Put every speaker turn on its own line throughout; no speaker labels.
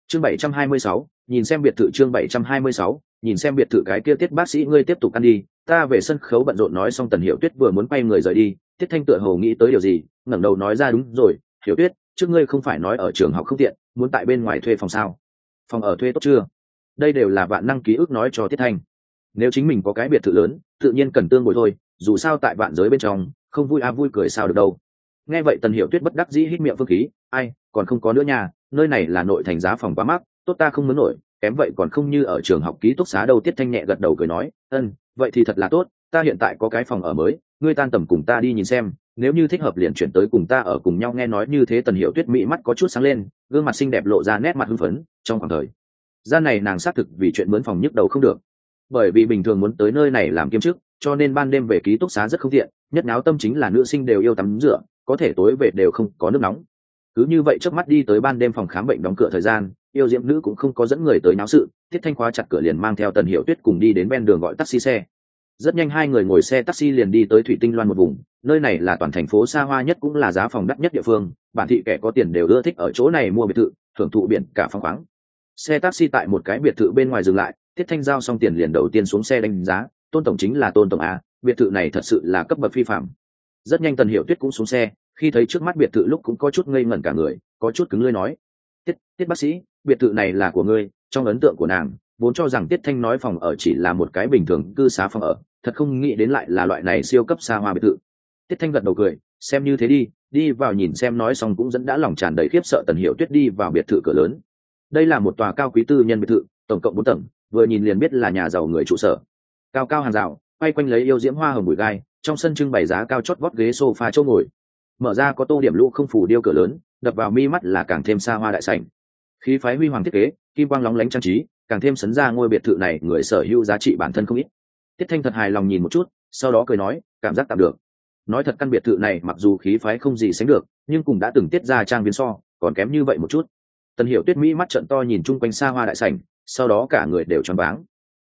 chương 726, nhìn xem biệt thự. chương 726, nhìn xem biệt thự. Cái kia Tiết bác sĩ ngươi tiếp tục ăn đi, ta về sân khấu bận rộn. Nói xong Tần Hiểu Tuyết vừa muốn quay người rời đi, Tiết Thanh tựa hồ nghĩ tới điều gì, ngẩng đầu nói ra, đúng rồi, Hiểu Tuyết, trước ngươi không phải nói ở trường học không tiện, muốn tại bên ngoài thuê phòng sao? Phòng ở thuê tốt chưa? Đây đều là vạn năng ký ức nói cho Tiết Thanh. Nếu chính mình có cái biệt thự lớn, tự nhiên cần tương bồi thôi, dù sao tại vạn giới bên trong, không vui vui cười sao được đâu. Nghe vậy Tần Hiểu Tuyết bất đắc dĩ hít miệng phương khí, ai, còn không có nữa nha, nơi này là nội thành, giá phòng quá mắc, tốt ta không muốn nổi, kém vậy còn không như ở trường học ký túc xá đâu. Tiết Thanh nhẹ gật đầu cười nói, vậy thì thật là tốt, ta hiện tại có cái phòng ở mới, ngươi tan tầm cùng ta đi nhìn xem, nếu như thích hợp liền chuyển tới cùng ta ở cùng nhau. Nghe nói như thế Tần Hiểu Tuyết mỹ mắt có chút sáng lên, gương mặt xinh đẹp lộ ra nét mặt hưng phấn. Trong khoảng thời gian này nàng xác thực vì chuyện mướn phòng nhức đầu không được, bởi vì bình thường muốn tới nơi này làm kiêm chức, cho nên ban đêm về ký túc xá rất không tiện, nhất náo tâm chính là nữ sinh đều yêu tắm rửa, có thể tối về đều không có nước nóng. Cứ như vậy trước mắt đi tới ban đêm phòng khám bệnh đóng cửa thời gian, yêu diễm nữ cũng không có dẫn người tới náo sự, Tiết Thanh khóa chặt cửa liền mang theo Tần Hiểu Tuyết cùng đi đến ven đường gọi taxi xe. Rất nhanh hai người ngồi xe taxi liền đi tới Thủy Tinh Loan một vùng, nơi này là toàn thành phố xa hoa nhất cũng là giá phòng đắt nhất địa phương, bản thị kẻ có tiền đều ưa thích ở chỗ này mua biệt thự, hưởng thụ biển cả phong khoáng. Xe taxi tại một cái biệt thự bên ngoài dừng lại, Tiết Thanh giao xong tiền liền đầu tiên xuống xe đánh giá, Tôn tổng chính là Tôn tổng a, biệt thự này thật sự là cấp bậc phi phạm. Rất nhanh Tần Hiểu Tuyết cũng xuống xe, khi thấy trước mắt biệt thự lúc cũng có chút ngây ngẩn cả người, có chút cứng lưỡi nói, tiết bác sĩ, biệt thự này là của ngươi. Trong ấn tượng của nàng vốn cho rằng Tiết Thanh nói phòng ở chỉ là một cái bình thường cư xá phòng ở, thật không nghĩ đến lại là loại này siêu cấp xa hoa biệt thự. Tiết Thanh gật đầu cười, xem như thế đi, đi vào nhìn xem. Nói xong cũng dẫn đã lòng tràn đầy khiếp sợ Tần Hiểu Tuyết đi vào biệt thự cửa lớn. Đây là một tòa cao quý tư nhân biệt thự, tổng cộng 4 tầng, vừa nhìn liền biết là nhà giàu người trụ sở. Cao cao hàng rào, quay quanh lấy yêu diễm hoa hồng bụi gai, trong sân trưng bày giá cao chót vót ghế sofa chỗ ngồi. Mở ra có tô điểm lũ không phủ điêu cửa lớn, đập vào mi mắt là càng thêm xa hoa đại sảnh. Khí phái huy hoàng thiết kế, kim quang lóng lánh trang trí, càng thêm sấn ra ngôi biệt thự này người sở hữu giá trị bản thân không ít. Tiết Thanh thật hài lòng nhìn một chút, sau đó cười nói, cảm giác tạm được. Nói thật căn biệt thự này mặc dù khí phái không gì sánh được, nhưng cũng đã từng tiết ra trang viên so, còn kém như vậy một chút. Tần Hiểu Tuyết mỹ mắt trợn to nhìn chung quanh xa hoa đại sảnh, sau đó cả người đều choáng váng.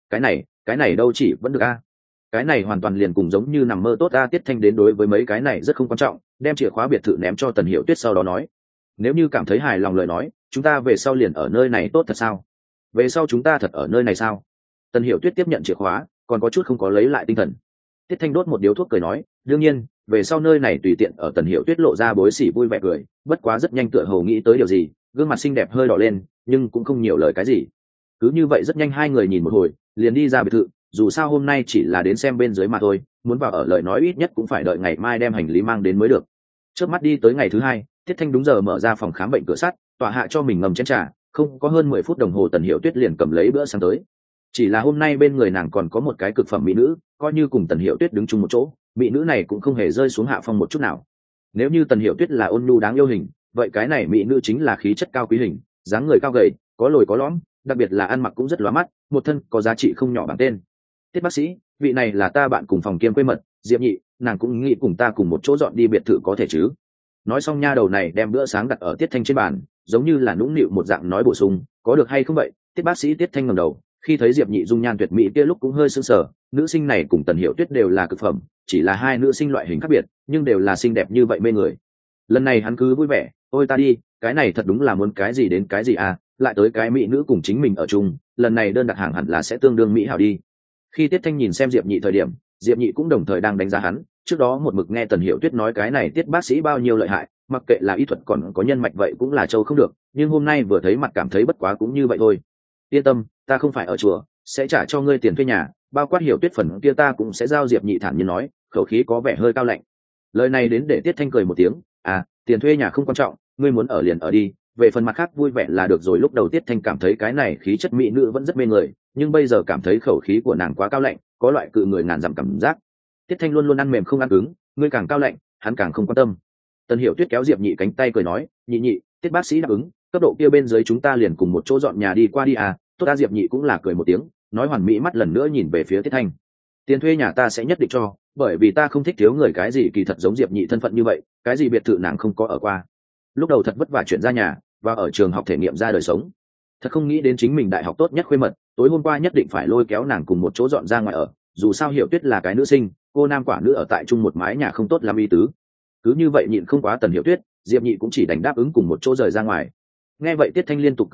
Cái này đâu chỉ vẫn được a. Cái này hoàn toàn liền cùng giống như nằm mơ tốt a. Tiết Thanh đến đối với mấy cái này rất không quan trọng, đem chìa khóa biệt thự ném cho Tần Hiểu Tuyết sau đó nói, nếu như cảm thấy hài lòng lời nói, chúng ta về sau liền ở nơi này tốt thật sao? Về sau chúng ta thật ở nơi này sao? Tần Hiểu Tuyết tiếp nhận chìa khóa, còn có chút không có lấy lại tinh thần. Tiết Thanh đốt một điếu thuốc cười nói, đương nhiên, về sau nơi này tùy tiện ở. Tần Hiểu Tuyết lộ ra bối xỉ vui vẻ cười, bất quá rất nhanh tựa hồ nghĩ tới điều gì, gương mặt xinh đẹp hơi đỏ lên, nhưng cũng không nhiều lời cái gì. Cứ như vậy rất nhanh hai người nhìn một hồi, liền đi ra biệt thự, dù sao hôm nay chỉ là đến xem bên dưới mà thôi, muốn vào ở lời nói ít nhất cũng phải đợi ngày mai đem hành lý mang đến mới được. Trước mắt đi tới ngày thứ hai, Tiết Thanh đúng giờ mở ra phòng khám bệnh cửa sắt, tọa hạ cho mình ngầm chén trà, không có hơn 10 phút đồng hồ Tần Hiểu Tuyết liền cầm lấy bữa sáng tới. Chỉ là hôm nay bên người nàng còn có một cái cực phẩm mỹ nữ, coi như cùng Tần Hiểu Tuyết đứng chung một chỗ, mỹ nữ này cũng không hề rơi xuống hạ phong một chút nào. Nếu như Tần Hiểu Tuyết là ôn nhu đáng yêu hình, vậy cái này mỹ nữ chính là khí chất cao quý hình, dáng người cao gầy, có lồi có lõm, đặc biệt là ăn mặc cũng rất lóa mắt, một thân có giá trị không nhỏ bằng tên. Tiết bác sĩ, vị này là ta bạn cùng phòng kiêm quê mật, Diệp Nhị, nàng cũng nghĩ cùng ta cùng một chỗ dọn đi biệt thự có thể chứ? Nói xong nha đầu này đem bữa sáng đặt ở Tiết Thanh trên bàn, giống như là nũng nịu một dạng nói bổ sung, có được hay không vậy? Tiết bác sĩ. Tiết Thanh ngẩng đầu, khi thấy Diệp Nhị dung nhan tuyệt mỹ kia lúc cũng hơi sững sờ, nữ sinh này cùng Tần Hiểu Tuyết đều là cực phẩm, chỉ là hai nữ sinh loại hình khác biệt, nhưng đều là xinh đẹp như vậy mê người. Lần này hắn cứ vui vẻ, ôi ta đi, cái này thật đúng là muốn cái gì đến cái gì à, lại tới cái mỹ nữ cùng chính mình ở chung, lần này đơn đặt hàng hẳn là sẽ tương đương mỹ hảo đi. Khi Tiết Thanh nhìn xem Diệp Nhị thời điểm, Diệp Nhị cũng đồng thời đang đánh giá hắn, trước đó một mực nghe Tần Hiểu Tuyết nói cái này Tiết bác sĩ bao nhiêu lợi hại, mặc kệ là y thuật còn có nhân mạch vậy cũng là châu không được, nhưng hôm nay vừa thấy mặt cảm thấy bất quá cũng như vậy thôi. Yên tâm, ta không phải ở chùa, sẽ trả cho ngươi tiền thuê nhà, bao quát Hiểu Tuyết phần kia ta cũng sẽ giao. Diệp Nhị thản nhiên nói, khẩu khí có vẻ hơi cao lạnh. Lời này đến để Tiết Thanh cười một tiếng, à, tiền thuê nhà không quan trọng, ngươi muốn ở liền ở đi, về phần mặt khác vui vẻ là được rồi. Lúc đầu Tiết Thanh cảm thấy cái này khí chất mỹ nữ vẫn rất mê người, nhưng bây giờ cảm thấy khẩu khí của nàng quá cao lạnh, có loại cự người ngàn dặm cảm giác. Tiết Thanh luôn luôn ăn mềm không ăn cứng, ngươi càng cao lạnh, hắn càng không quan tâm. Tần Hiểu Tuyết kéo Diệp Nhị cánh tay cười nói, nhị, Tiết bác sĩ đáp ứng, cấp độ kia bên dưới chúng ta liền cùng một chỗ dọn nhà đi qua đi à. Tốt ta. Diệp Nhị cũng là cười một tiếng, nói hoàn mỹ mắt lần nữa nhìn về phía Tiết Thanh, tiền thuê nhà ta sẽ nhất định cho, bởi vì ta không thích thiếu người. Cái gì kỳ thật giống Diệp Nhị thân phận như vậy, cái gì biệt thự nàng không có ở qua, lúc đầu thật vất vả chuyển ra nhà và ở trường học thể nghiệm ra đời sống, thật không nghĩ đến chính mình đại học tốt nhất khuê mật tối hôm qua nhất định phải lôi kéo nàng cùng một chỗ dọn ra ngoài ở. Dù sao Hiểu Tuyết là cái nữ sinh, cô nam quả nữ ở tại chung một mái nhà không tốt làm y tứ. Cứ như vậy nhịn không quá Tần Hiểu Tuyết, Diệp Nhị cũng chỉ đành đáp ứng cùng một chỗ rời ra ngoài. Nghe vậy Tiết Thanh liên tục cười khổ,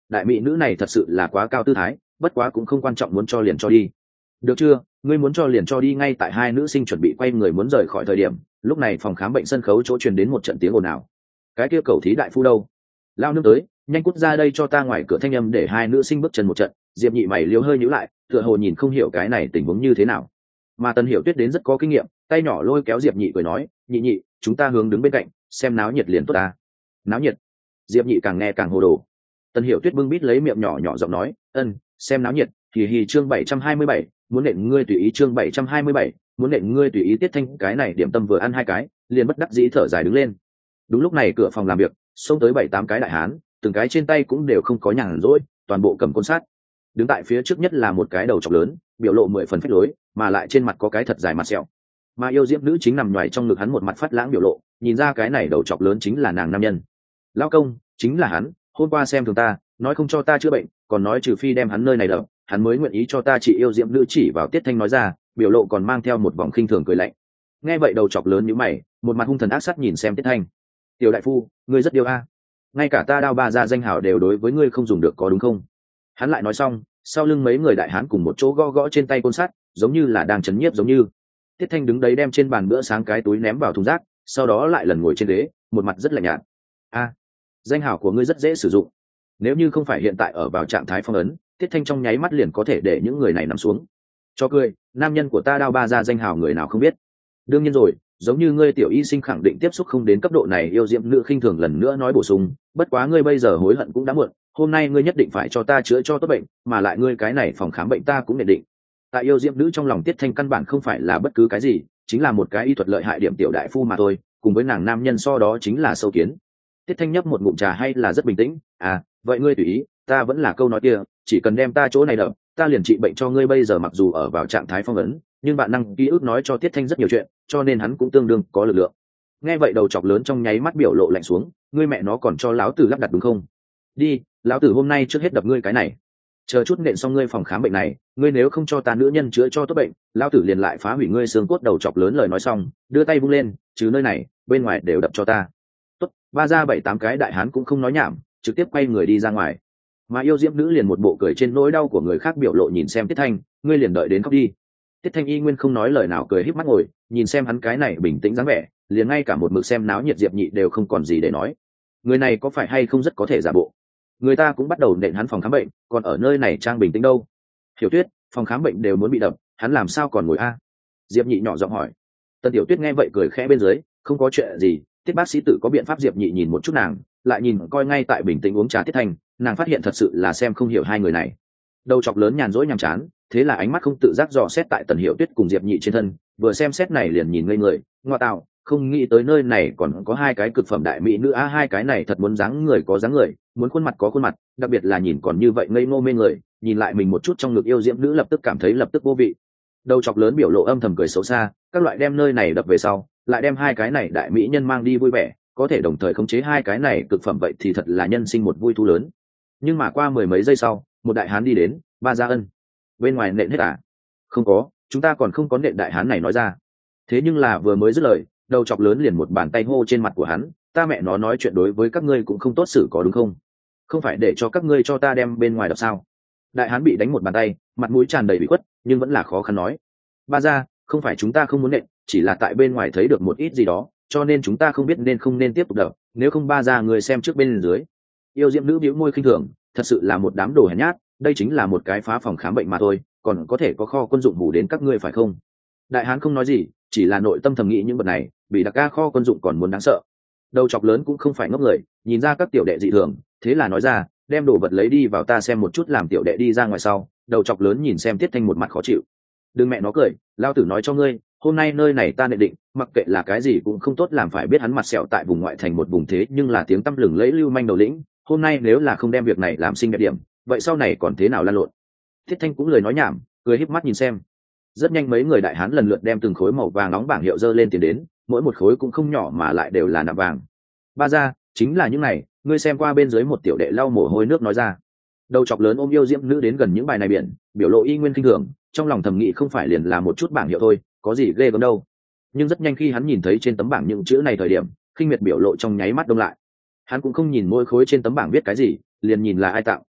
đại mỹ nữ này thật sự là quá cao tư thái, bất quá cũng không quan trọng, muốn cho liền cho đi. Được chưa, ngươi muốn cho liền cho đi. Ngay tại hai nữ sinh chuẩn bị quay người muốn rời khỏi thời điểm, lúc này phòng khám bệnh sân khấu chỗ truyền đến một trận tiếng ồn ào. Cái kia cầu thí đại phu đâu? Lao nương tới, nhanh cút ra đây cho ta. Ngoài cửa thanh âm để hai nữ sinh bước chân một trận. Diệp Nhị mày liếu hơi nhíu lại, tựa hồ nhìn không hiểu cái này tình huống như thế nào. Mà Tần Hiểu Tuyết đến rất có kinh nghiệm, tay nhỏ lôi kéo Diệp Nhị cười nói, nhị nhị, chúng ta hướng đứng bên cạnh xem náo nhiệt liền tốt ta. Náo nhiệt? Diệp Nhị càng nghe càng hồ đồ. Tần Hiểu Tuyết bưng bít lấy miệng nhỏ nhỏ giọng nói, xem náo nhiệt. Hì chương 727, muốn nện ngươi tùy ý. Chương 727, muốn nện ngươi tùy ý. Tiết Thanh cái này điểm tâm vừa ăn hai cái, liền bất đắc dĩ thở dài đứng lên. Đúng lúc này cửa phòng làm việc xông tới 7-8 cái đại hán, từng cái trên tay cũng đều không có nhàn rỗi, toàn bộ cầm côn sắt. Đứng tại phía trước nhất là một cái đầu trọc lớn, biểu lộ 10 phần phách lối, mà lại trên mặt có cái thật dài mặt sẹo. Mà yêu diễm nữ chính nằm nhoài trong ngực hắn, một mặt phát lãng biểu lộ, nhìn ra cái này đầu trọc lớn chính là nàng nam nhân. Lão công, chính là hắn, hôm qua xem thường ta, nói không cho ta chữa bệnh, còn nói trừ phi đem hắn nơi này đập, hắn mới nguyện ý cho ta trị. Yêu diễm nữ chỉ vào Tiết Thanh nói ra, biểu lộ còn mang theo một vòng khinh thường cười lạnh. Nghe vậy đầu trọc lớn nhíu mày, một mặt hung thần ác sát nhìn xem Tiết Thanh. Tiểu đại phu, ngươi rất điêu a, ngay cả ta Đao Ba gia danh hào đều đối với ngươi không dùng được có đúng không? Hắn lại nói xong, sau lưng mấy người đại hán cùng một chỗ gõ gõ trên tay côn sắt, giống như là đang chấn nhiếp giống như. Tiết Thanh đứng đấy đem trên bàn bữa sáng cái túi ném vào thùng rác, sau đó lại lần ngồi trên ghế, một mặt rất lạnh nhạt. Danh hào của ngươi rất dễ sử dụng, nếu như không phải hiện tại ở vào trạng thái phong ấn, Tiết Thanh trong nháy mắt liền có thể để những người này nằm xuống. Cho cười, nam nhân của ta Đao Ba gia danh hào người nào không biết. Đương nhiên rồi, giống như ngươi tiểu y sinh khẳng định tiếp xúc không đến cấp độ này. Yêu diễm nữ khinh thường lần nữa nói bổ sung, bất quá ngươi bây giờ hối hận cũng đã muộn, hôm nay ngươi nhất định phải cho ta chữa cho tốt bệnh, mà lại ngươi cái này phòng khám bệnh ta cũng nhận định. Tại yêu diễm nữ trong lòng Tiết Thanh căn bản không phải là bất cứ cái gì, chính là một cái y thuật lợi hại điểm tiểu đại phu mà thôi, cùng với nàng nam nhân so đó chính là sâu kiến. Tiết Thanh nhấp một ngụm trà hay là rất bình tĩnh, vậy ngươi tùy ý, ta vẫn là câu nói kia, chỉ cần đem ta chỗ này đập, ta liền trị bệnh cho ngươi. Bây giờ mặc dù ở vào trạng thái phong ấn, nhưng bạn năng ký ức nói cho Tiết Thanh rất nhiều chuyện, cho nên hắn cũng tương đương có lực lượng. Nghe vậy đầu chọc lớn trong nháy mắt biểu lộ lạnh xuống, ngươi mẹ nó còn cho lão tử lắp đặt đúng không? Đi, lão tử hôm nay trước hết đập ngươi cái này, chờ chút nện xong ngươi phòng khám bệnh này, ngươi nếu không cho ta nữ nhân chữa cho tốt bệnh, lão tử liền lại phá hủy ngươi xương cốt. Đầu chọc lớn lời nói xong, đưa tay vung lên, chứ nơi này, bên ngoài đều đập cho ta. Tốt, ba ra 7-8 cái đại hán cũng không nói nhảm, trực tiếp quay người đi ra ngoài. Mà yêu diễm nữ liền một bộ cười trên nỗi đau của người khác biểu lộ nhìn xem Tiết Thanh, ngươi liền đợi đến khóc đi. Tiết Thanh y nguyên không nói lời nào, cười híp mắt ngồi, nhìn xem hắn cái này bình tĩnh dáng vẻ, liền ngay cả một mực xem náo nhiệt Diệp Nhị đều không còn gì để nói. Người này có phải hay không rất có thể giả bộ? Người ta cũng bắt đầu nện hắn phòng khám bệnh, còn ở nơi này trang bình tĩnh đâu? Hiểu Tuyết, phòng khám bệnh đều muốn bị đập, hắn làm sao còn ngồi a? Diệp Nhị nhỏ giọng hỏi. Tần Tiểu Tuyết nghe vậy cười khẽ bên dưới, không có chuyện gì, Tiết bác sĩ tự có biện pháp. Diệp Nhị nhìn một chút nàng, lại nhìn coi ngay tại bình tĩnh uống trà Tiết Thanh, nàng phát hiện thật sự là xem không hiểu hai người này. Đầu chọc lớn nhàn rỗi nhàm chán, thế là ánh mắt không tự giác dò xét tại Tần Hiểu Tuyết cùng Diệp Nhị trên thân, vừa xem xét này liền nhìn ngây người, ngoa tạo, không nghĩ tới nơi này còn có hai cái cực phẩm đại mỹ nữ a, hai cái này thật muốn dáng người có dáng người, muốn khuôn mặt có khuôn mặt, đặc biệt là nhìn còn như vậy ngây ngô mê người, nhìn lại mình một chút trong ngực yêu diễm nữ lập tức cảm thấy lập tức vô vị. Đầu chọc lớn biểu lộ âm thầm cười xấu xa, các loại đem nơi này đập về sau, lại đem hai cái này đại mỹ nhân mang đi vui vẻ, có thể đồng thời khống chế hai cái này cực phẩm vậy thì thật là nhân sinh một vui thú lớn. Nhưng mà qua 10 mấy giây sau, một đại hán đi đến, ba gia ân, bên ngoài nện hết à? Không có, chúng ta còn không có nện. Đại hán này nói ra. Thế nhưng là vừa mới dứt lời, đầu chọc lớn liền một bàn tay hô trên mặt của hắn, ta mẹ nó nói chuyện đối với các ngươi cũng không tốt xử có đúng không? Không phải để cho các ngươi cho ta đem bên ngoài đập sao? Đại hán bị đánh một bàn tay, mặt mũi tràn đầy bị khuất, nhưng vẫn là khó khăn nói, ba gia, không phải chúng ta không muốn nện, chỉ là tại bên ngoài thấy được một ít gì đó, cho nên chúng ta không biết nên không nên tiếp tục đập, nếu không ba gia người xem trước bên dưới. Yêu diễm nữ bĩu môi khinh thường, thật sự là một đám đồ hèn nhát, đây chính là một cái phá phòng khám bệnh mà thôi, còn có thể có kho quân dụng bù đến các ngươi phải không? Đại hán không nói gì, chỉ là nội tâm thầm nghĩ những vật này, bị đặc ca kho quân dụng còn muốn đáng sợ. Đầu chọc lớn cũng không phải ngốc người, nhìn ra các tiểu đệ dị thường, thế là nói ra, đem đồ vật lấy đi vào ta xem một chút. Làm tiểu đệ đi ra ngoài sau, đầu chọc lớn nhìn xem Tiết Thanh một mặt khó chịu. Đừng mẹ nó cười, lao tử nói cho ngươi, hôm nay nơi này ta nệ định, mặc kệ là cái gì cũng không tốt làm. Phải biết hắn mặt sẹo tại vùng ngoại thành một vùng thế nhưng là tiếng tăm lừng lẫy lưu manh đầu lĩnh, hôm nay nếu là không đem việc này làm xinh đẹp điểm, vậy sau này còn thế nào lan lộn. Thiết Thanh cũng lời nói nhảm, cười híp mắt nhìn xem. Rất nhanh mấy người đại hán lần lượt đem từng khối màu vàng nóng bảng hiệu dơ lên tiền đến, mỗi một khối cũng không nhỏ mà lại đều là nạm vàng. Ba gia, chính là những này, ngươi xem qua bên dưới. Một tiểu đệ lau mồ hôi nước nói ra. Đầu chọc lớn ôm yêu diễm nữ đến gần những bài này biển, biểu lộ y nguyên kinh thường, trong lòng thầm nghĩ không phải liền là một chút bảng hiệu thôi, có gì ghê gớm đâu. Nhưng rất nhanh khi hắn nhìn thấy trên tấm bảng những chữ này thời điểm, khinh miệt biểu lộ trong nháy mắt đông lại. Hắn cũng không nhìn mỗi khối trên tấm bảng viết cái gì, liền nhìn là ai tặng,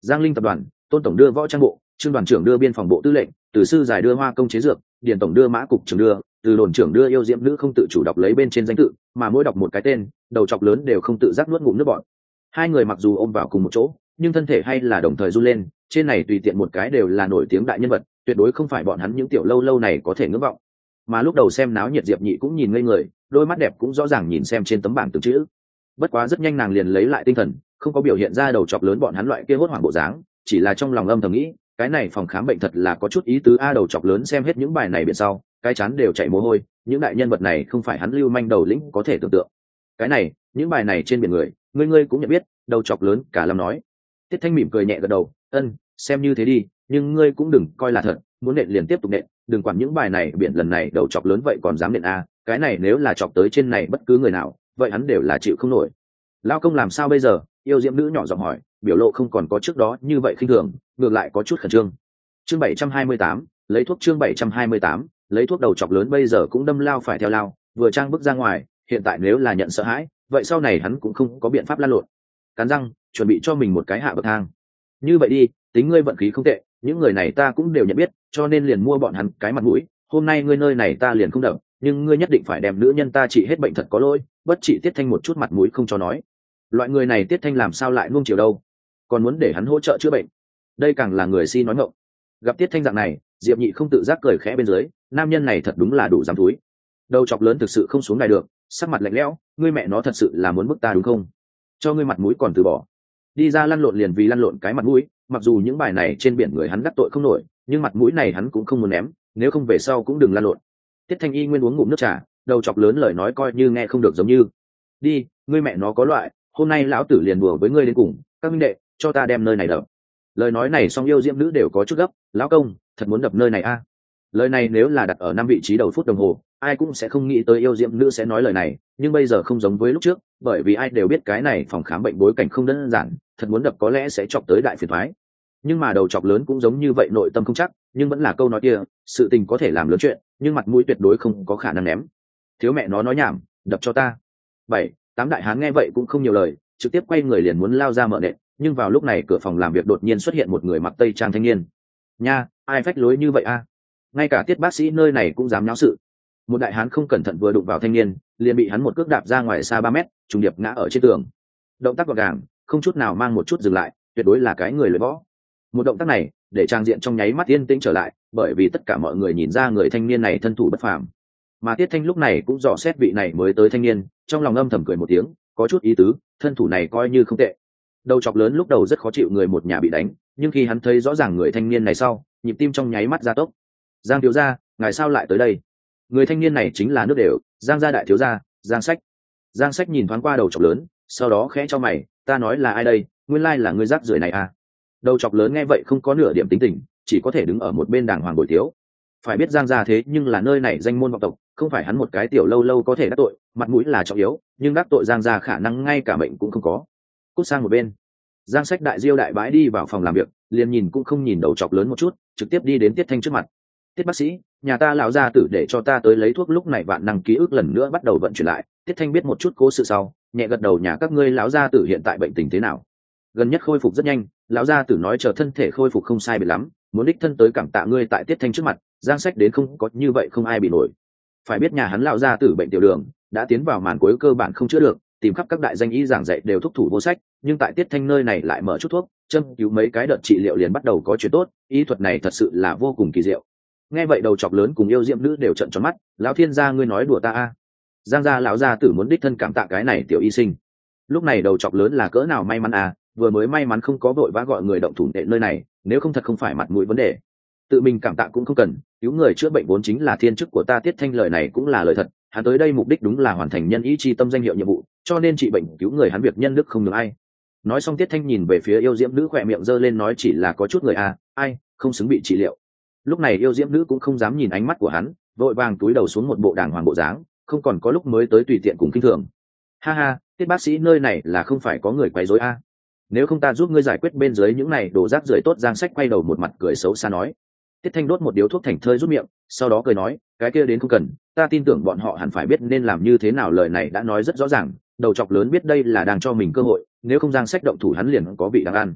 Giang Linh tập đoàn, Tôn tổng đưa võ trang bộ, Trương đoàn trưởng đưa biên phòng bộ tư lệnh, Từ sư giải đưa hoa công chế dược, Điền tổng đưa mã cục trưởng đưa, Từ đồn trưởng đưa yêu diễm nữ không tự chủ đọc lấy bên trên danh tự, mà mỗi đọc một cái tên, đầu chọc lớn đều không tự giác nuốt ngụm nước bọt. Hai người mặc dù ôm vào cùng một chỗ, nhưng thân thể hay là đồng thời run lên, trên này tùy tiện một cái đều là nổi tiếng đại nhân vật, tuyệt đối không phải bọn hắn những tiểu lâu lâu này có thể ngưỡng vọng. Mà lúc đầu xem náo nhiệt Diệp Nhị cũng nhìn ngây người, đôi mắt đẹp cũng rõ ràng nhìn xem trên tấm bảng từng chữ. Bất quá rất nhanh nàng liền lấy lại tinh thần, không có biểu hiện ra đầu chọc lớn bọn hắn loại kia hốt hoảng bộ dáng, chỉ là trong lòng âm thầm nghĩ, cái này phòng khám bệnh thật là có chút ý tứ a. Đầu chọc lớn xem hết những bài này biển sau, cái chán đều chảy mồ hôi, những đại nhân vật này không phải hắn lưu manh đầu lĩnh có thể tưởng tượng. Cái này, những bài này trên biển người, ngươi cũng nhận biết. Đầu chọc lớn cả lâm nói. Tiết Thanh mỉm cười nhẹ gật đầu, ân, xem như thế đi, nhưng ngươi cũng đừng coi là thật, muốn nện liền tiếp tục nện, đừng quản những bài này biển lần này đầu chọc lớn vậy còn dám nện a, cái này nếu là chọc tới trên này bất cứ người nào, vậy hắn đều là chịu không nổi. Lao công làm sao bây giờ? Yêu diễm nữ nhỏ giọng hỏi, biểu lộ không còn có trước đó như vậy khinh thường, ngược lại có chút khẩn trương. Chương 728, lấy thuốc. Chương 728, lấy thuốc. Đầu chọc lớn bây giờ cũng đâm lao phải theo lao, vừa trang bước ra ngoài, hiện tại nếu là nhận sợ hãi, vậy sau này hắn cũng không có biện pháp lăn lộn. Cắn răng, chuẩn bị cho mình một cái hạ bậc thang. Như vậy đi, tính ngươi vận khí không tệ, những người này ta cũng đều nhận biết, cho nên liền mua bọn hắn cái mặt mũi. Hôm nay ngươi nơi này ta liền không đập, nhưng ngươi nhất định phải đem nữ nhân ta trị hết bệnh thật có lỗi, bất trị Tiết Thanh một chút mặt mũi không cho nói. Loại người này Tiết Thanh làm sao lại nuông chiều đâu, còn muốn để hắn hỗ trợ chữa bệnh, đây càng là người si nói ngọng. Gặp Tiết Thanh dạng này, Diệp Nhị không tự giác cười khẽ bên dưới, nam nhân này thật đúng là đủ dám thúi. Đầu chọc lớn thực sự không xuống đài được, sắc mặt lạnh lẽo, ngươi mẹ nó thật sự là muốn bức ta đúng không? Cho ngươi mặt mũi còn từ bỏ, đi ra lăn lộn liền vì lăn lộn cái mặt mũi. Mặc dù những bài này trên biển người hắn đắc tội không nổi, nhưng mặt mũi này hắn cũng không muốn ném, nếu không về sau cũng đừng lăn lộn. Tiết Thanh y nguyên uống ngụm nước trà, đầu chọc lớn lời nói coi như nghe không được giống như. Đi, ngươi mẹ nó có loại, hôm nay lão tử liền đùa với ngươi đến cùng, các minh đệ, cho ta đem nơi này đập. Lời nói này xong yêu diễm nữ đều có chút gấp, lão công, thật muốn đập nơi này a. Lời này nếu là đặt ở 5 vị trí đầu phút đồng hồ, ai cũng sẽ không nghĩ tới yêu diễm nữ sẽ nói lời này, nhưng bây giờ không giống với lúc trước, bởi vì ai đều biết cái này phòng khám bệnh bối cảnh không đơn giản, thật muốn đập có lẽ sẽ chọc tới đại phiền toái. Nhưng mà đầu chọc lớn cũng giống như vậy, nội tâm không chắc, nhưng vẫn là câu nói kia, sự tình có thể làm lớn chuyện, nhưng mặt mũi tuyệt đối không có khả năng ném. Thiếu mẹ nó nói nhảm, đập cho ta. 7, 8 đại hán nghe vậy cũng không nhiều lời, trực tiếp quay người liền muốn lao ra mở nện, nhưng vào lúc này cửa phòng làm việc đột nhiên xuất hiện một người mặc tây trang thanh niên. Nha, ai phách lối như vậy a? Ngay cả Tiết bác sĩ nơi này cũng dám náo sự. Một đại hán không cẩn thận vừa đụng vào thanh niên, liền bị hắn một cước đạp ra ngoài xa 3 mét, trùng điệp ngã ở trên tường. Động tác gọn gàng, không chút nào mang một chút dừng lại, tuyệt đối là cái người luyện võ. Một động tác này để trang diện trong nháy mắt yên tĩnh trở lại, bởi vì tất cả mọi người nhìn ra người thanh niên này thân thủ bất phàm. Mà Tiết Thanh lúc này cũng dò xét vị này mới tới thanh niên, trong lòng âm thầm cười một tiếng, có chút ý tứ, thân thủ này coi như không tệ. Đầu chọc lớn lúc đầu rất khó chịu người một nhà bị đánh, nhưng khi hắn thấy rõ ràng người thanh niên này sau, nhịp tim trong nháy mắt gia tốc. Giang thiếu gia, ngài sao lại tới đây? Người thanh niên này chính là nước đều, Giang gia đại thiếu gia, Giang Sách. Giang Sách nhìn thoáng qua đầu chọc lớn, sau đó khẽ cho mày, ta nói là ai đây, nguyên lai là người rác rưởi này à? Đầu chọc lớn nghe vậy không có nửa điểm tính tình, chỉ có thể đứng ở một bên đàng hoàng bồi thiếu. Phải biết Giang gia thế nhưng là nơi này danh môn vọng tộc, không phải hắn một cái tiểu lâu lâu có thể đắc tội, mặt mũi là trọng yếu, nhưng đắc tội Giang gia khả năng ngay cả mệnh cũng không có. Cút sang một bên. Giang Sách đại diêu đại bái đi vào phòng làm việc, liền nhìn cũng không nhìn đầu chọc lớn một chút, trực tiếp đi đến Tiết Thanh trước mặt. Tiết bác sĩ, nhà ta lão gia tử để cho ta tới lấy thuốc, lúc này vạn năng ký ức lần nữa bắt đầu vận chuyển lại. Tiết Thanh biết một chút cố sự sau, nhẹ gật đầu, nhà các ngươi lão gia tử hiện tại bệnh tình thế nào? Gần nhất khôi phục rất nhanh, lão gia tử nói chờ thân thể khôi phục không sai biệt lắm, muốn đích thân tới cảm tạ ngươi. Tại Tiết Thanh trước mặt, Giang Sách đến không có như vậy không ai bị nổi. Phải biết nhà hắn lão gia tử bệnh tiểu đường đã tiến vào màn cuối, cơ bản không chữa được, tìm khắp các đại danh y giảng dạy đều thúc thủ vô sách, nhưng tại Tiết Thanh nơi này lại mở chút thuốc, châm cứu mấy cái đợt trị liệu liền bắt đầu có chuyện tốt, y thuật này thật sự là vô cùng kỳ diệu. Nghe vậy đầu chọc lớn cùng yêu diệm nữ đều trợn tròn mắt, lão thiên gia ngươi nói đùa ta a? Giang gia lão gia tử muốn đích thân cảm tạ cái này tiểu y sinh. Lúc này đầu chọc lớn là cỡ nào may mắn à, vừa mới may mắn không có vội vã gọi người động thủ đệ nơi này, nếu không thật không phải mặt mũi vấn đề. Tự mình cảm tạ cũng không cần, cứu người chữa bệnh vốn chính là thiên chức của ta. Tiết Thanh lời này cũng là lời thật, hắn tới đây mục đích đúng là hoàn thành nhân ý chi tâm danh hiệu nhiệm vụ, cho nên trị bệnh cứu người hắn việc nhân đức không được ai. Nói xong Tiết Thanh nhìn về phía yêu diễm nữ, khỏe miệng giơ lên nói chỉ là có chút người à, ai không xứng bị trị liệu. Lúc này yêu diễm nữ cũng không dám nhìn ánh mắt của hắn, vội vàng túi đầu xuống một bộ đàng hoàng bộ dáng, không còn có lúc mới tới tùy tiện cùng kinh thường. Ha ha, Tiết bác sĩ nơi này là không phải có người quấy rối a? Nếu không ta giúp ngươi giải quyết bên dưới những này đồ rác rưởi tốt. Giang Sách quay đầu một mặt cười xấu xa nói. Tiết Thanh đốt một điếu thuốc thành thơi rút miệng, sau đó cười nói, cái kia đến không cần, ta tin tưởng bọn họ hẳn phải biết nên làm như thế nào. Lời này đã nói rất rõ ràng, đầu chọc lớn biết đây là đang cho mình cơ hội, nếu không Giang Sách động thủ hắn liền có vị đang ăn.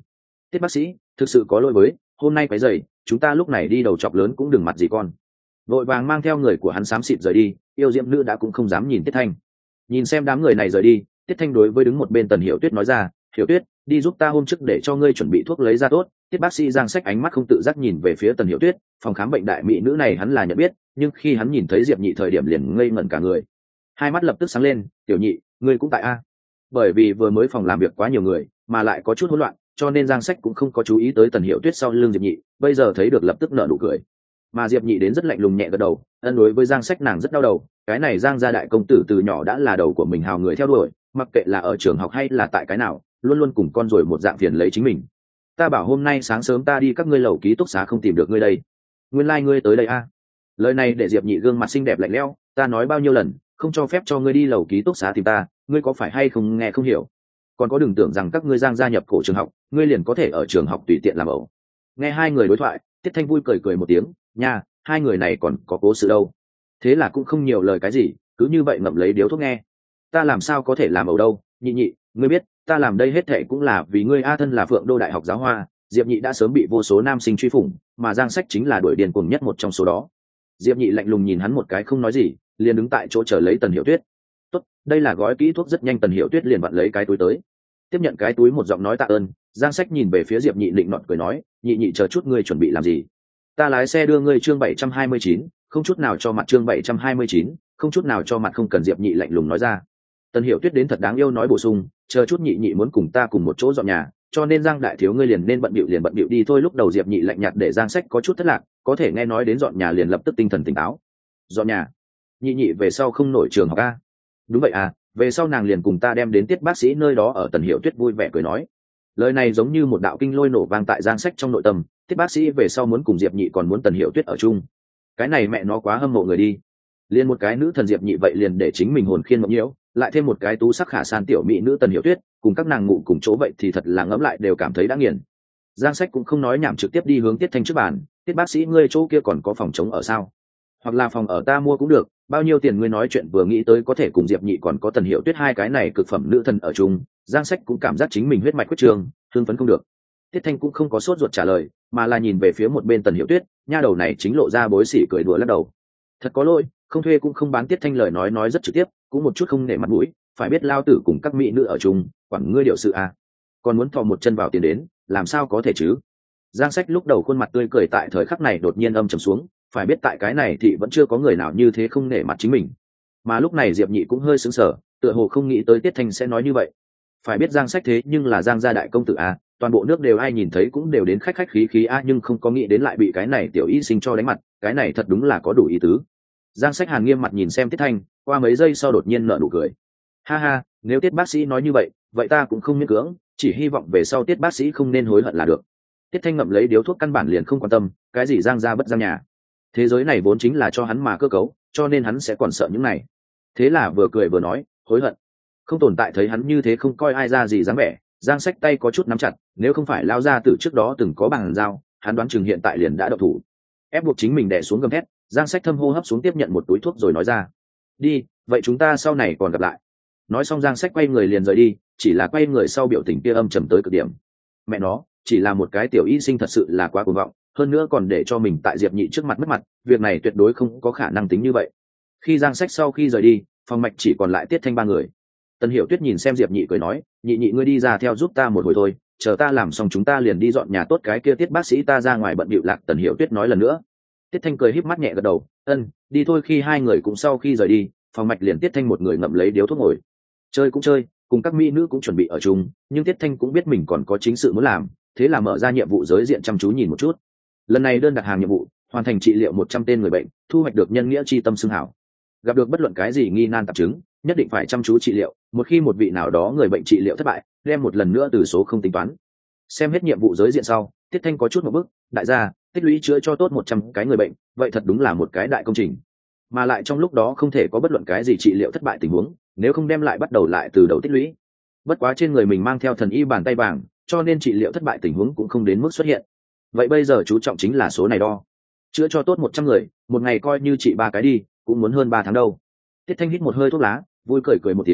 Tiết bác sĩ, thực sự có lỗi với, hôm nay quấy rầy, chúng ta lúc này đi đầu chọc lớn cũng đừng mặt gì con. Vội vàng mang theo người của hắn xám xịt rời đi, yêu diễm nữ đã cũng không dám nhìn Tiết Thanh. Nhìn xem đám người này rời đi, Tiết Thanh đối với đứng một bên Tần Hiểu Tuyết nói ra, Hiểu Tuyết, đi giúp ta hôm trước để cho ngươi chuẩn bị thuốc lấy ra tốt. Tiết bác sĩ Giang Sách ánh mắt không tự giác nhìn về phía Tần Hiểu Tuyết, phòng khám bệnh đại mỹ nữ này hắn là nhận biết, nhưng khi hắn nhìn thấy Diệp Nhị thời điểm liền ngây ngẩn cả người. Hai mắt lập tức sáng lên, Tiểu Nhị, ngươi cũng tại a? Bởi vì vừa mới phòng làm việc quá nhiều người, mà lại có chút hỗn loạn, cho nên Giang Sách cũng không có chú ý tới Tần Hiểu Tuyết sau lưng Diệp Nhị, bây giờ thấy được lập tức nở nụ cười. Mà Diệp Nhị đến rất lạnh lùng nhẹ gật đầu, ân đối với Giang Sách nàng rất đau đầu, cái này Giang gia đại công tử từ nhỏ đã là đầu của mình hào người theo đuổi, mặc kệ là ở trường học hay là tại cái nào, luôn luôn cùng con rồi một dạng phiền lấy chính mình. Ta bảo hôm nay sáng sớm ta đi các ngươi lầu ký túc xá không tìm được ngươi đây, nguyên lai ngươi tới đây a? Lời này để Diệp Nhị gương mặt xinh đẹp lạnh lẽo, ta nói bao nhiêu lần, không cho phép cho ngươi đi lầu ký túc xá tìm ta, ngươi có phải hay không nghe không hiểu? Còn có đừng tưởng rằng các ngươi Giang gia nhập cổ trường học, ngươi liền có thể ở trường học tùy tiện làm ẩu. Nghe hai người đối thoại, Tiết Thanh vui cười cười một tiếng, nha, hai người này còn có cố sự đâu. Thế là cũng không nhiều lời cái gì, cứ như vậy ngậm lấy điếu thuốc nghe. Ta làm sao có thể làm ẩu đâu, Nhị Nhị, ngươi biết, ta làm đây hết thệ cũng là vì ngươi a. Thân là Phượng Đô đại học giáo hoa, Diệp Nhị đã sớm bị vô số nam sinh truy phủng, mà Giang Sách chính là đuổi điên cuồng nhất một trong số đó. Diệp Nhị lạnh lùng nhìn hắn một cái không nói gì, liền đứng tại chỗ chờ lấy Tần Hiểu Tuyết. Tốt, đây là gói kỹ thuốc, rất nhanh Tần Hiểu Tuyết liền vặn lấy cái túi tới, tiếp nhận cái túi một giọng nói tạ ơn. Giang Sách nhìn về phía Diệp Nhị định nọt cười nói, Nhị Nhị chờ chút ngươi chuẩn bị làm gì? Ta lái xe đưa ngươi. Chương 729, không chút nào cho mặt. Chương 729, không chút nào cho mặt. Không cần. Diệp Nhị lạnh lùng nói ra. Tần Hiểu Tuyết đến thật đáng yêu nói bổ sung, chờ chút Nhị Nhị muốn cùng ta cùng một chỗ dọn nhà, cho nên Giang đại thiếu ngươi liền nên bận bịu đi thôi. Lúc đầu Diệp Nhị lạnh nhạt để Giang Sách có chút thất lạc, có thể nghe nói đến dọn nhà liền lập tức tinh thần tỉnh táo. Dọn nhà? Nhị Nhị về sau không nổi trường học a? Đúng vậy à, về sau nàng liền cùng ta đem đến Tiết bác sĩ nơi đó ở. Tần Hiểu Tuyết vui vẻ cười nói. Lời này giống như một đạo kinh lôi nổ vang tại Giang Sách trong nội tâm, Tiết bác sĩ về sau muốn cùng Diệp Nhị còn muốn Tần Hiểu Tuyết ở chung, cái này mẹ nó quá hâm mộ người đi. Liên một cái nữ thần Diệp Nhị vậy liền để chính mình hồn khiên mộng nhiễu, lại thêm một cái tú sắc khả san tiểu mỹ nữ Tần Hiểu Tuyết, cùng các nàng ngủ cùng chỗ vậy thì thật là ngẫm lại đều cảm thấy đã nghiền. Giang Sách cũng không nói nhảm trực tiếp đi hướng Tiết Thanh trước bàn, Tiết bác sĩ ngươi chỗ kia còn có phòng trống ở sao? Hoặc là phòng ở ta mua cũng được, bao nhiêu tiền ngươi nói chuyện vừa nghĩ tới có thể cùng Diệp Nhị còn có Tần Hiểu Tuyết hai cái này cực phẩm nữ thần ở chung, Giang Sách cũng cảm giác chính mình huyết mạch quyết trường, hưng phấn không được. Tiết Thanh cũng không có sốt ruột trả lời, mà là nhìn về phía một bên Tần Hiểu Tuyết, nha đầu này chính lộ ra bối sỉ cười đùa lắc đầu. Thật có lỗi, không thuê cũng không bán. Tiết Thanh lời nói rất trực tiếp, cũng một chút không nể mặt mũi, phải biết lao tử cùng các mỹ nữ ở chung, quản ngươi điều sự à? Còn muốn thò một chân vào tiền đến, làm sao có thể chứ? Giang Sách lúc đầu khuôn mặt tươi cười tại thời khắc này đột nhiên âm trầm xuống, phải biết tại cái này thì vẫn chưa có người nào như thế không nể mặt chính mình. Mà lúc này Diệp Nhị cũng hơi sững sờ, tựa hồ không nghĩ tới Tiết Thanh sẽ nói như vậy. Phải biết Giang Sách thế nhưng là Giang gia đại công tử à, toàn bộ nước đều ai nhìn thấy cũng đều đến khách khách khí khí a, nhưng không có nghĩ đến lại bị cái này tiểu y sinh cho đánh mặt, cái này thật đúng là có đủ ý tứ. Giang Sách hàn nghiêm mặt nhìn xem Tiết Thanh, qua mấy giây sau đột nhiên nở nụ cười. Ha ha, nếu Tiết bác sĩ nói như vậy, vậy ta cũng không miễn cưỡng, chỉ hy vọng về sau Tiết bác sĩ không nên hối hận là được. Tiết Thanh ngậm lấy điếu thuốc căn bản liền không quan tâm, cái gì Giang gia bất Giang nhà. Thế giới này vốn chính là cho hắn mà cơ cấu, cho nên hắn sẽ còn sợ những này. Thế là vừa cười vừa nói, hối hận. Không tồn tại. Thấy hắn như thế không coi ai ra gì dáng vẻ, Giang Sách tay có chút nắm chặt, nếu không phải lao ra từ trước đó từng có bằng dao, hắn đoán chừng hiện tại liền đã độc thủ. Ép buộc chính mình đè xuống gầm thét, Giang Sách thâm hô hấp xuống tiếp nhận một túi thuốc rồi nói ra, đi, vậy chúng ta sau này còn gặp lại. Nói xong Giang Sách quay người liền rời đi, chỉ là quay người sau biểu tình kia âm trầm tới cực điểm. Mẹ nó, chỉ là một cái tiểu y sinh thật sự là quá cuồng vọng, hơn nữa còn để cho mình tại Diệp Nhị trước mặt mất mặt, việc này tuyệt đối không có khả năng tính như vậy. Khi Giang Sách sau khi rời đi, phòng mạch chỉ còn lại Tiết Thanh ba người. Tần Hiểu Tuyết nhìn xem Diệp Nhị cười nói, Nhị Nhị ngươi đi ra theo giúp ta một hồi thôi, chờ ta làm xong chúng ta liền đi dọn nhà tốt. Cái kia Tiết bác sĩ ta ra ngoài bận bịu lạc. Tần Hiểu Tuyết nói lần nữa. Tiết Thanh cười híp mắt nhẹ gật đầu, ân, đi thôi. Khi hai người cũng sau khi rời đi, phòng mạch liền Tiết Thanh một người ngậm lấy điếu thuốc ngồi. Chơi cũng chơi, cùng các mỹ nữ cũng chuẩn bị ở chung, nhưng Tiết Thanh cũng biết mình còn có chính sự muốn làm, thế là mở ra nhiệm vụ giới diện chăm chú nhìn một chút. Lần này đơn đặt hàng nhiệm vụ, hoàn thành trị liệu 100 tên người bệnh, thu hoạch được nhân nghĩa chi tâm xưng hảo. Gặp được bất luận cái gì nghi nan tạp chứng, nhất định phải chăm chú trị liệu, một khi một vị nào đó người bệnh trị liệu thất bại, đem một lần nữa từ số không tính toán. Xem hết nhiệm vụ giới diện sau, Tiết Thanh có chút một bước, đại gia, tích lũy chữa cho tốt 100 cái người bệnh, vậy thật đúng là một cái đại công trình. Mà lại trong lúc đó không thể có bất luận cái gì trị liệu thất bại tình huống, nếu không đem lại bắt đầu lại từ đầu tích lũy. Bất quá trên người mình mang theo thần y bàn tay vàng, cho nên trị liệu thất bại tình huống cũng không đến mức xuất hiện. Vậy bây giờ chú trọng chính là số này đo. Chữa cho tốt 100 người, một ngày coi như trị 3 cái đi, cũng muốn hơn 3 tháng đâu. Tiết Thanh hít một hơi thuốc lá, vui cười cười một tiếng,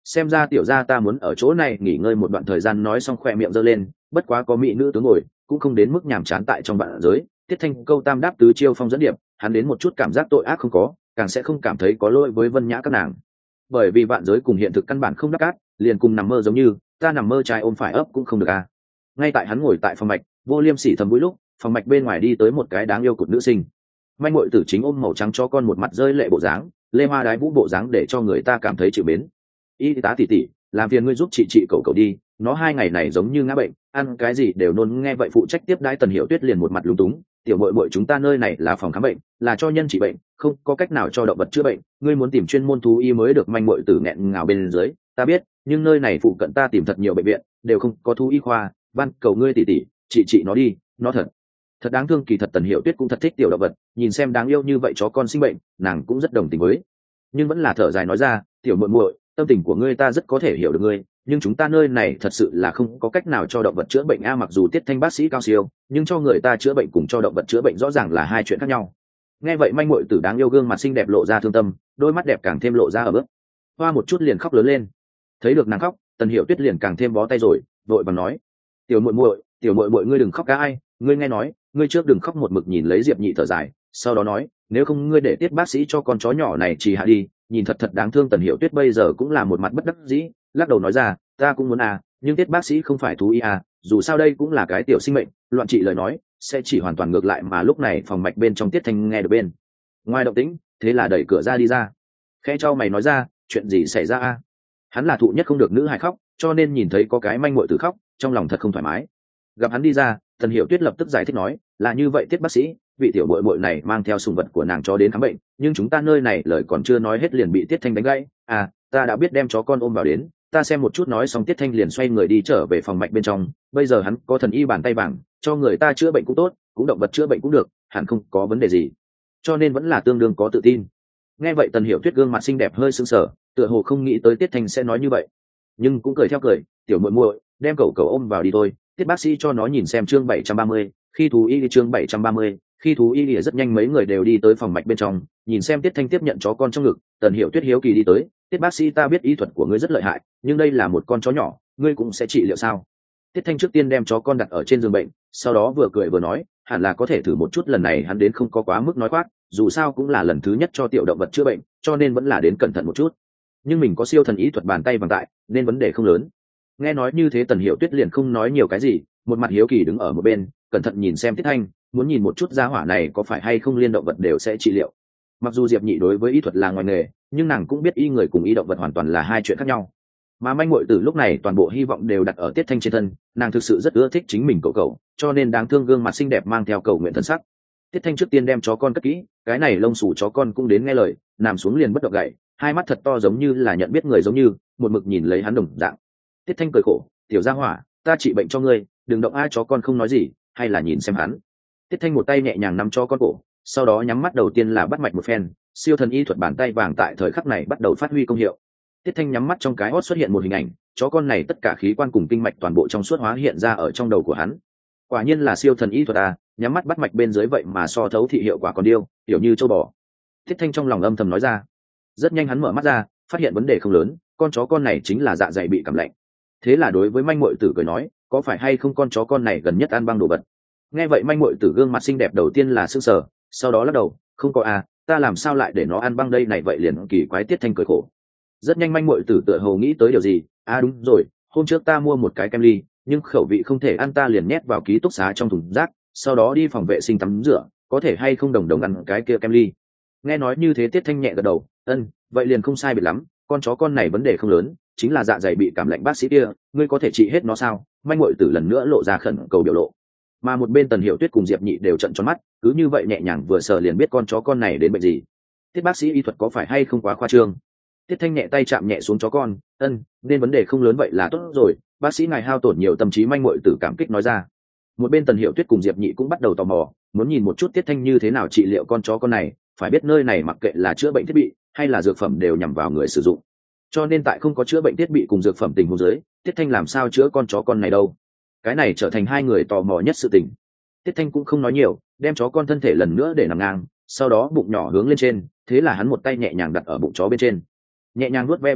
xem ra tiểu gia ta muốn ở chỗ này nghỉ ngơi một đoạn thời gian. Nói xong khoe miệng giơ lên, bất quá có mỹ nữ tướng ngồi, cũng không đến mức nhàm chán tại trong vạn giới. Tiết Thanh câu tam đáp tứ chiêu phong dẫn điệp, hắn đến một chút cảm giác tội ác không có, càng sẽ không cảm thấy có lỗi với Vân Nhã các nàng. Bởi vì vạn giới cùng hiện thực căn bản không đắc cát, liền cùng nằm mơ giống như, ta nằm mơ trai ôm phải ấp cũng không được à. Ngay tại hắn ngồi tại phòng mạch, Vô Liêm Sỉ thầm mũi lúc, phòng mạch bên ngoài đi tới một cái đáng yêu cụt nữ sinh. Manh muội tử chính ôm màu trắng cho con, một mặt rơi lệ bộ dáng, lê hoa đái vũ bộ dáng để cho người ta cảm thấy chịu mến. Y tá tỷ tỷ, làm phiền ngươi giúp chị cậu đi, nó 2 ngày này giống như ngã bệnh, ăn cái gì đều nôn. Nghe vậy phụ trách tiếp đái Tần Hiểu Tuyết liền một mặt lúng túng, tiểu muội muội chúng ta nơi này là phòng khám bệnh, là cho nhân trị bệnh, không có cách nào cho động vật chữa bệnh, ngươi muốn tìm chuyên môn thú y mới được. Manh muội tử nghẹn ngào bên dưới, ta biết, nhưng nơi này phụ cận ta tìm thật nhiều bệnh viện đều không có thú y khoa, van cầu ngươi tỷ tỷ, chị nó đi, nó thật đáng thương. Kỳ thật Tần Hiểu Tuyết cũng thật thích tiểu động vật, nhìn xem đáng yêu như vậy chó con sinh bệnh, nàng cũng rất đồng tình với, nhưng vẫn là thở dài nói ra, tiểu muội muội, tâm tình của ngươi ta rất có thể hiểu được ngươi, nhưng chúng ta nơi này thật sự là không có cách nào cho động vật chữa bệnh a. Mặc dù Tiết Thanh bác sĩ cao siêu, nhưng cho người ta chữa bệnh cùng cho động vật chữa bệnh rõ ràng là hai chuyện khác nhau. Nghe vậy manh muội tử đáng yêu gương mặt xinh đẹp lộ ra thương tâm, đôi mắt đẹp càng thêm lộ ra ở bước hoa một chút liền khóc lớn lên. Thấy được nàng khóc, Tần Hiểu Tuyết liền càng thêm bó tay rồi, vội vàng nói, tiểu muội muội ngươi đừng khóc, cả ai, ngươi nghe nói, ngươi trước đừng khóc. Một mực nhìn lấy Diệp Nhị thở dài, sau đó nói, nếu không ngươi để Tiết bác sĩ cho con chó nhỏ này trì hạ đi, nhìn thật đáng thương. Tần Hiểu Tuyết bây giờ cũng là một mặt bất đắc dĩ, lắc đầu nói ra, ta cũng muốn à, nhưng Tiết bác sĩ không phải thú y à, dù sao đây cũng là cái tiểu sinh mệnh, loạn trị lời nói sẽ chỉ hoàn toàn ngược lại. Mà lúc này phòng mạch bên trong Tiết Thanh nghe được bên ngoài động tĩnh, thế là đẩy cửa ra đi ra, khẽ cho mày nói ra, chuyện gì xảy ra a? Hắn là thụ nhất không được nữ hài khóc, cho nên nhìn thấy có cái manh muội tử khóc, trong lòng thật không thoải mái. Gặp hắn đi ra, Tần Hiểu Tuyết lập tức giải thích nói, là như vậy Tiết bác sĩ, vị tiểu muội muội này mang theo sủng vật của nàng chó đến khám bệnh, nhưng chúng ta nơi này lời còn chưa nói hết liền bị Tiết Thanh đánh gãy. À, ta đã biết, đem chó con ôm vào đến, ta xem một chút. Nói xong Tiết Thanh liền xoay người đi trở về phòng mạch bên trong. Bây giờ hắn có thần y bàn tay vàng, cho người ta chữa bệnh cũng tốt, cũng động vật chữa bệnh cũng được, hẳn không có vấn đề gì, cho nên vẫn là tương đương có tự tin. Nghe vậy Tần Hiểu Tuyết gương mặt xinh đẹp hơi sưng sờ, tựa hồ không nghĩ tới Tiết Thanh sẽ nói như vậy, nhưng cũng cười theo cười, tiểu muội muội, đem cậu ôm vào đi thôi. Tiết bác sĩ cho nó nhìn xem. Chương 730, khi thú y. Chương 730, khi thú y. Rất nhanh mấy người đều đi tới phòng mạch bên trong, nhìn xem Tiết Thanh tiếp nhận chó con trong ngực. Tần Hiểu Tuyết hiếu kỳ đi tới, Tiết bác sĩ, ta biết y thuật của ngươi rất lợi hại, nhưng đây là một con chó nhỏ, ngươi cũng sẽ trị liệu sao? Tiết Thanh trước tiên đem chó con đặt ở trên giường bệnh, sau đó vừa cười vừa nói, hẳn là có thể thử một chút. Lần này hắn đến không có quá mức nói khoác, dù sao cũng là lần thứ nhất cho tiểu động vật chữa bệnh, cho nên vẫn là đến cẩn thận một chút, nhưng mình có siêu thần ý thuật bàn tay vàng tại, nên vấn đề không lớn. Nghe nói như thế Tần Hiểu Tuyết liền không nói nhiều cái gì, một mặt hiếu kỳ đứng ở một bên, cẩn thận nhìn xem Tiết Thanh, muốn nhìn một chút gia hỏa này có phải hay không liên động vật đều sẽ trị liệu. Mặc dù Diệp Nhị đối với y thuật là ngoài nghề, nhưng nàng cũng biết y người cùng y động vật hoàn toàn là hai chuyện khác nhau. Mà manh muội từ lúc này toàn bộ hy vọng đều đặt ở Tiết Thanh trên thân, nàng thực sự rất ưa thích chính mình cậu, cho nên đáng thương gương mặt xinh đẹp mang theo cầu nguyện thân sắc. Tiết Thanh trước tiên đem chó con cất kỹ, cái này lông xù chó con cũng đến nghe lời, nằm xuống liền bất động gậy, hai mắt thật to giống như là nhận biết người giống như, một mực nhìn lấy hắn đồng dạng. Tiết Thanh cười khổ, tiểu gia hỏa, ta trị bệnh cho ngươi, đừng động ai. Chó con không nói gì, hay là nhìn xem hắn. Tiết Thanh một tay nhẹ nhàng nắm cho con cổ, sau đó nhắm mắt đầu tiên là bắt mạch một phen, siêu thần y thuật bàn tay vàng tại thời khắc này bắt đầu phát huy công hiệu. Tiết Thanh nhắm mắt, trong cái hót xuất hiện một hình ảnh, chó con này tất cả khí quan cùng kinh mạch toàn bộ trong suốt hóa hiện ra ở trong đầu của hắn. Quả nhiên là siêu thần y thuật à, nhắm mắt bắt mạch bên dưới vậy mà so thấu thị hiệu quả còn điêu, hiểu như châu bò. Tiết Thanh trong lòng âm thầm nói ra. Rất nhanh hắn mở mắt ra, phát hiện vấn đề không lớn, con chó con này chính là dạ dày bị cảm lạnh. Thế là đối với manh muội tử cười nói, có phải hay không con chó con này gần nhất ăn băng đồ vật? Nghe vậy manh muội tử gương mặt xinh đẹp đầu tiên là sững sờ, sau đó lắc đầu, không có à, ta làm sao lại để nó ăn băng đây này. Vậy liền kỳ quái. Tiết Thanh cười khổ. Rất nhanh manh muội tử tựa hồ nghĩ tới điều gì, à đúng rồi, hôm trước ta mua một cái kem ly, nhưng khẩu vị không thể ăn, ta liền nhét vào ký túc xá trong thùng rác, sau đó đi phòng vệ sinh tắm rửa, có thể hay không đồng ăn cái kia kem ly? Nghe nói như thế Tiết Thanh nhẹ gật đầu, vậy liền không sai biệt lắm, con chó con này vấn đề không lớn, chính là dạ dày bị cảm lạnh. Bác sĩ kia, ngươi có thể trị hết nó sao? Manh muội tử lần nữa lộ ra khẩn cầu biểu lộ. Mà một bên Tần Hiểu Tuyết cùng Diệp Nhị đều trợn tròn mắt, cứ như vậy nhẹ nhàng vừa sờ liền biết con chó con này đến bệnh gì. Tiết bác sĩ y thuật có phải hay không quá khoa trương? Tiết Thanh nhẹ tay chạm nhẹ xuống chó con, nên vấn đề không lớn vậy là tốt rồi, bác sĩ ngài hao tổn nhiều tâm trí. Manh muội tử cảm kích nói ra. Một bên Tần Hiểu Tuyết cùng Diệp Nhị cũng bắt đầu tò mò, muốn nhìn một chút Tiết Thanh như thế nào trị liệu con chó con này, phải biết nơi này mặc kệ là chữa bệnh thiết bị hay là dược phẩm đều nhằm vào người sử dụng, cho nên tại không có chữa bệnh thiết bị cùng dược phẩm tình huống dưới, Tiết Thanh làm sao chữa con chó con này đâu? Cái này trở thành hai người tò mò nhất sự tình. Tiết Thanh cũng không nói nhiều, đem chó con thân thể lần nữa để nằm ngang, sau đó bụng nhỏ hướng lên trên, thế là hắn một tay nhẹ nhàng đặt ở bụng chó bên trên, nhẹ nhàng nuốt ve bên dưới,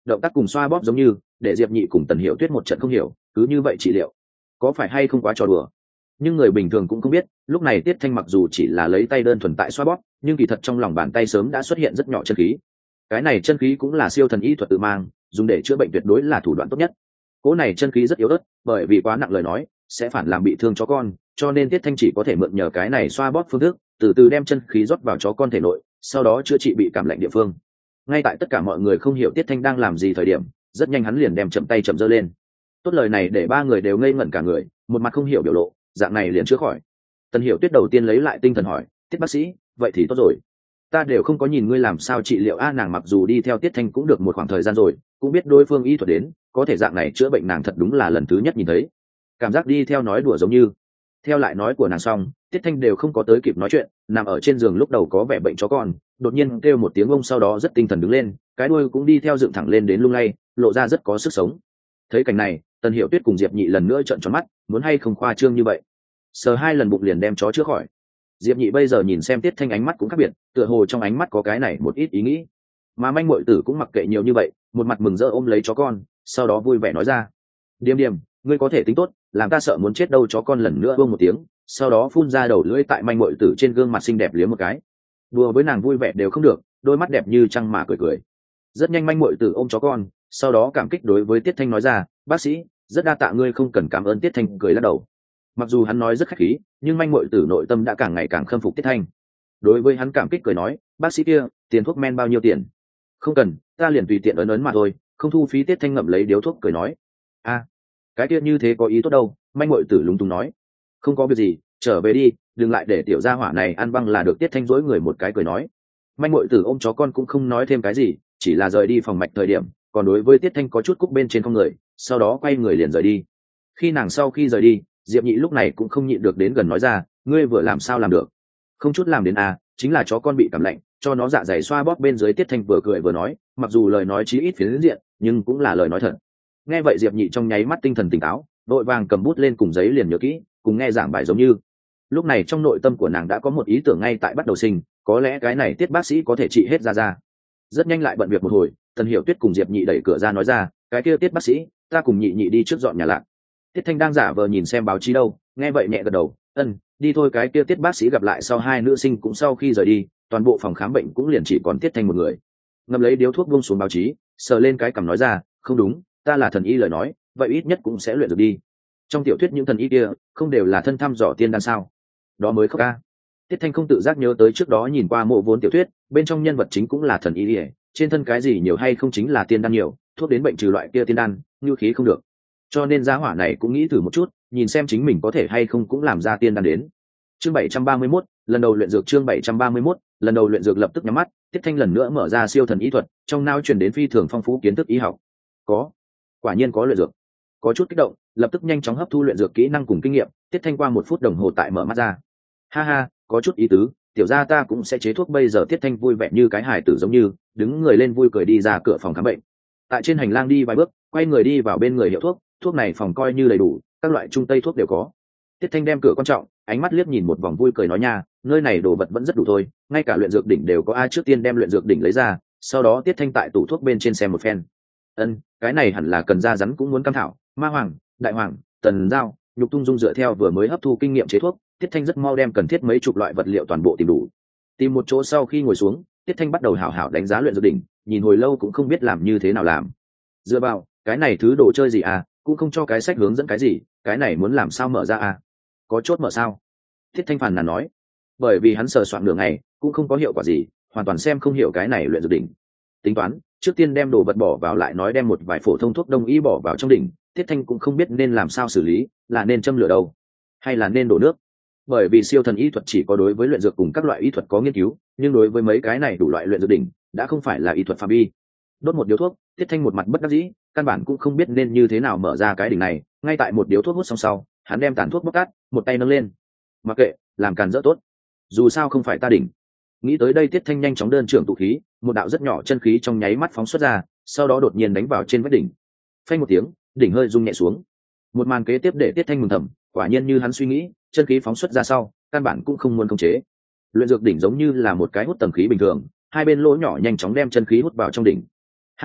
động tác cùng xoa bóp giống như, để Diệp Nhị cùng Tần Hiểu Tuyết một trận không hiểu, cứ như vậy trị liệu, có phải hay không quá trò đùa? Nhưng người bình thường cũng không biết, lúc này Tiết Thanh mặc dù chỉ là lấy tay đơn thuần tại xoa bóp, nhưng kỳ thật trong lòng bàn tay sớm đã xuất hiện rất nhỏ chân khí. Cái này chân khí cũng là siêu thần y thuật tự mang, dùng để chữa bệnh tuyệt đối là thủ đoạn tốt nhất. Cỗ này chân khí rất yếu ớt, bởi vì quá nặng lời nói sẽ phản làm bị thương chó con, cho nên Tiết Thanh chỉ có thể mượn nhờ cái này xoa bóp phương thức, từ từ đem chân khí rót vào chó con thể nội, sau đó chữa trị bị cảm lạnh địa phương. Ngay tại tất cả mọi người không hiểu Tiết Thanh đang làm gì thời điểm, rất nhanh hắn liền đem chậm tay chậm giơ lên. Tốt lời này để ba người đều ngây ngẩn cả người, một mặt không hiểu biểu lộ, dạng này liền chữa khỏi. Tần Hiểu Tuyết đầu tiên lấy lại tinh thần hỏi, Tiết bác sĩ, vậy thì tốt rồi, ta đều không có nhìn ngươi làm sao trị liệu a. Nàng mặc dù đi theo Tiết Thanh cũng được một khoảng thời gian rồi, cũng biết đối phương y thuật đến, có thể dạng này chữa bệnh nàng thật đúng là lần thứ nhất nhìn thấy. Cảm giác đi theo nói đùa giống như. Theo lại nói của nàng xong, Tiết Thanh đều không có tới kịp nói chuyện, nằm ở trên giường lúc đầu có vẻ bệnh chó con, đột nhiên kêu một tiếng ông, sau đó rất tinh thần đứng lên, cái đuôi cũng đi theo dựng thẳng lên đến lung lay, lộ ra rất có sức sống. Thấy cảnh này, Tần Hiểu Tuyết cùng Diệp Nhị lần nữa trợn tròn mắt, muốn hay không khoa trương như vậy, sờ 2 lần bụng liền đem chó chữa khỏi. Diệp Nhị bây giờ nhìn xem Tiết Thanh ánh mắt cũng khác biệt, tựa hồ trong ánh mắt có cái này một ít ý nghĩ. Mà manh muội tử cũng mặc kệ nhiều như vậy, một mặt mừng rỡ ôm lấy chó con, sau đó vui vẻ nói ra, Điềm Điềm, ngươi có thể tính tốt, làm ta sợ muốn chết đâu. Chó con lần nữa buông một tiếng, sau đó phun ra đầu lưỡi tại manh muội tử trên gương mặt xinh đẹp liếm một cái. Đùa với nàng vui vẻ đều không được, đôi mắt đẹp như trăng mà cười cười. Rất nhanh manh muội tử ôm chó con, sau đó cảm kích đối với Tiết Thanh nói ra, bác sĩ, rất đa tạ ngươi. Không cần cảm ơn. Tiết Thanh cười lắc đầu. Mặc dù hắn nói rất khách khí, nhưng manh muội tử nội tâm đã càng ngày càng khâm phục Tiết Thanh. Đối với hắn cảm kích cười nói, bác sĩ kia, tiền thuốc men bao nhiêu tiền? Không cần, ta liền tùy tiện ấn ấn mà thôi, không thu phí. Tiết Thanh ngậm lấy điếu thuốc cười nói, a, cái kia như thế có ý tốt đâu. Manh muội tử lúng túng nói, không có việc gì, trở về đi, đừng lại để tiểu gia hỏa này ăn băng là được. Tiết Thanh dỗi người một cái cười nói. Manh muội tử ôm chó con cũng không nói thêm cái gì, chỉ là rời đi phòng mạch thời điểm, còn đối với Tiết Thanh có chút cúc bên trên không người, sau đó quay người liền rời đi. Khi nàng sau khi rời đi, Diệp Nhị lúc này cũng không nhịn được đến gần nói ra, ngươi vừa làm sao làm được? Không chút làm đến à, chính là chó con bị cảm lạnh, cho nó dạ dày xoa bóp bên dưới. Tiết Thanh vừa cười vừa nói, mặc dù lời nói chí ít phiến diện, nhưng cũng là lời nói thật. Nghe vậy Diệp Nhị trong nháy mắt tinh thần tỉnh táo, đội vàng cầm bút lên cùng giấy liền nhớ kỹ, cùng nghe giảng bài giống như. Lúc này trong nội tâm của nàng đã có một ý tưởng ngay tại bắt đầu sinh, có lẽ cái này Tiết bác sĩ có thể trị hết ra. Rất nhanh lại bận việc một hồi, Tần Hiểu Tuyết cùng Diệp Nhị đẩy cửa ra nói ra, cái kia Tiết bác sĩ, ta cùng Nhị Nhị đi trước dọn nhà lạc. Tiết Thanh đang giả vờ nhìn xem báo chí đâu, nghe vậy nhẹ gật đầu, đi thôi. Cái kia Tiết bác sĩ gặp lại sau 2 nữ sinh cũng sau khi rời đi, toàn bộ phòng khám bệnh cũng liền chỉ còn Tiết Thanh một người. Ngậm lấy điếu thuốc buông xuống báo chí, sờ lên cái cằm nói ra, không đúng, ta là thần y lời nói, vậy ít nhất cũng sẽ luyện được đi. Trong tiểu thuyết những thần y kia không đều là thân thăm dò tiên đan sao? Đó mới khóc ca. Tiết Thanh không tự giác nhớ tới trước đó nhìn qua Mộ Vốn tiểu thuyết, bên trong nhân vật chính cũng là thần y, trên thân cái gì nhiều hay không chính là tiên đan nhiều, thuốc đến bệnh trừ loại kia tiên đan, như khí không được. Cho nên giá hỏa này cũng nghĩ thử một chút, nhìn xem chính mình có thể hay không cũng làm ra tiên đan đến. Chương 731, lần đầu luyện dược. Chương 731, lần đầu luyện dược. Lập tức nhắm mắt, Tiết Thanh lần nữa mở ra siêu thần y thuật, trong não truyền đến phi thường phong phú kiến thức y học. Quả nhiên có luyện dược. Có chút kích động, lập tức nhanh chóng hấp thu luyện dược kỹ năng cùng kinh nghiệm. Tiết Thanh qua 1 phút đồng hồ tại mở mắt ra. Ha ha, có chút ý tứ, tiểu gia ta cũng sẽ chế thuốc bây giờ. Tiết Thanh vui vẻ như cái hài tử giống như, đứng người lên vui cười đi ra cửa phòng khám bệnh. Tại trên hành lang đi vài bước, quay người đi vào bên người hiệu thuốc, thuốc này phòng coi như đầy đủ, các loại trung tây thuốc đều có. Tiết Thanh đem cửa quan trọng, ánh mắt liếc nhìn một vòng vui cười nói nha, nơi này đồ vật vẫn rất đủ thôi, ngay cả luyện dược đỉnh đều có. Trước tiên đem luyện dược đỉnh lấy ra, sau đó Tiết Thanh tại tủ thuốc bên trên xem một phen. Cái này hẳn là cần da rắn cũng muốn cam thảo, ma hoàng, đại hoàng, tần dao, nhục tung dung. Dựa theo vừa mới hấp thu kinh nghiệm chế thuốc, Tiết Thanh rất mau đem cần thiết mấy chục loại vật liệu toàn bộ tìm đủ. Tìm một chỗ sau khi ngồi xuống, Tiết Thanh bắt đầu hảo hảo đánh giá luyện dược đỉnh, nhìn hồi lâu cũng không biết làm như thế nào làm. Dựa vào, cái này thứ đồ chơi gì à, cũng không cho cái sách hướng dẫn cái gì, cái này muốn làm sao mở ra à? Có chốt mở sao? Tiết Thanh phàn nàn nói. Bởi vì hắn sờ soạn nửa ngày cũng không có hiệu quả gì, hoàn toàn xem không hiểu cái này luyện dược đỉnh. Tính toán, trước tiên đem đồ vật bỏ vào lại nói đem một vài phổ thông thuốc đông y bỏ vào trong đỉnh. Tiết Thanh cũng không biết nên làm sao xử lý, là nên châm lửa đâu, hay là nên đổ nước. Bởi vì siêu thần y thuật chỉ có đối với luyện dược cùng các loại y thuật có nghiên cứu, nhưng đối với mấy cái này đủ loại luyện dược đỉnh đã không phải là y thuật phạm vi. Đốt một điếu thuốc, Tiết Thanh một mặt bất đắc dĩ, căn bản cũng không biết nên như thế nào mở ra cái đỉnh này. Ngay tại một điếu thuốc hút xong sau, hắn đem tàn thuốc bóc tát, một tay nâng lên, mặc kệ, làm càn dỡ tốt, dù sao không phải ta đỉnh. Nghĩ tới đây, Tiết Thanh nhanh chóng đơn trưởng tụ khí, một đạo rất nhỏ chân khí trong nháy mắt phóng xuất ra, sau đó đột nhiên đánh vào trên vách đỉnh. Phanh một tiếng, đỉnh hơi rung nhẹ xuống. Một màn kế tiếp để Tiết Thanh mừng thầm, quả nhiên như hắn suy nghĩ, chân khí phóng xuất ra sau, căn bản cũng không muốn khống chế. Luyện dược đỉnh giống như là một cái hút tầng khí bình thường, 2 bên lỗ nhỏ nhanh chóng đem chân khí hút vào trong đỉnh. Ha ha,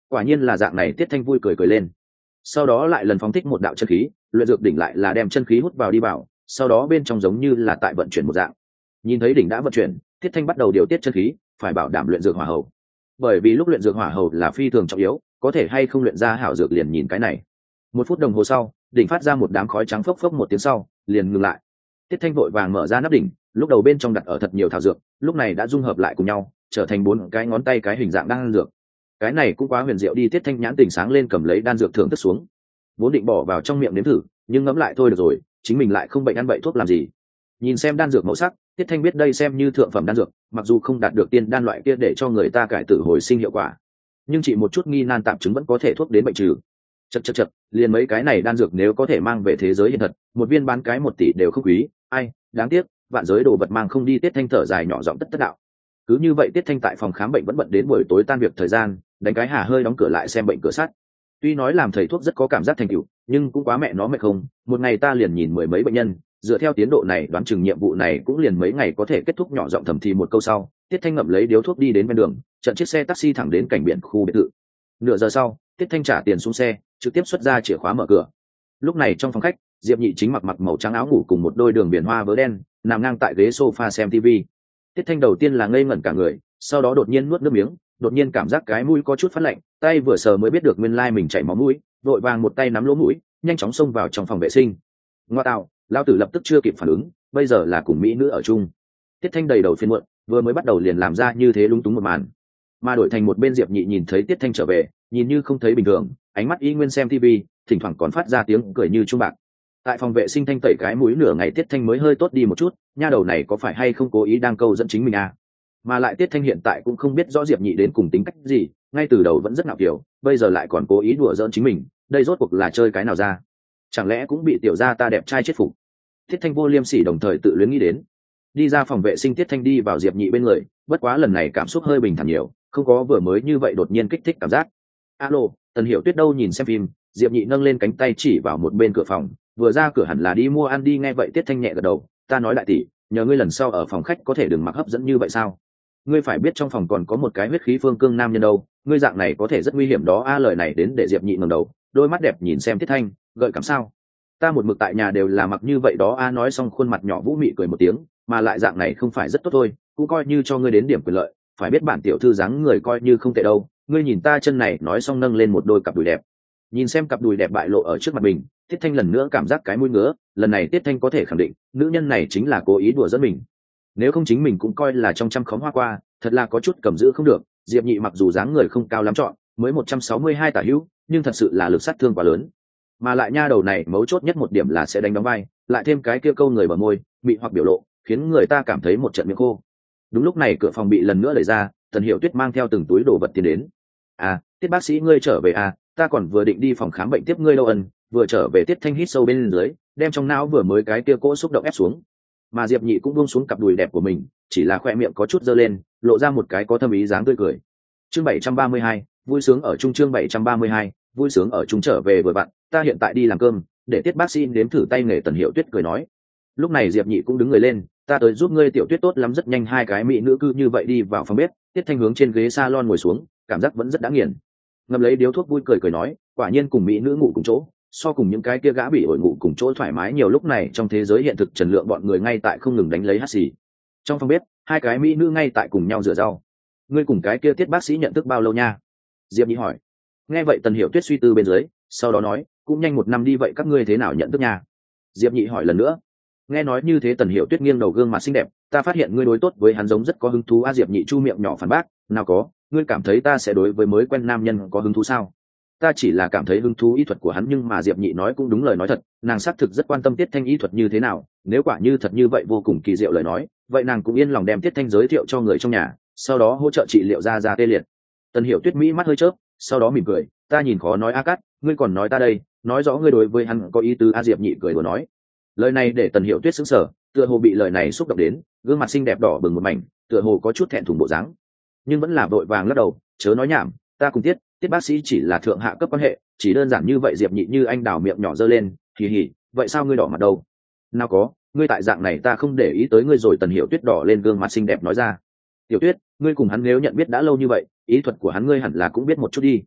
quả nhiên là dạng này. Tiết Thanh vui cười cười lên, sau đó lại lần phóng thích một đạo chân khí, luyện dược đỉnh lại là đem chân khí hút vào đi vào, sau đó bên trong giống như là tại vận chuyển một dạng. Nhìn thấy đỉnh đã vận chuyển, Tiết Thanh bắt đầu điều tiết chân khí, phải bảo đảm luyện dược hỏa hầu, bởi vì lúc luyện dược hỏa hầu là phi thường trọng yếu, có thể hay không luyện ra hảo dược liền nhìn cái này. 1 phút đồng hồ sau, đỉnh phát ra một đám khói trắng, phốc phốc một tiếng sau liền ngừng lại. Tiết Thanh vội vàng mở ra nắp đỉnh, lúc đầu bên trong đặt ở thật nhiều thảo dược, lúc này đã dung hợp lại cùng nhau, trở thành 4 cái ngón tay cái hình dạng đan dược. Cái này cũng quá huyền diệu đi. Tiết Thanh nhãn tỉnh sáng lên, cầm lấy đan dược thưởng thức xuống, vốn định bỏ vào trong miệng nếm thử, nhưng ngẫm lại thôi được rồi, chính mình lại không bệnh ăn bậy thuốc làm gì. Nhìn xem đan dược màu sắc, Tiết Thanh biết đây xem như thượng phẩm đan dược, mặc dù không đạt được tiên đan loại kia để cho người ta cải tử hồi sinh hiệu quả, nhưng chỉ một chút nghi nan tạm chứng vẫn có thể thuốc đến bệnh trừ. Chậc, liền mấy cái này đan dược nếu có thể mang về thế giới hiện thật, một viên bán cái 1 tỷ đều không quý, ai, đáng tiếc, vạn giới đồ vật mang không đi. Tiết Thanh thở dài nhỏ giọng tất đạo. Cứ như vậy Tiết Thanh tại phòng khám bệnh vẫn bận đến buổi tối tan việc thời gian, đánh cái hà hơi đóng cửa lại xem bệnh cửa sắt. Tuy nói làm thầy thuốc rất có cảm giác thành tựu, nhưng cũng quá mẹ nó mệt không, một ngày ta liền nhìn 10 mấy bệnh nhân, dựa theo tiến độ này đoán chừng nhiệm vụ này cũng liền mấy ngày có thể kết thúc. Nhỏ giọng thầm thì một câu sau, Tiết Thanh ngậm lấy điếu thuốc đi đến bên đường, chặn chiếc xe taxi thẳng đến cảnh biển khu biệt thự. Nửa giờ sau, Tiết Thanh trả tiền xuống xe, trực tiếp xuất ra chìa khóa mở cửa. Lúc này trong phòng khách, Diệp Nhị chính mặc màu trắng áo ngủ cùng một đôi đường biển hoa vớ đen, nằm ngang tại ghế sofa xem TV. Tiết Thanh đầu tiên là ngây ngẩn cả người, sau đó đột nhiên nuốt nước miếng, đột nhiên cảm giác cái mũi có chút phát lạnh, tay vừa sờ mới biết được nguyên lai mình chảy máu mũi, vội vàng một tay nắm lỗ mũi, nhanh chóng xông vào trong phòng vệ sinh. Ngoa tạo, lao tử lập tức chưa kịp phản ứng, bây giờ là cùng mỹ nữ ở chung. Tiết Thanh đầy đầu phiền muộn, vừa mới bắt đầu liền làm ra như thế lúng túng một màn, mà đổi thành một bên Diệp Nhị nhìn thấy Tiết Thanh trở về, nhìn như không thấy bình thường, ánh mắt y nguyên xem TV, thỉnh thoảng còn phát ra tiếng cười như chuông bạc. Tại phòng vệ sinh Thanh tẩy cái mũi nửa ngày, Tiết Thanh mới hơi tốt đi một chút, nha đầu này có phải hay không cố ý đang câu dẫn chính mình à? Mà lại Tiết Thanh hiện tại cũng không biết rõ Diệp Nhị đến cùng tính cách gì, ngay từ đầu vẫn rất ngạo kiểu, bây giờ lại còn cố ý đùa giỡn chính mình, đây rốt cuộc là chơi cái nào ra? Chẳng lẽ cũng bị tiểu gia ta đẹp trai chết phục? Tiết Thanh vô liêm sỉ đồng thời tự luyến nghĩ đến. Đi ra phòng vệ sinh, Tiết Thanh đi vào Diệp Nhị bên người, bất quá lần này cảm xúc hơi bình thản nhiều, không có vừa mới như vậy đột nhiên kích thích cảm giác. Alo, Tần Hiểu Tuyết đâu? Nhìn xem phim, Diệp Nhị nâng lên cánh tay chỉ vào một bên cửa phòng, vừa ra cửa hẳn là đi mua ăn đi. Nghe vậy Tiết Thanh nhẹ gật đầu, ta nói đại tỷ, nhờ ngươi lần sau ở phòng khách có thể đừng mặc hấp dẫn như vậy sao? Ngươi phải biết trong phòng còn có một cái huyết khí phương cương nam nhân đâu, ngươi dạng này có thể rất nguy hiểm đó. Lời này đến để Diệp Nhị ngẩng đầu, đôi mắt đẹp nhìn xem Tiết Thanh, gợi cảm sao? Ta một mực tại nhà đều là mặc như vậy đó. Nói xong khuôn mặt nhỏ vũ mị cười một tiếng, mà lại dạng này không phải rất tốt thôi, cũng coi như cho ngươi đến điểm quyền lợi, phải biết bản tiểu thư dáng người coi như không tệ đâu, ngươi nhìn ta chân này. Nói xong nâng lên một đôi cặp đùi đẹp, nhìn xem cặp đùi đẹp bại lộ ở trước mặt mình, Tiết Thanh lần nữa cảm giác cái mũi ngứa. Lần này Tiết Thanh có thể khẳng định nữ nhân này chính là cố ý đùa dẫn mình, nếu không chính mình cũng coi là trong trăm khóm hoa qua, thật là có chút cầm giữ không được. Diệp Nhị mặc dù dáng người không cao lắm chọn, mới 162 tả hữu, nhưng thật sự là lực sát thương quá lớn, mà lại nha đầu này mấu chốt nhất một điểm là sẽ đánh đóng vai, lại thêm cái kia câu người bờ môi bị hoặc biểu lộ, khiến người ta cảm thấy một trận miệng khô. Đúng lúc này cửa phòng bị lần nữa đẩy ra, Tần Hiểu Tuyết mang theo từng túi đồ vật tiến đến. Tiết bác sĩ ngươi trở về à? Ta còn vừa định đi phòng khám bệnh tiếp ngươi đâu. Vừa trở về. Tiết Thanh hít sâu bên dưới, đem trong não vừa mới cái kia cỗ xúc động ép xuống, mà Diệp Nhị cũng buông xuống cặp đùi đẹp của mình, chỉ là khoe miệng có chút dơ lên, lộ ra một cái có thâm ý dáng tươi cười. Chương 732, vui sướng ở chung. Chương 732, vui sướng ở chung trở về vừa vặn, ta hiện tại đi làm cơm, để Tiết bác sĩ nếm thử tay nghề. Tần Hiểu Tuyết cười nói. Lúc này Diệp Nhị cũng đứng người lên, ta tới giúp ngươi. Tiểu Tuyết tốt lắm. Rất nhanh hai cái mỹ nữ cư như vậy đi vào phòng bếp, Tiết Thanh hướng trên ghế salon ngồi xuống, cảm giác vẫn rất đã nghiền, ngậm lấy điếu thuốc vui cười nói, quả nhiên cùng mỹ nữ ngủ cùng chỗ, so cùng những cái kia gã bị ổi ngủ cùng chỗ thoải mái nhiều. Lúc này trong thế giới hiện thực Trần Lượng bọn người ngay tại không ngừng đánh lấy hắt xì. Trong phòng bếp hai cái mỹ nữ ngay tại cùng nhau rửa rau. Ngươi cùng cái kia Tiết bác sĩ nhận thức bao lâu nha? Diệp Nhị hỏi. Nghe vậy Tần Hiểu Tuyết suy tư bên dưới, sau đó nói, cũng nhanh 1 năm đi. Vậy các ngươi thế nào nhận thức nha? Diệp Nhị hỏi lần nữa. Nghe nói như thế Tần Hiểu Tuyết nghiêng đầu, gương mặt xinh đẹp, ta phát hiện ngươi đối tốt với hắn giống rất có hứng thú. Diệp Nhị chu miệng nhỏ phản bác, nào có, ngươi cảm thấy ta sẽ đối với mới quen nam nhân có hứng thú sao? Ta chỉ là cảm thấy hứng thú y thuật của hắn. Nhưng mà Diệp Nhị nói cũng đúng lời nói thật, nàng xác thực rất quan tâm Tiết Thanh y thuật như thế nào, nếu quả như thật như vậy vô cùng kỳ diệu lời nói, vậy nàng cũng yên lòng đem Tiết Thanh giới thiệu cho người trong nhà, sau đó hỗ trợ trị liệu ra tê liệt. Tần Hiểu Tuyết mỹ mắt hơi chớp, sau đó mỉm cười, ta nhìn khó nói. Cát, ngươi còn nói ta đây, nói rõ ngươi đối với hắn có ý tứ. Diệp Nhị cười đùa nói. Lời này để Tần Hiểu Tuyết sững sờ, tựa hồ bị lời này xúc động đến, gương mặt xinh đẹp đỏ bừng một mảnh, tựa hồ có chút thẹn thùng bộ dáng, nhưng vẫn là vội vàng lắc đầu, chớ nói nhảm, ta cùng Tiết bác sĩ chỉ là thượng hạ cấp quan hệ, chỉ đơn giản như vậy. Diệp Nhị như anh đào miệng nhỏ giơ lên, hì hì, vậy sao ngươi đỏ mặt đâu? Nào có, ngươi tại dạng này ta không để ý tới ngươi rồi. Tần Hiểu Tuyết đỏ lên gương mặt xinh đẹp nói ra. Tiểu Tuyết, ngươi cùng hắn nếu nhận biết đã lâu như vậy, ý thuật của hắn ngươi hẳn là cũng biết một chút đi.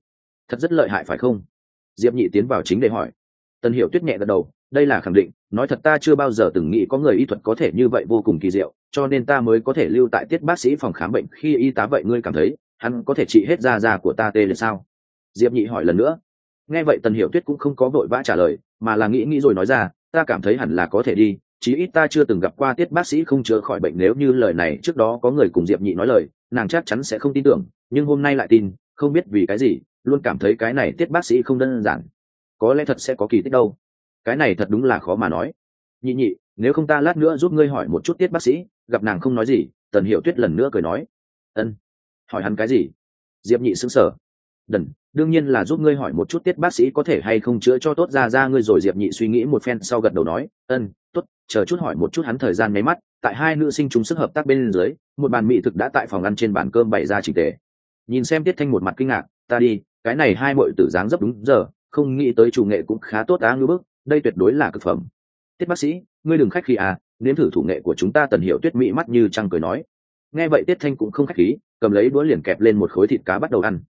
Thật rất lợi hại phải không? Diệp Nhị tiến vào chính để hỏi. Tần Hiểu Tuyết nhẹ gật đầu, đây là khẳng định, nói thật ta chưa bao giờ từng nghĩ có người y thuật có thể như vậy vô cùng kỳ diệu, cho nên ta mới có thể lưu tại Tiết bác sĩ phòng khám bệnh khi y tá. Vậy ngươi cảm thấy hắn có thể trị hết da của ta tê liệt sao? Diệp Nhị hỏi lần nữa. Nghe vậy Tần Hiểu Tuyết cũng không có vội vã trả lời, mà là nghĩ rồi nói ra, ta cảm thấy hẳn là có thể đi, chí ít ta chưa từng gặp qua Tiết bác sĩ không chữa khỏi bệnh. Nếu như lời này trước đó có người cùng Diệp Nhị nói lời, nàng chắc chắn sẽ không tin tưởng, nhưng hôm nay lại tin, không biết vì cái gì, luôn cảm thấy cái này Tiết bác sĩ không đơn giản, có lẽ thật sẽ có kỳ tích đâu. Cái này thật đúng là khó mà nói. Nhị, nếu không ta lát nữa giúp ngươi hỏi một chút Tiết bác sĩ. Gặp nàng không nói gì, Tần Hiểu Tuyết lần nữa cười nói, ân, hỏi hắn cái gì? Diệp Nhị sững sờ. Đương nhiên là giúp ngươi hỏi một chút Tiết bác sĩ có thể hay không chữa cho tốt da ngươi rồi. Diệp Nhị suy nghĩ một phen sau gật đầu nói, tốt, chờ chút hỏi một chút hắn. Thời gian nháy mắt, tại hai nữ sinh chung sức hợp tác bên dưới, một bàn mỹ thực đã tại phòng ăn trên bàn cơm bày ra chỉnh tề. Nhìn xem Tiết Thanh một mặt kinh ngạc, ta đi, cái này hai muội tử dáng dấp đúng giờ, không nghĩ tới chủ nghệ cũng khá tốt á. Ngư bức, đây tuyệt đối là cực phẩm. Tiết bác sĩ, ngươi đừng khách khí à, nếm thử thủ nghệ của chúng ta. Tần Hiểu Tuyết mỹ mắt như trăng cười nói. Nghe vậy Tiết Thanh cũng không khách khí, cầm lấy đũa liền kẹp lên một khối thịt cá bắt đầu ăn.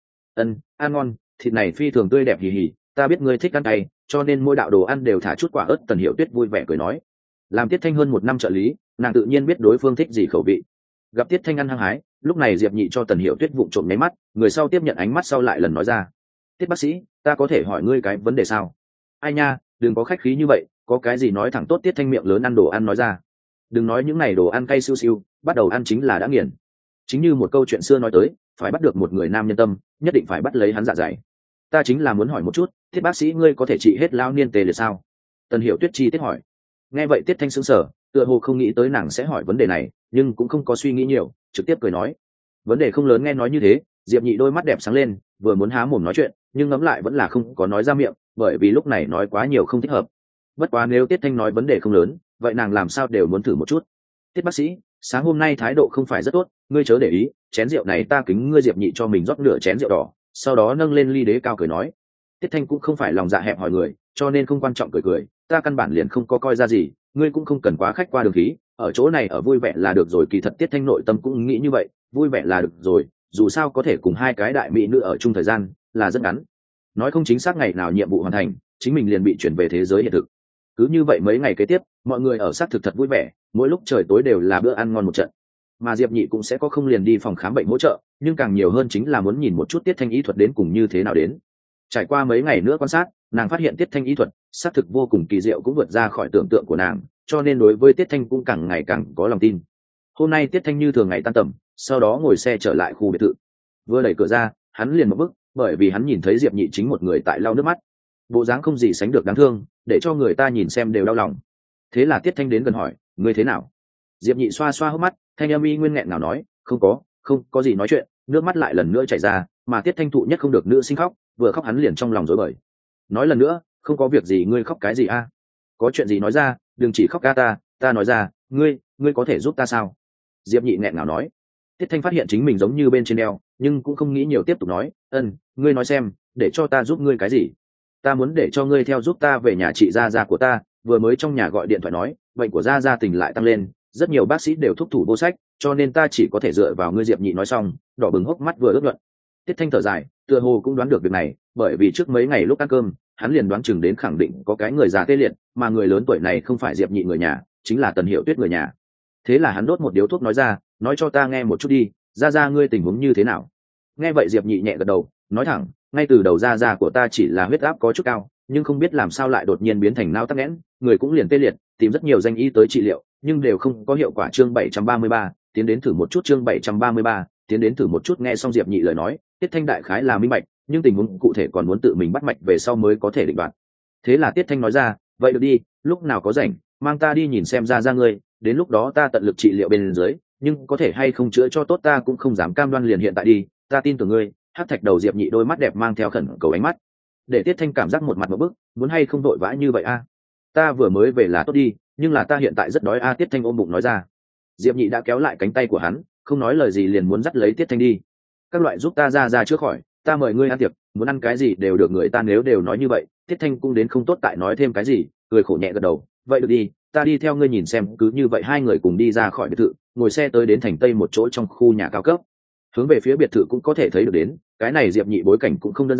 Ăn ngon, thịt này phi thường tươi đẹp hì hì, ta biết ngươi thích ăn cay, cho nên mỗi đạo đồ ăn đều thả chút quả ớt. Tần Hiểu Tuyết vui vẻ cười nói. Làm Tiết Thanh hơn một năm trợ lý, nàng tự nhiên biết đối phương thích gì khẩu vị. Gặp Tiết Thanh ăn hăng hái, lúc này Diệp Nhị cho Tần Hiểu Tuyết vụng trộm nháy mắt, người sau tiếp nhận ánh mắt sau lại lần nói ra, Tiết bác sĩ, ta có thể hỏi ngươi cái vấn đề sao? Ai nha, đừng có khách khí như vậy, có cái gì nói thẳng tốt. Tiết Thanh miệng lớn ăn đồ ăn nói ra. Đừng nói những này đồ ăn cay siêu siêu, bắt đầu ăn chính là đã nghiền. Chính như một câu chuyện xưa nói tới, phải bắt được một người nam nhân tâm, nhất định phải bắt lấy hắn dạ dày. Ta chính là muốn hỏi một chút, Tiết bác sĩ ngươi có thể trị hết lao niên tê liệt sao? Tần Hiểu Tuyết chi tiết hỏi. Nghe vậy Tiết Thanh sững sờ, tựa hồ không nghĩ tới nàng sẽ hỏi vấn đề này, nhưng cũng không có suy nghĩ nhiều, trực tiếp cười nói, vấn đề không lớn. Nghe nói như thế, Diệp Nhị đôi mắt đẹp sáng lên, vừa muốn há mồm nói chuyện, nhưng ngẫm lại vẫn là không có nói ra miệng, bởi vì lúc này nói quá nhiều không thích hợp. Bất quá nếu Tiết Thanh nói vấn đề không lớn, vậy nàng làm sao đều muốn thử một chút. Tiết bác sĩ, sáng hôm nay thái độ không phải rất tốt, ngươi chớ để ý, chén rượu này ta kính ngươi. Diệp Nhị cho mình rót nửa chén rượu đỏ, sau đó nâng lên ly đế cao cười nói. Tiết Thanh cũng không phải lòng dạ hẹp hòi người, cho nên không quan trọng cười, ta căn bản liền không có coi ra gì, ngươi cũng không cần quá khách qua đường khí, ở chỗ này ở vui vẻ là được rồi. Kỳ thật Tiết Thanh nội tâm cũng nghĩ như vậy, vui vẻ là được rồi, dù sao có thể cùng hai cái đại mỹ nữ ở chung thời gian là rất ngắn, nói không chính xác ngày nào nhiệm vụ hoàn thành, chính mình liền bị chuyển về thế giới hiện thực. Cứ như vậy mấy ngày kế tiếp, mọi người ở xác thực thật vui vẻ, mỗi lúc trời tối đều là bữa ăn ngon một trận. Mà Diệp Nhị cũng sẽ có không liền đi phòng khám bệnh hỗ trợ, nhưng càng nhiều hơn chính là muốn nhìn một chút Tiết Thanh y thuật đến cùng như thế nào đến. Trải qua mấy ngày nữa quan sát, nàng phát hiện Tiết Thanh y thuật xác thực vô cùng kỳ diệu, cũng vượt ra khỏi tưởng tượng của nàng, cho nên đối với Tiết Thanh cũng càng ngày càng có lòng tin. Hôm nay Tiết Thanh như thường ngày tan tầm, sau đó ngồi xe trở lại khu biệt thự. Vừa đẩy cửa ra, hắn liền một bước, bởi vì hắn nhìn thấy Diệp Nhị chính một người tại lau nước mắt, bộ dáng không gì sánh được đáng thương, để cho người ta nhìn xem đều đau lòng. Thế là Tiết Thanh đến gần hỏi, ngươi thế nào? Diệp Nhị xoa xoa hốc mắt, thanh âm y nguyên nghẹn ngào nói, không có gì nói chuyện. Nước mắt lại lần nữa chảy ra, mà Tiết Thanh thụ nhất không được nữ sinh khóc, vừa khóc hắn liền trong lòng rối bời. Nói lần nữa, không có việc gì. Ngươi khóc cái gì a? Có chuyện gì nói ra, đừng chỉ khóc ca. Ta nói ra, ngươi có thể giúp ta sao? Diệp Nhị nghẹn ngào nói. Tiết Thanh phát hiện chính mình giống như bên trên đeo, nhưng cũng không nghĩ nhiều, tiếp tục nói, ngươi nói xem, để cho ta giúp ngươi cái gì? Ta muốn để cho ngươi theo giúp ta về nhà trị gia của ta, vừa mới trong nhà gọi điện thoại nói bệnh của gia tình lại tăng lên, rất nhiều bác sĩ đều thúc thủ vô sách, cho nên ta chỉ có thể dựa vào ngươi. Diệp Nhị nói xong, đỏ bừng hốc mắt vừa ước luận. Tiết Thanh thở dài, tựa hồ cũng đoán được việc này, bởi vì trước mấy ngày lúc ăn cơm, hắn liền đoán chừng đến khẳng định có cái người già tê liệt, mà người lớn tuổi này không phải Diệp Nhị người nhà, chính là Tần Hiểu Tuyết người nhà. Thế là hắn đốt một điếu thuốc nói ra, nói cho ta nghe một chút đi, gia ngươi tình huống như thế nào? Nghe vậy Diệp Nhị nhẹ gật đầu, nói thẳng, ngay từ đầu gia của ta chỉ là huyết áp có chút cao, nhưng không biết làm sao lại đột nhiên biến thành não tắc nghẽn, người cũng liền tê liệt, tìm rất nhiều danh y tới trị liệu, nhưng đều không có hiệu quả. Chương 733, tiến đến thử một chút. Chương 733, tiến đến thử một chút. Nghe xong Diệp Nhị lời nói, Tiết Thanh đại khái là minh bạch, nhưng tình huống cụ thể còn muốn tự mình bắt mạch về sau mới có thể định đoạt. Thế là Tiết Thanh nói ra, vậy được đi, lúc nào có rảnh, mang ta đi nhìn xem gia ngươi, đến lúc đó ta tận lực trị liệu bên dưới, nhưng có thể hay không chữa cho tốt ta cũng không dám cam đoan, liền hiện tại đi, ta tin tưởng ngươi. Hắc thạch đầu Diệp Nhị đôi mắt đẹp mang theo khẩn cầu ánh mắt, để Tiết Thanh cảm giác một mặt một bức, muốn hay không vội vã như vậy a? Ta vừa mới về là tốt đi, nhưng là ta hiện tại rất đói a. Tiết Thanh ôm bụng nói ra. Diệp Nhị đã kéo lại cánh tay của hắn, không nói lời gì liền muốn dắt lấy Tiết Thanh đi. Các loại giúp ta ra trước khỏi, ta mời ngươi ăn tiệc, muốn ăn cái gì đều được. Người ta nếu đều nói như vậy, Tiết Thanh cũng đến không tốt tại nói thêm cái gì, cười khổ nhẹ gật đầu, vậy được đi, ta đi theo ngươi nhìn xem. Cứ như vậy hai người cùng đi ra khỏi biệt thự, ngồi xe tới đến thành Tây một chỗ trong khu nhà cao cấp. Hướng về phía biệt thự cũng có thể thấy được đến, cái này Diệp Nhị bối cảnh cũng không đơn giản,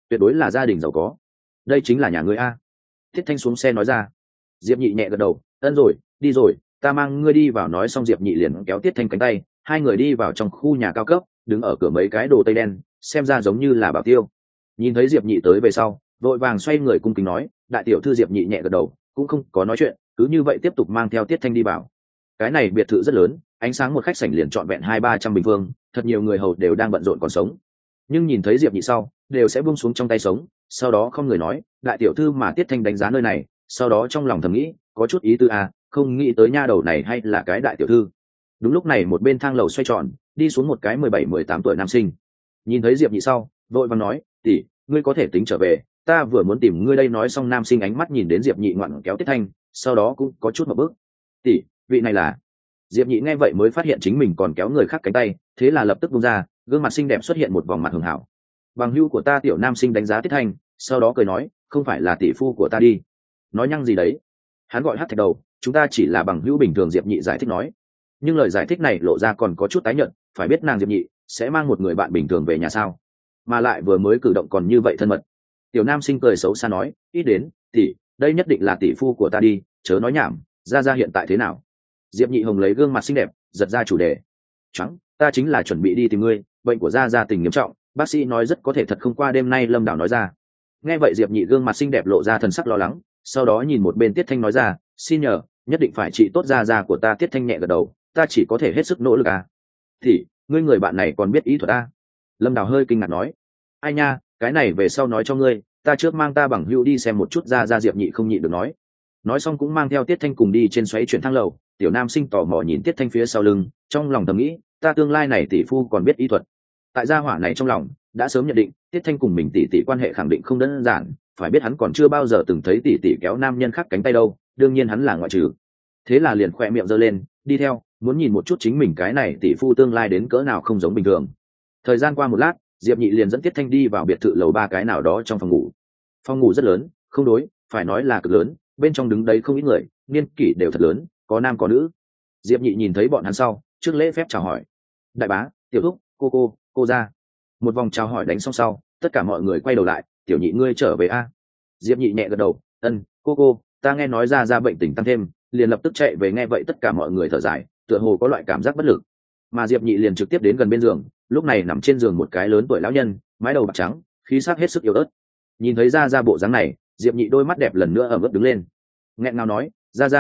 tuyệt đối là gia đình giàu có. Đây chính là nhà ngươi a. Tiết Thanh xuống xe nói ra. Diệp Nhị nhẹ gật đầu, ân rồi, đi rồi, ta mang ngươi đi vào. Nói xong Diệp Nhị liền kéo Tiết Thanh cánh tay, hai người đi vào trong khu nhà cao cấp, đứng ở cửa mấy cái đồ tây đen, xem ra giống như là bảo tiêu. Nhìn thấy Diệp Nhị tới về sau, vội vàng xoay người cung kính nói, đại tiểu thư. Diệp Nhị nhẹ gật đầu, cũng không có nói chuyện, cứ như vậy tiếp tục mang theo Tiết Thanh đi vào. Cái này biệt thự rất lớn, ánh sáng một khách sảnh liền trọn vẹn 200-300 bình phương, thật nhiều người hầu đều đang bận rộn còn sống. Nhưng nhìn thấy Diệp Nhị sau, đều sẽ buông xuống trong tay sống, sau đó không người nói, đại tiểu thư. Mà Tiết Thanh đánh giá nơi này, sau đó trong lòng thầm nghĩ, có chút ý tư à, không nghĩ tới nha đầu này hay là cái đại tiểu thư. Đúng lúc này một bên thang lầu xoay tròn, đi xuống một cái 17-18 tuổi nam sinh. Nhìn thấy Diệp Nhị sau, vội vàng nói, tỷ, ngươi có thể tính trở về, ta vừa muốn tìm ngươi đây. Nói xong nam sinh ánh mắt nhìn đến Diệp Nhị ngoặn kéo Tiết Thanh, sau đó cũng có chút một bước. Tỷ, vị này là. Diệp Nhị nghe vậy mới phát hiện chính mình còn kéo người khác cánh tay, thế là lập tức buông ra, gương mặt xinh đẹp xuất hiện một vòng mặt hường hảo. Bằng hữu của ta. Tiểu nam sinh đánh giá Tiết Thanh, sau đó cười nói, không phải là tỷ phu của ta đi. Nói nhăng gì đấy. Hắn gọi Hắc Thạch Đầu, chúng ta chỉ là bằng hữu bình thường. Diệp Nhị giải thích nói. Nhưng lời giải thích này lộ ra còn có chút tái nhợt, phải biết nàng Diệp Nhị sẽ mang một người bạn bình thường về nhà sao, mà lại vừa mới cử động còn như vậy thân mật. Tiểu nam sinh cười xấu xa nói, ít đến, tỷ, đây nhất định là tỷ phu của ta đi, chớ nói nhảm. Ra hiện tại thế nào? Diệp Nhị hồng lấy gương mặt xinh đẹp giật ra chủ đề. Trắng, ta chính là chuẩn bị đi tìm ngươi, bệnh của Ra tình nghiêm trọng, bác sĩ nói rất có thể thật không qua đêm nay. Lâm Đảo nói ra. Nghe vậy Diệp Nhị gương mặt xinh đẹp lộ ra thần sắc lo lắng, sau đó nhìn một bên Tiết Thanh nói ra, xin nhờ, nhất định phải trị tốt Ra của ta. Tiết Thanh nhẹ gật đầu, ta chỉ có thể hết sức nỗ lực à. Thì ngươi người bạn này còn biết ý thuật à? Lâm Đào hơi kinh ngạc nói. Ai nha, cái này về sau nói cho ngươi, ta trước mang ta bằng hữu đi xem một chút. Ra Diệp Nhị không nhịn được nói. Nói xong cũng mang theo Tiết Thanh cùng đi trên xoáy chuyển thang lầu. Tiểu nam sinh tò mò nhìn Tiết Thanh phía sau lưng, trong lòng thầm nghĩ, ta tương lai này tỷ phu còn biết ý thuật. Tại gia hỏa này trong lòng đã sớm nhận định Tiết Thanh cùng mình tỷ quan hệ khẳng định không đơn giản, phải biết hắn còn chưa bao giờ từng thấy tỷ kéo nam nhân khác cánh tay đâu, đương nhiên hắn là ngoại trừ. Thế là liền khoe miệng giơ lên, đi theo, muốn nhìn một chút chính mình cái này tỷ phu tương lai đến cỡ nào không giống bình thường. Thời gian qua một lát, Diệp Nhị liền dẫn Tiết Thanh đi vào biệt thự lầu 3 cái nào đó trong phòng ngủ. Phòng ngủ rất lớn, không đối, phải nói là cực lớn, bên trong đứng đấy không ít người, niên kỷ đều thật lớn, có nam có nữ. Diệp Nhị nhìn thấy bọn hắn sau, trước lễ phép chào hỏi, đại bá, tiểu thúc, cô ra. Một vòng chào hỏi đánh xong sau, tất cả mọi người quay đầu lại, tiểu Nhị ngươi trở về a. Diệp Nhị nhẹ gật đầu, ân, cô, ta nghe nói Ra bệnh tình tăng thêm, liền lập tức chạy về. Nghe vậy tất cả mọi người thở dài, tựa hồ có loại cảm giác bất lực. Mà Diệp Nhị liền trực tiếp đến gần bên giường, lúc này nằm trên giường một cái lớn tuổi lão nhân, mái đầu bạc trắng, khí sắc hết sức yếu ớt. Nhìn thấy Ra bộ dáng này, Diệp Nhị đôi mắt đẹp lần nữa ẩm ướt đứng lên, nghẹn ngào nói,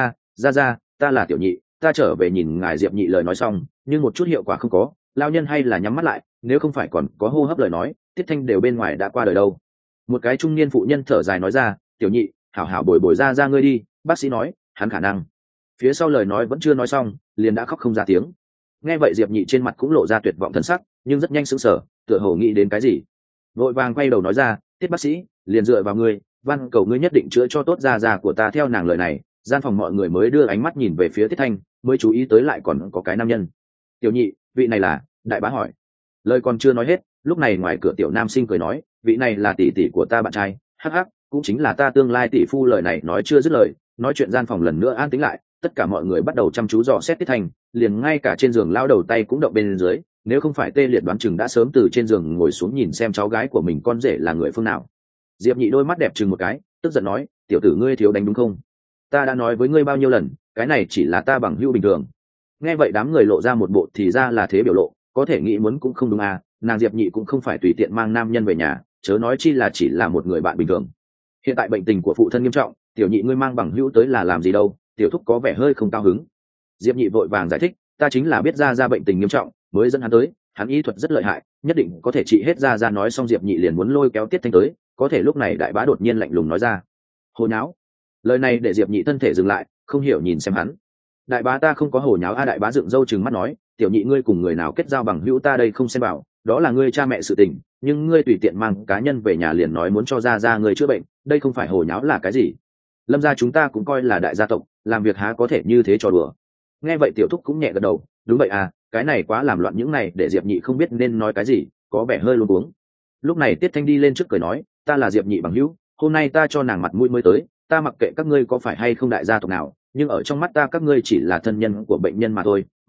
Ra, ta là tiểu Nhị, ta trở về nhìn ngài. Diệp Nhị lời nói xong, nhưng một chút hiệu quả không có, lão nhân hay là nhắm mắt lại, nếu không phải còn có hô hấp lời nói, Tiết Thanh đều bên ngoài đã qua đời đâu. Một cái trung niên phụ nhân thở dài nói ra, tiểu Nhị, hảo bồi Ra ngươi đi, bác sĩ nói hắn khả năng. Phía sau lời nói vẫn chưa nói xong, liền đã khóc không ra tiếng. Nghe vậy Diệp Nhị trên mặt cũng lộ ra tuyệt vọng thân sắc, nhưng rất nhanh sững sờ, tựa hồ nghĩ đến cái gì, vội vàng quay đầu nói ra, Tiết bác sĩ, liền dựa vào ngươi, van cầu ngươi nhất định chữa cho tốt Ra của ta. Theo nàng lời này, gian phòng mọi người mới đưa ánh mắt nhìn về phía Tiết Thanh, mới chú ý tới lại còn có cái nam nhân. Tiểu Nhị, vị này là? Đại bá hỏi. Lời còn chưa nói hết, lúc này ngoài cửa tiểu nam sinh cười nói, vị này là tỷ tỷ của ta bạn trai, hắc, cũng chính là ta tương lai tỷ phu. Lời này nói chưa dứt lời, nói chuyện gian phòng lần nữa an tĩnh lại, tất cả mọi người bắt đầu chăm chú dò xét Tiết Thanh, liền ngay cả trên giường lao đầu tay cũng động bên dưới, nếu không phải tê liệt đoán chừng đã sớm từ trên giường ngồi xuống nhìn xem cháu gái của mình con rể là người phương nào. Diệp Nhị đôi mắt đẹp chừng một cái, tức giận nói, tiểu tử ngươi thiếu đánh đúng không? Ta đã nói với ngươi bao nhiêu lần, cái này chỉ là ta bằng hữu bình thường. Nghe vậy đám người lộ ra một bộ thì ra là thế biểu lộ, có thể nghĩ muốn cũng không đúng à, nàng Diệp Nhị cũng không phải tùy tiện mang nam nhân về nhà, chớ nói chi là chỉ là một người bạn bình thường. Hiện tại bệnh tình của phụ thân nghiêm trọng, tiểu Nhị ngươi mang bằng hữu tới là làm gì đâu? Tiểu thúc có vẻ hơi không cao hứng. Diệp Nhị vội vàng giải thích, ta chính là biết Ra bệnh tình nghiêm trọng mới dẫn hắn tới, hắn y thuật rất lợi hại, nhất định có thể trị hết Ra. Nói xong Diệp Nhị liền muốn lôi kéo Tiết Thanh tới, có thể lúc này đại bá đột nhiên lạnh lùng nói ra, hồ nháo. Lời này để Diệp Nhị thân thể dừng lại, không hiểu nhìn xem hắn. Đại bá ta không có hồ nháo a. Đại bá dựng râu trừng mắt nói, tiểu Nhị ngươi cùng người nào kết giao bằng hữu ta đây không xem vào, đó là ngươi cha mẹ sự tình, nhưng ngươi tùy tiện mang cá nhân về nhà liền nói muốn cho Ra ngươi chữa bệnh, đây không phải hồ nháo là cái gì? Lâm gia chúng ta cũng coi là đại gia tộc, làm việc há có thể như thế trò đùa. Nghe vậy tiểu thúc cũng nhẹ gật đầu, đúng vậy à, cái này quá làm loạn những này, để Diệp Nhị không biết nên nói cái gì, có vẻ hơi luống cuống. Lúc này Tiết Thanh đi lên trước cười nói, ta là Diệp Nhị bằng hữu, hôm nay ta cho nàng mặt mũi mới tới, ta mặc kệ các ngươi có phải hay không đại gia tộc nào, nhưng ở trong mắt ta các ngươi chỉ là thân nhân của bệnh nhân mà thôi,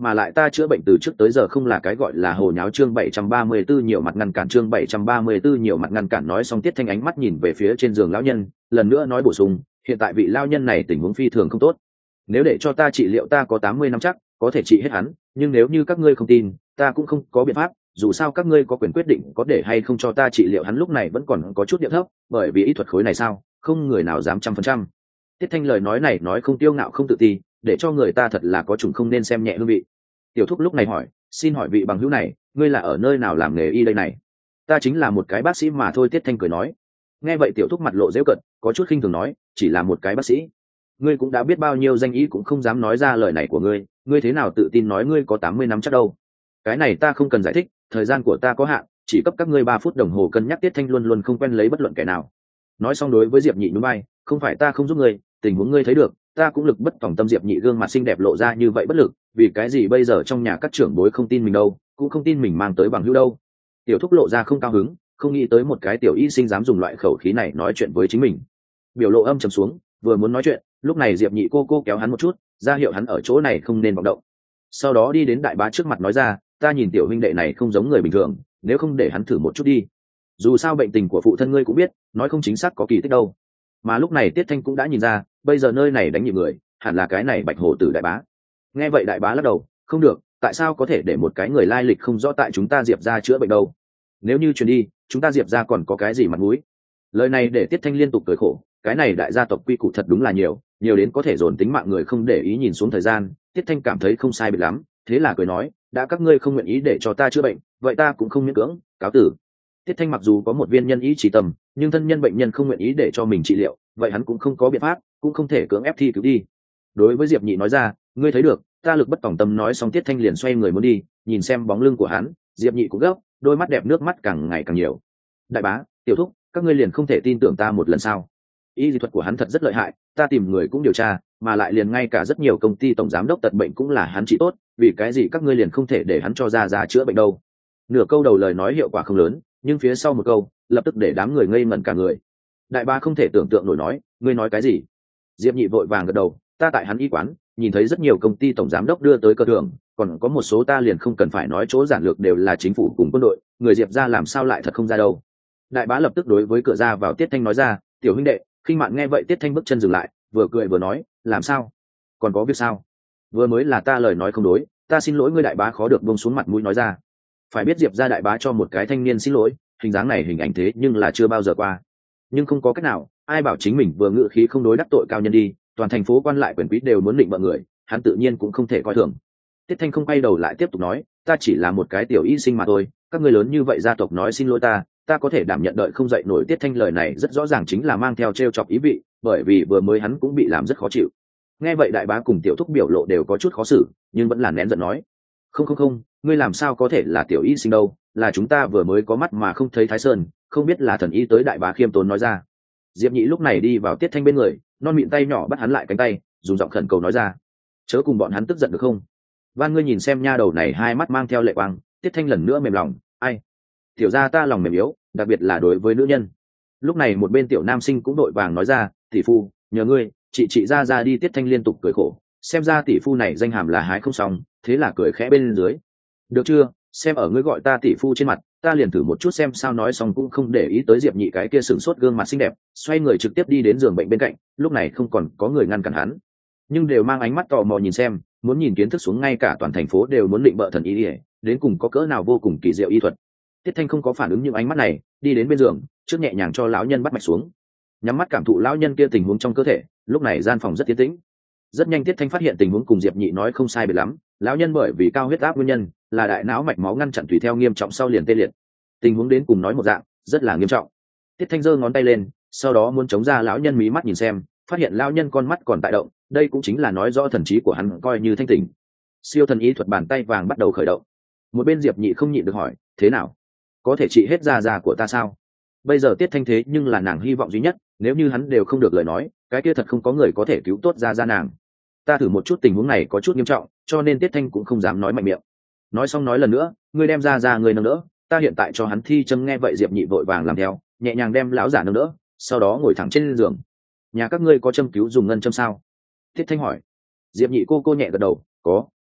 mà lại ta chữa bệnh từ trước tới giờ không là cái gọi là hồ nháo. Chương 734 nhiều mặt ngăn cản. Chương 734 nhiều mặt ngăn cản. Nói xong Tiết Thanh ánh mắt nhìn về phía trên giường lão nhân, lần nữa nói bổ sung, hiện tại vị lão nhân này tình huống phi thường không tốt, nếu để cho ta trị liệu ta có 80 năm chắc có thể trị hết hắn, nhưng nếu như các ngươi không tin ta cũng không có biện pháp, dù sao các ngươi có quyền quyết định có để hay không cho ta trị liệu hắn. Lúc này vẫn còn có chút điệu thấp, bởi vì ý thuật khối này sao không người nào dám 100%. Tiết Thanh lời nói này nói không tiêu ngạo không tự ti, để cho người ta thật là có chủng không nên xem nhẹ hương vị. Tiểu Thúc lúc này hỏi, xin hỏi vị bằng hữu này, ngươi là ở nơi nào làm nghề y đây này? Ta chính là một cái bác sĩ mà thôi. Tiết Thanh cười nói. Nghe vậy Tiểu Thúc mặt lộ giễu cợt, có chút khinh thường nói, chỉ là một cái bác sĩ, ngươi cũng đã biết bao nhiêu danh y cũng không dám nói ra lời này của ngươi, ngươi thế nào tự tin nói ngươi có 80 năm chắc đâu? Cái này ta không cần giải thích, thời gian của ta có hạn, chỉ cấp các ngươi 3 phút đồng hồ cân nhắc. Tiết Thanh luôn luôn không quen lấy bất luận kẻ nào. Nói xong đối với Diệp Nhị nhún vai, không phải ta không giúp ngươi, tình huống ngươi thấy được, ta cũng lực bất tòng tâm. Diệp Nhị gương mặt xinh đẹp lộ ra như vậy bất lực, vì cái gì bây giờ trong nhà các trưởng bối không tin mình đâu, cũng không tin mình mang tới bằng hữu đâu. Tiểu Thúc lộ ra không cao hứng, không nghĩ tới một cái tiểu y sinh dám dùng loại khẩu khí này nói chuyện với chính mình. Biểu lộ âm trầm xuống, vừa muốn nói chuyện, lúc này Diệp Nhị cô kéo hắn một chút, ra hiệu hắn ở chỗ này không nên vọng động. Sau đó đi đến đại bá trước mặt nói ra, ta nhìn tiểu huynh đệ này không giống người bình thường, nếu không để hắn thử một chút đi, dù sao bệnh tình của phụ thân ngươi cũng biết, nói không chính xác có kỳ tích đâu. Mà lúc này Tiết Thanh cũng đã nhìn ra, bây giờ nơi này đánh nhiều người, hẳn là cái này Bạch Hổ Tử đại bá. Nghe vậy đại bá lắc đầu, không được, tại sao có thể để một cái người lai lịch không rõ tại chúng ta Diệp gia chữa bệnh đâu? Nếu như truyền đi, chúng ta Diệp gia còn có cái gì mặt mũi? Lời này để Tiết Thanh liên tục cười khổ, cái này đại gia tộc quy củ thật đúng là nhiều, nhiều đến có thể dồn tính mạng người không để ý. Nhìn xuống thời gian, Tiết Thanh cảm thấy không sai biệt lắm, thế là cười nói, đã các ngươi không nguyện ý để cho ta chữa bệnh, vậy ta cũng không miễn cưỡng, cáo tử. Tiết Thanh mặc dù có một viên nhân ý chỉ tầm, nhưng thân nhân bệnh nhân không nguyện ý để cho mình trị liệu, vậy hắn cũng không có biện pháp, cũng không thể cưỡng ép thi cứu đi. Đối với Diệp Nhị nói ra, ngươi thấy được, ta lực bất tòng tâm. Nói xong Tiết Thanh liền xoay người muốn đi, nhìn xem bóng lưng của hắn, Diệp Nhị cũng gấp, đôi mắt đẹp nước mắt càng ngày càng nhiều. Đại bá, Tiểu Thúc, các ngươi liền không thể tin tưởng ta một lần sao? Y lý thuật của hắn thật rất lợi hại, ta tìm người cũng điều tra, mà lại liền ngay cả rất nhiều công ty tổng giám đốc tật bệnh cũng là hắn trị tốt, vì cái gì các ngươi liền không thể để hắn cho ra chữa bệnh đâu? Nửa câu đầu lời nói hiệu quả không lớn, nhưng phía sau một câu lập tức để đám người ngây ngẩn cả người. Đại bá không thể tưởng tượng nổi nói, ngươi nói cái gì? Diệp Nhị vội vàng gật đầu, ta tại hắn y quán nhìn thấy rất nhiều công ty tổng giám đốc đưa tới cơ thưởng, còn có một số ta liền không cần phải nói chỗ giản lược đều là chính phủ cùng quân đội, người Diệp ra làm sao lại thật không ra đâu. Đại bá lập tức đối với cửa ra vào Tiết Thanh nói ra, tiểu huynh đệ. Khinh Mạn nghe vậy Tiết Thanh bước chân dừng lại, vừa cười vừa nói, làm sao, còn có việc sao? Vừa mới là ta lời nói không đối, ta xin lỗi. Ngươi đại bá khó được buông xuống mặt mũi nói ra. Phải biết Diệp ra đại bá cho một cái thanh niên xin lỗi, hình dáng này hình ảnh thế nhưng là chưa bao giờ qua. Nhưng không có cách nào, ai bảo chính mình vừa ngự khí không đối đắc tội cao nhân đi, toàn thành phố quan lại quyền quý đều muốn định bợ người, hắn tự nhiên cũng không thể coi thường. Tiết Thanh không quay đầu lại tiếp tục nói, ta chỉ là một cái tiểu y sinh mà thôi, các ngươi lớn như vậy gia tộc nói xin lỗi ta có thể đảm nhận đợi không dậy nổi. Tiết Thanh lời này rất rõ ràng chính là mang theo trêu chọc ý vị, bởi vì vừa mới hắn cũng bị làm rất khó chịu. Nghe vậy đại bá cùng Tiểu Thúc biểu lộ đều có chút khó xử, nhưng vẫn là nén giận nói, không, ngươi làm sao có thể là tiểu y sinh đâu, là chúng ta vừa mới có mắt mà không thấy Thái Sơn, không biết là thần y tới. Đại bá khiêm tốn nói ra. Diệp Nhị lúc này đi vào Tiết Thanh bên người, non mịn tay nhỏ bắt hắn lại cánh tay, dùng giọng khẩn cầu nói ra, chớ cùng bọn hắn tức giận được không? Van ngươi nhìn xem nha đầu này hai mắt mang theo lệ quang. Tiết Thanh lần nữa mềm lòng, ai, tiểu gia ta lòng mềm yếu, đặc biệt là đối với nữ nhân. Lúc này một bên tiểu nam sinh cũng đội vàng nói ra, tỷ phu, nhờ ngươi, chị ra đi. Tiết Thanh liên tục cười khổ, xem ra tỷ phu này danh hàm là hái không xong, thế là cười khẽ bên dưới. Được chưa, xem ở ngươi gọi ta tỷ phu trên mặt, ta liền thử một chút xem sao. Nói xong cũng không để ý tới Diệp Nhị cái kia sửng sốt gương mặt xinh đẹp, xoay người trực tiếp đi đến giường bệnh bên cạnh. Lúc này không còn có người ngăn cản hắn, nhưng đều mang ánh mắt tò mò nhìn xem, muốn nhìn kiến thức xuống, ngay cả toàn thành phố đều muốn định bợ thần y đến cùng có cỡ nào vô cùng kỳ diệu y thuật. Tiết Thanh không có phản ứng những ánh mắt này, đi đến bên giường trước nhẹ nhàng cho lão nhân bắt mạch xuống, nhắm mắt cảm thụ lão nhân kia tình huống trong cơ thể. Lúc này gian phòng rất yên tĩnh. Rất nhanh Tiết Thanh phát hiện tình huống cùng Diệp Nhị nói không sai biệt lắm, lão nhân bởi vì cao huyết áp nguyên nhân là đại não mạch máu ngăn chặn tùy theo nghiêm trọng sau liền tê liệt. Tình huống đến cùng nói một dạng, rất là nghiêm trọng. Tiết Thanh giơ ngón tay lên, sau đó muốn chống ra lão nhân mí mắt nhìn xem, phát hiện lão nhân con mắt còn tại động, đây cũng chính là nói rõ thần trí của hắn coi như thanh tỉnh. Siêu thần y thuật bàn tay vàng bắt đầu khởi động. Một bên Diệp Nhị không nhịn được hỏi, thế nào, có thể trị hết da của ta sao? Bây giờ Tiết Thanh thế nhưng là nàng hy vọng duy nhất, nếu như hắn đều không được lời nói, cái kia thật không có người có thể cứu tốt da nàng. Ta thử một chút, tình huống này có chút nghiêm trọng, cho nên Tiết Thanh cũng không dám nói mạnh miệng. Nói xong nói lần nữa, ngươi đem ra người nâng đỡ, ta hiện tại cho hắn thi châm. Nghe vậy Diệp Nhị vội vàng làm theo, nhẹ nhàng đem lão giả nâng đỡ, sau đó ngồi thẳng trên giường. Nhà các ngươi có châm cứu dùng ngân châm sao? Tiết Thanh hỏi. Diệp Nhị cô nhẹ gật đầu, có,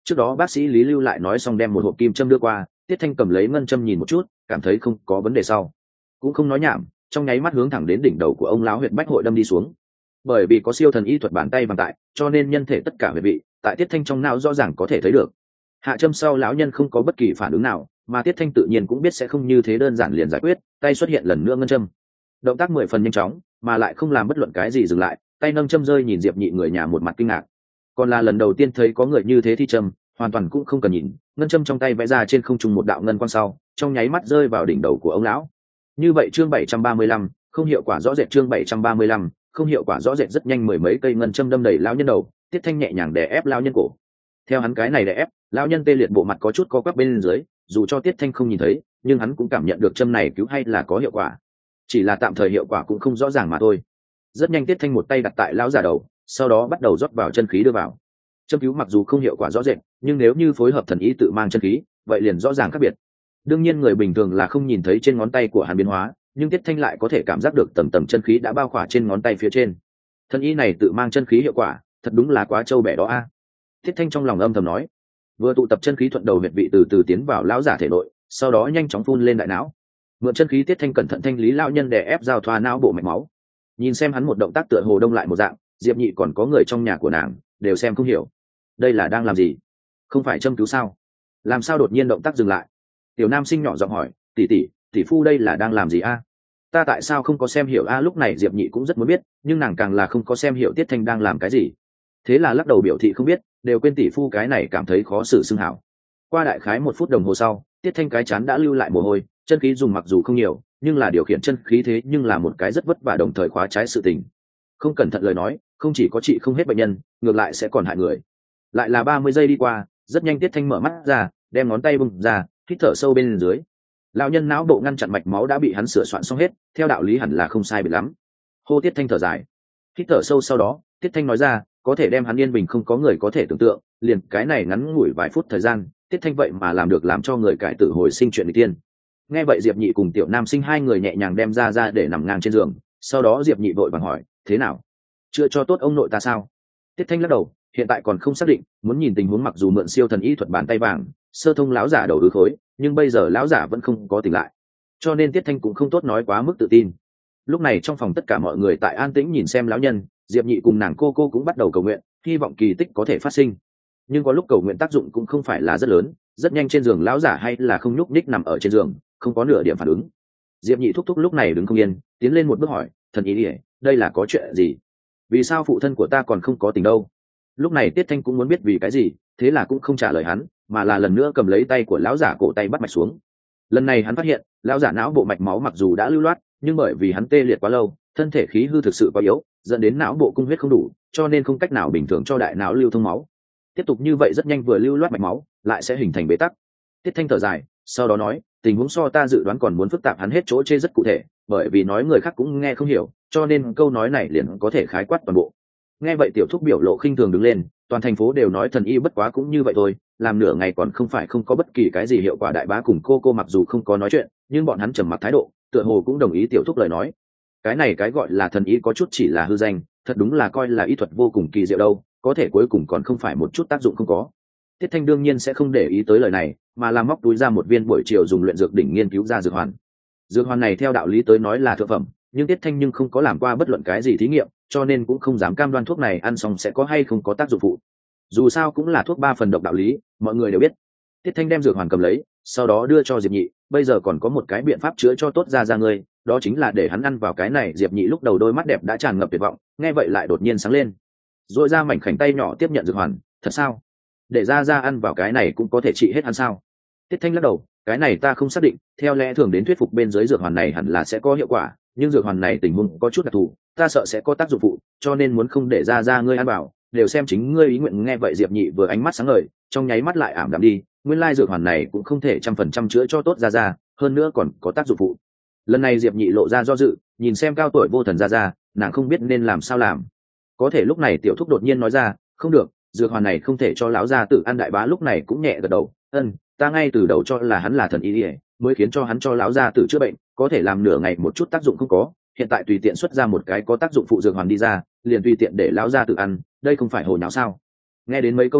Trước đó bác sĩ Lý Lưu lại nói xong đem một hộp kim châm đưa qua, Tiết Thanh cầm lấy ngân châm nhìn một chút, cảm thấy không có vấn đề sau, cũng không nói nhảm, trong nháy mắt hướng thẳng đến đỉnh đầu của ông lão huyệt bách hội đâm đi xuống. Bởi vì có siêu thần y thuật bàn tay bằng tại, cho nên nhân thể tất cả huyệt vị tại Tiết Thanh trong não rõ ràng có thể thấy được. Hạ châm sau lão nhân không có bất kỳ phản ứng nào, mà Tiết Thanh tự nhiên cũng biết sẽ không như thế đơn giản liền giải quyết, tay xuất hiện lần nữa ngân châm. Động tác 10 phần nhanh chóng, mà lại không làm bất luận cái gì dừng lại, tay nâng châm rơi nhìn Diệp Nhị người nhà một mặt kinh ngạc. Còn là lần đầu tiên thấy có người như thế thi châm, hoàn toàn cũng không cần nhìn, ngân châm trong tay vẽ ra trên không trung một đạo ngân quang sau, trong nháy mắt rơi vào đỉnh đầu của ông lão. Như vậy chương 735, không hiệu quả rõ rệt chương 735, không hiệu quả rõ rệt rất nhanh mười mấy cây ngân châm đâm đầy lão nhân đầu, Tiết Thanh nhẹ nhàng đè ép lão nhân cổ. Theo hắn cái này đè ép, lão nhân tê liệt bộ mặt có chút co quắp bên dưới, dù cho Tiết Thanh không nhìn thấy, nhưng hắn cũng cảm nhận được châm này cứu hay là có hiệu quả. Chỉ là tạm thời hiệu quả cũng không rõ ràng mà thôi. Rất nhanh Tiết Thanh một tay đặt tại lão giả đầu, sau đó bắt đầu rót vào chân khí đưa vào. Châm cứu mặc dù không hiệu quả rõ rệt, nhưng nếu như phối hợp thần ý tự mang chân khí, vậy liền rõ ràng khác biệt. Đương nhiên người bình thường là không nhìn thấy trên ngón tay của hắn biến hóa, nhưng Tiết Thanh lại có thể cảm giác được tầng tầng chân khí đã bao khỏa trên ngón tay phía trên. Thần ý này tự mang chân khí hiệu quả, thật đúng là quá trâu bẻ đó a. Tiết Thanh trong lòng âm thầm nói. Vừa tụ tập chân khí thuận đầu huyệt vị từ từ tiến vào lão giả thể nội, sau đó nhanh chóng phun lên đại não. Mượn chân khí Tiết Thanh cẩn thận thanh lý lão nhân đè ép giao thoa não bộ mạch máu. Nhìn xem hắn một động tác tựa hồ đông lại một dạng, Diệp Nhị còn có người trong nhà của nàng đều xem không hiểu. Đây là đang làm gì? Không phải châm cứu sao? Làm sao đột nhiên động tác dừng lại? Tiểu nam sinh nhỏ giọng hỏi, tỷ phu đây là đang làm gì a? Ta tại sao không có xem hiểu a? Lúc này Diệp Nhị cũng rất muốn biết, nhưng nàng càng là không có xem hiểu Tiết Thanh đang làm cái gì. Thế là lắc đầu biểu thị không biết, đều quên tỷ phu cái này cảm thấy khó xử xưng hảo. Qua đại khái 1 phút đồng hồ sau, Tiết Thanh cái chán đã lưu lại mồ hôi, chân khí dùng mặc dù không nhiều, nhưng là điều khiển chân khí thế nhưng là một cái rất vất vả đồng thời khóa trái sự tình. Không cẩn thận lời nói, không chỉ có trị không hết bệnh nhân, ngược lại sẽ còn hại người. Lại là 30 giây đi qua, rất nhanh Tiết Thanh mở mắt ra, đem ngón tay bung ra, hít thở sâu bên dưới. Lão nhân não bộ ngăn chặn mạch máu đã bị hắn sửa soạn xong hết, theo đạo lý hẳn là không sai biệt lắm. Hô Tiết Thanh thở dài, hít thở sâu sau đó, Tiết Thanh nói ra, có thể đem hắn yên bình không có người có thể tưởng tượng, liền cái này ngắn ngủi vài phút thời gian, Tiết Thanh vậy mà làm được làm cho người cải tử hồi sinh chuyện người tiên. Nghe vậy Diệp Nhị cùng Tiểu Nam Sinh hai người nhẹ nhàng đem ra để nằm ngang trên giường, sau đó Diệp Nhị vội vàng hỏi, thế nào? Chưa cho tốt ông nội ta sao? Tiết Thanh lắc đầu, hiện tại còn không xác định, muốn nhìn tình huống mặc dù mượn siêu thần y thuật bàn tay vàng, sơ thông lão giả đầu ứ khối, nhưng bây giờ lão giả vẫn không có tỉnh lại, cho nên Tiết Thanh cũng không tốt nói quá mức tự tin. Lúc này trong phòng tất cả mọi người tại an tĩnh nhìn xem lão nhân, Diệp Nhị cùng nàng cô cũng bắt đầu cầu nguyện, hy vọng kỳ tích có thể phát sinh. Nhưng có lúc cầu nguyện tác dụng cũng không phải là rất lớn, rất nhanh trên giường lão giả hay là không nhúc nhích nằm ở trên giường, không có nửa điểm phản ứng. Diệp Nhị thúc thúc lúc này đứng không yên, tiến lên một bước hỏi, thần ý ỉa, đây là có chuyện gì? Vì sao phụ thân của ta còn không có tỉnh đâu? Lúc này Tiết Thanh cũng muốn biết vì cái gì, thế là cũng không trả lời hắn, mà là lần nữa cầm lấy tay của lão giả cổ tay bắt mạch xuống. Lần này hắn phát hiện lão giả não bộ mạch máu mặc dù đã lưu loát, nhưng bởi vì hắn tê liệt quá lâu, thân thể khí hư thực sự quá yếu, dẫn đến não bộ cung huyết không đủ, cho nên không cách nào bình thường cho đại não lưu thông máu. Tiếp tục như vậy rất nhanh vừa lưu loát mạch máu lại sẽ hình thành bế tắc. Tiết Thanh thở dài, sau đó nói, tình huống so ta dự đoán còn muốn phức tạp. Hắn hết chỗ chê rất cụ thể, bởi vì nói người khác cũng nghe không hiểu, cho nên câu nói này liền có thể khái quát toàn bộ. Nghe vậy Tiểu Thúc biểu lộ khinh thường đứng lên, toàn thành phố đều nói thần y bất quá cũng như vậy thôi, làm nửa ngày còn không phải không có bất kỳ cái gì hiệu quả. Đại bá cùng cô mặc dù không có nói chuyện, nhưng bọn hắn trầm mặc thái độ, tựa hồ cũng đồng ý Tiểu Thúc lời nói. Cái này cái gọi là thần y có chút chỉ là hư danh, thật đúng là coi là y thuật vô cùng kỳ diệu đâu, có thể cuối cùng còn không phải một chút tác dụng không có. Tiết Thanh đương nhiên sẽ không để ý tới lời này, mà là móc túi ra một viên buổi chiều dùng luyện dược đỉnh nghiên cứu ra dược hoàn. Dược hoàn này theo đạo lý tới nói là thượng phẩm, nhưng Tiết Thanh nhưng không có làm qua bất luận cái gì thí nghiệm, cho nên cũng không dám cam đoan thuốc này ăn xong sẽ có hay không có tác dụng phụ. Dù sao cũng là thuốc 3 phần độc đạo lý, mọi người đều biết. Tiết Thanh đem dược hoàn cầm lấy, sau đó đưa cho Diệp Nhị, bây giờ còn có một cái biện pháp chữa cho tốt ra ngươi, đó chính là để hắn ăn vào cái này. Diệp Nhị lúc đầu đôi mắt đẹp đã tràn ngập tuyệt vọng, nghe vậy lại đột nhiên sáng lên, rồi ra mảnh khảnh tay nhỏ tiếp nhận dược hoàn. Thật sao? Để ra ăn vào cái này cũng có thể trị hết hắn sao? Tiết Thanh lắc đầu, cái này ta không xác định, theo lẽ thường đến thuyết phục bên dưới dược hoàn này hẳn là sẽ có hiệu quả, nhưng dược hoàn này tình huống có chút đặc thù, ta sợ sẽ có tác dụng phụ, cho nên muốn không để ra ngươi ăn vào, đều xem chính ngươi ý nguyện. Nghe vậy Diệp Nhị vừa ánh mắt sáng ngời, trong nháy mắt lại ảm đạm đi, nguyên lai dược hoàn này cũng không thể 100% chữa cho tốt ra, hơn nữa còn có tác dụng phụ. Lần này Diệp Nhị lộ ra do dự, nhìn xem cao tuổi vô thần ra, nàng không biết nên làm sao làm. Có thể lúc này Tiểu Thúc đột nhiên nói ra, không được, dược hoàn này không thể cho lão gia tử ăn. Đại bá lúc này cũng nhẹ gật đầu, ta ngay từ đầu cho là hắn là thần y, mới khiến cho hắn cho lão gia tử chữa bệnh, có thể làm nửa ngày một chút tác dụng không có, hiện tại tùy tiện xuất ra một cái có tác dụng phụ dược hoàn đi ra, liền tùy tiện để lão gia tử ăn, đây không phải hồ nháo sao? Nghe đến mấy câu này,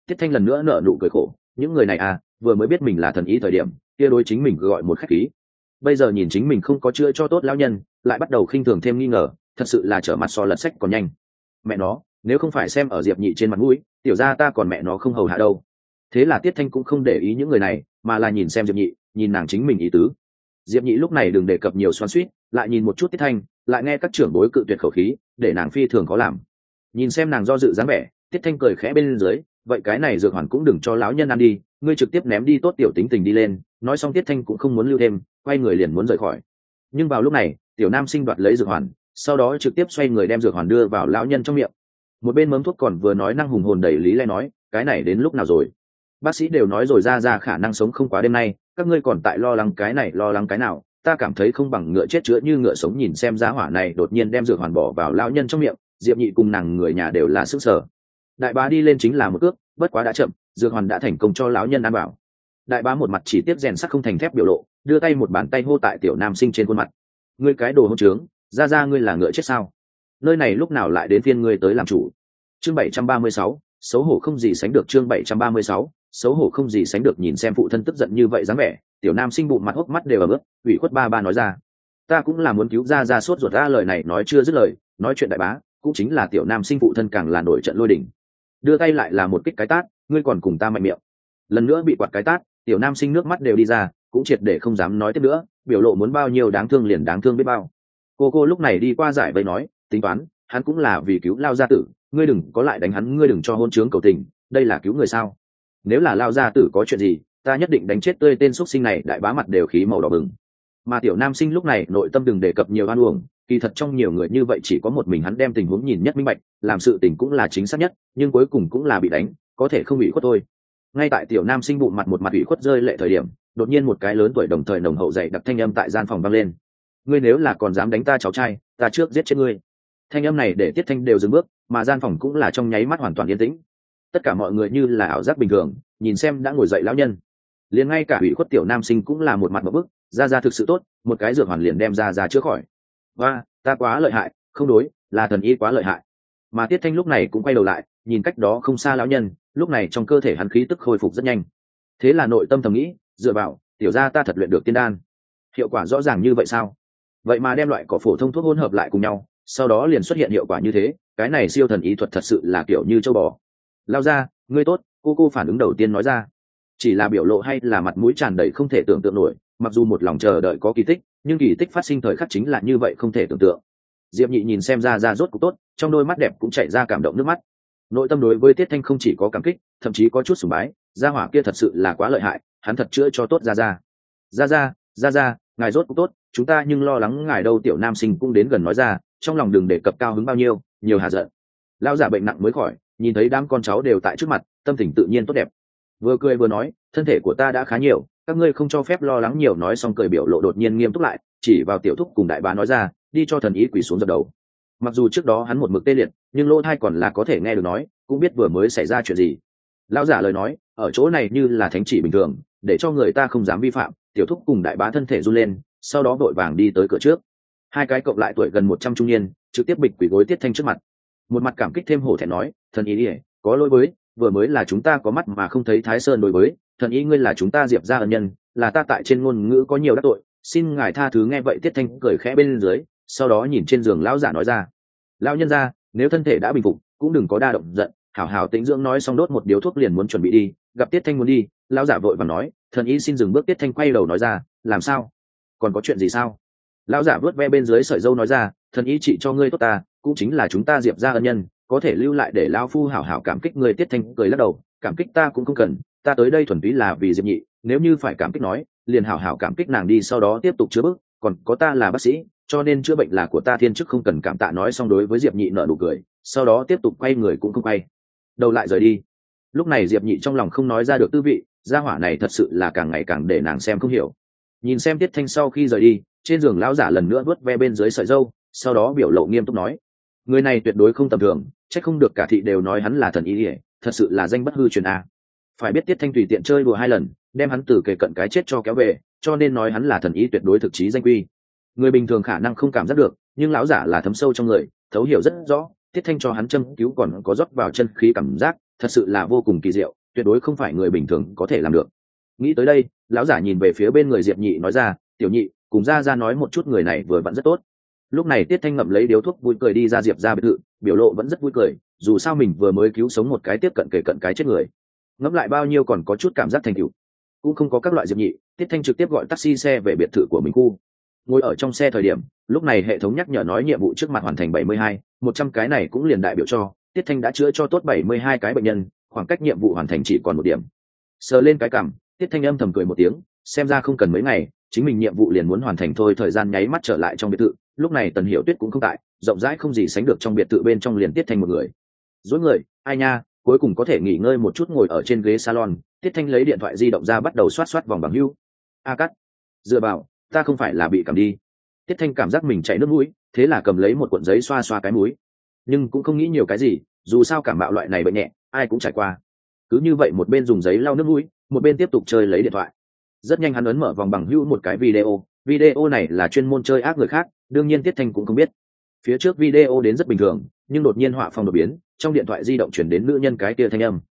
Tiết Thanh lần nữa nở nụ cười khổ, những người này à, vừa mới biết mình là thần ý thời điểm kia đối chính mình gọi một khách khí, bây giờ nhìn chính mình không có chữa cho tốt lão nhân, lại bắt đầu khinh thường thêm nghi ngờ, thật sự là trở mặt so lật sách còn nhanh. Mẹ nó, nếu không phải xem ở Diệp Nhị trên mặt mũi, tiểu gia ta còn mẹ nó không hầu hạ đâu. Thế là Tiết Thanh cũng không để ý những người này, mà là nhìn xem Diệp Nhị, nhìn nàng chính mình ý tứ. Diệp Nhị lúc này đừng đề cập nhiều xoắn xuýt, lại nhìn một chút Tiết Thanh, lại nghe các trưởng bối cự tuyệt khẩu khí, để nàng phi thường khó làm. Nhìn xem nàng do dự dáng vẻ, Tiết Thanh cười khẽ bên dưới, vậy cái này dược hoàn cũng đừng cho lão nhân ăn đi, ngươi trực tiếp ném đi tốt, tiểu tính tình đi lên. Nói xong Tiết Thanh cũng không muốn lưu thêm, quay người liền muốn rời khỏi. Nhưng vào lúc này, tiểu nam sinh đoạt lấy dược hoàn, sau đó trực tiếp xoay người đem dược hoàn đưa vào lão nhân trong miệng. Một bên mớm thuốc còn vừa nói năng hùng hồn đầy lý lẽ nói, cái này đến lúc nào rồi? Bác sĩ đều nói rồi, ra khả năng sống không quá đêm nay, các ngươi còn tại lo lắng cái này lo lắng cái nào? Ta cảm thấy không bằng ngựa chết chữa như ngựa sống. Nhìn xem giá hỏa này đột nhiên đem dược hoàn bỏ vào lão nhân trong miệng, Diệp Nhị cùng nàng người nhà đều là sức sở. Đại bá đi lên chính là một cước, bất quá đã chậm, dược hoàn đã thành công cho lão nhân ăn bảo. Đại bá một mặt chỉ tiếp rèn sắt không thành thép biểu lộ, đưa tay một bàn tay hô tại tiểu nam sinh trên khuôn mặt. Ngươi cái đồ hỗn trướng, ra ngươi là ngựa chết sao? Nơi này lúc nào lại đến phiên ngươi tới làm chủ? Chương 736, xấu hổ không gì sánh được. Chương 736, xấu hổ không gì sánh được. Nhìn xem phụ thân tức giận như vậy dáng vẻ, tiểu nam sinh bụng mặt hốc mắt đều ẩm ướt, ủy khuất ba nói ra, ta cũng là muốn cứu ra sốt ruột ra. Lời này nói chưa dứt lời, nói chuyện đại bá cũng chính là tiểu nam sinh phụ thân càng là nổi trận lôi đỉnh, đưa tay lại là một kích cái tát, ngươi còn cùng ta mạnh miệng. Lần nữa bị quạt cái tát, tiểu nam sinh nước mắt đều đi ra, cũng triệt để không dám nói tiếp nữa, biểu lộ muốn bao nhiêu đáng thương liền đáng thương biết bao. Cô lúc này đi qua giải vây nói, tính toán hắn cũng là vì cứu lao gia tử, ngươi đừng có lại đánh hắn, ngươi đừng cho hôn trướng cầu tình, đây là cứu người sao? Nếu là lao gia tử có chuyện gì, ta nhất định đánh chết tươi tên xuất sinh này. Đại bá mặt đều khí màu đỏ bừng. Mà tiểu nam sinh lúc này nội tâm đừng đề cập nhiều oan uổng, kỳ thật trong nhiều người như vậy chỉ có một mình hắn đem tình huống nhìn nhất minh bạch, làm sự tình cũng là chính xác nhất, nhưng cuối cùng cũng là bị đánh, có thể không bị khuất thôi. Ngay tại tiểu nam sinh bụng mặt một mặt ủy khuất rơi lệ thời điểm, đột nhiên một cái lớn tuổi đồng thời nồng hậu dậy đặc thanh âm tại gian phòng vang lên, ngươi nếu là còn dám đánh ta cháu trai, ta trước giết chết ngươi. Thanh âm này để Tiết Thanh đều dừng bước, mà gian phòng cũng là trong nháy mắt hoàn toàn yên tĩnh. Tất cả mọi người như là ảo giác bình thường, nhìn xem đã ngồi dậy lão nhân. Liền ngay cả ủy khuất tiểu nam sinh cũng là một mặt một bức, ra thực sự tốt, một cái dược hoàn liền đem ra chữa khỏi. Và ta quá lợi hại, không đối, là thần y quá lợi hại. Mà Tiết Thanh lúc này cũng quay đầu lại, nhìn cách đó không xa lão nhân, lúc này trong cơ thể hắn khí tức khôi phục rất nhanh. Thế là nội tâm thầm nghĩ, dựa vào tiểu gia ta thật luyện được tiên đan, hiệu quả rõ ràng như vậy sao? Vậy mà đem loại cỏ phổ thông thuốc hỗn hợp lại cùng nhau, sau đó liền xuất hiện hiệu quả như thế, cái này siêu thần ý thuật thật sự là kiểu như châu bò. Lao ra, ngươi tốt. Cô phản ứng đầu tiên nói ra, chỉ là biểu lộ hay là mặt mũi tràn đầy không thể tưởng tượng nổi. Mặc dù một lòng chờ đợi có kỳ tích, nhưng kỳ tích phát sinh thời khắc chính là như vậy không thể tưởng tượng. Diệp Nhị nhìn xem ra rốt cục tốt, trong đôi mắt đẹp cũng chảy ra cảm động nước mắt. Nội tâm đối với Tiết Thanh không chỉ có cảm kích, thậm chí có chút sùng bái, gia hỏa kia thật sự là quá lợi hại, hắn thật chữa cho tốt ra. Ngài rốt cục tốt, chúng ta nhưng lo lắng ngài đâu. Tiểu nam sinh cũng đến gần nói ra, trong lòng đừng đề cập cao hứng bao nhiêu, nhiều hà giận. Lão giả bệnh nặng mới khỏi, nhìn thấy đám con cháu đều tại trước mặt, tâm tình tự nhiên tốt đẹp, vừa cười vừa nói, thân thể của ta đã khá nhiều, các ngươi không cho phép lo lắng nhiều. Nói xong cười biểu lộ đột nhiên nghiêm túc lại, chỉ vào tiểu thúc cùng đại bá nói ra, đi cho thần ý quỳ xuống dập đầu. Mặc dù trước đó hắn một mực tê liệt, nhưng lỗ thai còn là có thể nghe được nói, cũng biết vừa mới xảy ra chuyện gì. Lão giả lời nói ở chỗ này như là thánh chỉ bình thường, để cho người ta không dám vi phạm. Tiểu thúc cùng đại bá thân thể run lên, sau đó vội vàng đi tới cửa trước. Hai cái cộng lại tuổi gần 100 trung niên trực tiếp bịch quỳ gối Tiết Thanh trước mặt, một mặt cảm kích thêm hổ thẹn nói, thần ý ỉa, có lỗi với, vừa mới là chúng ta có mắt mà không thấy Thái Sơn. Đối với thần ý, ngươi là chúng ta Diệp gia ân nhân, là ta tại trên ngôn ngữ có nhiều đắc tội, xin ngài tha thứ. Nghe vậy Tiết Thanh cười khẽ bên dưới, sau đó nhìn trên giường lão giả nói ra, lão nhân gia, nếu thân thể đã bình phục, cũng đừng có đa động giận, hảo hảo tĩnh dưỡng. Nói xong đốt một điếu thuốc liền muốn chuẩn bị đi, gặp Tiết Thanh muốn đi, lão giả vội vàng nói, thần ý xin dừng bước. Tiết Thanh quay đầu nói ra, làm sao, còn có chuyện gì sao? Lão giả vớt ve bên dưới sợi râu nói ra, thần ý trị cho ngươi tốt, ta cũng chính là chúng ta Diệp gia ân nhân, có thể lưu lại để lão phu hảo hảo cảm kích ngươi. Tiết Thanh cười lắc đầu, cảm kích ta cũng không cần, ta tới đây thuần túy là vì Diệp Nhị, nếu như phải cảm kích nói, liền hảo hảo cảm kích nàng đi, sau đó tiếp tục chữa bước, còn có ta là bác sĩ, cho nên chữa bệnh là của ta thiên chức, không cần cảm tạ. Nói xong đối với Diệp Nhị nở nụ cười, sau đó tiếp tục quay người cũng không quay đầu lại rời đi. Lúc này Diệp Nhị trong lòng không nói ra được tư vị, gia hỏa này thật sự là càng ngày càng để nàng xem không hiểu. Nhìn xem Tiết Thanh sau khi rời đi, trên giường lão giả lần nữa vuốt ve bên dưới sợi râu, sau đó biểu lộ nghiêm túc nói, người này tuyệt đối không tầm thường, trách không được cả thị đều nói hắn là thần y ỉa, thật sự là danh bất hư truyền a. Phải biết Tiết Thanh tùy tiện chơi đùa 2 lần, đem hắn từ kề cận cái chết cho kéo về, cho nên nói hắn là thần y tuyệt đối thực chí danh quy. Người bình thường khả năng không cảm giác được, nhưng lão giả là thấm sâu trong người, thấu hiểu rất rõ. Tiết Thanh cho hắn châm cứu còn có rót vào chân khí cảm giác, thật sự là vô cùng kỳ diệu, tuyệt đối không phải người bình thường có thể làm được. Nghĩ tới đây, lão giả nhìn về phía bên người Diệp Nhị nói ra, tiểu nhị, cùng ra nói một chút người này vừa vặn rất tốt. Lúc này Tiết Thanh ngậm lấy điếu thuốc vui cười đi ra Diệp ra biệt thự, biểu lộ vẫn rất vui cười, dù sao mình vừa mới cứu sống một cái tiếp cận kề cận cái chết người, ngẫm lại bao nhiêu còn có chút cảm giác thành tựu. Cũng không có các loại Diệp Nhị, Tiết Thanh trực tiếp gọi taxi xe về biệt thự của mình khu. Ngồi ở trong xe thời điểm, lúc này hệ thống nhắc nhở nói nhiệm vụ trước mặt hoàn thành 72, 100 cái này cũng liền đại biểu cho Tiết Thanh đã chữa cho tốt 72 cái bệnh nhân, khoảng cách nhiệm vụ hoàn thành chỉ còn 1 điểm. Sờ lên cái cằm, Tiết Thanh âm thầm cười một tiếng, xem ra không cần mấy ngày, chính mình nhiệm vụ liền muốn hoàn thành thôi. Thời gian nháy mắt trở lại trong biệt thự, lúc này Tần Hiểu Tuyết cũng không tại, rộng rãi không gì sánh được trong biệt thự bên trong liền Tiết Thanh một người. Dối người, ai nha, cuối cùng có thể nghỉ ngơi một chút. Ngồi ở trên ghế salon, Tiết Thanh lấy điện thoại di động ra bắt đầu xoát vòng bằng hưu. A Cắt, dựa vào, ta không phải là bị cảm đi. Tiết Thanh cảm giác mình chảy nước mũi, thế là cầm lấy một cuộn giấy xoa cái mũi, nhưng cũng không nghĩ nhiều cái gì, dù sao cảm mạo loại này bệnh nhẹ, ai cũng trải qua. Cứ như vậy một bên dùng giấy lau nước mũi, một bên tiếp tục chơi lấy điện thoại. Rất nhanh hắn ấn mở vòng bằng hữu một cái video này là chuyên môn chơi ác người khác, đương nhiên Tiết Thanh cũng không biết. Phía trước video đến rất bình thường, nhưng đột nhiên họa phong đột biến, trong điện thoại di động chuyển đến nữ nhân cái kia thanh âm.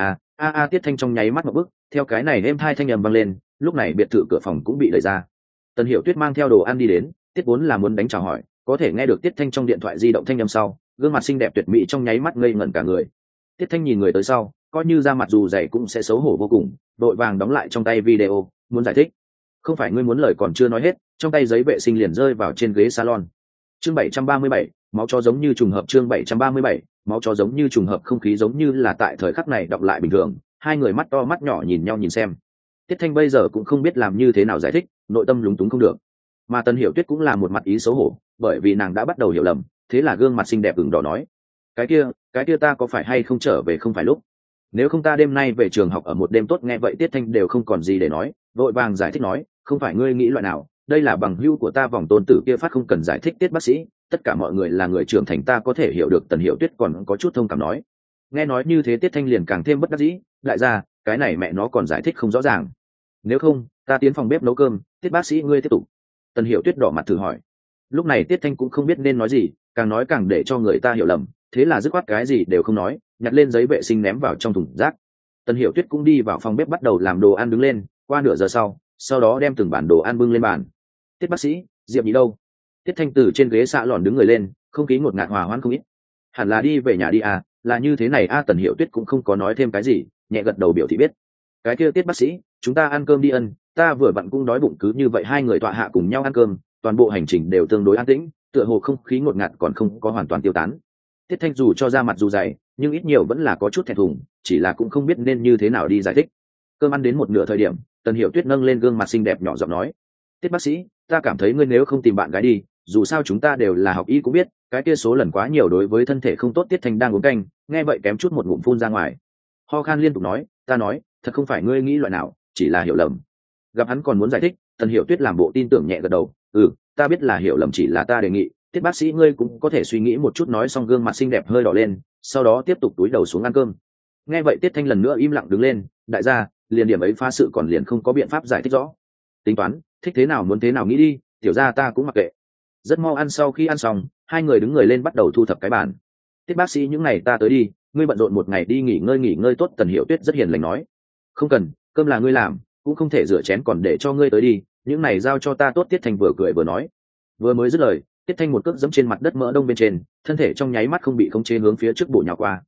Tiết Thanh trong nháy mắt một bước, theo cái này êm thai thanh âm vang lên, lúc này biệt thự cửa phòng cũng bị đẩy ra. Tần Hiểu Tuyết mang theo đồ ăn đi đến, Tiết vốn là muốn đánh chào hỏi, có thể nghe được Tiết Thanh trong điện thoại di động thanh âm sau, gương mặt xinh đẹp tuyệt mỹ trong nháy mắt ngây ngẩn cả người. Tiết Thanh nhìn người tới sau, coi như ra mặt dù dày cũng sẽ xấu hổ vô cùng, đội vàng đóng lại trong tay video, muốn giải thích. Không phải ngươi muốn lời còn chưa nói hết, trong tay giấy vệ sinh liền rơi vào trên ghế salon. Chương 737, máu chó giống như trùng hợp. Chương 737, máu chó giống như trùng hợp. Không khí giống như là tại thời khắc này đọc lại bình thường, hai người mắt to mắt nhỏ nhìn nhau nhìn xem. Tiết Thanh bây giờ cũng không biết làm như thế nào giải thích, nội tâm lúng túng không được. Mà Tần Hiểu Tuyết cũng là một mặt ý xấu hổ, bởi vì nàng đã bắt đầu hiểu lầm, thế là gương mặt xinh đẹp ửng đỏ nói: cái kia ta có phải hay không trở về không phải lúc, nếu không ta đêm nay về trường học ở một đêm tốt. Nghe vậy Tiết Thanh đều không còn gì để nói, vội vàng giải thích nói: không phải ngươi nghĩ loại nào, đây là bằng hữu của ta Vòng Tôn Tử kia phát, không cần giải thích Tiết bác sĩ, tất cả mọi người là người trưởng thành, ta có thể hiểu được. Tần Hiểu Tuyết còn có chút thông cảm nói. Nghe nói như thế Tiết Thanh liền càng thêm bất đắc dĩ, đại gia, cái này mẹ nó còn giải thích không rõ ràng, nếu không ta tiến phòng bếp nấu cơm, Tiết bác sĩ ngươi tiếp tục. Tần Hiểu Tuyết đỏ mặt thử hỏi. Lúc này Tiết Thanh cũng không biết nên nói gì, càng nói càng để cho người ta hiểu lầm, thế là dứt khoát cái gì đều không nói, nhặt lên giấy vệ sinh ném vào trong thùng rác. Tần Hiểu Tuyết cũng đi vào phòng bếp bắt đầu làm đồ ăn đứng lên, qua nửa giờ sau đó đem từng bản đồ ăn bưng lên bàn. Tiết bác sĩ, Diệp Nhị đâu? Tiết Thanh từ trên ghế xạ lòn đứng người lên, không khí ngột ngạt hòa hoãn không ít. Hẳn là đi về nhà đi à, là như thế này Tần Hiểu Tuyết cũng không có nói thêm cái gì, nhẹ gật đầu biểu thị biết. Cái kia Tiết bác sĩ, chúng ta ăn cơm đi ân, ta vừa vặn cũng đói bụng. Cứ như vậy hai người tọa hạ cùng nhau ăn cơm, toàn bộ hành trình đều tương đối an tĩnh, tựa hồ không khí ngột ngạt còn không có hoàn toàn tiêu tán. Tiết Thanh dù cho ra mặt dù dày, nhưng ít nhiều vẫn là có chút thẹn thùng, chỉ là cũng không biết nên như thế nào đi giải thích. Cơm ăn đến một nửa thời điểm, Tần Hiểu Tuyết nâng lên gương mặt xinh đẹp nhỏ giọng nói: Tiết bác sĩ, ta cảm thấy ngươi nếu không tìm bạn gái đi, dù sao chúng ta đều là học y cũng biết, cái kia số lần quá nhiều đối với thân thể không tốt. Tiết Thanh đang uống canh, nghe vậy kém chút một ngụm phun ra ngoài, ho khan liên tục nói: ta nói, thật không phải ngươi nghĩ loại nào, chỉ là hiểu lầm. Gặp hắn còn muốn giải thích, Tần Hiểu Tuyết làm bộ tin tưởng nhẹ gật đầu: ta biết là hiểu lầm, chỉ là ta đề nghị Tiết bác sĩ ngươi cũng có thể suy nghĩ một chút. Nói xong gương mặt xinh đẹp hơi đỏ lên, sau đó tiếp tục túi đầu xuống ăn cơm. Nghe vậy Tiết Thanh lần nữa im lặng đứng lên: đại gia, liền điểm ấy phá sự còn liền không có biện pháp giải thích rõ, tính toán thích thế nào muốn thế nào nghĩ đi, tiểu gia ta cũng mặc kệ. Rất mau ăn, sau khi ăn xong hai người đứng người lên bắt đầu thu thập cái bàn. Tiết bác sĩ những ngày ta tới đi, ngươi bận rộn một ngày đi nghỉ ngơi tốt. Tần Hiểu Tuyết rất hiền lành nói: không cần, cơm là ngươi làm, cũng không thể rửa chén, còn để cho ngươi tới đi, những này giao cho ta tốt. Tiết Thanh vừa cười vừa nói. Vừa mới dứt lời, Tiết Thanh một cước dẫm trên mặt đất mỡ đông bên trên, thân thể trong nháy mắt không bị khống chế hướng phía trước bổ nhào qua.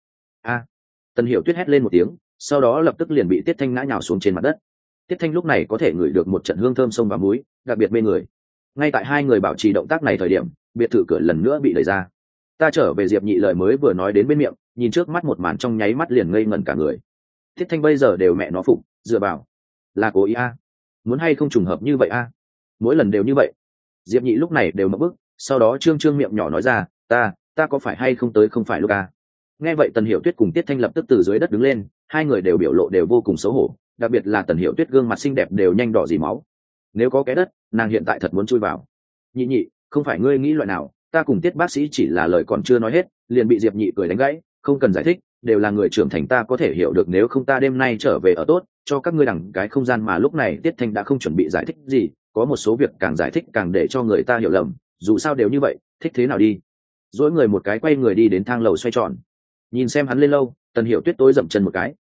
Tần Hiểu Tuyết hét lên một tiếng, sau đó lập tức liền bị Tiết Thanh ngã nhào xuống trên mặt đất. Tiết Thanh lúc này có thể ngửi được một trận hương thơm sông và muối, đặc biệt mê người. Ngay tại hai người bảo trì động tác này thời điểm, biệt thự cửa lần nữa bị đẩy ra. Ta trở về. Diệp Nhị lời mới vừa nói đến bên miệng, nhìn trước mắt một màn trong nháy mắt liền ngây ngẩn cả người. Tiết Thanh bây giờ đều mẹ nó phục, dựa vào, là cố ý muốn hay không trùng hợp như vậy mỗi lần đều như vậy. Diệp Nhị lúc này đều mất bức, sau đó trương miệng nhỏ nói ra: ta có phải hay không tới không phải lúc Nghe vậy Tần Hiểu Tuyết cùng Tiết Thanh lập tức từ dưới đất đứng lên, hai người đều biểu lộ đều vô cùng xấu hổ, đặc biệt là Tần Hiểu Tuyết gương mặt xinh đẹp đều nhanh đỏ dì máu. Nếu có cái đất, nàng hiện tại thật muốn chui vào. Nhị, không phải ngươi nghĩ loại nào, ta cùng Tiết bác sĩ chỉ là lời còn chưa nói hết, liền bị Diệp Nhị cười đánh gãy: không cần giải thích, đều là người trưởng thành, ta có thể hiểu được, nếu không ta đêm nay trở về ở tốt, cho các ngươi đằng cái không gian. Mà lúc này Tiết Thanh đã không chuẩn bị giải thích gì, có một số việc càng giải thích càng để cho người ta hiểu lầm, dù sao đều như vậy, thích thế nào đi. Dỗi người một cái quay người đi đến thang lầu xoay tròn. Nhìn xem hắn lên lâu, Tần Hiểu Tuyết tối dậm chân một cái,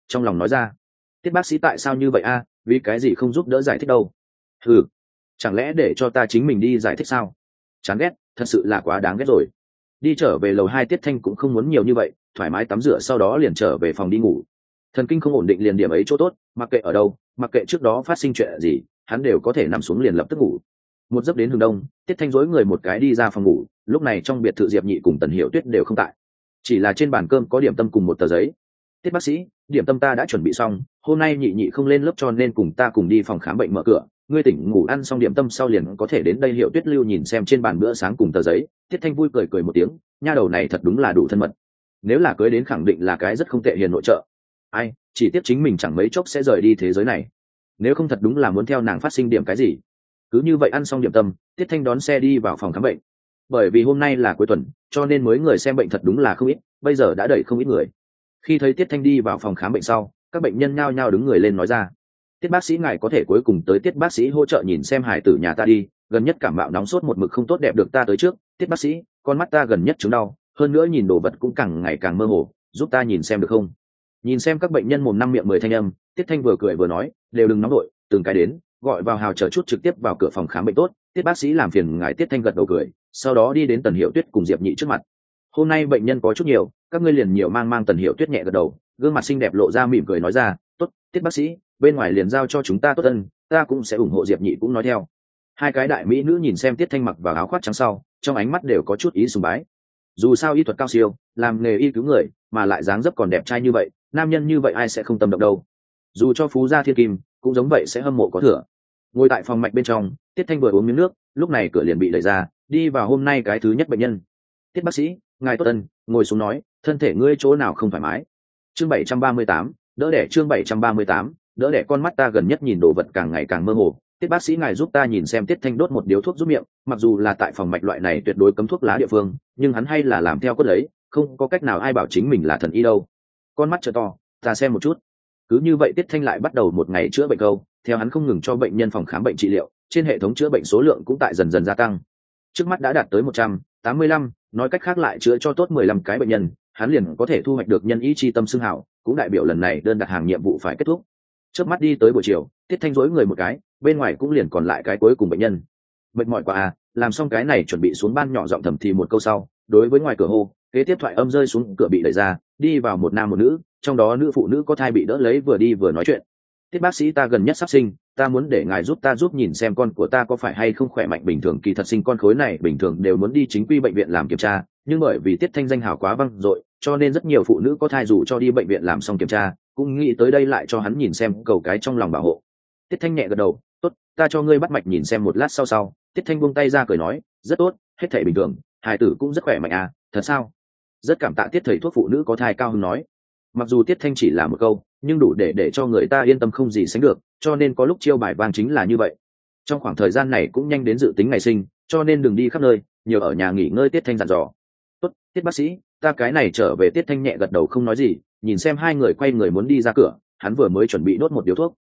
trong lòng nói ra: Tiết bác sĩ tại sao như vậy a? Vì cái gì không giúp đỡ giải thích đâu? Ừ, chẳng lẽ để cho ta chính mình đi giải thích sao? Chán ghét, thật sự là quá đáng ghét rồi. Đi trở về lầu 2, Tiết Thanh cũng không muốn nhiều như vậy, thoải mái tắm rửa sau đó liền trở về phòng đi ngủ. Thần kinh không ổn định liền điểm ấy chỗ tốt, mặc kệ ở đâu, mặc kệ trước đó phát sinh chuyện gì, hắn đều có thể nằm xuống liền lập tức ngủ. Một giấc đến hướng đông, Tiết Thanh dối người một cái đi ra phòng ngủ. Lúc này trong biệt thự Diệp Nhị cùng Tần Hiểu Tuyết đều không tại, chỉ là trên bàn cơm có điểm tâm cùng một tờ giấy. Tiết bác sĩ, điểm tâm ta đã chuẩn bị xong, hôm nay Nhị Nhị không lên lớp cho nên cùng ta cùng đi phòng khám bệnh mở cửa, ngươi tỉnh ngủ ăn xong điểm tâm sau liền có thể đến đây. Hiểu Tuyết lưu nhìn xem trên bàn bữa sáng cùng tờ giấy. Tiết Thanh vui cười cười một tiếng, nha đầu này thật đúng là đủ thân mật, nếu là cưới đến khẳng định là cái rất không tệ hiền nội trợ. Ai, chỉ tiếc chính mình chẳng mấy chốc sẽ rời đi thế giới này, nếu không thật đúng là muốn theo nàng phát sinh điểm cái gì. Cứ như vậy ăn xong điểm tâm, Tiết Thanh đón xe đi vào phòng khám bệnh. Bởi vì hôm nay là cuối tuần cho nên mới người xem bệnh thật đúng là không ít, bây giờ đã đẩy không ít người. Khi thấy Tiết Thanh đi vào phòng khám bệnh sau, các bệnh nhân nhao nhao đứng người lên nói ra: Tiết bác sĩ ngài có thể cuối cùng tới. Tiết bác sĩ hỗ trợ nhìn xem hải tử nhà ta đi, gần nhất cảm mạo nóng sốt một mực không tốt đẹp được ta tới trước. Tiết bác sĩ, con mắt ta gần nhất chứng đau, hơn nữa nhìn đồ vật cũng càng ngày càng mơ hồ, giúp ta nhìn xem được không? Nhìn xem các bệnh nhân mồm năm miệng mười thanh âm, Tiết Thanh vừa cười vừa nói: đều đừng nóng đội, từng cái đến, gọi vào hào chờ chút trực tiếp vào cửa phòng khám bệnh tốt. Tiết bác sĩ làm phiền ngài. Tiết Thanh gật đầu cười, sau đó đi đến Tần Hiểu Tuyết cùng Diệp Nhị trước mặt. Hôm nay bệnh nhân có chút nhiều, các ngươi liền nhiều mang. Tần Hiểu Tuyết nhẹ gật đầu, gương mặt xinh đẹp lộ ra mỉm cười nói ra: tốt, Tiết bác sĩ, bên ngoài liền giao cho chúng ta tốt ân, ta cũng sẽ ủng hộ. Diệp Nhị cũng nói theo. Hai cái đại mỹ nữ nhìn xem Tiết Thanh mặc vào áo khoác trắng sau, trong ánh mắt đều có chút ý sùng bái. Dù sao y thuật cao siêu, làm nghề y cứu người mà lại dáng dấp còn đẹp trai như vậy, nam nhân như vậy ai sẽ không tâm động đâu. Dù cho phú gia thiên kim cũng giống vậy sẽ hâm mộ có thừa. Ngồi tại phòng mạch bên trong, Tiết Thanh vừa uống miếng nước, lúc này cửa liền bị đẩy ra, đi vào hôm nay cái thứ nhất bệnh nhân. Tiết bác sĩ, ngài tốt ân, ngồi xuống nói, thân thể ngươi chỗ nào không thoải mái? Chương 738, đỡ đẻ. Chương 738, đỡ đẻ. Con mắt ta gần nhất nhìn đồ vật càng ngày càng mơ hồ, Tiết bác sĩ ngài giúp ta nhìn xem. Tiết Thanh đốt một điếu thuốc giúp miệng, mặc dù là tại phòng mạch loại này tuyệt đối cấm thuốc lá địa phương, nhưng hắn hay là làm theo cốt lấy, không có cách nào ai bảo chính mình là thần y đâu. Con mắt trợ to, ta xem một chút. Cứ như vậy Tiết Thanh lại bắt đầu một ngày chữa bệnh câu, theo hắn không ngừng cho bệnh nhân phòng khám bệnh trị liệu, trên hệ thống chữa bệnh số lượng cũng tại dần dần gia tăng, trước mắt đã đạt tới 185, nói cách khác lại chữa cho tốt 15 cái bệnh nhân, hắn liền có thể thu hoạch được nhân ý chi tâm xưng hảo, cũng đại biểu lần này đơn đặt hàng nhiệm vụ phải kết thúc. Trước mắt đi tới buổi chiều, Tiết Thanh dối người một cái, bên ngoài cũng liền còn lại cái cuối cùng bệnh nhân. Mệt mỏi quá à, làm xong cái này chuẩn bị xuống ban nhỏ giọng thầm thì một câu sau, đối với ngoài cửa hô, kế tiếp thoại âm rơi xuống, cửa bị đẩy ra, đi vào một nam một nữ, trong đó nữ phụ nữ có thai bị đỡ lấy vừa đi vừa nói chuyện. Tiết bác sĩ, ta gần nhất sắp sinh, ta muốn để ngài giúp ta giúp nhìn xem con của ta có phải hay không khỏe mạnh bình thường. Kỳ thật sinh con khối này bình thường đều muốn đi chính quy bệnh viện làm kiểm tra, nhưng bởi vì Tiết Thanh danh hào quá vang dội, cho nên rất nhiều phụ nữ có thai dù cho đi bệnh viện làm xong kiểm tra, cũng nghĩ tới đây lại cho hắn nhìn xem, cầu cái trong lòng bảo hộ. Tiết Thanh nhẹ gật đầu, tốt, ta cho ngươi bắt mạch nhìn xem. Một lát sau, Tiết Thanh buông tay ra cười nói, rất tốt, hết thảy bình thường, hài tử cũng rất khỏe mạnh à, thật sao? Rất cảm tạ. Tiết thầy thuốc phụ nữ có thai cao hứng nói. Mặc dù Tiết Thanh chỉ là một câu, nhưng đủ để cho người ta yên tâm không gì sánh được, cho nên có lúc chiêu bài vang chính là như vậy. Trong khoảng thời gian này cũng nhanh đến dự tính ngày sinh, cho nên đừng đi khắp nơi, nhiều ở nhà nghỉ ngơi. Tiết Thanh dặn dò. Tốt, Tiết bác sĩ, ta cái này trở về. Tiết Thanh nhẹ gật đầu không nói gì, nhìn xem hai người quay người muốn đi ra cửa, hắn vừa mới chuẩn bị đốt một điếu thuốc.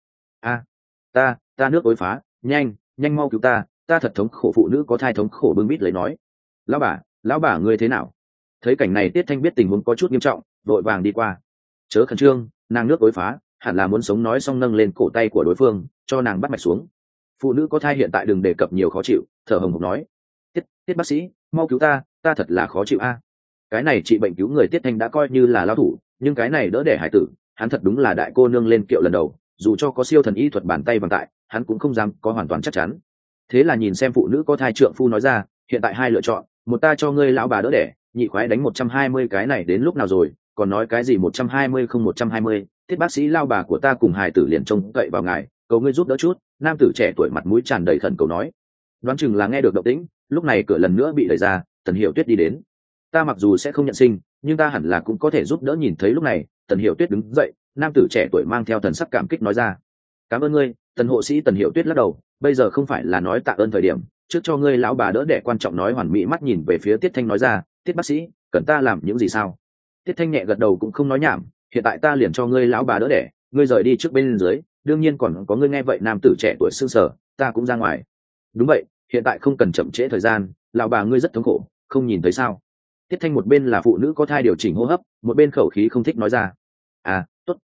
Ta nước ối phá, nhanh mau cứu ta thật thống khổ. Phụ nữ có thai thống khổ bưng bít lấy nói. Lão bà ngươi thế nào? Thấy cảnh này Tiết Thanh biết tình huống có chút nghiêm trọng, vội vàng đi qua. Chớ khẩn trương, nàng nước ối phá, hẳn là muốn sống. Nói xong nâng lên cổ tay của đối phương, cho nàng bắt mạch xuống. Phụ nữ có thai hiện tại đừng đề cập nhiều khó chịu, thở hồng hộc nói. Tiết bác sĩ, mau cứu ta thật là khó chịu a. Cái này trị bệnh cứu người Tiết Thanh đã coi như là lao thủ, nhưng cái này đỡ đẻ hải tử, hắn thật đúng là đại cô nương lên kiệu lần đầu, dù cho có siêu thần y thuật bàn tay vàng tại, hắn cũng không dám có hoàn toàn chắc chắn. Thế là nhìn xem phụ nữ có thai trượng phu nói ra, hiện tại hai lựa chọn, một ta cho ngươi lão bà đỡ đẻ, nhị khoái đánh 120 cái này đến lúc nào rồi, còn nói cái gì 120 không 120. Tiết bác sĩ, lao bà của ta cùng hài tử liền trông cậy vào ngài, cầu ngươi giúp đỡ chút. Nam tử trẻ tuổi mặt mũi tràn đầy khẩn cầu nói. Đoán chừng là nghe được động tĩnh, lúc này cửa lần nữa bị đẩy ra, Tần Hiểu Tuyết đi đến. Ta mặc dù sẽ không nhận sinh, nhưng ta hẳn là cũng có thể giúp đỡ. Nhìn thấy lúc này Tần Hiểu Tuyết đứng dậy, nam tử trẻ tuổi mang theo thần sắc cảm kích nói ra. Cảm ơn ngươi, Tần hộ sĩ. Tần Hiểu Tuyết lắc đầu, bây giờ không phải là nói tạ ơn thời điểm, trước cho ngươi lão bà đỡ đẻ quan trọng. Nói hoàn mỹ mắt nhìn về phía Tiết Thanh nói ra, Tiết bác sĩ, cần ta làm những gì sao? Tiết Thanh nhẹ gật đầu cũng không nói nhảm, hiện tại ta liền cho ngươi lão bà đỡ đẻ, ngươi rời đi trước bên dưới, đương nhiên còn có ngươi. Nghe vậy nam tử trẻ tuổi sưng sở, ta cũng ra ngoài. Đúng vậy, hiện tại không cần chậm trễ thời gian, lão bà ngươi rất thống khổ, không nhìn thấy sao? Tiết Thanh một bên là phụ nữ có thai điều chỉnh hô hấp, một bên khẩu khí không thích nói ra. Tốt,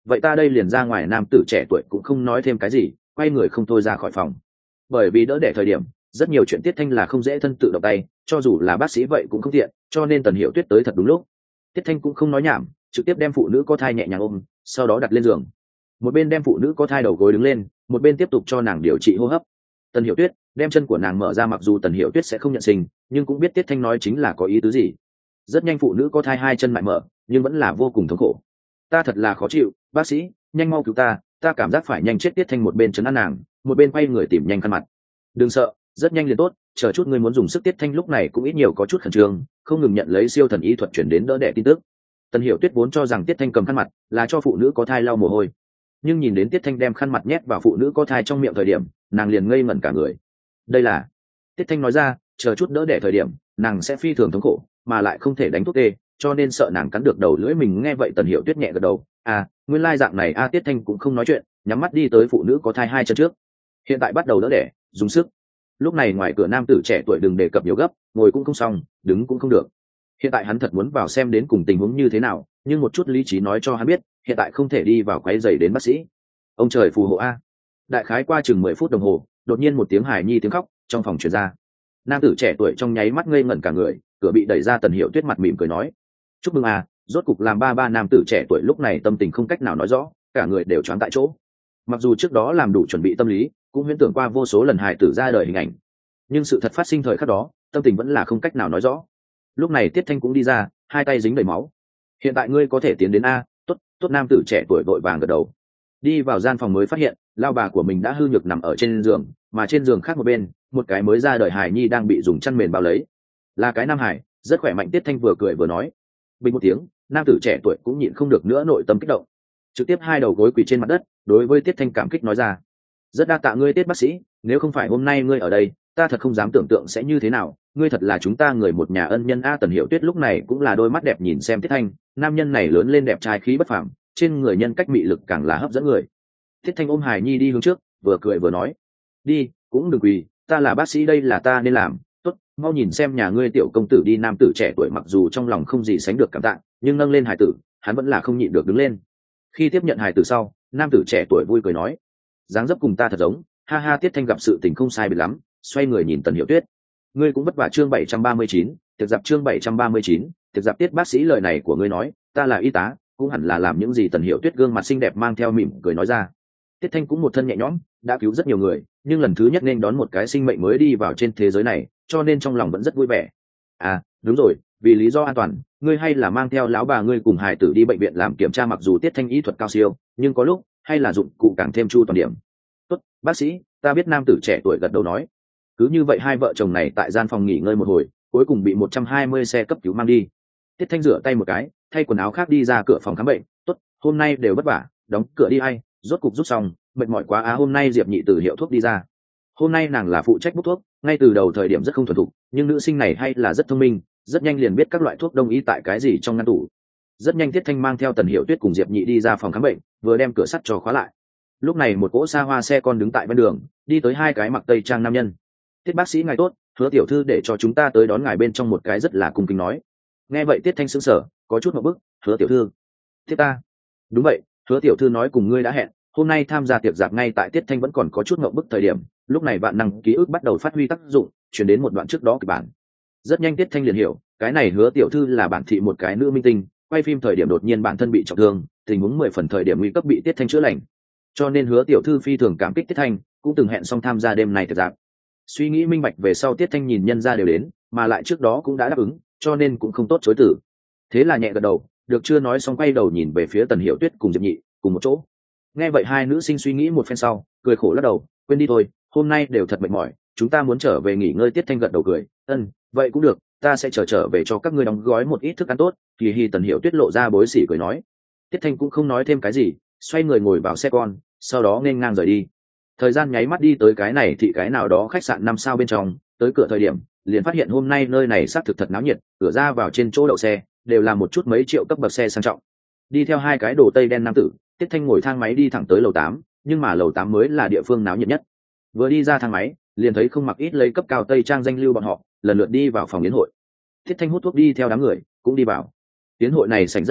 vậy ta đây liền ra ngoài. Nam tử trẻ tuổi cũng không nói thêm cái gì, quay người không thôi ra khỏi phòng. Bởi vì đỡ đẻ thời điểm rất nhiều chuyện Tiết Thanh là không dễ thân tự động tay, cho dù là bác sĩ vậy cũng không tiện, cho nên Tần Hiểu Tuyết tới thật đúng lúc. Tiết Thanh cũng không nói nhảm, trực tiếp đem phụ nữ có thai nhẹ nhàng ôm, sau đó đặt lên giường. Một bên đem phụ nữ có thai đầu gối đứng lên, một bên tiếp tục cho nàng điều trị hô hấp. Tần Hiểu Tuyết đem chân của nàng mở ra, mặc dù Tần Hiểu Tuyết sẽ không nhận sinh, nhưng cũng biết Tiết Thanh nói chính là có ý tứ gì. Rất nhanh phụ nữ có thai hai chân lại mở, nhưng vẫn là vô cùng thống khổ. Ta thật là khó chịu, bác sĩ, nhanh mau cứu ta cảm giác phải nhanh chết. Tiết Thanh một bên trấn an nàng, một bên quay người tìm nhanh khăn mặt. Đừng sợ, rất nhanh liền tốt, chờ chút ngươi muốn dùng sức. Tiết Thanh lúc này cũng ít nhiều có chút khẩn trương, không ngừng nhận lấy siêu thần y thuật chuyển đến đỡ đẻ tin tức. Tần Hiểu Tuyết vốn cho rằng Tiết Thanh cầm khăn mặt là cho phụ nữ có thai lau mồ hôi, nhưng nhìn đến Tiết Thanh đem khăn mặt nhét vào phụ nữ có thai trong miệng thời điểm, nàng liền ngây ngẩn cả người. Đây là, Tiết Thanh nói ra, chờ chút đỡ đẻ thời điểm nàng sẽ phi thường thống khổ, mà lại không thể đánh thuốc tê, cho nên sợ nàng cắn được đầu lưỡi mình. Nghe vậy Tần Hiểu Tuyết nhẹ gật đầu, nguyên lai dạng này Tiết Thanh cũng không nói chuyện, nhắm mắt đi tới phụ nữ có thai hai chân trước. Hiện tại bắt đầu đỡ đẻ, dùng sức. Lúc này ngoài cửa nam tử trẻ tuổi đừng đề cập nhiều gấp, ngồi cũng không xong, đứng cũng không được. Hiện tại hắn thật muốn vào xem đến cùng tình huống như thế nào, nhưng một chút lý trí nói cho hắn biết hiện tại không thể đi vào quấy rầy đến bác sĩ. Ông trời phù hộ a. Đại khái qua chừng 10 phút đồng hồ, đột nhiên một tiếng hài nhi tiếng khóc trong phòng truyền ra. Nam tử trẻ tuổi trong nháy mắt ngây ngẩn cả người, cửa bị đẩy ra. Tần Hiểu Tuyết mặt mỉm cười nói, chúc mừng rốt cục làm ba. Nam tử trẻ tuổi lúc này tâm tình không cách nào nói rõ, cả người đều choáng tại chỗ. Mặc dù trước đó làm đủ chuẩn bị tâm lý, cũng huyễn tưởng qua vô số lần hài tử ra đời hình ảnh, nhưng sự thật phát sinh thời khắc đó, tâm tình vẫn là không cách nào nói rõ. Lúc này Tiết Thanh cũng đi ra, hai tay dính đầy máu. Hiện tại ngươi có thể tiến đến tốt. Nam tử trẻ tuổi vội vàng gật đầu. Đi vào gian phòng mới phát hiện lao bà của mình đã hư nhược nằm ở trên giường, mà trên giường khác một bên, một cái mới ra đời hài nhi đang bị dùng chăn mền bao lấy. Là cái nam hải, rất khỏe mạnh. Tiết Thanh vừa cười vừa nói. Bình một tiếng, nam tử trẻ tuổi cũng nhịn không được nữa nội tâm kích động, trực tiếp hai đầu gối quỳ trên mặt đất, đối với Tiết Thanh cảm kích nói ra, rất đa tạ ngươi Tiết bác sĩ, nếu không phải hôm nay ngươi ở đây, ta thật không dám tưởng tượng sẽ như thế nào, ngươi thật là chúng ta người một nhà ân nhân. Tần Hiểu Tuyết lúc này cũng là đôi mắt đẹp nhìn xem Tiết Thanh, nam nhân này lớn lên đẹp trai khí bất phàm, trên người nhân cách mị lực càng là hấp dẫn người. Tiết Thanh ôm hài nhi đi hướng trước, vừa cười vừa nói, đi, cũng đừng quỳ, ta là bác sĩ, đây là ta nên làm. Tốt, mau nhìn xem nhà ngươi tiểu công tử đi. Nam tử trẻ tuổi mặc dù trong lòng không gì sánh được cảm tạ, nhưng nâng lên hài tử, hắn vẫn là không nhịn được đứng lên. Khi tiếp nhận hài tử sau, nam tử trẻ tuổi vui cười nói, dáng dấp cùng ta thật giống, ha ha. Tiết Thanh gặp sự tình không sai biệt lắm, xoay người nhìn Tần Hiểu Tuyết, ngươi cũng vất vả. Chương 739, tiệc dạp. Chương 739, tiệc dạp. Tiết bác sĩ, lời này của ngươi nói, ta là y tá, cũng hẳn là làm những gì. Tần Hiểu Tuyết gương mặt xinh đẹp mang theo mỉm cười nói ra. Tiết Thanh cũng một thân nhẹ nhõm, đã cứu rất nhiều người, nhưng lần thứ nhất nên đón một cái sinh mệnh mới đi vào trên thế giới này, cho nên trong lòng vẫn rất vui vẻ. Đúng rồi, vì lý do an toàn, ngươi hay là mang theo lão bà ngươi cùng hài tử đi bệnh viện làm kiểm tra. Mặc dù Tiết Thanh y thuật cao siêu, nhưng có lúc hay là dụng cụ càng thêm chu toàn điểm. Tốt, bác sĩ, ta biết. Nam tử trẻ tuổi gật đầu nói. Cứ như vậy hai vợ chồng này tại gian phòng nghỉ ngơi một hồi, cuối cùng bị 120 xe cấp cứu mang đi. Tiết Thanh rửa tay một cái, thay quần áo khác đi ra cửa phòng khám bệnh. Tốt, hôm nay đều vất vả, đóng cửa đi. Hay rốt cục rút xong, mệt mỏi quá. Hôm nay Diệp Nhị từ hiệu thuốc đi ra. Hôm nay nàng là phụ trách bốc thuốc, ngay từ đầu thời điểm rất không thuần thục, nhưng nữ sinh này hay là rất thông minh, rất nhanh liền biết các loại thuốc đông y tại cái gì trong ngăn tủ. Rất nhanh Tiết Thanh mang theo Tần Hiểu Tuyết cùng Diệp Nhị đi ra phòng khám bệnh, vừa đem cửa sắt cho khóa lại. Lúc này một cỗ xa hoa xe con đứng tại bên đường, đi tới hai cái mặc tây trang nam nhân. Tiết bác sĩ ngài tốt, Hứa tiểu thư để cho chúng ta tới đón ngài. Bên trong một cái rất là cung kính nói. Nghe vậy Tiết Thanh sững sờ, có chút một bức. Hứa tiểu thư? Thiết ta? Đúng vậy, Hứa tiểu thư nói cùng ngươi đã hẹn hôm nay tham gia tiệc dạp. Ngay tại Tiết Thanh vẫn còn có chút ngậm bức thời điểm, lúc này vạn năng ký ức bắt đầu phát huy tác dụng, chuyển đến một đoạn trước đó kịch bản. Rất nhanh Tiết Thanh liền hiểu, cái này Hứa tiểu thư là bản thị một cái nữ minh tinh, quay phim thời điểm đột nhiên bản thân bị trọng thương, tình huống 10 phần thời điểm nguy cấp bị Tiết Thanh chữa lành, cho nên Hứa tiểu thư phi thường cảm kích Tiết Thanh, cũng từng hẹn xong tham gia đêm này tiệc dạp. Suy nghĩ minh bạch về sau, Tiết Thanh nhìn nhân ra đều đến, mà lại trước đó cũng đã đáp ứng, cho nên cũng không tốt chối từ. Thế là nhẹ gật đầu, được chưa nói xong quay đầu nhìn về phía Tần Hiểu Tuyết cùng Diệp Nhị cùng một chỗ. Nghe vậy hai nữ sinh suy nghĩ một phen sau, cười khổ lắc đầu, quên đi thôi, hôm nay đều thật mệt mỏi, chúng ta muốn trở về nghỉ ngơi. Tiết Thanh gật đầu cười, vậy cũng được, ta sẽ trở về cho các ngươi đóng gói một ít thức ăn tốt. Kỳ hi. Tần Hiểu Tuyết lộ ra bối xỉ cười nói. Tiết Thanh cũng không nói thêm cái gì, xoay người ngồi vào xe con, sau đó nên ngang rời đi. Thời gian nháy mắt đi tới cái này thị cái nào đó khách sạn 5 sao bên trong, tới cửa thời điểm liền phát hiện hôm nay nơi này xác thực thật náo nhiệt, cửa ra vào trên chỗ đậu xe đều là một chút mấy triệu cấp bậc xe sang trọng. Đi theo hai cái đồ tây đen nam tử, Tiết Thanh ngồi thang máy đi thẳng tới lầu 8, nhưng mà lầu 8 mới là địa phương náo nhiệt nhất. Vừa đi ra thang máy, liền thấy không mặc ít lấy cấp cao tây trang danh lưu bọn họ lần lượt đi vào phòng yến hội. Tiết Thanh hút thuốc đi theo đám người cũng đi vào. Yến hội này sảnh rất lớn,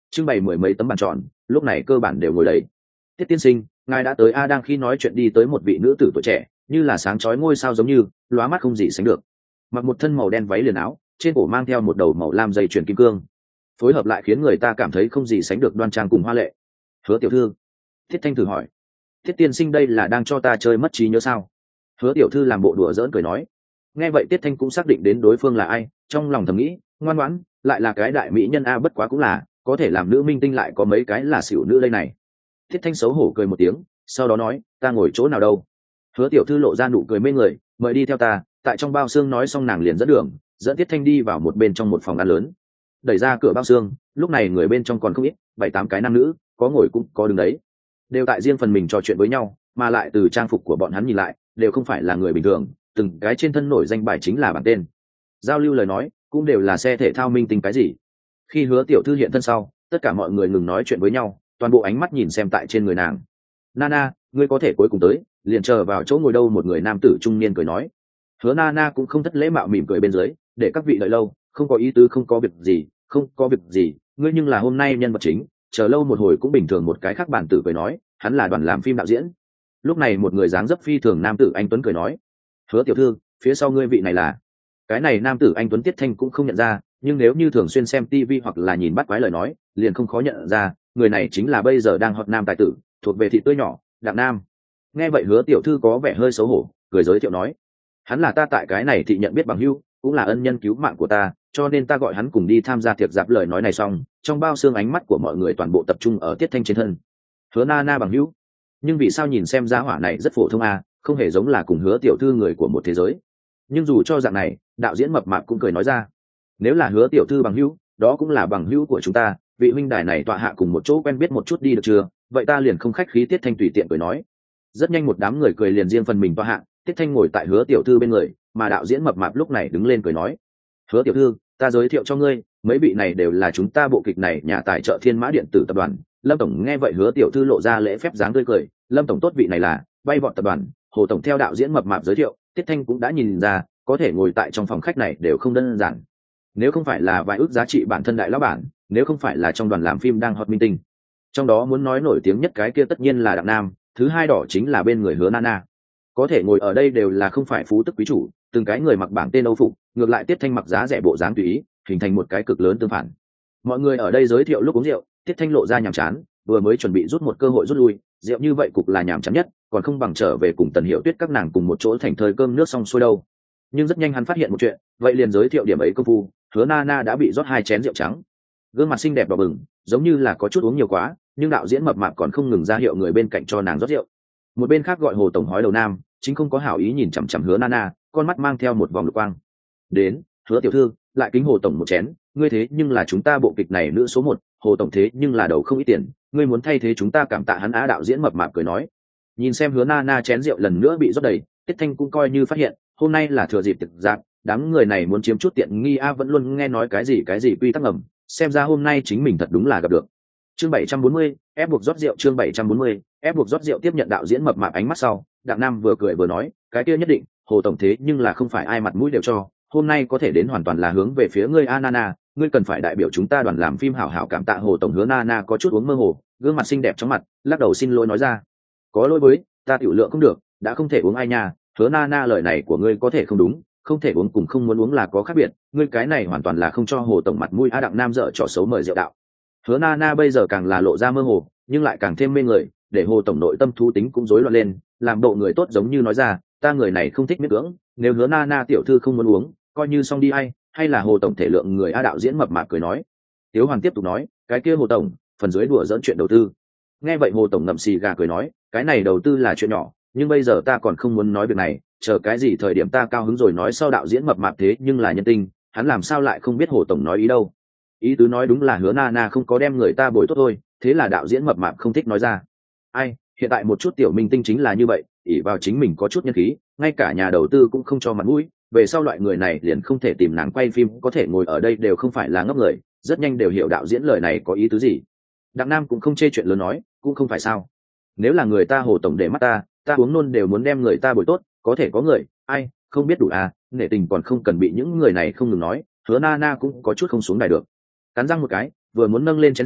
trưng bày mười mấy tấm bàn tròn, lúc này cơ bản đều ngồi đầy. Tiết tiên sinh, ngài đã tới a? Đang khi nói chuyện đi tới một vị nữ tử tuổi trẻ, như là sáng chói ngôi sao giống như, lóa mắt không gì sánh được. Mặc một thân màu đen váy liền áo, trên cổ mang theo một đầu màu lam dây chuyền kim cương, phối hợp lại khiến người ta cảm thấy không gì sánh được đoan trang cùng hoa lệ. Hứa tiểu thư. Thiết Thanh thử hỏi. Thiết tiên sinh đây là đang cho ta chơi mất trí nhớ sao? Hứa tiểu thư làm bộ đùa giỡn cười nói. Nghe vậy Tiết Thanh cũng xác định đến đối phương là ai, trong lòng thầm nghĩ, ngoan ngoãn, lại là cái đại mỹ nhân a, bất quá cũng là, có thể làm nữ minh tinh lại có mấy cái là xỉu nữ đây này. Thiết Thanh xấu hổ cười một tiếng, sau đó nói, ta ngồi chỗ nào đâu? Hứa tiểu thư lộ ra nụ cười mê người, mời đi theo ta. Tại trong bao xương nói xong nàng liền dẫn đường, dẫn Tiết Thanh đi vào một bên trong một phòng ăn lớn. Đẩy ra cửa bao xương, lúc này người bên trong còn không ít, 7-8 cái nam nữ, có ngồi cũng có đứng đấy, đều tại riêng phần mình trò chuyện với nhau, mà lại từ trang phục của bọn hắn nhìn lại, đều không phải là người bình thường, từng cái trên thân nổi danh bài chính là bản tên. Giao lưu lời nói, cũng đều là xe thể thao minh tinh cái gì. Khi Hứa tiểu thư hiện thân sau, tất cả mọi người ngừng nói chuyện với nhau, toàn bộ ánh mắt nhìn xem tại trên người nàng. Nana, ngươi có thể cuối cùng tới, liền chờ vào chỗ ngồi đâu? Một người nam tử trung niên cười nói. Hứa Nana cũng không thất lễ mạo mỉm cười bên dưới, để các vị đợi lâu, không có ý tứ, không có việc gì, không có việc gì, ngươi nhưng là hôm nay nhân vật chính, chờ lâu một hồi cũng bình thường. Một cái khác bản tử cười nói, hắn là đoàn làm phim đạo diễn. Lúc này một người dáng dấp phi thường nam tử anh tuấn cười nói, Hứa tiểu thư, phía sau ngươi vị này là? Cái này nam tử anh tuấn Tiết Thanh cũng không nhận ra, nhưng nếu như thường xuyên xem TV hoặc là nhìn bắt quái lời nói, liền không khó nhận ra, người này chính là bây giờ đang hot nam tài tử, thuộc về thị tươi nhỏ, Đặng Nam. Nghe vậy Hứa tiểu thư có vẻ hơi xấu hổ, cười giới thiệu nói, hắn là ta tại cái này thị nhận biết bằng hữu, cũng là ân nhân cứu mạng của ta, cho nên ta gọi hắn cùng đi tham gia tiệc dạp. Lời nói này xong, trong bao xương ánh mắt của mọi người toàn bộ tập trung ở Tiết Thanh trên thân. Hứa Nana bằng hữu, nhưng vì sao nhìn xem giá hỏa này rất phổ thông à, không hề giống là cùng Hứa tiểu thư người của một thế giới. Nhưng dù cho dạng này, đạo diễn mập mạp cũng cười nói ra, nếu là Hứa tiểu thư bằng hữu, đó cũng là bằng hữu của chúng ta, vị huynh đài này tọa hạ cùng một chỗ quen biết một chút đi được chưa? Vậy ta liền không khách khí. Tiết Thanh tùy tiện cười nói. Rất nhanh một đám người cười liền riêng phần mình tọa hạ, Tiết Thanh ngồi tại Hứa tiểu thư bên người, mà đạo diễn mập mạp lúc này đứng lên cười nói, Hứa tiểu thư, ta giới thiệu cho ngươi, mấy vị này đều là chúng ta bộ kịch này nhà tài trợ Thiên Mã điện tử tập đoàn. Lâm tổng. Nghe vậy Hứa tiểu thư lộ ra lễ phép dáng tươi cười, Lâm tổng tốt, vị này là Bay Vọt tập đoàn Hồ tổng. Theo đạo diễn mập mạp giới thiệu, Tiết Thanh cũng đã nhìn ra, có thể ngồi tại trong phòng khách này đều không đơn giản. Nếu không phải là vài ước giá trị bản thân đại lão bản, nếu không phải là trong đoàn làm phim đang hot minh tinh, trong đó muốn nói nổi tiếng nhất cái kia tất nhiên là Đặng Nam, thứ hai đỏ chính là bên người Hứa Nana. Có thể ngồi ở đây đều là không phải phú tức quý chủ, từng cái người mặc bảng tên Âu phục, ngược lại Tiết Thanh mặc giá rẻ bộ dáng tùy ý, hình thành một cái cực lớn tương phản. Mọi người ở đây giới thiệu lúc uống rượu, Tiết Thanh lộ ra nhàm chán, vừa mới chuẩn bị rút một cơ hội rút lui, rượu như vậy cục là nhàm chán nhất, còn không bằng trở về cùng Tần Hiểu Tuyết các nàng cùng một chỗ thành thời cơm nước xong xuôi đâu. Nhưng rất nhanh hắn phát hiện một chuyện, vậy liền giới thiệu điểm ấy công phu, Hứa Nana đã bị rót 2 chén rượu trắng, gương mặt xinh đẹp đỏ bừng, giống như là có chút uống nhiều quá, nhưng đạo diễn mập mạp còn không ngừng ra hiệu người bên cạnh cho nàng rót rượu. Một bên khác gọi Hồ tổng hói đầu nam, chính không có hảo ý nhìn chằm chằm Hứa Nana, con mắt mang theo một vòng lục quang. Đến, Hứa tiểu thư, lại kính Hồ tổng một chén, ngươi thế nhưng là chúng ta bộ kịch này nữ số 1, Hồ tổng thế nhưng là đầu không ít tiền, ngươi muốn thay thế chúng ta cảm tạ hắn á. Đạo diễn mập mạp cười nói. Nhìn xem Hứa Nana chén rượu lần nữa bị rót đầy, Tiết Thanh cũng coi như phát hiện, hôm nay là thừa dịp tiệc dạp, đám người này muốn chiếm chút tiện nghi a, vẫn luôn nghe nói cái gì quy tắc ngầm, xem ra hôm nay chính mình thật đúng là gặp được. Chương 740, ép buộc rót rượu. Chương 740, ép buộc rót rượu. Tiếp nhận đạo diễn mập mạp ánh mắt sau, Đặng Nam vừa cười vừa nói, cái kia nhất định, Hồ tổng thế nhưng là không phải ai mặt mũi đều cho, hôm nay có thể đến hoàn toàn là hướng về phía ngươi a. Nana, ngươi cần phải đại biểu chúng ta đoàn làm phim hảo hảo cảm tạ Hồ tổng. Hứa Nana có chút uống mơ hồ, gương mặt xinh đẹp chóng mặt, lắc đầu xin lỗi nói ra, có lỗi với, ta tiểu lượng không được, đã không thể uống ai nha. Hứa Nana, lời này của ngươi có thể không đúng, không thể uống cùng không muốn uống là có khác biệt, ngươi cái này hoàn toàn là không cho Hồ tổng mặt mũi a. Đặng Nam dở trò xấu mời rượu đạo. Hứa Nana bây giờ càng là lộ ra mơ hồ, nhưng lại càng thêm mê người, để Hồ tổng nội tâm thú tính cũng rối loạn lên, làm bộ người tốt giống như nói ra, ta người này không thích miễn cưỡng, nếu Hứa Nana tiểu thư không muốn uống, coi như xong đi hay là Hồ tổng thể lượng người a. Đạo diễn mập mạp cười nói. Tiếu Hoàn tiếp tục nói, cái kia Hồ tổng, phần dưới đùa dẫn chuyện đầu tư. Nghe vậy Hồ tổng ngậm xì gà cười nói, cái này đầu tư là chuyện nhỏ, nhưng bây giờ ta còn không muốn nói việc này, chờ cái gì thời điểm ta cao hứng rồi nói sau. Đạo diễn mập mạp thế nhưng là nhân tinh, hắn làm sao lại không biết Hồ tổng nói ý đâu. Ý tứ nói đúng là Hứa Nana không có đem người ta bồi tốt thôi, thế là đạo diễn mập mạp không thích nói ra. Ai, hiện tại một chút tiểu minh tinh chính là như vậy, ỷ vào chính mình có chút nhân khí, ngay cả nhà đầu tư cũng không cho mặt mũi, về sau loại người này liền không thể tìm nàng quay phim, có thể ngồi ở đây đều không phải là ngốc người, rất nhanh đều hiểu đạo diễn lời này có ý tứ gì. Đặng Nam cũng không chê chuyện lớn nói, cũng không phải sao, nếu là người ta Hồ tổng để mắt ta uống nôn đều muốn đem người ta bồi tốt, có thể có người ai không biết đủ à, nể tình còn không cần bị những người này không ngừng nói. Hứa Nana cũng có chút không xuống đài được, cắn răng một cái, vừa muốn nâng lên chén rượu,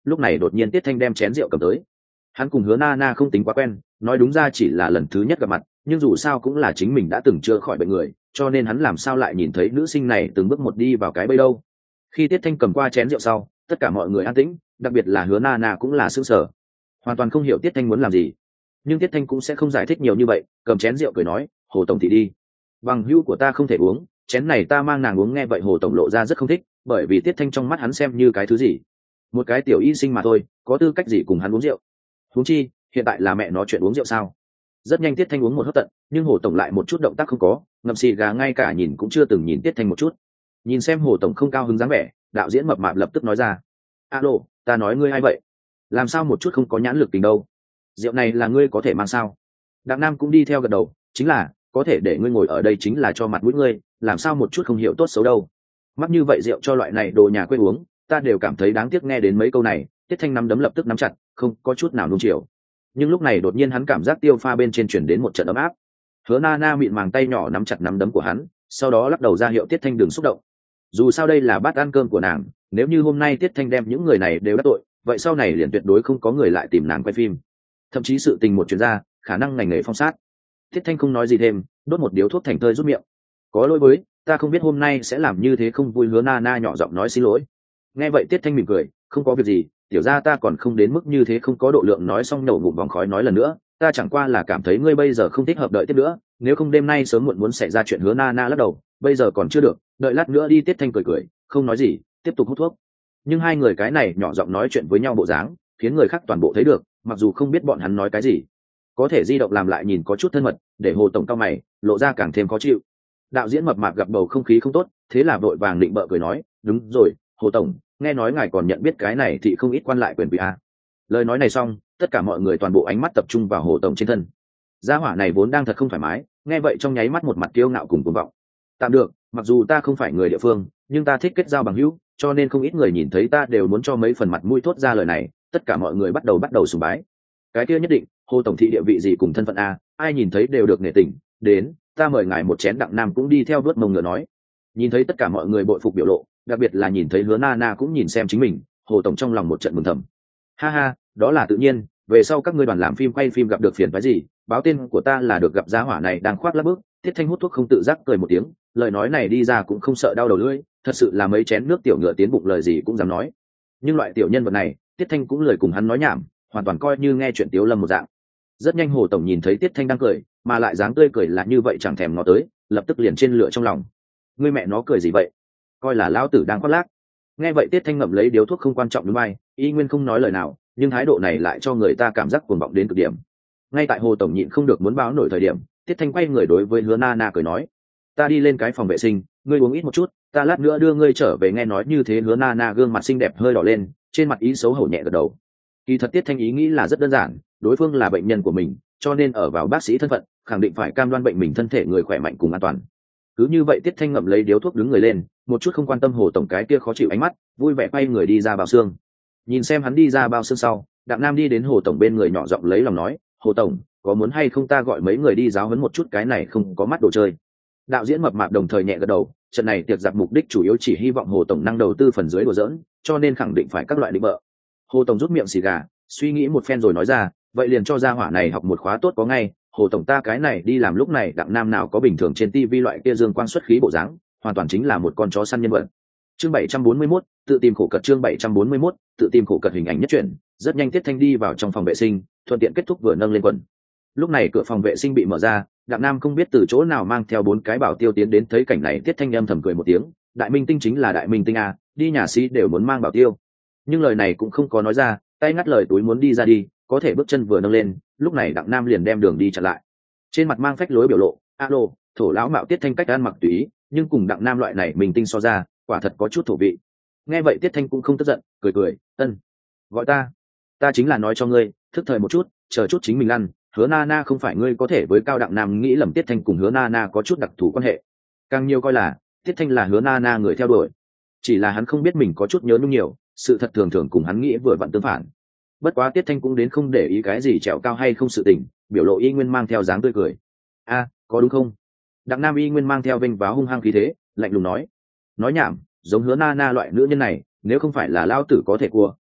lúc này đột nhiên tiết thanh đem chén rượu cầm tới. Hắn cùng Hứa Na Na không tính quá quen, nói đúng ra chỉ là lần thứ nhất gặp mặt, nhưng dù sao cũng là chính mình đã từng chữa khỏi bệnh người, cho nên hắn làm sao lại nhìn thấy nữ sinh này từng bước một đi vào cái bẫy đâu. Khi tiết thanh cầm qua chén rượu sau, tất cả mọi người an tĩnh, đặc biệt là Hứa Na Na cũng là sững sờ, hoàn toàn không hiểu tiết thanh muốn làm gì. Nhưng tiết thanh cũng sẽ không giải thích nhiều như vậy, cầm chén rượu cười nói, Hồ tổng thị đi, bằng hữu của ta không thể uống, chén này ta mang nàng uống. Nghe vậy Hồ tổng lộ ra rất không thích, bởi vì tiết thanh trong mắt hắn xem như cái thứ gì, một cái tiểu y sinh mà thôi, có tư cách gì cùng hắn uống rượu. Huống chi hiện tại là mẹ nó chuyện uống rượu sao. Rất nhanh tiết thanh uống một hớp tận, nhưng Hồ tổng lại một chút động tác không có, ngậm xì gà ngay cả nhìn cũng chưa từng nhìn tiết thanh một chút. Nhìn xem Hồ tổng không cao hứng dáng vẻ, đạo diễn mập mạp lập tức nói ra, alo, ta nói ngươi hay vậy, làm sao một chút không có nhãn lực tình đâu, rượu này là ngươi có thể mang sao. Đặng Nam cũng đi theo gật đầu, chính là có thể để ngươi ngồi ở đây chính là cho mặt mũi ngươi, làm sao một chút không hiểu tốt xấu đâu. Mắc như vậy rượu cho loại này đồ nhà quê uống, ta đều cảm thấy đáng tiếc. Nghe đến mấy câu này, tiết thanh nắm đấm lập tức nắm chặt, không có chút nào nuông chiều. Nhưng lúc này đột nhiên hắn cảm giác tiêu pha bên trên chuyển đến một trận ấm áp. Hứa Na Na mịn màng tay nhỏ nắm chặt nắm đấm của hắn, sau đó lắc đầu ra hiệu tiết thanh đừng xúc động. Dù sao đây là bát ăn cơm của nàng, nếu như hôm nay tiết thanh đem những người này đều đắc tội, vậy sau này liền tuyệt đối không có người lại tìm nàng quay phim, thậm chí sự tình một chuyên gia khả năng ngành nghề phong sát. Tiết thanh không nói gì thêm, đốt một điếu thuốc thành thơi rút miệng. Có lỗi với, ta không biết hôm nay sẽ làm như thế không vui. Hứa Na Na nhỏ giọng nói xin lỗi. Nghe vậy tiết thanh mỉm cười, không có việc gì, tiểu ra ta còn không đến mức như thế không có độ lượng. Nói xong nổ ngụm vòng khói nói lần nữa, ta chẳng qua là cảm thấy ngươi bây giờ không thích hợp đợi tiếp nữa, nếu không đêm nay sớm muộn muốn xảy ra chuyện. Hứa Na Na lắc đầu, bây giờ còn chưa được, đợi lát nữa đi. Tiết thanh cười cười, không nói gì, tiếp tục hút thuốc. Nhưng hai người cái này nhỏ giọng nói chuyện với nhau bộ dáng, khiến người khác toàn bộ thấy được, mặc dù không biết bọn hắn nói cái gì, có thể di động làm lại nhìn có chút thân mật, để Hồ tổng cao mày, lộ ra càng thêm khó chịu. Đạo diễn mập mạp gặp bầu không khí không tốt, thế là vội vàng định bợ cười nói, đúng rồi, Hồ tổng, nghe nói ngài còn nhận biết cái này thì không ít quan lại quyền quý a. Lời nói này xong, tất cả mọi người toàn bộ ánh mắt tập trung vào Hồ tổng trên thân. Gia hỏa này vốn đang thật không thoải mái, nghe vậy trong nháy mắt một mặt kiêu ngạo cùng cuồng vọng. Tạm được, mặc dù ta không phải người địa phương, nhưng ta thích kết giao bằng hữu, cho nên không ít người nhìn thấy ta đều muốn cho mấy phần mặt mũi. Thốt ra lời này, tất cả mọi người bắt đầu sùng bái. Cái kia nhất định, Hồ tổng thị địa vị gì cùng thân phận a, ai nhìn thấy đều được nể tình. Đến, ta mời ngài một chén. Đặng Nam cũng đi theo vuốt mông ngựa nói. Nhìn thấy tất cả mọi người bội phục biểu lộ, đặc biệt là nhìn thấy Hứa Na Na cũng nhìn xem chính mình, Hồ tổng trong lòng một trận mừng thầm. Ha ha, đó là tự nhiên, về sau các ngươi đoàn làm phim quay phim gặp được phiền phức gì, báo tên của ta là được. Gặp giá hỏa này đang khoác lác bước, Tiết thanh hút thuốc không tự giác cười một tiếng, lời nói này đi ra cũng không sợ đau đầu lưỡi, thật sự là mấy chén nước tiểu ngựa tiến bụng, lời gì cũng dám nói. Nhưng loại tiểu nhân vật này, Tiết thanh cũng lời cùng hắn nói nhảm, hoàn toàn coi như nghe chuyện tiếu lâm một dạng. Rất nhanh Hồ tổng nhìn thấy Tiết thanh đang cười, mà lại dáng tươi cười là như vậy chẳng thèm ngó tới, lập tức liền trên lửa trong lòng. Ngươi mẹ nó cười gì vậy, coi là lão tử đang khoác lác. Nghe vậy Tiết thanh ngậm lấy điếu thuốc không quan trọng núi bay, y nguyên không nói lời nào, nhưng thái độ này lại cho người ta cảm giác cuồng vọng đến cực điểm. Ngay tại Hồ tổng nhịn không được muốn báo nổi thời điểm, Tiết thanh quay người đối với Hứa Na Na cười nói, ta đi lên cái phòng vệ sinh, ngươi uống ít một chút, ta lát nữa đưa ngươi trở về. Nghe nói như thế Hứa Na Na gương mặt xinh đẹp hơi đỏ lên, trên mặt ý xấu hổ nhẹ gật đầu. Kỳ thật Tiết thanh ý nghĩ là rất đơn giản, đối phương là bệnh nhân của mình, cho nên ở vào bác sĩ thân phận, khẳng định phải cam đoan bệnh mình thân thể người khỏe mạnh cùng an toàn. Cứ như vậy Tiết thanh ngậm lấy điếu thuốc đứng người lên, một chút không quan tâm Hồ tổng cái kia khó chịu ánh mắt, vui vẻ quay người đi ra bao xương. Nhìn xem hắn đi ra bao xương sau, Đặng Nam đi đến Hồ tổng bên người nhỏ giọng lấy lòng nói, Hồ tổng, có muốn hay không ta gọi mấy người đi giáo huấn một chút cái này không có mắt đồ chơi. Đạo diễn mập mạp đồng thời nhẹ gật đầu, trận này tiệc giặc mục đích chủ yếu chỉ hy vọng Hồ tổng năng đầu tư phần dưới đùa giỡn, cho nên khẳng định phải các loại định bợ. Hồ tổng rút miệng xì gà, suy nghĩ một phen rồi nói ra, vậy liền cho gia hỏa này học một khóa tốt có ngay. Hồ tổng ta cái này đi làm lúc này Đặng Nam nào có bình thường trên tivi loại kia dương quang xuất khí bộ dáng, hoàn toàn chính là một con chó săn nhân vật. Chương 741, tự tìm khổ cật. Chương 741, tự tìm khổ cật. Hình ảnh nhất truyện. Rất nhanh Tiết thanh đi vào trong phòng vệ sinh, thuận tiện kết thúc vừa nâng lên quần. Lúc này cửa phòng vệ sinh bị mở ra, Đặng Nam không biết từ chỗ nào mang theo 4 cái bảo tiêu tiến đến. Thấy cảnh này Tiết thanh âm thầm cười một tiếng, đại minh tinh chính là đại minh tinh a, đi nhà sĩ đều muốn mang bảo tiêu. Nhưng lời này cũng không có nói ra, tay ngắt lời túi muốn đi ra đi, có thể bước chân vừa nâng lên, lúc này Đặng Nam liền đem đường đi chặn lại, trên mặt mang phách lối biểu lộ. Alo, thổ lão mạo. Tiết thanh cách ăn mặc tùy ý, nhưng cùng Đặng Nam loại này minh tinh so ra, quả thật có chút thổ vị. Nghe vậy Tiết thanh cũng không tức giận, cười cười, ân, gọi ta chính là nói cho ngươi, thức thời một chút, chờ chút chính mình ăn. Hứa Na Na không phải ngươi có thể với cao. Đặng Nam nghĩ lầm Tiết thanh cùng Hứa Na Na có chút đặc thù quan hệ, càng nhiều coi là Tiết thanh là Hứa Na Na người theo đuổi, chỉ là hắn không biết mình có chút nhớ nhung nhiều, sự thật thường thường cùng hắn nghĩ vừa vặn tương phản. Bất quá Tiết thanh cũng đến không để ý cái gì trèo cao hay không sự tình, biểu lộ y nguyên mang theo dáng tươi cười. A, có đúng không? Đặng Nam y nguyên mang theo vênh váo hung hăng khí thế, lạnh lùng nói nhảm, giống Hứa Na Na loại nữ nhân này, nếu không phải là lao tử có thể cua,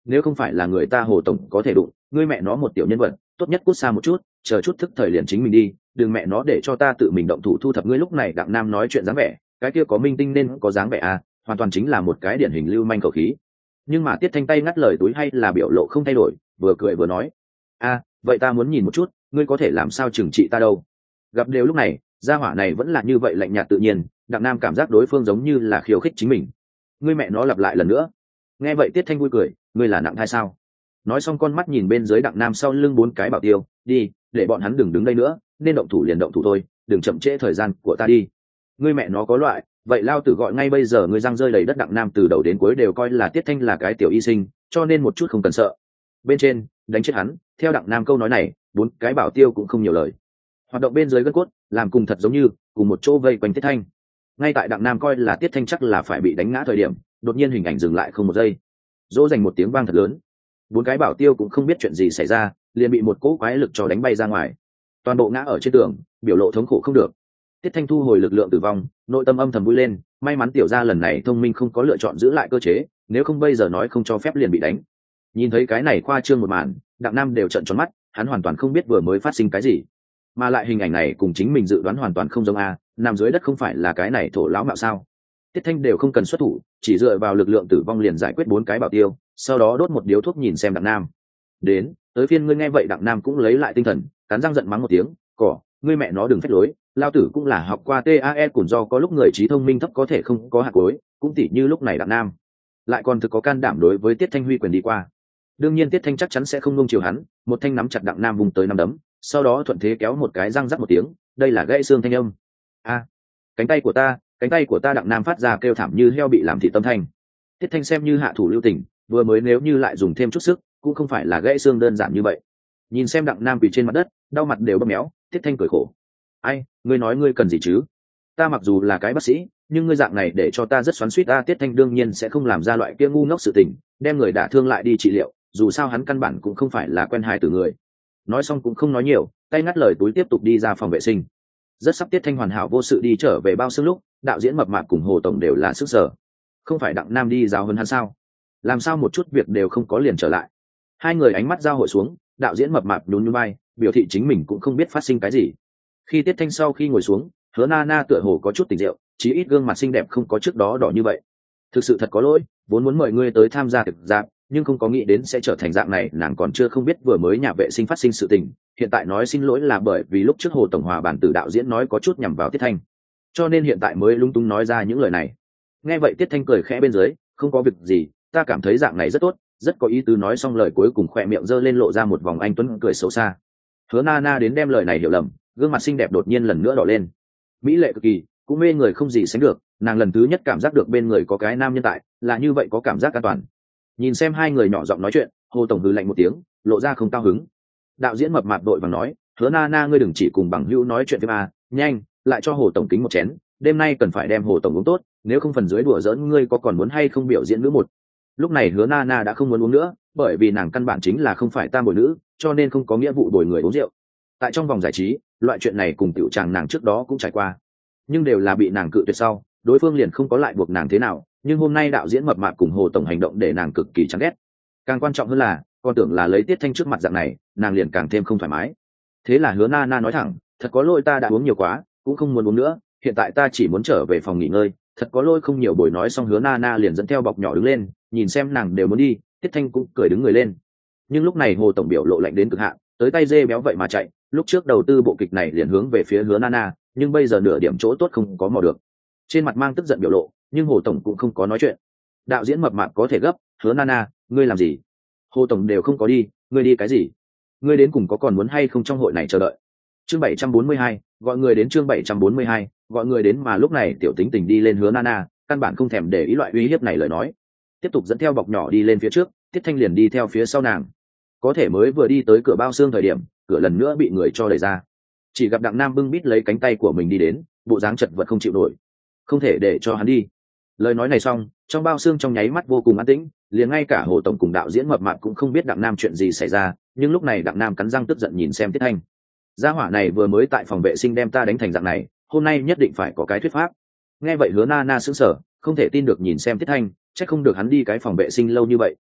nếu không phải là người ta Hồ tổng có thể đụng, ngươi mẹ nó một tiểu nhân vật, tốt nhất cút xa một chút, chờ chút thức thời liền chính mình đi, đừng mẹ nó để cho ta tự mình động thủ thu thập ngươi. Lúc này Đặng Nam nói chuyện dáng vẻ, cái kia có minh tinh nên có dáng vẻ à, hoàn toàn chính là một cái điển hình lưu manh khẩu khí. Nhưng mà Tiết Thanh tay ngắt lời túi hay là biểu lộ không thay đổi, vừa cười vừa nói: vậy ta muốn nhìn một chút ngươi có thể làm sao trừng trị ta đâu. Gặp đều lúc này, gia hỏa này vẫn là như vậy lạnh nhạt tự nhiên. Đặng Nam cảm giác đối phương giống như là khiêu khích chính mình. Ngươi mẹ nó lặp lại lần nữa. Nghe vậy Tiết Thanh vui cười: ngươi là nặng thai sao? Nói xong con mắt nhìn bên dưới Đặng Nam sau lưng 4 cái bảo tiêu, đi, để bọn hắn đừng đứng đây nữa, nên động thủ liền động thủ thôi, đừng chậm trễ thời gian của ta đi. Ngươi mẹ nó có loại, vậy lao tử gọi ngay bây giờ. Ngươi răng rơi đầy đất. Đặng Nam từ đầu đến cuối đều coi là Tiết Thanh là cái tiểu y sinh, cho nên một chút không cần sợ. Bên trên, đánh chết hắn. Theo Đặng Nam câu nói này, 4 cái bảo tiêu cũng không nhiều lời. Hoạt động bên dưới gân cốt, làm cùng thật giống như cùng một chỗ vây quanh Tiết Thanh. Ngay tại Đặng Nam coi là Tiết Thanh chắc là phải bị đánh ngã thời điểm, đột nhiên hình ảnh dừng lại không một giây. Dỗ dành một tiếng vang thật lớn. 4 cái bảo tiêu cũng không biết chuyện gì xảy ra, liền bị một cỗ quái lực cho đánh bay ra ngoài, toàn bộ ngã ở trên tường, biểu lộ thống khổ không được. Tiết Thanh thu hồi lực lượng tử vong, nội tâm âm thầm vui lên, may mắn tiểu gia lần này thông minh không có lựa chọn giữ lại cơ chế, nếu không bây giờ nói không cho phép liền bị đánh. Nhìn thấy cái này khoa trương một màn, Đặng Nam đều trợn tròn mắt, hắn hoàn toàn không biết vừa mới phát sinh cái gì, mà lại hình ảnh này cùng chính mình dự đoán hoàn toàn không giống a, nằm dưới đất không phải là cái này thổ lão mạo sao? Tiết Thanh đều không cần xuất thủ, chỉ dựa vào lực lượng tử vong liền giải quyết 4 cái bảo tiêu, sau đó đốt một điếu thuốc nhìn xem Đặng Nam. Đến, tới phiên ngươi. Nghe vậy Đặng Nam cũng lấy lại tinh thần, cắn răng giận mắng một tiếng: cỏ, ngươi mẹ nó đừng phách lối, lao tử cũng là học qua TAE củn, do có lúc người trí thông minh thấp có thể không có hạt cối, cũng tỉ như lúc này Đặng Nam lại còn thực có can đảm đối với Tiết Thanh huy quyền đi qua. Đương nhiên Tiết Thanh chắc chắn sẽ không nung chiều hắn, một thanh nắm chặt Đặng Nam vùng tới năm đấm, sau đó thuận thế kéo một cái, răng rắc một tiếng, đây là gãy xương thanh âm. Cánh tay của ta. Đặng Nam phát ra kêu thảm như heo bị làm thịt tâm thanh. Tiết Thanh xem như hạ thủ lưu tình, vừa mới nếu như lại dùng thêm chút sức, cũng không phải là gãy xương đơn giản như vậy. Nhìn xem Đặng Nam quỳ trên mặt đất, đau mặt đều bầm méo, Tiết Thanh cười khổ: ai, ngươi nói ngươi cần gì chứ? Ta mặc dù là cái bác sĩ, nhưng ngươi dạng này để cho ta rất xoắn xuýt. Tiết Thanh đương nhiên sẽ không làm ra loại kia ngu ngốc sự tình, đem người đả thương lại đi trị liệu, dù sao hắn căn bản cũng không phải là quen hài tử người. Nói xong cũng không nói nhiều, tay ngắt lời túi tiếp tục đi ra phòng vệ sinh. Rất sắp Tiết Thanh hoàn hảo vô sự đi trở về bao xương lúc, đạo diễn Mập Mạp cùng Hồ tổng đều là sức sở. Không phải Đặng Nam đi giáo huấn hắn sao? Làm sao một chút việc đều không có liền trở lại? Hai người ánh mắt giao hội xuống, đạo diễn Mập Mạp nhún nhún vai, biểu thị chính mình cũng không biết phát sinh cái gì. Khi Tiết Thanh sau khi ngồi xuống, Hứa Na tựa hồ có chút tỉnh rượu, chí ít gương mặt xinh đẹp không có trước đó đỏ như vậy. Thực sự thật có lỗi, vốn muốn mời ngươi tới tham gia thực dạng, nhưng không có nghĩ đến sẽ trở thành dạng này. Nàng còn chưa không biết vừa mới nhà vệ sinh phát sinh sự tình, hiện tại nói xin lỗi là bởi vì lúc trước Hồ tổng hòa bản tử đạo diễn nói có chút nhằm vào Tiết Thanh, cho nên hiện tại mới lung tung nói ra những lời này. Nghe vậy Tiết Thanh cười khẽ bên dưới: không có việc gì, ta cảm thấy dạng này rất tốt, rất có ý tứ. Nói xong lời cuối cùng khỏe miệng giơ lên lộ ra một vòng anh tuấn cười xấu xa. Hứa Na đến đem lời này hiểu lầm, gương mặt xinh đẹp đột nhiên lần nữa đỏ lên, mỹ lệ cực kỳ, cũng mê người không gì sánh được. Nàng lần thứ nhất cảm giác được bên người có cái nam nhân tại, là như vậy có cảm giác an toàn. Nhìn xem hai người nhỏ giọng nói chuyện, Hồ tổng hừ lạnh một tiếng, lộ ra không cao hứng. Đạo diễn Mập Mạp đội vàng nói: Hứa Na ngươi đừng chỉ cùng bằng hữu nói chuyện với a, nhanh lại cho Hồ tổng kính một chén, đêm nay cần phải đem Hồ tổng uống tốt, nếu không phần dưới đùa giỡn ngươi có còn muốn hay không biểu diễn nữ một. Lúc này Hứa Na đã không muốn uống nữa, bởi vì nàng căn bản chính là không phải tam bồi nữ, cho nên không có nghĩa vụ bồi người uống rượu. Tại trong vòng giải trí, loại chuyện này cùng tiểu chàng nàng trước đó cũng trải qua, nhưng đều là bị nàng cự tuyệt sau, đối phương liền không có lại buộc nàng thế nào. Nhưng hôm nay đạo diễn Mập Mạp cùng Hồ tổng hành động để nàng cực kỳ chán ghét. Càng quan trọng hơn là, con tưởng là lấy Tiết Thanh trước mặt dạng này, nàng liền càng thêm không thoải mái. Thế là Hứa Na nói thẳng: thật có lỗi, ta đã uống nhiều quá, cũng không muốn uống nữa, hiện tại ta chỉ muốn trở về phòng nghỉ ngơi, thật có lỗi, không nhiều bồi. Nói xong Hứa Na liền dẫn theo bọc nhỏ đứng lên, nhìn xem nàng đều muốn đi, Tiết Thanh cũng cười đứng người lên. Nhưng lúc này Hồ tổng biểu lộ lạnh đến cực hạn, tới tay dê béo vậy mà chạy. Lúc trước đầu tư bộ kịch này liền hướng về phía Hứa Na, nhưng bây giờ nửa điểm chỗ tốt không có mò được, trên mặt mang tức giận biểu lộ, nhưng Hồ tổng cũng không có nói chuyện. Đạo diễn Mập Mạp có thể gấp: Hứa Na, ngươi làm gì? Hồ tổng đều không có đi, ngươi đi cái gì? Ngươi đến cùng có còn muốn hay không trong hội này chờ đợi? Chương 742, gọi người đến. Chương 742, gọi người đến. Mà lúc này Tiểu Tính Tình đi lên Hứa Na, căn bản không thèm để ý loại uy hiếp này lời nói, tiếp tục dẫn theo bọc nhỏ đi lên phía trước. Tiết Thanh liền đi theo phía sau nàng. Có thể mới vừa đi tới cửa bao xương thời điểm, cửa lần nữa bị người cho đẩy ra, chỉ gặp Đặng Nam bưng bít lấy cánh tay của mình đi đến, bộ dáng chật vật không chịu nổi. Không thể để cho hắn đi. Lời nói này xong, trong bao xương trong nháy mắt vô cùng an tĩnh, liền ngay cả Hồ tổng cùng đạo diễn Mập Mạp cũng không biết Đặng Nam chuyện gì xảy ra. Nhưng lúc này Đặng Nam cắn răng tức giận nhìn xem Tiết Thanh: gia hỏa này vừa mới tại phòng vệ sinh đem ta đánh thành dạng này, hôm nay nhất định phải có cái thuyết pháp. Nghe vậy Hứa Na sững sờ, không thể tin được nhìn xem Tiết Thanh, chắc không được hắn đi cái phòng vệ sinh lâu như vậy,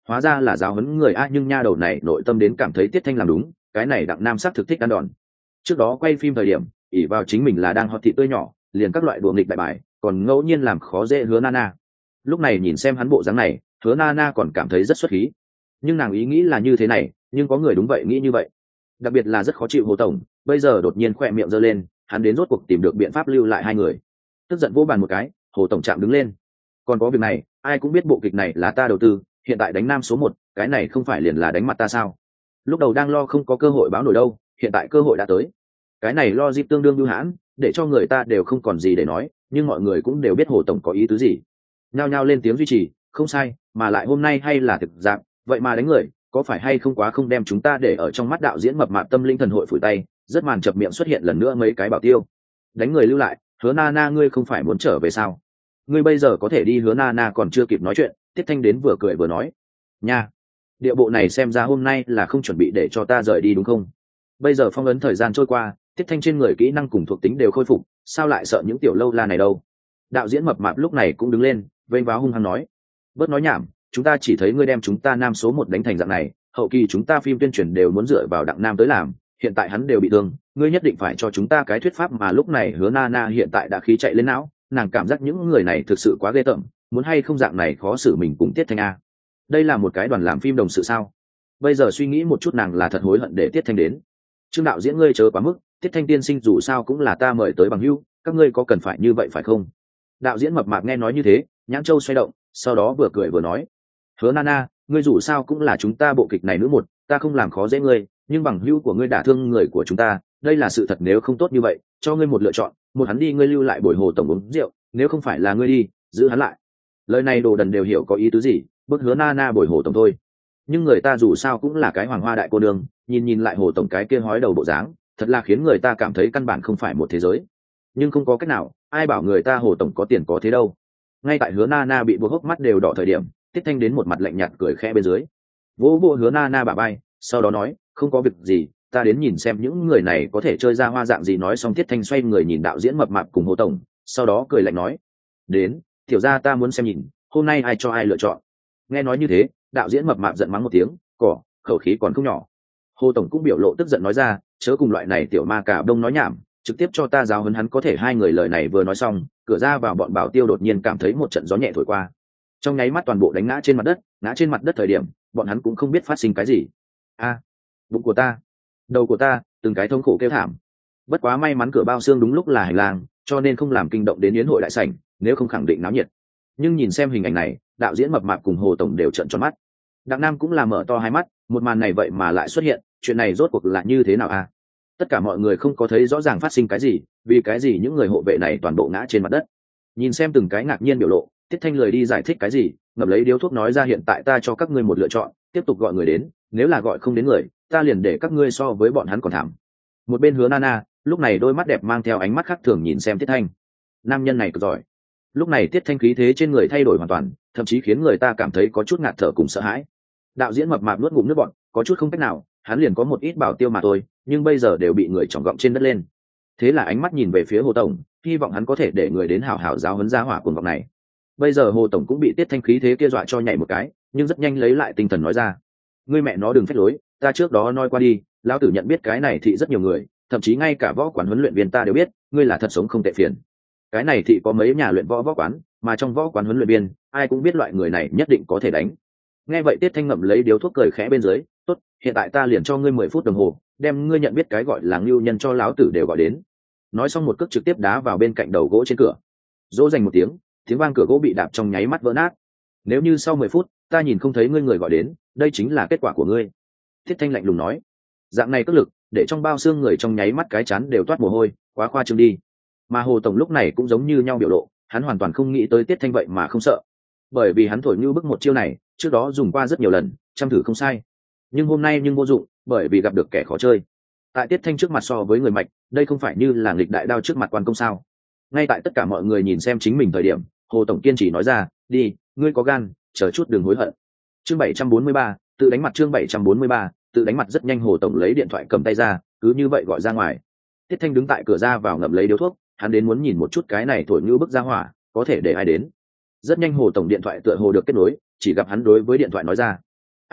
hóa ra là giáo huấn người a, nhưng nha đầu này nội tâm đến cảm thấy Tiết Thanh làm đúng, cái này Đặng Nam sắc thực thích ăn đòn. Trước đó quay phim thời điểm ỷ vào chính mình là đang hot thị tươi nhỏ, liền các loại đùa nghịch đại bài, còn ngẫu nhiên làm khó dễ Hứa Nana. Lúc này nhìn xem hắn bộ dáng này, Hứa Nana còn cảm thấy rất xuất khí, nhưng nàng ý nghĩ là như thế này, nhưng có người đúng vậy nghĩ như vậy. Đặc biệt là rất khó chịu Hồ tổng, bây giờ đột nhiên khỏe miệng giơ lên, hắn đến rốt cuộc tìm được biện pháp lưu lại hai người. Tức giận vỗ bàn một cái, Hồ tổng chạm đứng lên. Còn có việc này, ai cũng biết bộ kịch này là ta đầu tư, hiện tại đánh nam số 1, cái này không phải liền là đánh mặt ta sao? Lúc đầu đang lo không có cơ hội báo nổi đâu, hiện tại cơ hội đã tới. Cái này lo dịp tương đương lưu hãn, để cho người ta đều không còn gì để nói, nhưng mọi người cũng đều biết Hồ tổng có ý tứ gì. Nhao nhao lên tiếng duy trì, không sai, mà lại hôm nay hay là thực dạng, vậy mà đánh người, có phải hay không quá không đem chúng ta để ở trong mắt đạo diễn mập mạp tâm linh thần hội phủi tay, rất màn chập miệng xuất hiện lần nữa mấy cái bảo tiêu. Đánh người lưu lại, Hứa Nana ngươi không phải muốn trở về sao? Ngươi bây giờ có thể đi. Hứa Nana còn chưa kịp nói chuyện, Tiết Thanh đến vừa cười vừa nói, nha, địa bộ này xem ra hôm nay là không chuẩn bị để cho ta rời đi đúng không? Bây giờ phong ấn thời gian trôi qua, Tiết Thanh trên người kỹ năng cùng thuộc tính đều khôi phục, sao lại sợ những tiểu lâu la này đâu? Đạo diễn mập mạp lúc này cũng đứng lên, vênh váo hung hăng nói, bớt nói nhảm, chúng ta chỉ thấy ngươi đem chúng ta nam số 1 đánh thành dạng này, hậu kỳ chúng ta phim tuyên truyền đều muốn dựa vào Đặng Nam tới làm, hiện tại hắn đều bị thương, ngươi nhất định phải cho chúng ta cái thuyết pháp. Mà lúc này Hứa Nana hiện tại đã khí chạy lên não, nàng cảm giác những người này thực sự quá ghê tởm, muốn hay không dạng này khó xử mình cùng Tiết Thanh a. Đây là một cái đoàn làm phim đồng sự sao? Bây giờ suy nghĩ một chút nàng là thật hối hận để Tiết Thanh đến. Trương đạo diễn ngươi chớ quá mức, Tiết Thanh tiên sinh dù sao cũng là ta mời tới bằng hữu, các ngươi có cần phải như vậy phải không? Đạo diễn mập mạp nghe nói như thế, nhãn châu xoay động, sau đó vừa cười vừa nói, Hứa Nana, ngươi dù sao cũng là chúng ta bộ kịch này nữ một, ta không làm khó dễ ngươi, nhưng bằng hữu của ngươi đả thương người của chúng ta, đây là sự thật. Nếu không tốt như vậy, cho ngươi một lựa chọn, một hắn đi ngươi lưu lại bồi Hồ tổng uống rượu, nếu không phải là ngươi đi, giữ hắn lại. Lời này đồ đần đều hiểu có ý tứ gì, bức Hứa Nana bồi Hồ tổng thôi. Nhưng người ta dù sao cũng là cái hoàng hoa đại cô nương, nhìn lại Hồ tổng cái kia hói đầu bộ dáng, thật là khiến người ta cảm thấy căn bản không phải một thế giới. Nhưng không có cách nào, ai bảo người ta Hồ tổng có tiền có thế đâu. Ngay tại Hứa Nana bị buộc hốc mắt đều đỏ thời điểm, Tiết Thanh đến một mặt lạnh nhạt cười khẽ bên dưới, vỗ vỗ Hứa Nana bả vai, sau đó nói, không có việc gì, ta đến nhìn xem những người này có thể chơi ra hoa dạng gì. Nói xong Tiết Thanh xoay người nhìn đạo diễn mập mạp cùng Hồ tổng, sau đó cười lạnh nói, đến, tiểu ra ta muốn xem nhìn, hôm nay ai cho ai lựa chọn. Nghe nói như thế, đạo diễn mập mạp giận mắng một tiếng, cỏ, khẩu khí còn không nhỏ. Hồ tổng cũng biểu lộ tức giận nói ra, chớ cùng loại này tiểu ma cả đông nói nhảm, trực tiếp cho ta giáo huấn hắn có thể. Hai người lời này vừa nói xong, cửa ra vào bọn bảo tiêu đột nhiên cảm thấy một trận gió nhẹ thổi qua, trong nháy mắt toàn bộ đánh ngã trên mặt đất. Ngã trên mặt đất thời điểm, bọn hắn cũng không biết phát sinh cái gì. A, bụng của ta, đầu của ta, từng cái thống khổ kêu thảm. Bất quá may mắn cửa bao xương đúng lúc là hành lang, cho nên không làm kinh động đến yến hội đại sảnh, nếu không khẳng định náo nhiệt. Nhưng nhìn xem hình ảnh này, đạo diễn mập mạp cùng Hồ tổng đều trợn tròn mắt. Đặng Nam cũng là mở to hai mắt, một màn này vậy mà lại xuất hiện, chuyện này rốt cuộc là như thế nào a? Tất cả mọi người không có thấy rõ ràng phát sinh cái gì, vì cái gì những người hộ vệ này toàn bộ ngã trên mặt đất. Nhìn xem từng cái ngạc nhiên biểu lộ, Tiết Thanh lười đi giải thích cái gì, ngậm lấy điếu thuốc nói ra, hiện tại ta cho các ngươi một lựa chọn, tiếp tục gọi người đến, nếu là gọi không đến người, ta liền để các ngươi so với bọn hắn còn thảm. Một bên Hứa Nana lúc này đôi mắt đẹp mang theo ánh mắt khác thường nhìn xem Tiết Thanh. Nam nhân này cực giỏi. Lúc này Tiết Thanh khí thế trên người thay đổi hoàn toàn, thậm chí khiến người ta cảm thấy có chút ngạt thở cùng sợ hãi. Đạo diễn mập mạp nuốt ngụm nước bọt, có chút không cách nào, hắn liền có một ít bảo tiêu mà thôi, nhưng bây giờ đều bị người chỏng gọng trên đất lên. Thế là ánh mắt nhìn về phía Hồ tổng, hy vọng hắn có thể để người đến hảo hảo giáo huấn gia hỏa cuồng vọng này. Bây giờ Hồ tổng cũng bị Tiết Thanh khí thế kia dọa cho nhảy một cái, nhưng rất nhanh lấy lại tinh thần nói ra, ngươi mẹ nó đừng phách lối, ta trước đó nói qua đi, lão tử nhận biết cái này thị rất nhiều người, thậm chí ngay cả võ quán huấn luyện viên ta đều biết, ngươi là thật sống không tệ phiền. Cái này thị có mấy nhà luyện võ quán, mà trong võ quán huấn luyện viên, ai cũng biết loại người này nhất định có thể đánh. Nghe vậy Tiết Thanh ngậm lấy điếu thuốc cười khẽ bên dưới, tốt, hiện tại ta liền cho ngươi 10 phút đồng hồ, đem ngươi nhận biết cái gọi là ngưu nhân cho lão tử đều gọi đến. Nói xong một cước trực tiếp đá vào bên cạnh đầu gỗ trên cửa. Dỗ dành một tiếng, tiếng vang cửa gỗ bị đạp trong nháy mắt vỡ nát. Nếu như sau 10 phút ta nhìn không thấy ngươi người gọi đến, đây chính là kết quả của ngươi. Tiết Thanh lạnh lùng nói. Dạng này cất lực, để trong bao xương người trong nháy mắt cái chán đều toát mồ hôi, quá khoa trương đi. Mà Hồ tổng lúc này cũng giống như nhau biểu lộ, hắn hoàn toàn không nghĩ tới Tiết Thanh vậy mà không sợ, bởi vì hắn thổi như bức một chiêu này trước đó dùng qua rất nhiều lần, chăm thử không sai, nhưng hôm nay vô dụng, bởi vì gặp được kẻ khó chơi. Tại Tiết Thanh trước mặt so với người mạch, đây không phải như là nghịch đại đao trước mặt quan công sao? Ngay tại tất cả mọi người nhìn xem chính mình thời điểm, Hồ tổng kiên trì nói ra, đi, ngươi có gan, chờ chút đừng hối hận. Chương 743, tự đánh mặt. Chương 743, tự đánh mặt. Rất nhanh Hồ tổng lấy điện thoại cầm tay ra, cứ như vậy gọi ra ngoài. Tiết Thanh đứng tại cửa ra vào ngậm lấy điếu thuốc, hắn đến muốn nhìn một chút cái này thổi như bức ra hỏa, có thể để ai đến. Rất nhanh Hồ tổng điện thoại tựa hồ được kết nối, chỉ gặp hắn đối với điện thoại nói ra,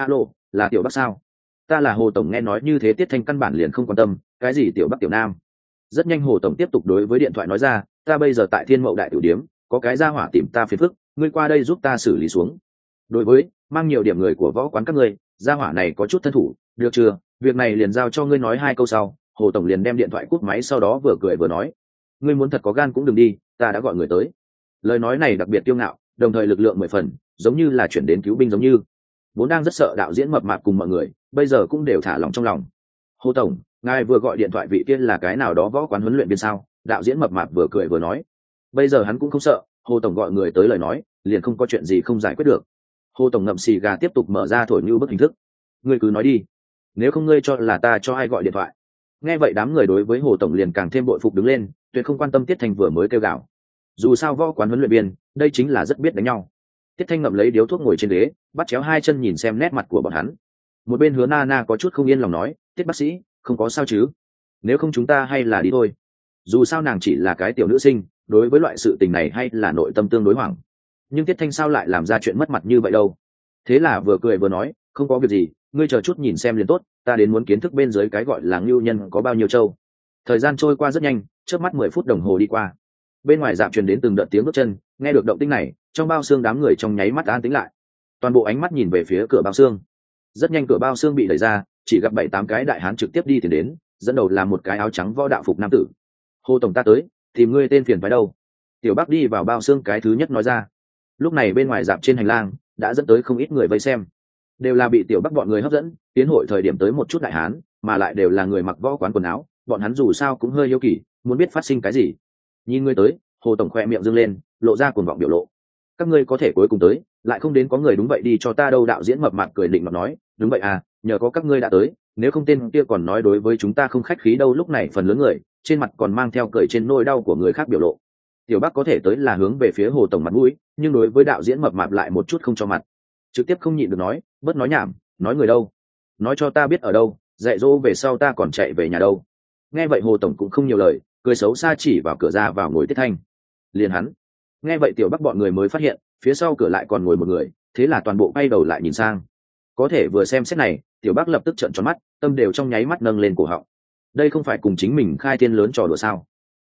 alo, là tiểu bắc sao? Ta là Hồ tổng. Nghe nói như thế Tiết Thanh căn bản liền không quan tâm cái gì tiểu bắc tiểu nam. Rất nhanh Hồ tổng tiếp tục đối với điện thoại nói ra, ta bây giờ tại Thiên Mậu đại tiểu điếm, có cái gia hỏa tìm ta phiền phức, ngươi qua đây giúp ta xử lý xuống. Đối với mang nhiều điểm người của võ quán các ngươi, gia hỏa này có chút thân thủ, được chưa? Việc này liền giao cho ngươi. Nói hai câu sau, Hồ tổng liền đem điện thoại cúp máy, sau đó vừa cười vừa nói, ngươi muốn thật có gan cũng đừng đi, ta đã gọi người tới. Lời nói này đặc biệt kiêu ngạo, đồng thời lực lượng 10 phần, giống như là chuyển đến cứu binh giống như. Vốn đang rất sợ đạo diễn mập mạp cùng mọi người, bây giờ cũng đều thả lòng trong lòng. Hồ tổng, ngài vừa gọi điện thoại vị tiên là cái nào đó võ quán huấn luyện viên sao? Đạo diễn mập mạp vừa cười vừa nói. Bây giờ hắn cũng không sợ, Hồ tổng gọi người tới lời nói, liền không có chuyện gì không giải quyết được. Hồ tổng ngậm xì gà tiếp tục mở ra thổi như bức hình thức. Ngươi cứ nói đi, nếu không ngươi cho là ta cho ai gọi điện thoại. Nghe vậy đám người đối với Hồ tổng liền càng thêm bội phục đứng lên, tuyệt không quan tâm Tiết Thanh vừa mới kêu gào. Dù sao võ quán huấn luyện viên, đây chính là rất biết đánh nhau. Tiết Thanh ngậm lấy điếu thuốc ngồi trên ghế, bắt chéo hai chân nhìn xem nét mặt của bọn hắn. Một bên Hứa Na có chút không yên lòng nói, Tiết bác sĩ, không có sao chứ? Nếu không chúng ta hay là đi thôi. Dù sao nàng chỉ là cái tiểu nữ sinh, đối với loại sự tình này hay là nội tâm tương đối hoảng. Nhưng Tiết Thanh sao lại làm ra chuyện mất mặt như vậy đâu? Thế là vừa cười vừa nói, không có việc gì, ngươi chờ chút nhìn xem liền tốt, ta đến muốn kiến thức bên dưới cái gọi là ngưu nhân có bao nhiêu trâu. Thời gian trôi qua rất nhanh, trước mắt 10 phút đồng hồ đi qua. Bên ngoài dạp truyền đến từng đợt tiếng bước chân, nghe được động tĩnh này, trong bao xương đám người trong nháy mắt an tĩnh lại. Toàn bộ ánh mắt nhìn về phía cửa bao xương. Rất nhanh cửa bao xương bị đẩy ra, chỉ gặp 7-8 cái đại hán trực tiếp đi tiến đến, dẫn đầu là một cái áo trắng võ đạo phục nam tử. Hồ tổng ta tới, tìm ngươi tên phiền phái đâu? Tiểu Bắc đi vào bao xương cái thứ nhất nói ra. Lúc này bên ngoài dạp trên hành lang đã dẫn tới không ít người vây xem, đều là bị Tiểu Bắc bọn người hấp dẫn, tiến hội thời điểm tới một chút đại hán, mà lại đều là người mặc võ quán quần áo, bọn hắn dù sao cũng hơi hiếu kỳ, muốn biết phát sinh cái gì. Nhìn ngươi tới, Hồ tổng khoe miệng dương lên, lộ ra cuồng vọng biểu lộ. Các ngươi có thể cuối cùng tới, lại không đến có người đúng vậy đi cho ta đâu. Đạo diễn mập mạp cười định mà nói, đúng vậy à, nhờ có các ngươi đã tới, nếu không tên kia còn nói đối với chúng ta không khách khí đâu. Lúc này phần lớn người trên mặt còn mang theo cười trên nỗi đau của người khác biểu lộ. Tiểu Bắc có thể tới là hướng về phía Hồ tổng mặt mũi, nhưng đối với đạo diễn mập mạp lại một chút không cho mặt, trực tiếp không nhịn được nói, bớt nói nhảm, nói người đâu, nói cho ta biết ở đâu, dạy dỗ về sau ta còn chạy về nhà đâu. Nghe vậy Hồ tổng cũng không nhiều lời, cười xấu xa chỉ vào cửa ra vào ngồi Tiết Thanh. Liền hắn. Nghe vậy Tiểu Bắc bọn người mới phát hiện phía sau cửa lại còn ngồi một người, thế là toàn bộ quay đầu lại nhìn sang. Có thể vừa xem xét này, Tiểu Bắc lập tức trợn tròn mắt, tâm đều trong nháy mắt nâng lên cổ họng. Đây không phải cùng chính mình khai thiên lớn trò đùa sao?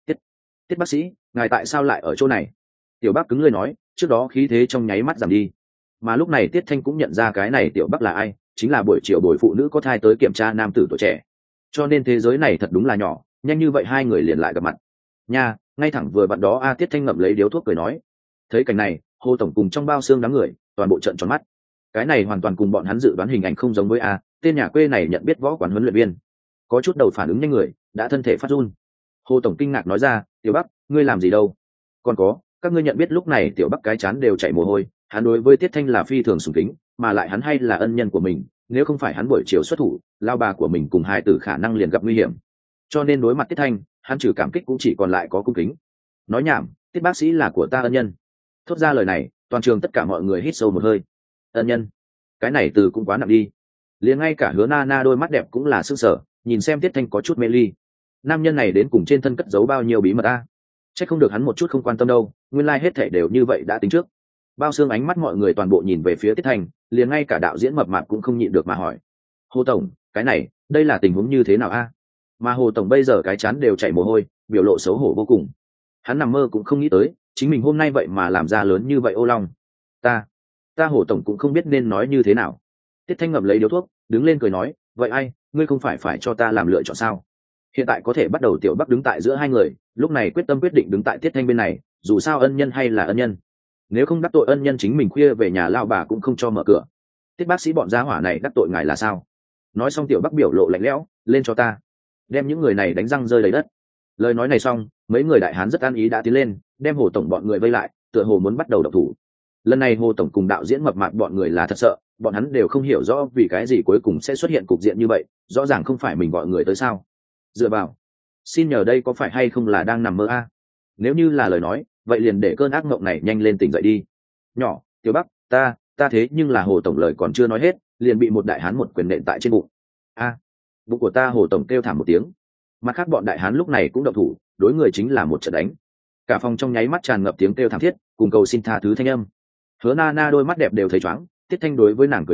Tiết bác sĩ, ngài tại sao lại ở chỗ này? Tiểu Bắc cứng lời nói, trước đó khí thế trong nháy mắt giảm đi. Mà lúc này Tiết Thanh cũng nhận ra cái này Tiểu Bắc là ai, chính là buổi chiều buổi phụ nữ có thai tới kiểm tra nam tử tuổi trẻ. Cho nên thế giới này thật đúng là nhỏ, nhanh như vậy hai người liền lại gặp mặt. Nha, ngay thẳng vừa vặn đó a. Tiết Thanh ngậm lấy điếu thuốc cười nói. Thấy cảnh này, Hồ tổng cùng trong bao xương đám người toàn bộ trợn tròn mắt. Cái này hoàn toàn cùng bọn hắn dự đoán hình ảnh không giống với a. Tên nhà quê này nhận biết võ quán huấn luyện viên, có chút đầu phản ứng nhanh người, đã thân thể phát run. Hồ tổng kinh ngạc nói ra, Tiểu Bắc, ngươi làm gì đâu? Còn có, các ngươi nhận biết lúc này Tiểu Bắc cái chán đều chảy mồ hôi, hắn đối với Tiết Thanh là phi thường sùng kính, mà lại hắn hay là ân nhân của mình, nếu không phải hắn buổi chiều xuất thủ, lao bà của mình cùng hai tử khả năng liền gặp nguy hiểm. Cho nên đối mặt Tiết Thanh, hắn trừ cảm kích cũng chỉ còn lại có cung kính. Nói nhảm, Tiết bác sĩ là của ta ân nhân. Thốt ra lời này, toàn trường tất cả mọi người hít sâu một hơi. Ân nhân, cái này từ cũng quá nặng đi. Liền ngay cả Hứa Na đôi mắt đẹp cũng là sững sờ, nhìn xem Tiết Thanh có chút mê ly. Nam nhân này đến cùng trên thân cất giấu bao nhiêu bí mật a? Chắc không được hắn một chút không quan tâm đâu, nguyên lai hết thảy đều như vậy đã tính trước. Bao xương ánh mắt mọi người toàn bộ nhìn về phía Tiết Thanh, liền ngay cả đạo diễn mập mạp cũng không nhịn được mà hỏi. Hồ tổng, cái này, đây là tình huống như thế nào a? Mà Hồ tổng bây giờ cái chán đều chảy mồ hôi, biểu lộ xấu hổ vô cùng. Hắn nằm mơ cũng không nghĩ tới, chính mình hôm nay vậy mà làm ra lớn như vậy ô long. Ta Hồ tổng cũng không biết nên nói như thế nào. Tiết Thanh ngậm lấy điếu thuốc, đứng lên cười nói, vậy ai, ngươi không phải cho ta làm lựa chọn sao? Hiện tại có thể bắt đầu Tiểu Bắc đứng tại giữa hai người, lúc này quyết tâm quyết định đứng tại Tiết Thanh bên này, dù sao ân nhân hay là ân nhân. Nếu không đắc tội ân nhân chính mình khuya về nhà lao bà cũng không cho mở cửa. Tiết bác sĩ bọn gia hỏa này đắc tội ngài là sao? Nói xong Tiểu Bắc biểu lộ lạnh lẽo, lên cho ta, đem những người này đánh răng rơi đầy đất. Lời nói này xong, mấy người đại hán rất an ý đã tiến lên, đem Hồ tổng bọn người vây lại, tựa hồ muốn bắt đầu động thủ. Lần này Hồ tổng cùng đạo diễn mập mạp bọn người là thật sợ, bọn hắn đều không hiểu rõ vì cái gì cuối cùng sẽ xuất hiện cục diện như vậy, rõ ràng không phải mình gọi người tới sao? Dựa vào, xin nhờ đây có phải hay không là đang nằm mơ a? Nếu như là lời nói, vậy liền để cơn ác mộng này nhanh lên tỉnh dậy đi. Nhỏ, Tiểu Bắc, ta thế nhưng là Hồ tổng lời còn chưa nói hết, liền bị một đại hán một quyền nện tại trên bụng. A, bụng của ta. Hồ tổng kêu thảm một tiếng. Mặt khác bọn đại hán lúc này cũng động thủ, đối người chính là một trận đánh. Cả phòng trong nháy mắt tràn ngập tiếng kêu thảm thiết, cùng cầu xin tha thứ thanh âm. Hứa Na đôi mắt đẹp đều thấy chói. Tiết Thanh đối với nàng cười cười,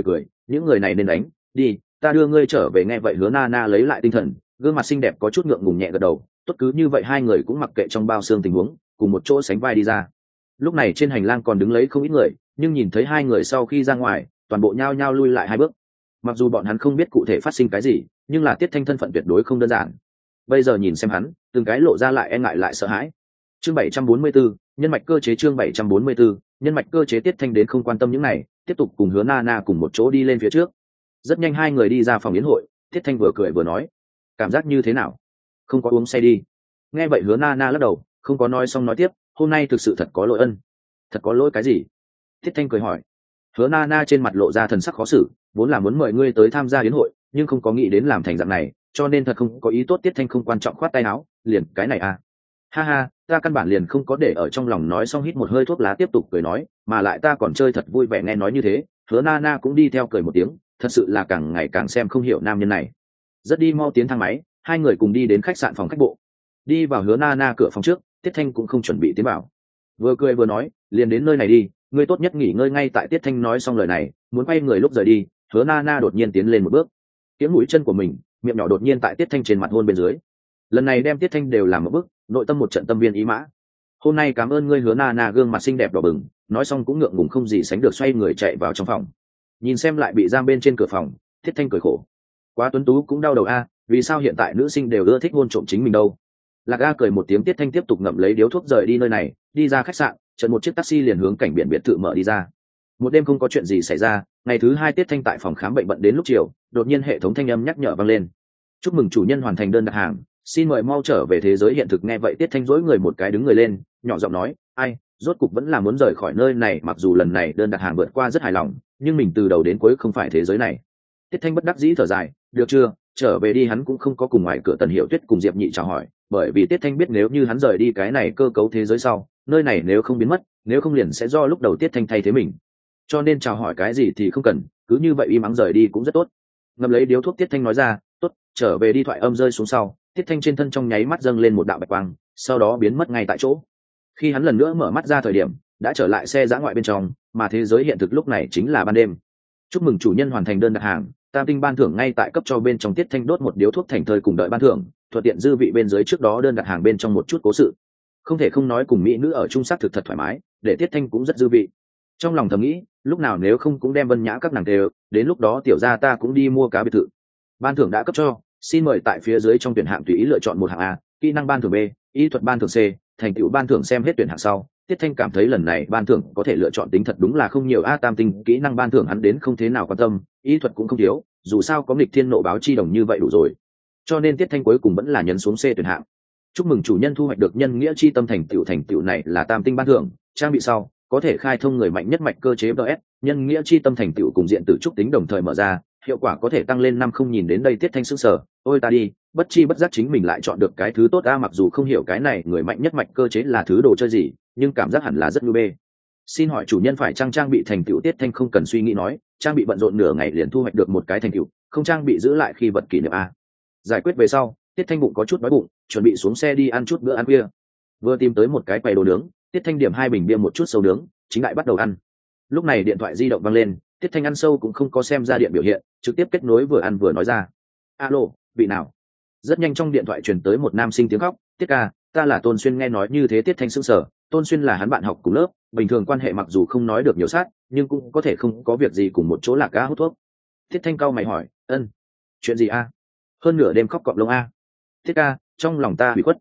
những người này nên đánh đi, ta đưa ngươi trở về. Nghe vậy Hứa Na lấy lại tinh thần, gương mặt xinh đẹp có chút ngượng ngùng nhẹ gật đầu. Tốt, cứ như vậy hai người cũng mặc kệ trong bao xương tình huống, cùng một chỗ sánh vai đi ra. Lúc này trên hành lang còn đứng lấy không ít người, nhưng nhìn thấy hai người sau khi ra ngoài, toàn bộ nhao nhao lui lại hai bước. Mặc dù bọn hắn không biết cụ thể phát sinh cái gì, nhưng là Tiết Thanh thân phận tuyệt đối không đơn giản. Bây giờ nhìn xem hắn, từng cái lộ ra lại e ngại lại sợ hãi. Chương 744, nhân mạch cơ chế. Chương 744, nhân mạch cơ chế. Tiết Thanh đến không quan tâm những này, tiếp tục cùng Hứa Na cùng một chỗ đi lên phía trước. Rất nhanh hai người đi ra phòng yến hội, Tiết Thanh vừa cười vừa nói, cảm giác như thế nào? Không có uống say đi? Nghe vậy Hứa Na lắc đầu, không có nói xong nói tiếp, hôm nay thực sự thật có lỗi ân. Thật có lỗi cái gì? Tiết Thanh cười hỏi. Hứa Na trên mặt lộ ra thần sắc khó xử, vốn là muốn mời ngươi tới tham gia yến hội, nhưng không có nghĩ đến làm thành dạng này, cho nên thật không có ý tốt. Tiết Thanh không quan trọng khoát tay áo, liền cái này à? Ha ha, ta căn bản liền không có để ở trong lòng. Nói xong hít một hơi thuốc lá tiếp tục cười nói, mà lại ta còn chơi thật vui vẻ. Nghe nói như thế, Hứa Na cũng đi theo cười một tiếng, thật sự là càng ngày càng xem không hiểu nam nhân này. Rất đi mau tiến thang máy, hai người cùng đi đến khách sạn phòng khách bộ. Đi vào Hứa Na cửa phòng trước, Tiết Thanh cũng không chuẩn bị tiến vào, vừa cười vừa nói, liền đến nơi này đi, ngươi tốt nhất nghỉ ngơi ngay tại. Tiết Thanh nói xong lời này, muốn quay người lúc rời đi, Hứa Na đột nhiên tiến lên một bước, tiếng mũi chân của mình, miệng nhỏ đột nhiên tại Tiết Thanh trên mặt hôn bên dưới. Lần này đem Tiết Thanh đều làm một bước, nội tâm một trận tâm viên ý mã. Hôm nay cảm ơn ngươi. Hứa Na gương mặt xinh đẹp đỏ bừng, nói xong cũng ngượng ngùng không gì sánh được, xoay người chạy vào trong phòng. Nhìn xem lại bị giam bên trên cửa phòng, Tiết Thanh cười khổ, quá tuấn tú cũng đau đầu a, vì sao hiện tại nữ sinh đều ưa thích hôn trộm chính mình đâu? Lạc A cười một tiếng. Tiết Thanh tiếp tục ngậm lấy điếu thuốc rời đi nơi này, đi ra khách sạn, chợt một chiếc taxi liền hướng cảnh biển biệt thự mở đi ra. Một đêm không có chuyện gì xảy ra, ngày thứ hai Tiết Thanh tại phòng khám bệnh bận đến lúc chiều, đột nhiên hệ thống thanh âm nhắc nhở vang lên, chúc mừng chủ nhân hoàn thành đơn đặt hàng, xin mời mau trở về thế giới hiện thực. Nghe vậy Tiết Thanh dỗi người một cái đứng người lên, nhỏ giọng nói, ai, rốt cục vẫn là muốn rời khỏi nơi này. Mặc dù lần này đơn đặt hàng vượt qua rất hài lòng, nhưng mình từ đầu đến cuối không phải thế giới này. Tiết Thanh bất đắc dĩ thở dài, được chưa, trở về đi. Hắn cũng không có cùng ngoài cửa Tần Hiểu Tuyết cùng Diệp Nhị chào hỏi, bởi vì Tiết Thanh biết nếu như hắn rời đi cái này cơ cấu thế giới sau, nơi này nếu không biến mất, nếu không liền sẽ do lúc đầu Tiết Thanh thay thế mình, cho nên chào hỏi cái gì thì không cần, cứ như vậy im ắng rời đi cũng rất tốt. Ngậm lấy điếu thuốc, Tiết Thanh nói ra, tốt, trở về đi. Thoại âm rơi xuống sau, Tiết Thanh trên thân trong nháy mắt dâng lên một đạo bạch quang, sau đó biến mất ngay tại chỗ. Khi hắn lần nữa mở mắt ra thời điểm, đã trở lại xe dã ngoại bên trong, mà thế giới hiện thực lúc này chính là ban đêm. Chúc mừng chủ nhân hoàn thành đơn đặt hàng, tam tinh ban thưởng ngay tại cấp cho. Bên trong Tiết Thanh đốt một điếu thuốc thành thơi cùng đợi ban thưởng, thuận tiện dư vị bên dưới trước đó đơn đặt hàng bên trong một chút cố sự. Không thể không nói cùng mỹ nữ ở chung sắc thực thật thoải mái, để Tiết Thanh cũng rất dư vị. Trong lòng thầm nghĩ, lúc nào nếu không cũng đem Vân Nhã các nàng đều, đến lúc đó tiểu gia ta cũng đi mua cá biệt thự. Ban thưởng đã cấp cho, xin mời tại phía dưới trong tuyển hạng tùy ý lựa chọn một hạng A, kỹ năng ban thưởng B, y thuật ban thưởng C, thành tựu ban thưởng. Xem hết tuyển hạng sau, Tiết Thanh cảm thấy lần này ban thưởng có thể lựa chọn tính thật đúng là không nhiều a. Tam tinh kỹ năng ban thưởng hắn đến không thế nào quan tâm, y thuật cũng không thiếu, dù sao có nghịch thiên nộ báo chi đồng như vậy đủ rồi, cho nên Tiết Thanh cuối cùng vẫn là nhấn xuống C tuyển hạng. Chúc mừng chủ nhân thu hoạch được nhân nghĩa chi tâm. Thành tựu này là tam tinh ban thưởng, trang bị sau có thể khai thông người mạnh nhất mạch cơ chế DS, nhân nghĩa chi tâm thành tựu cùng diện tử trúc tính đồng thời mở ra, hiệu quả có thể tăng lên 5. Không nhìn đến đây Tiết Thanh sững sờ, ôi ta đi, bất chi bất giác chính mình lại chọn được cái thứ tốt a. Mặc dù không hiểu cái này người mạnh nhất mạch cơ chế là thứ đồ chơi gì, nhưng cảm giác hẳn là rất nhu bê. Xin hỏi chủ nhân phải trang bị thành tựu? Tiết Thanh không cần suy nghĩ nói, trang bị bận rộn nửa ngày liền thu hoạch được một cái thành tựu, không trang bị giữ lại khi vật kỷ niệm a. Giải quyết về sau, Tiết Thanh bụng có chút đói bụng, chuẩn bị xuống xe đi ăn chút bữa ăn khuya. Vừa tìm tới một cái quầy đồ nướng, Tiết Thanh điểm 2 bình bia một chút sâu nướng, chính lại bắt đầu ăn. Lúc này điện thoại di động vang lên, Tiết Thanh ăn sâu cũng không có xem ra điện biểu hiện, trực tiếp kết nối vừa ăn vừa nói ra, alo, vị nào? Rất nhanh trong điện thoại truyền tới một nam sinh tiếng khóc, Tiết ca, ta là Tôn Xuyên. Nghe nói như thế Tiết Thanh sững sờ, Tôn Xuyên là hắn bạn học cùng lớp, bình thường quan hệ mặc dù không nói được nhiều sát, nhưng cũng có thể không có việc gì cùng một chỗ lạc cá hút thuốc. Tiết Thanh cau mày hỏi, ân, chuyện gì a? Hơn nửa đêm khóc cọp lông a? Tiết ca, trong lòng ta bị khuất,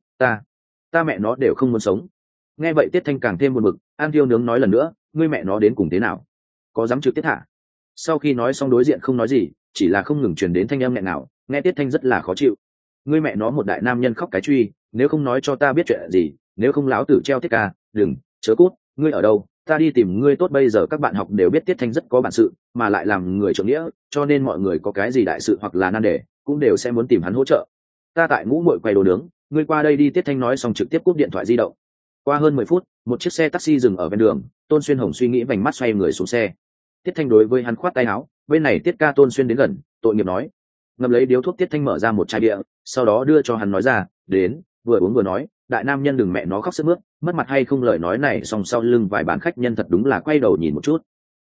ta mẹ nó đều không muốn sống. Nghe vậy Tiết Thanh càng thêm buồn bực, An Tiêu Nướng nói lần nữa, ngươi mẹ nó đến cùng thế nào? Có dám trực tiếp thả? Sau khi nói xong đối diện không nói gì, chỉ là không ngừng truyền đến thanh âm nghẹn nào, nghe Tiết Thanh rất là khó chịu. Ngươi mẹ nó một đại nam nhân khóc cái truy, nếu không nói cho ta biết chuyện gì, nếu không láo tử treo Tiết ca, đừng, chớ cút, ngươi ở đâu, ta đi tìm ngươi. Tốt, bây giờ các bạn học đều biết Tiết Thanh rất có bản sự, mà lại làm người trượng nghĩa, cho nên mọi người có cái gì đại sự hoặc là nan đề, cũng đều sẽ muốn tìm hắn hỗ trợ. Ta tại Ngũ Muội quầy đồ nướng, ngươi qua đây đi. Tiết Thanh nói xong trực tiếp cúp điện thoại di động. Qua hơn 10 phút, một chiếc xe taxi dừng ở ven đường, Tôn Xuyên Hồng suy nghĩ vành mắt xoay người xuống xe. Tiết Thanh đối với hắn khoát tay áo, bên này Tiết ca. Tôn Xuyên đến gần, tội nghiệp nói. Ngậm lấy điếu thuốc, Tiết Thanh mở ra một chai bia, sau đó đưa cho hắn nói ra, đến, vừa uống vừa nói, đại nam nhân đừng mẹ nó khóc sướt mướt, mất mặt hay không? Lời nói này song sau lưng vài bàn khách nhân thật đúng là quay đầu nhìn một chút.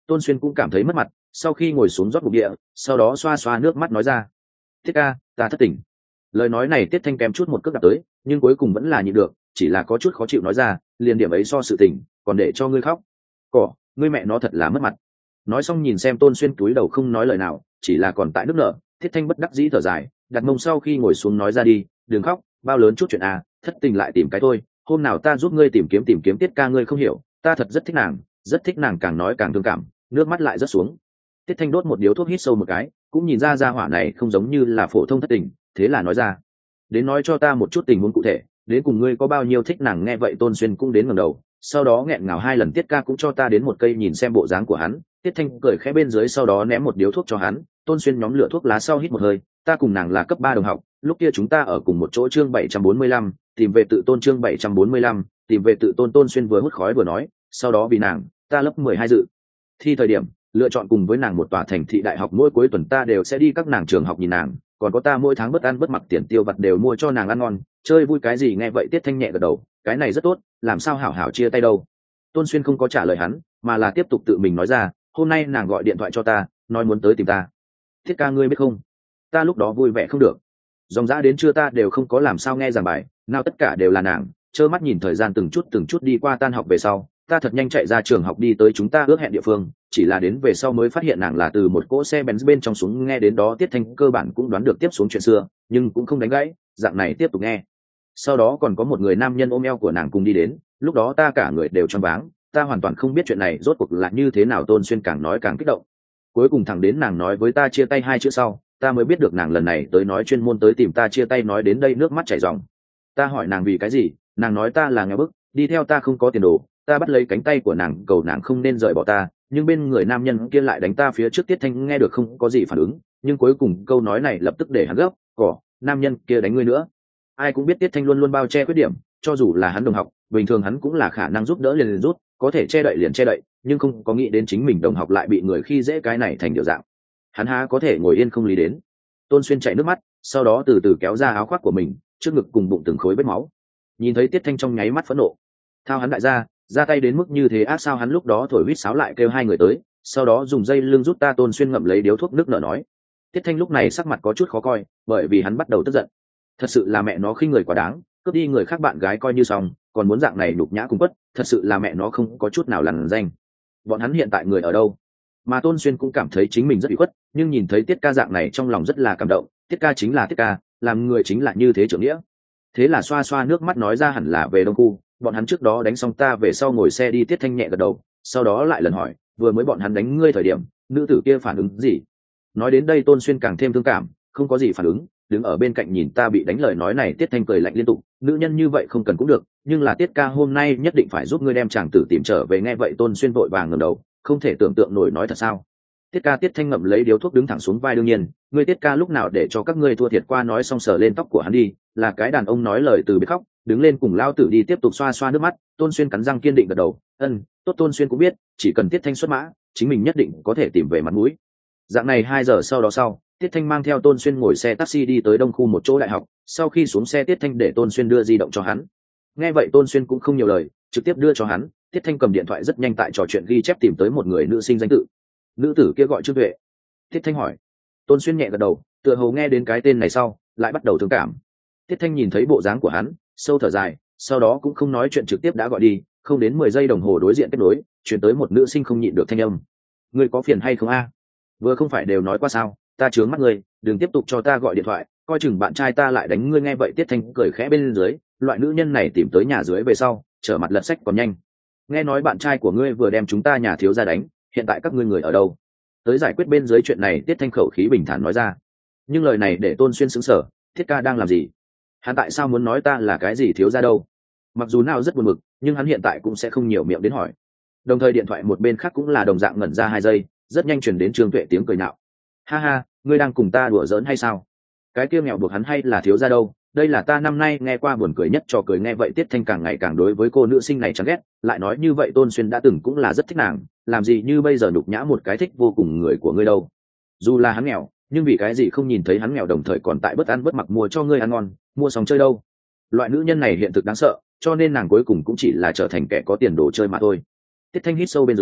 Tôn Xuyên cũng cảm thấy mất mặt, sau khi ngồi xuống rót ngụm địa, sau đó xoa xoa nước mắt nói ra: Tiết ca, ta thất tình. Lời nói này Tiết Thanh kém chút một cước đạp tới, nhưng cuối cùng vẫn là nhịn được, chỉ là có chút khó chịu nói ra: liền điểm ấy so sự tình, còn để cho ngươi khóc. Cỏ, ngươi mẹ nó thật là mất mặt. Nói xong nhìn xem Tôn Xuyên cúi đầu không nói lời nào, chỉ là còn tại nước nợ. Tiết Thanh bất đắc dĩ thở dài, đặt mông sau khi ngồi xuống nói ra: đi, đừng khóc, bao lớn chút chuyện à, thất tình lại tìm cái thôi. Hôm nào ta giúp ngươi tìm kiếm Tiết ca, ngươi không hiểu, ta thật rất thích nàng, rất thích nàng, càng nói càng thương cảm, nước mắt lại rớt xuống. Tiết Thanh đốt một điếu thuốc, hít sâu một cái, cũng nhìn ra hỏa này không giống như là phổ thông thất tình, thế là nói ra: đến nói cho ta một chút tình huống cụ thể, đến cùng ngươi có bao nhiêu thích nàng. Nghe vậy Tôn Xuyên cũng đến ngẩng đầu, sau đó nghẹn ngào 2 lần. Tiết ca cũng cho ta đến một cây nhìn xem bộ dáng của hắn. Tiết Thanh cười khẽ bên dưới, sau đó ném một điếu thuốc cho hắn. Tôn Xuyên nhóm lửa thuốc lá sau hít một hơi: ta cùng nàng là cấp 3 đồng học, lúc kia chúng ta ở cùng một chỗ. Chương 745, tìm về tự tôn. Chương 745, tìm về tự tôn. Tôn Xuyên vừa hút khói vừa nói: sau đó vì nàng, ta lớp 12 dự thi thời điểm lựa chọn cùng với nàng một tòa thành thị đại học, mỗi cuối tuần ta đều sẽ đi các nàng trường học nhìn nàng, còn có ta mỗi tháng bất ăn bất mặc tiền tiêu vặt đều mua cho nàng ăn ngon chơi vui cái gì. Nghe vậy Tiết Thanh nhẹ gật đầu: cái này rất tốt, làm sao hảo hảo chia tay đâu. Tôn Xuyên không có trả lời hắn, mà là tiếp tục tự mình nói ra: hôm nay nàng gọi điện thoại cho ta, nói muốn tới tìm ta. Thiết ca, ngươi biết không, ta lúc đó vui vẻ không được, dòng dã đến trưa ta đều không có làm sao nghe giảng bài, nào tất cả đều là nàng. Trơ mắt nhìn thời gian từng chút đi qua, tan học về sau ta thật nhanh chạy ra trường học đi tới chúng ta ước hẹn địa phương, chỉ là đến về sau mới phát hiện nàng là từ một cỗ xe Benz bên trong xuống. Nghe đến đó Tiết Thanh cơ bản cũng đoán được tiếp xuống chuyện xưa, nhưng cũng không đánh gãy, dạng này tiếp tục nghe. Sau đó còn có một người nam nhân ôm eo của nàng cùng đi đến, lúc đó ta cả người đều choáng váng, ta hoàn toàn không biết chuyện này rốt cuộc là như thế nào. Tôn Xuyên càng nói càng kích động, cuối cùng thẳng đến nàng nói với ta chia tay 2 chữ sau, ta mới biết được nàng lần này tới nói chuyên môn tới tìm ta chia tay. Nói đến đây nước mắt chảy ròng. Ta hỏi nàng vì cái gì, nàng nói ta là nghèo bức, đi theo ta không có tiền đồ. Ta bắt lấy cánh tay của nàng cầu nàng không nên rời bỏ ta, nhưng bên người nam nhân kia lại đánh ta. Phía trước Tiết Thanh nghe được không có gì phản ứng, nhưng cuối cùng câu nói này lập tức để hắn gấp: cỏ, nam nhân kia đánh ngươi nữa. Ai cũng biết Tiết Thanh luôn luôn bao che khuyết điểm, cho dù là hắn đồng học bình thường hắn cũng là khả năng giúp đỡ liền rút, có thể che đậy liền che đậy, nhưng không có nghĩ đến chính mình đồng học lại bị người khi dễ cái này thành điều dạng. Hắn há có thể ngồi yên không lý đến. Tôn Xuyên chảy nước mắt, sau đó từ từ kéo ra áo khoác của mình, trước ngực cùng bụng từng khối vết máu. Nhìn thấy Tiết Thanh trong nháy mắt phẫn nộ, thao hắn đại gia, ra tay đến mức như thế ác sao. Hắn lúc đó thổi huýt sáo lại kêu 2 người tới, sau đó dùng dây lưng rút ta. Tôn Xuyên ngậm lấy điếu thuốc nước nở nói. Tiết Thanh lúc này sắc mặt có chút khó coi, bởi vì hắn bắt đầu tức giận. Thật sự là mẹ nó khinh người quá đáng, cướp đi người khác bạn gái coi như xong, còn muốn dạng này nhục nhã cung quất, thật sự là mẹ nó không có chút nào lằn danh. Bọn hắn hiện tại người ở đâu? Mà Tôn Xuyên cũng cảm thấy chính mình rất bị khuất, nhưng nhìn thấy Tiết ca dạng này trong lòng rất là cảm động. Tiết ca chính là Tiết ca, làm người chính là như thế trưởng nghĩa. Thế là xoa xoa nước mắt nói ra: hẳn là về Đông Khu, bọn hắn trước đó đánh xong ta về sau ngồi xe đi. Tiết Thanh nhẹ gật đầu, sau đó lại lần hỏi: vừa mới bọn hắn đánh ngươi thời điểm, nữ tử kia phản ứng gì? Nói đến đây Tôn Xuyên càng thêm thương cảm: không có gì phản ứng, đứng ở bên cạnh nhìn ta bị đánh. Lời nói này Tiết Thanh cười lạnh liên tục: nữ nhân như vậy không cần cũng được, nhưng là Tiết ca hôm nay nhất định phải giúp ngươi đem chàng tử tìm trở về. Nghe vậy Tôn Xuyên vội vàng ngẩng đầu, không thể tưởng tượng nổi nói: thật sao? Tiết ca. Tiết Thanh ngậm lấy điếu thuốc đứng thẳng xuống vai: đương nhiên, ngươi Tiết ca lúc nào để cho các ngươi thua thiệt qua. nói xong sờ lên tóc của hắn đi, là cái đàn ông nói lời từ biệt khóc, đứng lên cùng lao tử đi. Tiếp tục xoa xoa nước mắt. Tôn Xuyên cắn răng kiên định gật đầu: tốt. Tôn Xuyên cũng biết chỉ cần Tiết Thanh xuất mã, chính mình nhất định có thể tìm về mặt mũi. Dạng này 2 giờ sau, Tiết Thanh mang theo Tôn Xuyên ngồi xe taxi đi tới Đông Khu một chỗ đại học. Sau khi xuống xe Tiết Thanh để Tôn Xuyên đưa di động cho hắn. Nghe vậy Tôn Xuyên cũng không nhiều lời, trực tiếp đưa cho hắn. Tiết Thanh cầm điện thoại rất nhanh tại trò chuyện ghi chép tìm tới một người nữ sinh danh tự. Nữ tử kia gọi Trương Tuệ. Tiết Thanh hỏi. Tôn Xuyên nhẹ gật đầu, tựa hồ nghe đến cái tên này sau lại bắt đầu thương cảm. Tiết Thanh nhìn thấy bộ dáng của hắn, sâu thở dài, sau đó cũng không nói chuyện trực tiếp đã gọi đi. Không đến 10 giây đồng hồ đối diện kết nối, chuyển tới một nữ sinh không nhịn được thanh âm: ngươi có phiền hay không a? Vừa không phải đều nói qua sao, ta chướng mắt ngươi, đừng tiếp tục cho ta gọi điện thoại, coi chừng bạn trai ta lại đánh ngươi. Nghe vậy Tiết Thanh cười khẽ bên dưới, loại nữ nhân này tìm tới nhà dưới về sau trở mặt lật sách còn nhanh. Nghe nói bạn trai của ngươi vừa đem chúng ta nhà thiếu gia đánh, hiện tại các ngươi người ở đâu? Tới giải quyết bên dưới chuyện này. Tiết Thanh khẩu khí bình thản nói ra. Nhưng lời này để Tôn Xuyên sững sờ, Thiết ca đang làm gì? Hắn tại sao muốn nói ta là cái gì thiếu gia đâu? Mặc dù nào rất buồn bực, nhưng hắn hiện tại cũng sẽ không nhiều miệng đến hỏi. Đồng thời điện thoại một bên khác cũng là đồng dạng ngẩn ra 2 giây, rất nhanh chuyển đến Trương Tuệ tiếng cười nạo: ha ha, ngươi đang cùng ta đùa giỡn hay sao? Cái kia nghèo buộc hắn hay là thiếu gia đâu, đây là ta năm nay nghe qua buồn cười nhất trò cười. Nghe vậy Tiết Thanh càng ngày càng đối với cô nữ sinh này chán ghét, lại nói như vậy Tôn Xuyên đã từng cũng là rất thích nàng, làm gì như bây giờ nhục nhã một cái thích vô cùng người của ngươi đâu. Dù là hắn nghèo, nhưng vì cái gì không nhìn thấy hắn nghèo đồng thời còn tại bất ăn bất mặc mua cho ngươi ăn ngon, mua xong chơi đâu. Loại nữ nhân này hiện thực đáng sợ, cho nên nàng cuối cùng cũng chỉ là trở thành kẻ có tiền đồ chơi mà thôi. Tiết Thanh hít sâu bên dưới,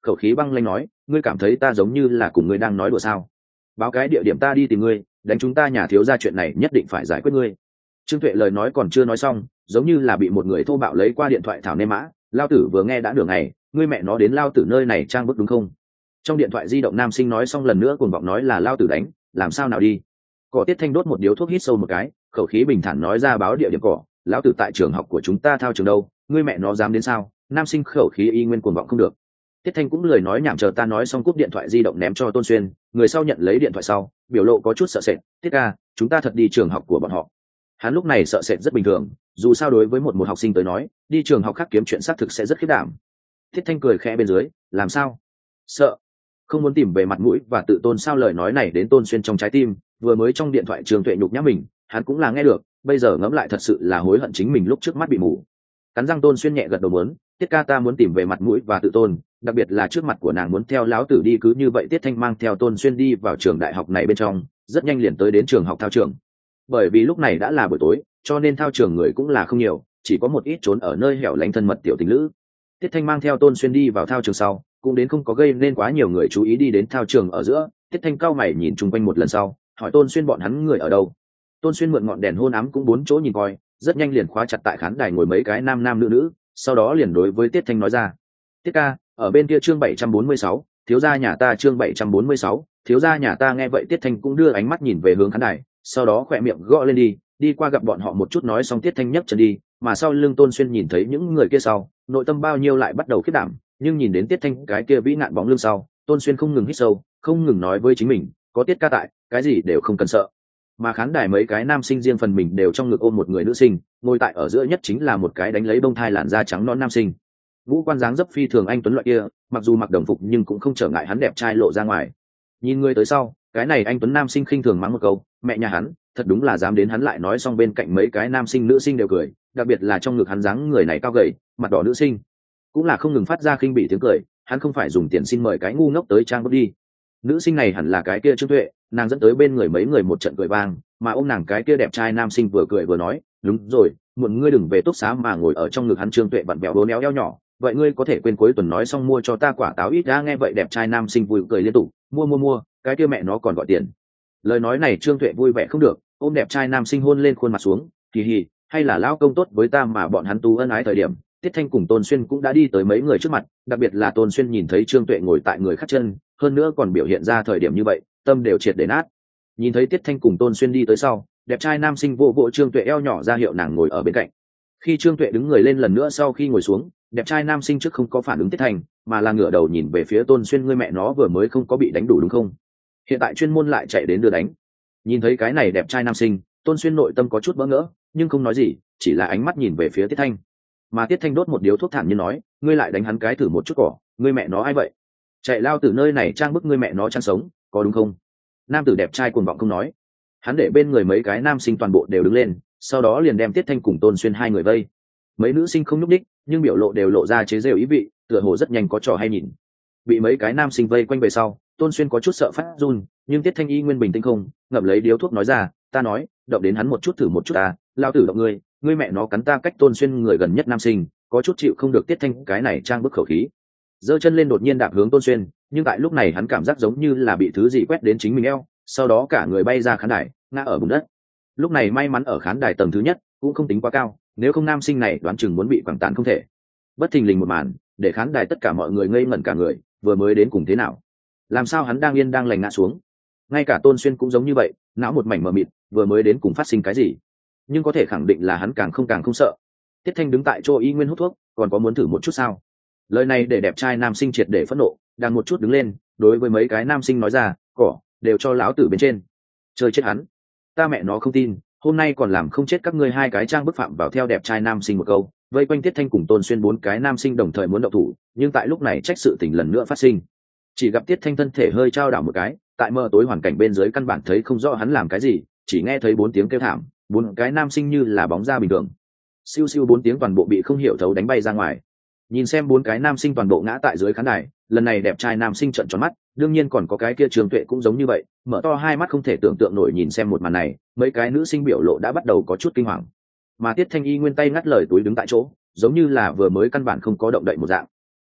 khẩu khí băng lanh nói, ngươi cảm thấy ta giống như là cùng ngươi đang nói đùa sao? Báo cái địa điểm ta đi tìm ngươi, đánh chúng ta nhà thiếu gia chuyện này nhất định phải giải quyết ngươi. Trương Tuệ lời nói còn chưa nói xong, giống như là bị một người thô bạo lấy qua điện thoại thảo nê mã. Lao tử vừa nghe đã nửa ngày, ngươi mẹ nó đến lao tử nơi này trang bức đúng không? Trong điện thoại di động nam sinh nói xong lần nữa cuồng vọng nói là lao tử đánh, làm sao nào đi? Cỏ Tiết Thanh đốt một điếu thuốc hít sâu một cái, khẩu khí bình thản nói ra báo địa điểm cỏ, lão tử tại trường học của chúng ta thao trường đâu, ngươi mẹ nó dám đến sao? Nam sinh khẩu khí y nguyên cuồng vọng không được. Tiết Thanh cũng lười nói nhảm, chờ ta nói xong cúp điện thoại di động ném cho Tôn Xuyên, người sau nhận lấy điện thoại sau, biểu lộ có chút sợ sệt, Tiết ca, chúng ta thật đi trường học của bọn họ. Hắn lúc này sợ sệt rất bình thường, dù sao đối với một học sinh tới nói, đi trường học khác kiếm chuyện xác thực sẽ rất khiếp đảm. Tiết Thanh cười khẽ bên dưới, làm sao? Sợ? Không muốn tìm về mặt mũi và tự tôn sao? Lời nói này đến Tôn Xuyên trong trái tim, vừa mới trong điện thoại Trường Tuệ nhục nhã mình, hắn cũng là nghe được, bây giờ ngẫm lại thật sự là hối hận chính mình lúc trước mắt bị mù. Cắn răng Tôn Xuyên nhẹ gật đầu muốn, Tiết ca ta muốn tìm về mặt mũi và tự tôn, đặc biệt là trước mặt của nàng muốn theo láo tử đi. Cứ như vậy Tiết Thanh mang theo Tôn Xuyên đi vào trường đại học này bên trong, rất nhanh liền tới đến trường học thao trường. Bởi vì lúc này đã là buổi tối, cho nên thao trường người cũng là không nhiều, chỉ có một ít trốn ở nơi hẻo lánh thân mật tiểu tình lữ. Tiết Thanh mang theo Tôn Xuyên đi vào thao trường sau, cũng đến không có gây nên quá nhiều người chú ý. đi đến thao trường ở giữa, Tiết Thanh cau mày nhìn chung quanh một lần sau, hỏi Tôn Xuyên bọn hắn người ở đâu. Tôn Xuyên mượn ngọn đèn hôn ám cũng bốn chỗ nhìn coi, rất nhanh liền khóa chặt tại khán đài ngồi mấy cái nam nam nữ nữ, sau đó liền đối với Tiết Thanh nói ra, Tiết ca, ở bên kia chương 746, thiếu gia nhà ta chương 746, thiếu gia nhà ta. Nghe vậy Tiết Thanh cũng đưa ánh mắt nhìn về hướng khán đài, sau đó khỏe miệng gõ lên đi qua gặp bọn họ một chút nói xong Tiết Thanh nhấc chân đi, mà sau lưng Tôn Xuyên nhìn thấy những người kia sau, nội tâm bao nhiêu lại bắt đầu khiếp đảm, nhưng nhìn đến Tiết Thanh cái kia vĩ nạn bóng lưng sau, Tôn Xuyên không ngừng hít sâu, không ngừng nói với chính mình, có Tiết ca tại, cái gì đều không cần sợ. Mà khán đài mấy cái nam sinh riêng phần mình đều trong ngực ôm một người nữ sinh, ngồi tại ở giữa nhất chính là một cái đánh lấy bông thai làn da trắng non nam sinh. Vũ quan dáng dấp phi thường anh tuấn loại kia, mặc dù mặc đồng phục nhưng cũng không trở ngại hắn đẹp trai lộ ra ngoài. Nhìn người tới sau, cái này anh tuấn nam sinh khinh thường mắng một câu, mẹ nhà hắn, thật đúng là dám đến. Hắn lại nói xong bên cạnh mấy cái nam sinh nữ sinh đều cười, đặc biệt là trong ngực hắn dáng người này cao gầy, mặt đỏ nữ sinh cũng là không ngừng phát ra khinh bỉ tiếng cười. Hắn không phải dùng tiền xin mời cái ngu ngốc tới trang bức đi. Nữ sinh này hẳn là cái kia Trương Tuệ, nàng dẫn tới bên người mấy người một trận cười vang, mà ông nàng cái kia đẹp trai nam sinh vừa cười vừa nói, đúng rồi, muộn ngươi đừng về túc xá mà ngồi ở trong ngực hắn. Trương Tuệ vặn vẹo đố néo eo nhỏ, vậy ngươi có thể quên cuối tuần nói xong mua cho ta quả táo ít ra. Nghe vậy đẹp trai nam sinh vui cười liên tục, mua, cái kia mẹ nó còn gọi tiền. Lời nói này Trương Tuệ vui vẻ không được, ôm đẹp trai nam sinh hôn lên khuôn mặt xuống, kỳ hì, hay là lão công tốt với ta. mà bọn hắn tú ân ái thời điểm, Tiết Thanh cùng Tôn Xuyên cũng đã đi tới mấy người trước mặt, đặc biệt là Tôn Xuyên nhìn thấy Trương Tuệ ngồi tại người khác chân, hơn nữa còn biểu hiện ra thời điểm như vậy, tâm đều triệt để nát. Nhìn thấy Tiết Thanh cùng Tôn Xuyên đi tới sau, đẹp trai nam sinh vô bộ Trương Tuệ eo nhỏ ra hiệu nàng ngồi ở bên cạnh. Khi Trương Tuệ đứng người lên lần nữa sau khi ngồi xuống, đẹp trai nam sinh trước không có phản ứng Tiết Thanh, mà là ngửa đầu nhìn về phía Tôn Xuyên, ngươi mẹ nó vừa mới không có bị đánh đủ đúng không? Hiện tại chuyên môn lại chạy đến đưa đánh. Nhìn thấy cái này đẹp trai nam sinh, Tôn Xuyên nội tâm có chút bỡ ngỡ, nhưng không nói gì, chỉ là ánh mắt nhìn về phía Tiết Thanh. Mà Tiết Thanh đốt một điếu thuốc thản nhiên nói, ngươi lại đánh hắn cái thử một chút cỏ, ngươi mẹ nó ai vậy? Chạy lao từ nơi này trang bức ngươi mẹ nó chăn sống, có đúng không? Nam tử đẹp trai cuồng vọng không nói. Hắn để bên người mấy cái nam sinh toàn bộ đều đứng lên, sau đó liền đem Tiết Thanh cùng Tôn Xuyên hai người vây. Mấy nữ sinh không nhúc đích, nhưng biểu lộ đều lộ ra chế giễu ý vị, tựa hồ rất nhanh có trò hay nhìn. Bị mấy cái nam sinh vây quanh về sau, Tôn Xuyên có chút sợ phát run, nhưng Tiết Thanh y nguyên bình tĩnh không, ngậm lấy điếu thuốc nói ra, ta nói, động đến hắn một chút thử một chút ta, lao tử động ngươi mẹ nó cắn ta. Cách Tôn Xuyên người gần nhất nam sinh, có chút chịu không được Tiết Thanh cái này trang bức khẩu khí, giơ chân lên đột nhiên đạp hướng Tôn Xuyên, nhưng tại lúc này hắn cảm giác giống như là bị thứ gì quét đến chính mình eo, sau đó cả người bay ra khán đài, ngã ở bùn đất. Lúc này may mắn ở khán đài tầng thứ nhất, cũng không tính quá cao, nếu không nam sinh này đoán chừng muốn bị quẳng tàn không thể. Bất thình lình một màn, để khán đài tất cả mọi người ngây ngẩn cả người, vừa mới đến cùng thế nào? Làm sao hắn đang yên đang lành ngã xuống? Ngay cả Tôn Xuyên cũng giống như vậy, não một mảnh mờ mịt, vừa mới đến cùng phát sinh cái gì? Nhưng có thể khẳng định là hắn càng không sợ. Tiết Thanh đứng tại chỗ y nguyên hút thuốc, còn có muốn thử một chút sao? Lời này để đẹp trai nam sinh triệt để phẫn nộ, đang một chút đứng lên, đối với mấy cái nam sinh nói ra, cỏ đều cho lão tử bên trên, chơi chết hắn. Ta mẹ nó không tin, hôm nay còn làm không chết các ngươi hai cái trang bức phạm vào. Theo đẹp trai nam sinh một câu, vây quanh Tiết Thanh cùng Tôn Xuyên bốn cái nam sinh đồng thời muốn động thủ, nhưng tại lúc này trách sự tình lần nữa phát sinh. Chỉ gặp Tiết Thanh thân thể hơi trao đảo một cái, tại mờ tối hoàn cảnh bên dưới căn bản thấy không rõ hắn làm cái gì, chỉ nghe thấy bốn tiếng kêu thảm, bốn cái nam sinh như là bóng ra bình thường, siêu siêu bốn tiếng toàn bộ bị không hiểu thấu đánh bay ra ngoài. Nhìn xem bốn cái nam sinh toàn bộ ngã tại dưới khán đài, lần này đẹp trai nam sinh trợn tròn mắt, đương nhiên còn có cái kia Trương Tuệ cũng giống như vậy, mở to hai mắt không thể tưởng tượng nổi nhìn xem một màn này. Mấy cái nữ sinh biểu lộ đã bắt đầu có chút kinh hoàng, mà Tiết Thanh y nguyên tay ngắt lời túi đứng tại chỗ, giống như là vừa mới căn bản không có động đậy một dạng.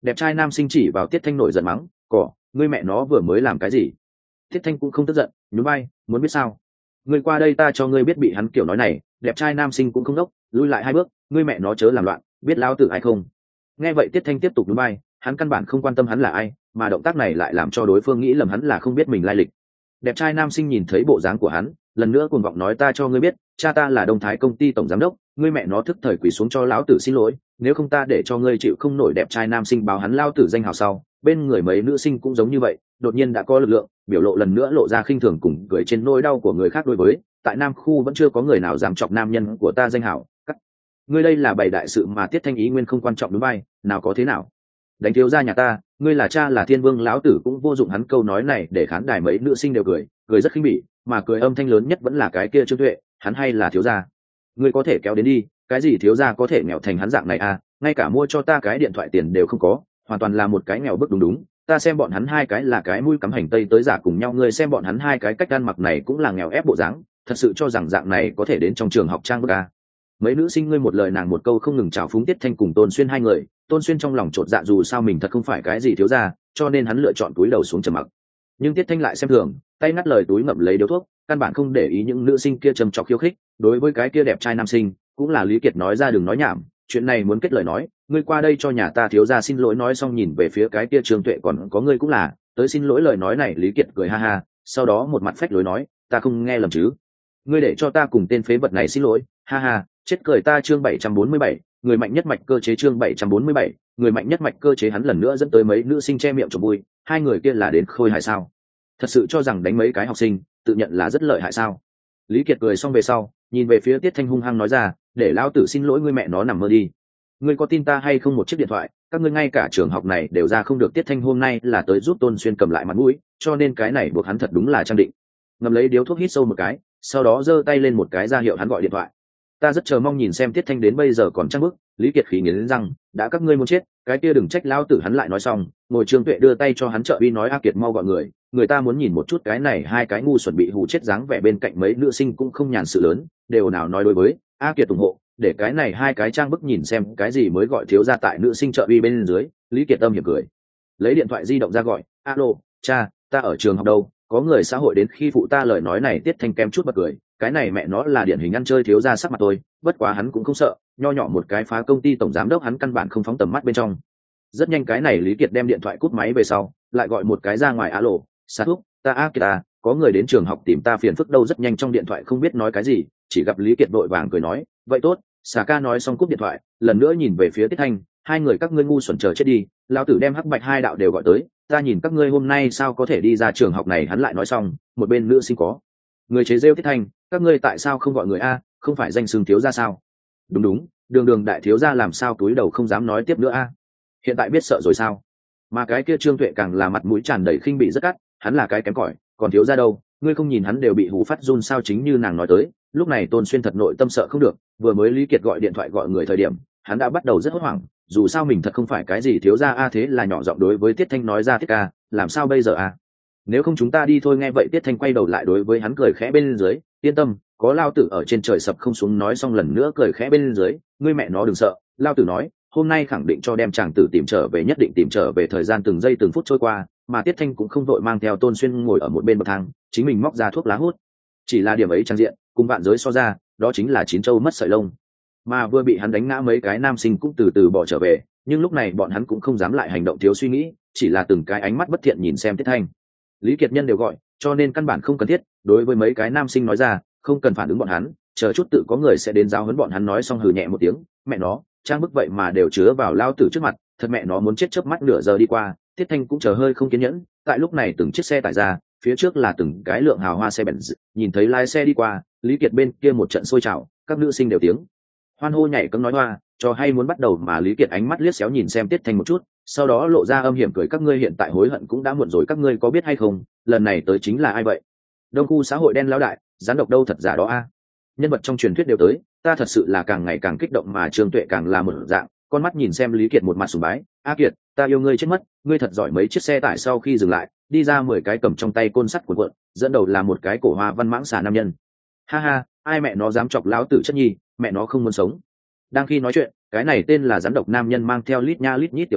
Đẹp trai nam sinh chỉ vào Tiết Thanh nổi giận mắng, cỏ, ngươi mẹ nó vừa mới làm cái gì? Tiết Thanh cũng không tức giận, nhún vai, muốn biết sao? Ngươi qua đây ta cho ngươi biết. Bị hắn kiểu nói này, đẹp trai nam sinh cũng không đốc, lui lại 2 bước, ngươi mẹ nó chớ làm loạn, biết lao tử hay không? Nghe vậy Tiết Thanh tiếp tục nhún vai, hắn căn bản không quan tâm hắn là ai, mà động tác này lại làm cho đối phương nghĩ lầm hắn là không biết mình lai lịch. Đẹp trai nam sinh nhìn thấy bộ dáng của hắn, lần nữa cuồng vọng nói, ta cho ngươi biết, cha ta là Đông Thái công ty tổng giám đốc, ngươi mẹ nó thức thời quỳ xuống cho lão tử xin lỗi, nếu không ta để cho ngươi chịu không nổi. Đẹp trai nam sinh báo hắn lao tử danh hào sau, bên người mấy nữ sinh cũng giống như vậy, đột nhiên đã có lực lượng, biểu lộ lần nữa lộ ra khinh thường cùng cười trên nỗi đau của người khác. Đối với tại Nam khu vẫn chưa có người nào dám chọc nam nhân của ta danh hào, cắt. Ngươi đây là bày đại sự mà. Tiết Thanh ý nguyên không quan trọng đúng bay, nào có thế nào. Đánh thiếu gia nhà ta, ngươi là cha là thiên vương lão tử cũng vô dụng. Hắn câu nói này để khán đài mấy nữ sinh đều cười, cười rất khinh bỉ, mà cười âm thanh lớn nhất vẫn là cái kia Trương Tuệ, hắn hay là thiếu gia. Ngươi có thể kéo đến đi, cái gì thiếu gia có thể nghèo thành hắn dạng này à, ngay cả mua cho ta cái điện thoại tiền đều không có, hoàn toàn là một cái nghèo bức. Đúng, ta xem bọn hắn hai cái là cái mũi cắm hành tây tới giả cùng nhau. Ngươi xem bọn hắn hai cái cách ăn mặc này cũng là nghèo ép bộ dáng, thật sự cho rằng dạng này có thể đến trong trường học trang bức à. Mấy nữ sinh ngươi một lời nàng một câu không ngừng chào phúng Tiết Thanh cùng Tôn Xuyên hai người. Tôn Xuyên trong lòng chột dạ, dù sao mình thật không phải cái gì thiếu gia, cho nên hắn lựa chọn túi đầu xuống trầm mặc. Nhưng Tiết Thanh lại xem thường, tay ngắt lời túi ngậm lấy điếu thuốc, căn bản không để ý những nữ sinh kia trầm trọc khiêu khích. Đối với cái kia đẹp trai nam sinh, cũng là Lý Kiệt nói ra đừng nói nhảm, chuyện này muốn kết lời nói, ngươi qua đây cho nhà ta thiếu gia xin lỗi. Nói xong nhìn về phía cái kia Trương Tuệ, còn có ngươi cũng là tới xin lỗi. Lời nói này Lý Kiệt cười ha ha, sau đó một mặt phách lối nói, ta không nghe lầm chứ? Ngươi để cho ta cùng tên phế vật này xin lỗi, ha ha, chết cười ta. Chương 747, người mạnh nhất mạch cơ chế. Chương 747, người mạnh nhất mạch cơ chế. Hắn lần nữa dẫn tới mấy nữ sinh che miệng trộm vui, hai người kia là đến khôi hài sao? Thật sự cho rằng đánh mấy cái học sinh tự nhận là rất lợi hại sao? Lý Kiệt cười xong về sau, nhìn về phía Tiết Thanh hung hăng nói ra, để lão tử xin lỗi ngươi mẹ nó nằm mơ đi. Ngươi có tin ta hay không một chiếc điện thoại, các ngươi ngay cả trường học này đều ra không được. Tiết Thanh hôm nay là tới giúp Tôn Xuyên cầm lại mặt mũi, cho nên cái này buộc hắn thật đúng là trang định. Ngậm lấy điếu thuốc hít sâu một cái, sau đó giơ tay lên một cái ra hiệu hắn gọi điện thoại. Ta rất chờ mong nhìn xem Tiết Thanh đến bây giờ còn trang bức. Lý Kiệt khí nghiến răng, đã các ngươi muốn chết, cái kia đừng trách lão tử. Hắn lại nói xong, ngồi Trương Tuệ đưa tay cho hắn trợ uy nói, A Kiệt mau gọi người, người ta muốn nhìn một chút cái này hai cái ngu xuẩn bị hù chết dáng vẻ. Bên cạnh mấy nữ sinh cũng không nhàn sự lớn, đều nào nói đối với A Kiệt ủng hộ, để cái này hai cái trang bức nhìn xem cái gì mới gọi thiếu gia tại nữ sinh trợ uy bên dưới. Lý Kiệt âm hiểm cười, lấy điện thoại di động ra gọi, alo cha, ta ở trường học đâu, có người xã hội đến khi phụ ta. Lời nói này Tiết Thanh kém chút bật cười, cái này mẹ nó là điển hình ăn chơi thiếu gia sắc mặt tôi. Bất quá hắn cũng không sợ, nho nhỏ một cái phá công ty tổng giám đốc hắn căn bản không phóng tầm mắt bên trong. Rất nhanh cái này Lý Kiệt đem điện thoại cúp máy về sau, lại gọi một cái ra ngoài, alo Sa Thúc, ta A Kiệt à, có người đến trường học tìm ta phiền phức đâu. Rất nhanh trong điện thoại không biết nói cái gì, chỉ gặp Lý Kiệt vội vàng cười nói, vậy tốt. Xà ca nói xong cúp điện thoại, lần nữa nhìn về phía Tiết Thanh, hai người các ngươi ngu xuẩn chờ chết đi, lão tử đem Hắc Bạch hai đạo đều gọi tới, ta nhìn các ngươi hôm nay sao có thể đi ra trường học này. Hắn lại nói xong, một bên nữ sinh có người chế rêu Tiết Thanh, các ngươi tại sao không gọi người a, không phải danh xưng thiếu gia sao? Đúng đúng, đường đường đại thiếu gia làm sao túi đầu không dám nói tiếp nữa a, hiện tại biết sợ rồi sao? Mà cái kia Trương Tuệ càng là mặt mũi tràn đầy khinh bị rất cắt, hắn là cái kém cỏi, còn thiếu gia đâu, ngươi không nhìn hắn đều bị hù phát run sao? Chính như nàng nói tới, lúc này Tôn Xuyên thật nội tâm sợ không được, vừa mới Lý Kiệt gọi điện thoại gọi người thời điểm, hắn đã bắt đầu rất hốt hoảng, dù sao mình thật không phải cái gì thiếu gia a. Thế là nhỏ giọng đối với Tiết Thanh nói ra, Tiết ca, làm sao bây giờ a? Nếu không chúng ta đi thôi. Nghe vậy Tiết Thanh quay đầu lại đối với hắn cười khẽ bên dưới, yên tâm, có lao tử ở trên trời sập không xuống. Nói xong lần nữa cười khẽ bên dưới, ngươi mẹ nó đừng sợ, lao tử nói hôm nay khẳng định cho đem chàng tử tìm trở về, nhất định tìm trở về. Thời gian từng giây từng phút trôi qua, mà Tiết Thanh cũng không vội, mang theo Tôn Xuyên ngồi ở một bên bậc thang, chính mình móc ra thuốc lá hút. Chỉ là điểm ấy trang diện cùng vạn giới so ra, đó chính là chín châu mất sợi lông. Mà vừa bị hắn đánh ngã mấy cái nam sinh cũng từ từ bỏ trở về, nhưng lúc này bọn hắn cũng không dám lại hành động thiếu suy nghĩ, chỉ là từng cái ánh mắt bất thiện nhìn xem Tiết Thanh. Lý Kiệt nhân đều gọi, cho nên căn bản không cần thiết đối với mấy cái nam sinh nói ra, không cần phản ứng bọn hắn, chờ chút tự có người sẽ đến giáo huấn bọn hắn. Nói xong hừ nhẹ một tiếng, mẹ nó, trang bức vậy mà đều chứa vào lao tử trước mặt, thật mẹ nó muốn chết. Chớp mắt nửa giờ đi qua, Tiết Thanh cũng chờ hơi không kiên nhẫn. Tại lúc này từng chiếc xe tải ra, phía trước là từng cái lượng hào hoa xe Benz, nhìn thấy lái xe đi qua, Lý Kiệt bên kia một trận sôi trào, các nữ sinh đều tiếng hoan hô nhảy cẫng nói hoa, cho hay muốn bắt đầu. Mà Lý Kiệt ánh mắt liếc xéo nhìn xem Tiết Thanh một chút, sau đó lộ ra âm hiểm cười, các ngươi hiện tại hối hận cũng đã muộn rồi, các ngươi có biết hay không, lần này tới chính là ai vậy? Đông khu xã hội đen lão đại, gián độc đâu thật giả đó a. Nhân vật trong truyền thuyết đều tới, ta thật sự là càng ngày càng kích động. Mà Trương Tuệ càng là một dạng, con mắt nhìn xem Lý Kiệt một mặt sùng bái, A Kiệt, ta yêu ngươi chết mất, ngươi thật giỏi. Mấy chiếc xe tải sau khi dừng lại, đi ra 10 cái cầm trong tay côn sắt cuộn cuộn, dẫn đầu là một cái cổ hoa văn mãng xà nam nhân. Ha ha, ai mẹ nó dám chọc lão tử chất nhi, mẹ nó không muốn sống. Đang khi nói chuyện, cái này tên là rắn độc nam nhân mang theo lít nha lít nhít tiểu đệ,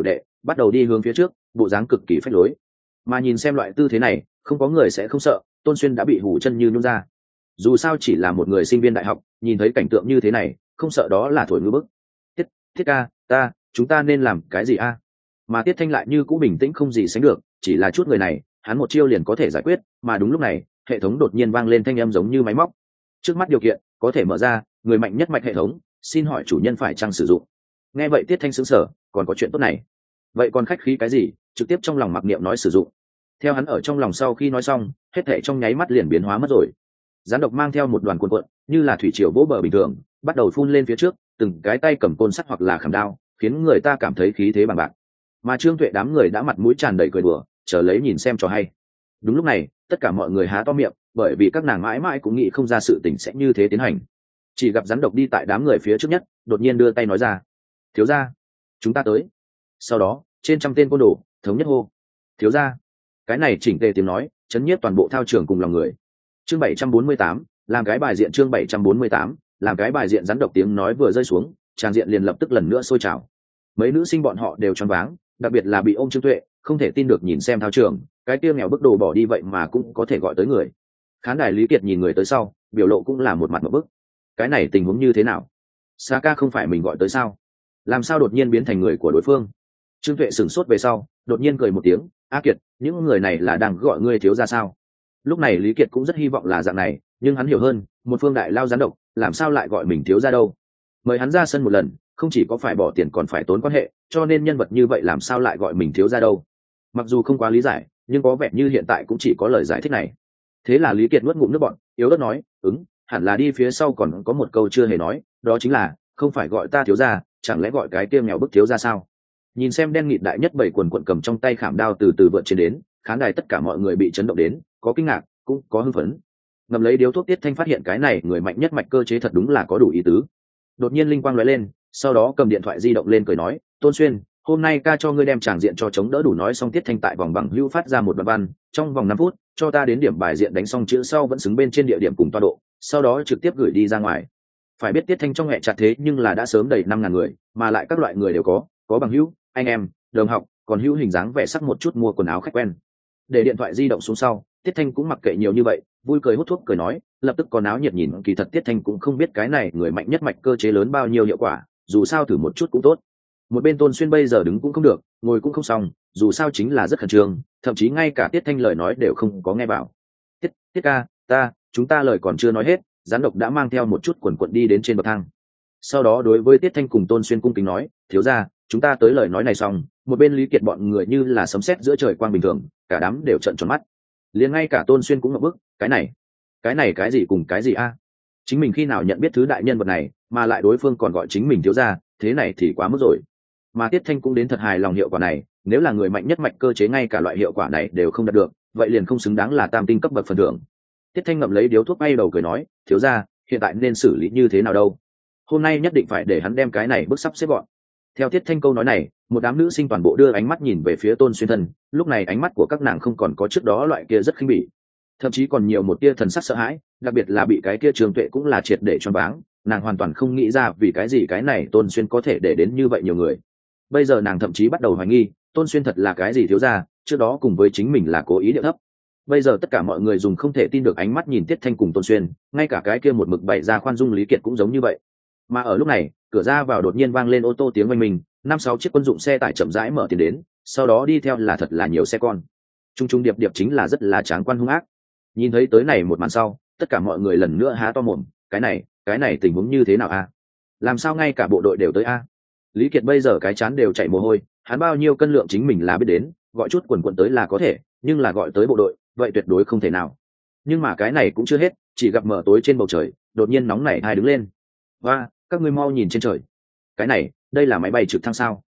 bắt đầu đi hướng phía trước, bộ dáng cực kỳ phách lối. Mà nhìn xem loại tư thế này, không có người sẽ không sợ, Tôn Xuyên đã bị hủ chân như nhún ra. Dù sao chỉ là một người sinh viên đại học, nhìn thấy cảnh tượng như thế này, không sợ đó là thổi ngư bức. Thiết ca, chúng ta nên làm cái gì a? Mà Tiết Thanh lại như cũ bình tĩnh không gì sánh được, chỉ là chút người này, hắn một chiêu liền có thể giải quyết. Mà đúng lúc này, hệ thống đột nhiên vang lên thanh âm giống như máy móc. Trước mắt điều kiện có thể mở ra, người mạnh nhất mạch hệ thống, xin hỏi chủ nhân phải chăng sử dụng. Nghe vậy Tiết Thanh sững sờ, còn có chuyện tốt này. Vậy còn khách khí cái gì, trực tiếp trong lòng mặc niệm nói sử dụng. Theo hắn ở trong lòng sau khi nói xong, hết thảy trong nháy mắt liền biến hóa mất rồi. Gián độc mang theo một đoàn cuộn cuộn, như là thủy triều vỗ bờ bình thường, bắt đầu phun lên phía trước, từng cái tay cầm côn sắt hoặc là khảm đao, khiến người ta cảm thấy khí thế bằng bạc. Mà Trương Tuệ đám người đã mặt mũi tràn đầy cười đùa, chờ lấy nhìn xem trò hay. Đúng lúc này, tất cả mọi người há to miệng, bởi vì các nàng mãi mãi cũng nghĩ không ra sự tình sẽ như thế tiến hành. Chỉ gặp rắn độc đi tại đám người phía trước nhất, đột nhiên đưa tay nói ra: thiếu gia, chúng ta tới. Sau đó trên trăm tên côn đồ thống nhất hô: thiếu gia. Cái này chỉnh tề tiếng nói chấn nhiếp toàn bộ thao trường cùng lòng người. Chương 748, làm cái bài diện. Chương 748, làm cái bài diện. Rắn độc tiếng nói vừa rơi xuống, tràng diện liền lập tức lần nữa sôi trào. Mấy nữ sinh bọn họ đều choáng váng, đặc biệt là bị ôm Trương Tuệ, không thể tin được nhìn xem thao trường, cái kia nghèo bức đồ bỏ đi vậy mà cũng có thể gọi tới người. Khán đài Lý Kiệt nhìn người tới sau, biểu lộ cũng là một mặt một bức. Cái này tình huống như thế nào? Sa ca không phải mình gọi tới sao? Làm sao đột nhiên biến thành người của đối phương? Trương Tuệ sửng sốt về sau, đột nhiên cười một tiếng: A Kiệt, những người này là đang gọi ngươi thiếu gia sao? Lúc này Lý Kiệt cũng rất hy vọng là dạng này, nhưng hắn hiểu hơn, một phương đại lao gián độc, làm sao lại gọi mình thiếu gia đâu? Mời hắn ra sân một lần, không chỉ có phải bỏ tiền còn phải tốn quan hệ, cho nên nhân vật như vậy làm sao lại gọi mình thiếu gia đâu? Mặc dù không quá lý giải, nhưng có vẻ như hiện tại cũng chỉ có lời giải thích này. Thế là Lý Kiệt nuốt ngụm nước bọt, yếu ớt nói: hẳn là đi phía sau còn có một câu chưa hề nói, đó chính là không phải gọi ta thiếu gia, chẳng lẽ gọi cái kia nghèo bức thiếu gia sao? Nhìn xem đen nghịt đại nhất bảy quần quận cầm trong tay khảm đao từ từ vượt trên đến, khán đài tất cả mọi người bị chấn động đến, có kinh ngạc, cũng có hưng phấn. Ngậm lấy điếu thuốc Tiết Thanh phát hiện cái này người mạnh nhất mạch cơ chế thật đúng là có đủ ý tứ. Đột nhiên linh quang lóe lên, sau đó cầm điện thoại di động lên cười nói: Tôn Xuyên, hôm nay ca cho ngươi đem tràng diện cho chống đỡ đủ. Nói xong Tiết Thanh tại vòng bằng hữu phát ra một đoạn văn, trong vòng 5 phút cho ta đến điểm bài diện đánh xong chữ sau vẫn xứng bên trên địa điểm cùng toa độ, sau đó trực tiếp gửi đi ra ngoài. Phải biết Tiết Thanh trong hệ chặt thế nhưng là đã sớm đầy 5.000 người, mà lại các loại người đều có bằng hữu, anh em, đồng học, còn hữu hình dáng vẻ sắc một chút mua quần áo khách quen. Để điện thoại di động xuống sau, Tiết Thanh cũng mặc kệ nhiều như vậy, vui cười hút thuốc cười nói, lập tức có náo nhiệt nhìn. Kỳ thật Tiết Thanh cũng không biết cái này người mạnh nhất mạch cơ chế lớn bao nhiêu hiệu quả, dù sao thử một chút cũng tốt. Một bên Tôn Xuyên bây giờ đứng cũng không được, ngồi cũng không xong, dù sao chính là rất khẩn trương, thậm chí ngay cả Tiết Thanh lời nói đều không có nghe vào. Tiết ca, chúng ta lời còn chưa nói hết, gián độc đã mang theo một chút quần quận đi đến trên bậc thang. Sau đó đối với Tiết Thanh cùng Tôn Xuyên cung kính nói: thiếu gia, chúng ta tới. Lời nói này xong, một bên Lý Kiệt bọn người như là sấm sét giữa trời quang bình thường, cả đám đều trợn tròn mắt. Liền ngay cả Tôn Xuyên cũng ngập bức, cái này cái gì cùng cái gì a? Chính mình khi nào nhận biết thứ đại nhân vật này, mà lại đối phương còn gọi chính mình thiếu gia, thế này thì quá mức rồi. Mà Tiết Thanh cũng đến thật hài lòng hiệu quả này, nếu là người mạnh nhất mạch cơ chế ngay cả loại hiệu quả này đều không đạt được, vậy liền không xứng đáng là tam tinh cấp bậc phần thưởng. Tiết Thanh ngậm lấy điếu thuốc bay đầu cười nói: thiếu gia, hiện tại nên xử lý như thế nào đâu? Hôm nay nhất định phải để hắn đem cái này bước sắp xếp gọn. Theo Tiết Thanh câu nói này, một đám nữ sinh toàn bộ đưa ánh mắt nhìn về phía Tôn Xuyên thân, lúc này ánh mắt của các nàng không còn có trước đó loại kia rất khinh bỉ, thậm chí còn nhiều một tia thần sắc sợ hãi, đặc biệt là bị cái kia Trường Tuệ cũng là triệt để choáng váng, nàng hoàn toàn không nghĩ ra vì cái gì cái này Tôn Xuyên có thể để đến như vậy nhiều người. Bây giờ nàng thậm chí bắt đầu hoài nghi, Tôn Xuyên thật là cái gì thiếu gia, trước đó cùng với chính mình là cố ý điệu thấp. Bây giờ tất cả mọi người dùng không thể tin được ánh mắt nhìn Tiết Thanh cùng Tôn Xuyên, ngay cả cái kia một mực bày ra khoan dung Lý Kiệt cũng giống như vậy. Mà ở lúc này, cửa ra vào đột nhiên vang lên ô tô tiếng oanh minh, 5-6 chiếc quân dụng xe tải chậm rãi mở tiền đến, sau đó đi theo là thật là nhiều xe con. Trung điệp điệp chính là rất là tráng quan hung ác. Nhìn thấy tới này một màn sau, tất cả mọi người lần nữa há to mồm, cái này tình huống như thế nào a? Làm sao ngay cả bộ đội đều tới a? Lý Kiệt bây giờ cái chán đều chảy mồ hôi, hắn bao nhiêu cân lượng chính mình là biết đến, gọi chút quần quần tới là có thể, nhưng là gọi tới bộ đội, vậy tuyệt đối không thể nào. Nhưng mà cái này cũng chưa hết, chỉ gặp mở tối trên bầu trời, đột nhiên nóng nảy hai đứng lên. Và, các ngươi mau nhìn trên trời. Cái này, đây là máy bay trực thăng sao?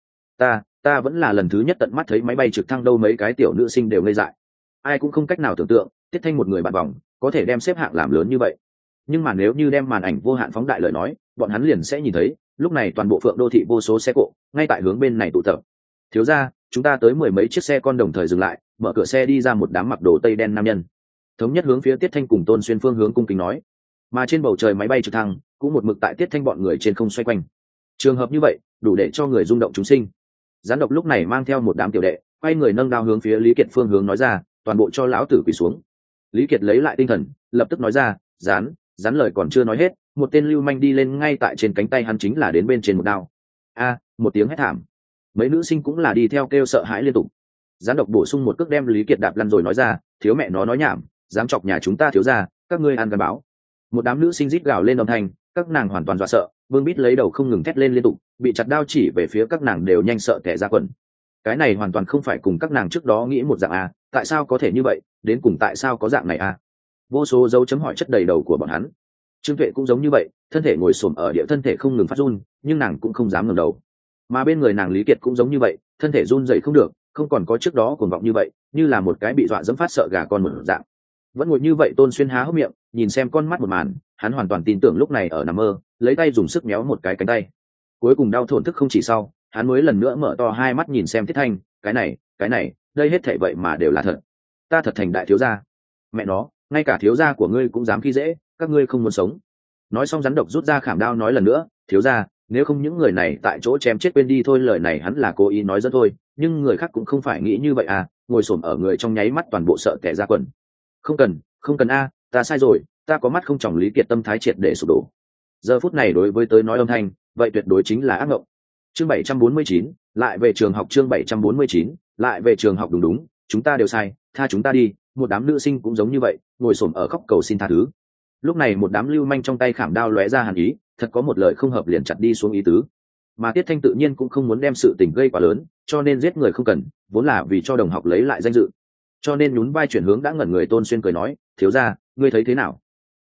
Ta vẫn là lần thứ nhất tận mắt thấy máy bay trực thăng đâu. Mấy cái tiểu nữ sinh đều ngây dại. Ai cũng không cách nào tưởng tượng, Tiết Thanh một người bạn vòng, có thể đem xếp hạng làm lớn như vậy. Nhưng mà nếu như đem màn ảnh vô hạn phóng đại lời nói, bọn hắn liền sẽ nhìn thấy, lúc này toàn bộ Phượng Đô thị vô số xe cộ, ngay tại hướng bên này tụ tập. Thiếu gia, chúng ta tới 10 mấy chiếc xe con đồng thời dừng lại, mở cửa xe đi ra một đám mặc đồ tây đen nam nhân. Thống nhất hướng phía Tiết Thanh cùng Tôn Xuyên phương hướng cung kính nói. Mà trên bầu trời máy bay trực thăng cũng một mực tại Tiết Thanh bọn người trên không xoay quanh. Trường hợp như vậy, đủ để cho người rung động chúng sinh. Gián độc lúc này mang theo một đám tiểu đệ quay người nâng đao hướng phía Lý Kiệt phương hướng nói ra, toàn bộ cho lão tử quỳ xuống. Lý Kiệt lấy lại tinh thần, lập tức nói ra, rán lời còn chưa nói hết, một tên lưu manh đi lên ngay tại trên cánh tay hắn chính là đến bên trên một đao. Một tiếng hét thảm, mấy nữ sinh cũng là đi theo kêu sợ hãi liên tục. Gián độc bổ sung một cước đem Lý Kiệt đạp lăn rồi nói ra, thiếu mẹ nó nói nhảm, dám chọc nhà chúng ta thiếu gia, các ngươi ăn gắn báo. Một đám nữ sinh rít gào lên âm thanh, các nàng hoàn toàn dọa sợ, Vương Bít lấy đầu không ngừng thét lên liên tục, bị chặt đao chỉ về phía các nàng đều nhanh sợ tè ra quần. Cái này hoàn toàn không phải cùng các nàng trước đó nghĩ một dạng tại sao có thể như vậy, đến cùng tại sao có dạng này vô số dấu chấm hỏi chất đầy đầu của bọn hắn. Trương Tuệ cũng giống như vậy, thân thể ngồi xổm ở địa, thân thể không ngừng phát run, nhưng nàng cũng không dám ngẩng đầu. Mà bên người nàng Lý Kiệt cũng giống như vậy, thân thể run rẩy không được, không còn có trước đó cuồng vọng như vậy, như là một cái bị dọa dẫm phát sợ gà con một dạng. Vẫn ngồi như vậy Tôn Xuyên há hốc miệng, nhìn xem con mắt một màn, hắn hoàn toàn tin tưởng lúc này ở nằm mơ, lấy tay dùng sức méo một cái cánh tay. Cuối cùng đau thổn thức không chỉ sau, hắn mới lần nữa mở to hai mắt nhìn xem Tiết Thanh, cái này, đây hết thảy vậy mà đều là thật. Ta thật thành đại thiếu gia. Mẹ nó, ngay cả thiếu gia của ngươi cũng dám khi dễ, các ngươi không muốn sống. Nói xong rắn độc rút ra khảm đao nói lần nữa, thiếu gia, nếu không những người này tại chỗ chém chết quên đi thôi. Lời này hắn là cố ý nói dẫn thôi, nhưng người khác cũng không phải nghĩ như vậy ngồi xổm ở người trong nháy mắt toàn bộ sợ kẻ ra quần. Không cần ta sai rồi, ta có mắt không tròng. Lý Kiệt tâm thái triệt để sụp đổ. Giờ phút này đối với tới nói âm thanh, vậy tuyệt đối chính là ác mộng. Chương 749, lại về trường học. Chương 749, lại về trường học. Đúng, chúng ta đều sai, tha chúng ta đi. Một đám nữ sinh cũng giống như vậy, ngồi xổm ở khóc cầu xin tha thứ. Lúc này một đám lưu manh trong tay khảm đao lóe ra hàn ý, thật có một lời không hợp liền chặt đi xuống ý tứ. Mà Tiết Thanh tự nhiên cũng không muốn đem sự tình gây quá lớn, cho nên giết người không cần, vốn là vì cho đồng học lấy lại danh dự. Cho nên nhún vai chuyển hướng đã ngẩn người Tôn Xuyên cười nói, thiếu gia, ngươi thấy thế nào?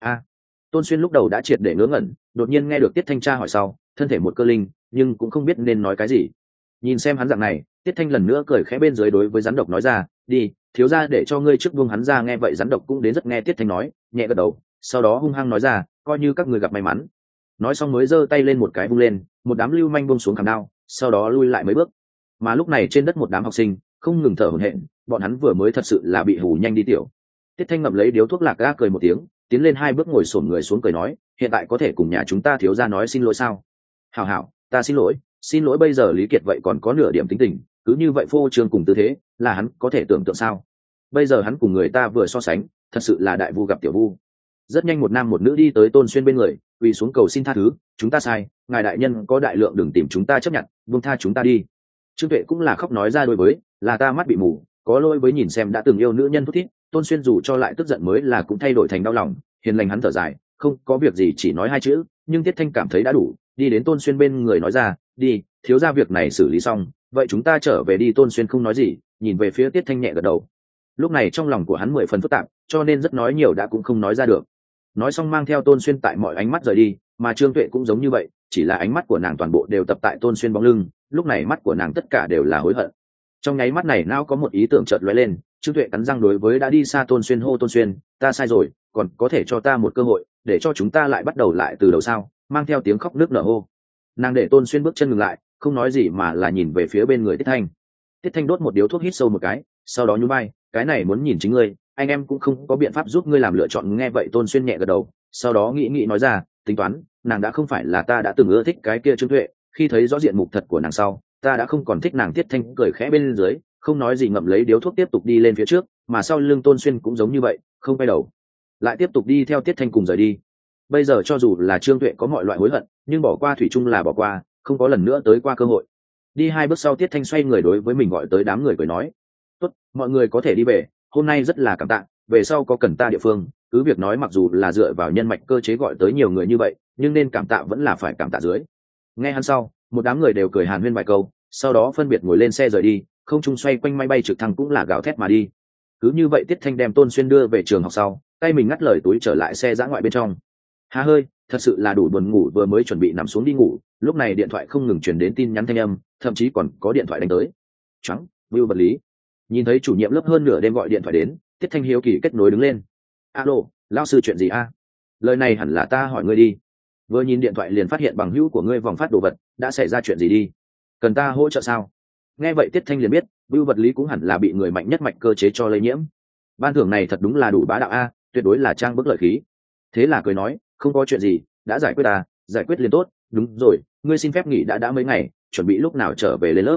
Tôn Xuyên lúc đầu đã triệt để ngớ ngẩn, đột nhiên nghe được Tiết Thanh tra hỏi sau, thân thể một cơ linh, nhưng cũng không biết nên nói cái gì. Nhìn xem hắn dạng này, Tiết Thanh lần nữa cười khẽ bên dưới đối với rắn độc nói ra, đi, thiếu gia để cho ngươi trước buông hắn ra. Nghe vậy rắn độc cũng đến rất nghe Tiết Thanh nói, nhẹ gật đầu, sau đó hung hăng nói ra, coi như các ngươi gặp may mắn. Nói xong mới giơ tay lên một cái vung lên, một đám lưu manh buông xuống khảm đao, sau đó lui lại mấy bước. Mà lúc này trên đất một đám học sinh không ngừng thở hổn hển, bọn hắn vừa mới thật sự là bị hù nhanh đi tiểu. Tiết Thanh ngậm lấy điếu thuốc lạc ga cười một tiếng, tiến lên hai bước ngồi xổm người xuống cười nói, hiện tại có thể cùng nhà chúng ta thiếu gia nói xin lỗi sao? Hảo, ta xin lỗi. Bây giờ Lý Kiệt vậy còn có nửa điểm tính tình, cứ như vậy phô trương cùng tư thế, là hắn có thể tưởng tượng sao? Bây giờ hắn cùng người ta vừa so sánh, thật sự là đại vu gặp tiểu vu. Rất nhanh một nam một nữ đi tới Tôn Xuyên bên người, quỳ xuống cầu xin tha thứ, chúng ta sai, ngài đại nhân có đại lượng đừng tìm chúng ta chấp nhận, buông tha chúng ta đi. Trương Tuệ cũng là khóc nói ra, đối với là ta mắt bị mù, có lỗi với nhìn xem đã từng yêu nữ nhân thút thít. Tôn Xuyên dù cho lại tức giận mới là cũng thay đổi thành đau lòng, hiền lành hắn thở dài, không có việc gì chỉ nói hai chữ, nhưng Tiết Thanh cảm thấy đã đủ, đi đến Tôn Xuyên bên người nói ra, đi, thiếu gia việc này xử lý xong, vậy chúng ta trở về đi. Tôn Xuyên không nói gì, nhìn về phía Tiết Thanh nhẹ gật đầu. Lúc này trong lòng của hắn 10 phần phức tạp, cho nên rất nói nhiều đã cũng không nói ra được. Nói xong mang theo Tôn Xuyên tại mọi ánh mắt rời đi, mà Trương Tuệ cũng giống như vậy, chỉ là ánh mắt của nàng toàn bộ đều tập tại Tôn Xuyên bóng lưng, lúc này mắt của nàng tất cả đều là hối hận. Trong nháy mắt này não có một ý tưởng chợt lóe lên, Trương Tuệ cắn răng đối với đã đi xa Tôn Xuyên hô, Tôn Xuyên, ta sai rồi, còn có thể cho ta một cơ hội để cho chúng ta lại bắt đầu lại từ đầu sao? Mang theo tiếng khóc nước nở hô. Nàng để Tôn Xuyên bước chân ngừng lại, không nói gì mà là nhìn về phía bên người Tiết Thanh. Tiết Thanh đốt một điếu thuốc, hít sâu một cái, sau đó nhún vai, cái này muốn nhìn chính ngươi, anh em cũng không có biện pháp giúp ngươi làm lựa chọn. Nghe vậy Tôn Xuyên nhẹ gật đầu, sau đó nghĩ nói ra, tính toán, nàng đã không phải là ta đã từng ưa thích cái kia Trương Tuệ, khi thấy rõ diện mục thật của nàng sau, ta đã không còn thích nàng. Tiết Thanh cười khẽ bên dưới, không nói gì ngậm lấy điếu thuốc tiếp tục đi lên phía trước, mà sau lưng Tôn Xuyên cũng giống như vậy, không quay đầu, lại tiếp tục đi theo Tiết Thanh cùng rời đi. Bây giờ cho dù là Trương Tuệ có mọi loại hối hận, nhưng bỏ qua thủy chung là bỏ qua, không có lần nữa tới qua cơ hội. Đi hai bước sau Tiết Thanh xoay người đối với mình gọi tới đám người cười nói, tốt, mọi người có thể đi về, hôm nay rất là cảm tạ, về sau có cần ta địa phương cứ việc nói. Mặc dù là dựa vào nhân mạch cơ chế gọi tới nhiều người như vậy, nhưng nên cảm tạ vẫn là phải cảm tạ dưới. Nghe hắn sau, một đám người đều cười hàn huyên vài câu, sau đó phân biệt ngồi lên xe rời đi, không trung xoay quanh máy bay trực thăng cũng là gào thét mà đi. Cứ như vậy Tiết Thanh đem Tôn Xuyên đưa về trường học sau, tay mình ngắt lời túi trở lại xe dã ngoại bên trong. Há hơi, thật sự là đủ buồn ngủ, vừa mới chuẩn bị nằm xuống đi ngủ, lúc này điện thoại không ngừng truyền đến tin nhắn thanh âm, thậm chí còn có điện thoại đánh tới. Choáng, Vưu Vật Lý. Nhìn thấy chủ nhiệm lớp hơn nửa đêm gọi điện thoại đến, Tiết Thanh hiếu kỳ kết nối đứng lên. Alo, lão sư, chuyện gì lời này hẳn là ta hỏi ngươi đi. Vừa nhìn điện thoại liền phát hiện bằng hữu của ngươi vòng phát đồ vật, đã xảy ra chuyện gì đi? Cần ta hỗ trợ sao? Nghe vậy Tiết Thanh liền biết, Vưu Vật Lý cũng hẳn là bị người mạnh nhất mạch cơ chế cho lây nhiễm. Ban thưởng này thật đúng là đủ bá đạo tuyệt đối là trang bức lợi khí. Thế là cười nói, không có chuyện gì, đã giải quyết giải quyết liền tốt. Đúng rồi, ngươi xin phép nghỉ đã mấy ngày, chuẩn bị lúc nào trở về lên lớp?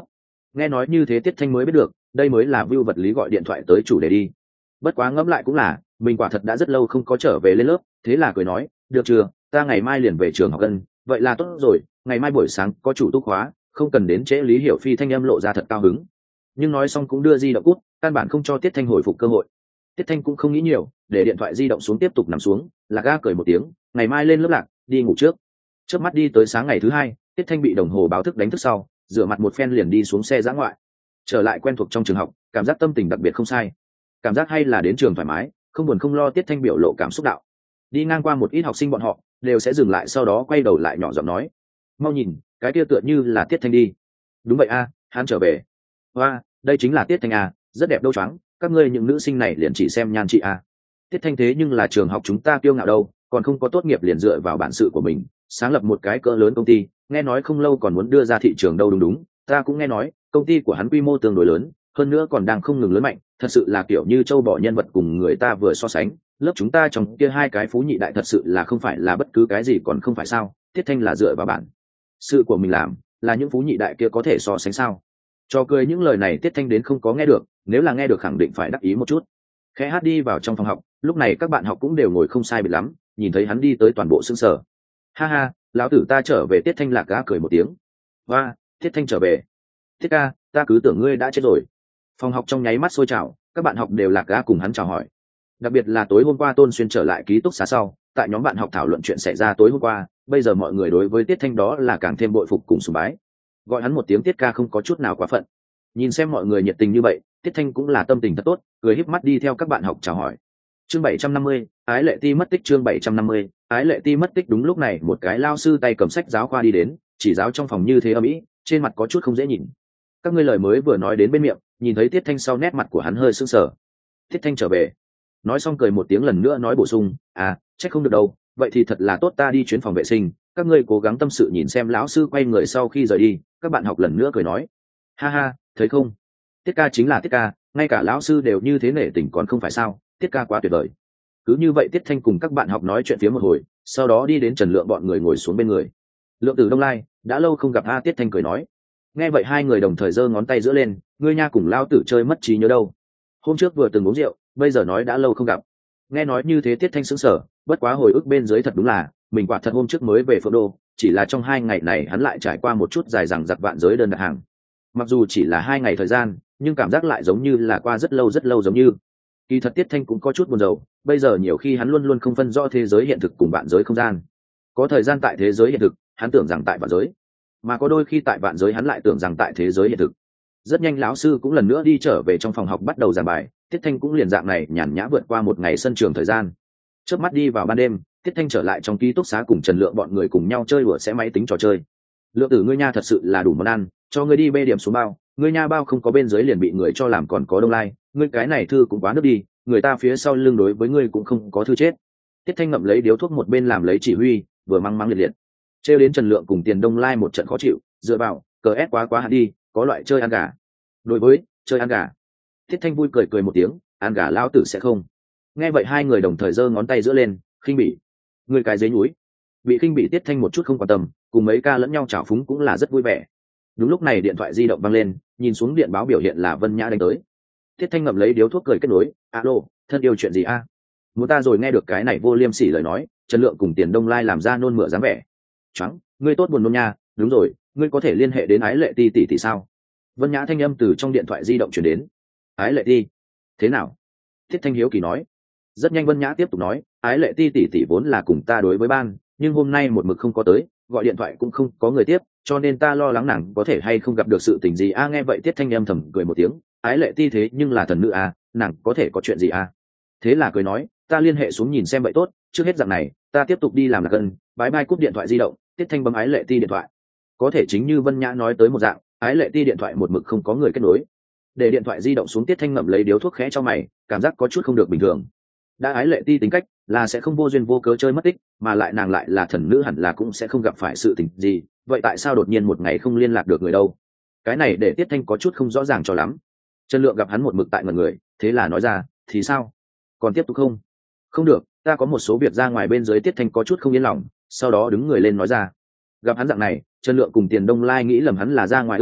Nghe nói như thế Tiết Thanh mới biết được đây mới là Vưu Vật Lý gọi điện thoại tới chủ đề đi. Bất quá ngẫm lại cũng là mình quả thật đã rất lâu không có trở về lên lớp, thế là cười nói được chưa, ta ngày mai liền về trường học gần, vậy là tốt rồi, ngày mai buổi sáng có chủ túc khóa, không cần đến trễ. Lý Hiểu Phi thanh âm lộ ra thật cao hứng, nhưng nói xong cũng đưa di động cút, căn bản không cho Tiết Thanh hồi phục cơ hội. Tiết Thanh cũng không nghĩ nhiều, để điện thoại di động xuống tiếp tục nằm xuống. Lạc Ga cười một tiếng, ngày mai lên lớp Lạc, đi ngủ trước. Chớp mắt đi tới sáng ngày thứ hai, Tiết Thanh bị đồng hồ báo thức đánh thức sau, rửa mặt một phen liền đi xuống xe dã ngoại, trở lại quen thuộc trong trường học, cảm giác tâm tình đặc biệt không sai. Cảm giác hay là đến trường thoải mái, không buồn không lo. Tiết Thanh biểu lộ cảm xúc đạo. Đi ngang qua một ít học sinh bọn họ đều sẽ dừng lại, sau đó quay đầu lại nhỏ giọng nói, mau nhìn, cái kia tựa như là Tiết Thanh đi. Đúng vậy a, hắn trở về. Hoa, đây chính là Tiết Thanh a, rất đẹp đâu choáng, các ngươi những nữ sinh này liền chỉ xem nhan chị a. Tiết Thanh thế nhưng là trường học chúng ta kiêu ngạo đâu, còn không có tốt nghiệp liền dựa vào bản sự của mình sáng lập một cái cỡ lớn công ty, nghe nói không lâu còn muốn đưa ra thị trường đâu. Đúng đúng, ta cũng nghe nói công ty của hắn quy mô tương đối lớn, hơn nữa còn đang không ngừng lớn mạnh, thật sự là kiểu như châu bò nhân vật cùng người ta vừa so sánh. Lớp chúng ta trong kia hai cái phú nhị đại thật sự là không phải là bất cứ cái gì, còn không phải sao? Tiết Thanh là dựa vào bản sự của mình làm, là những phú nhị đại kia có thể so sánh sao? Cho cười những lời này Tiết Thanh đến không có nghe được, nếu là nghe được khẳng định phải đắc ý một chút. Khẽ hát đi vào trong phòng học, lúc này các bạn học cũng đều ngồi không sai biệt lắm, nhìn thấy hắn đi tới toàn bộ sững sờ. Ha ha, lão tử ta trở về. Tiết Thanh Lạc Gã cười một tiếng. Và Tiết Thanh trở về. Tiết ca, ta cứ tưởng ngươi đã chết rồi. Phòng học trong nháy mắt sôi trào, các bạn học đều Lạc Gã cùng hắn chào hỏi. Đặc biệt là tối hôm qua Tôn Xuyên trở lại ký túc xá sau, tại nhóm bạn học thảo luận chuyện xảy ra tối hôm qua, bây giờ mọi người đối với Tiết Thanh đó là càng thêm bội phục cùng sùng bái. Gọi hắn một tiếng Tiết ca không có chút nào quá phận. Nhìn xem mọi người nhiệt tình như vậy, Tiết Thanh cũng là tâm tình thật tốt, cười híp mắt đi theo các bạn học chào hỏi. Chương 750, Ái Lệ Ti mất tích. Chương 750, Ái Lệ Ti mất tích. Đúng lúc này một cái lao sư tay cầm sách giáo khoa đi đến, chỉ giáo trong phòng như thế ầm ĩ, trên mặt có chút không dễ nhìn. Các ngươi lời mới vừa nói đến bên miệng, nhìn thấy Tiết Thanh sau nét mặt của hắn hơi sững sờ. Tiết Thanh trở về. Nói xong cười một tiếng lần nữa nói bổ sung, chắc không được đâu, vậy thì thật là tốt, ta đi chuyến phòng vệ sinh, các ngươi cố gắng tâm sự. Nhìn xem lão sư quay người sau khi rời đi, các bạn học lần nữa cười nói, ha ha, thấy không? Tiết ca chính là Tiết ca, ngay cả lão sư đều như thế nể tình còn không phải sao? Tiết ca quá tuyệt vời. Cứ như vậy Tiết Thanh cùng các bạn học nói chuyện phía một hồi, sau đó đi đến Trần Lượng bọn người ngồi xuống bên người. Lượng Tử Đông Lai, đã lâu không gặp a. Tiết Thanh cười nói. Nghe vậy hai người đồng thời giơ ngón tay giữa lên, ngươi nha cùng lao tử chơi mất trí nhớ đâu, hôm trước vừa từng uống rượu, bây giờ nói đã lâu không gặp. Nghe nói như thế Tiết Thanh sững sờ, bất quá hồi ức bên dưới thật đúng là mình quả thật hôm trước mới về Phượng Đô, chỉ là trong 2 ngày này hắn lại trải qua một chút dài dằng dặc vạn giới đơn đặt hàng. Mặc dù chỉ là 2 ngày thời gian, nhưng cảm giác lại giống như là qua rất lâu giống như. Kỳ thật Tiết Thanh cũng có chút buồn rầu, bây giờ nhiều khi hắn luôn luôn không phân rõ thế giới hiện thực cùng vạn giới không gian. Có thời gian tại thế giới hiện thực, hắn tưởng rằng tại vạn giới, mà có đôi khi tại vạn giới hắn lại tưởng rằng tại thế giới hiện thực. Rất nhanh lão sư cũng lần nữa đi trở về trong phòng học bắt đầu giảng bài, Tiết Thanh cũng liền dạng này nhàn nhã vượt qua một ngày sân trường thời gian. Chớp mắt đi vào ban đêm, Tiết Thanh trở lại trong ký túc xá cùng Trần Lượng bọn người cùng nhau chơi đùa sẽ máy tính trò chơi. Lượng Tử, ngươi nha thật sự là đủ món ăn, cho ngươi đi bê điểm xuống bao, ngươi nha bao không có bên dưới liền bị người cho làm còn có Đông Lai, ngươi cái này thư cũng quá nước đi, người ta phía sau lưng đối với ngươi cũng không có thư chết. Tiết Thanh ngậm lấy điếu thuốc một bên làm lấy chỉ huy, vừa mắng mắng liệt liệt. Trêu đến Trần Lượng cùng Tiền Đông Lai một trận khó chịu, dựa vào, cờ ép quá hạn đi, có loại chơi ăn gà. Đối với chơi ăn gà, Tiết Thanh vui cười một tiếng, ăn gà lao tử sẽ không. Nghe vậy hai người đồng thời giơ ngón tay giữa lên, khinh bỉ. Người cái dế núi. Bị khinh bỉ Tiết Thanh một chút không quan tâm, cùng mấy ca lẫn nhau chảo phúng cũng là rất vui vẻ. Đúng lúc này điện thoại di động vang lên, nhìn xuống điện báo biểu hiện là Vân Nhã đánh tới. Tiết Thanh ngậm lấy điếu thuốc cười kết nối, alo, thân yêu chuyện gì a? Muốn ta rồi. Nghe được cái này vô liêm sỉ lời nói, Trần Lượng cùng Tiền Đông Lai làm ra nôn mửa dáng vẻ. Choáng, ngươi tốt buồn nôn nha, đúng rồi, ngươi có thể liên hệ đến Ái Lệ Ti tỷ sao? Vân Nhã thanh âm từ trong điện thoại di động chuyển đến. Ái Lệ Ti? Thế nào? Tiết Thanh hiếu kỳ nói. Rất nhanh Vân Nhã tiếp tục nói, Ái Lệ Ti tỷ vốn là cùng ta đối với ban, nhưng hôm nay một mực không có tới, gọi điện thoại cũng không có người tiếp, cho nên ta lo lắng nàng có thể hay không gặp được sự tình gì a. Nghe vậy Tiết Thanh âm thầm cười một tiếng, Ái Lệ Ti thế nhưng là thần nữ a, nàng có thể có chuyện gì a? Thế là cười nói, ta liên hệ xuống nhìn xem vậy tốt, trước hết dạng này, ta tiếp tục đi làm là cân, bái bai. Cúp điện thoại di động, Tiết Thanh bấm Ái Lệ Ti điện thoại. Có thể chính như Vân Nhã nói tới một dạng, Ái Lệ Ti điện thoại một mực không có người kết nối. Để điện thoại di động xuống, Tiết Thanh ngậm lấy điếu thuốc khẽ cho mày, cảm giác có chút không được bình thường. Đã Ái Lệ Ti tính cách là sẽ không vô duyên vô cớ chơi mất tích, mà lại nàng lại là thần nữ hẳn là cũng sẽ không gặp phải sự tình gì, vậy tại sao đột nhiên một ngày không liên lạc được người đâu? Cái này để Tiết Thanh có chút không rõ ràng cho lắm. Trần Lượng gặp hắn một mực tại ngẩn người, thế là nói ra, thì sao? Còn tiếp tục không? Không được, ta có một số việc ra ngoài bên dưới. Tiết Thanh có chút không yên lòng, sau đó đứng người lên nói ra. Gặp hắn dạng này, Trần Lượng cùng Tiền Đông Lai nghĩ lầm hắn là ra ngoài ước hẹn,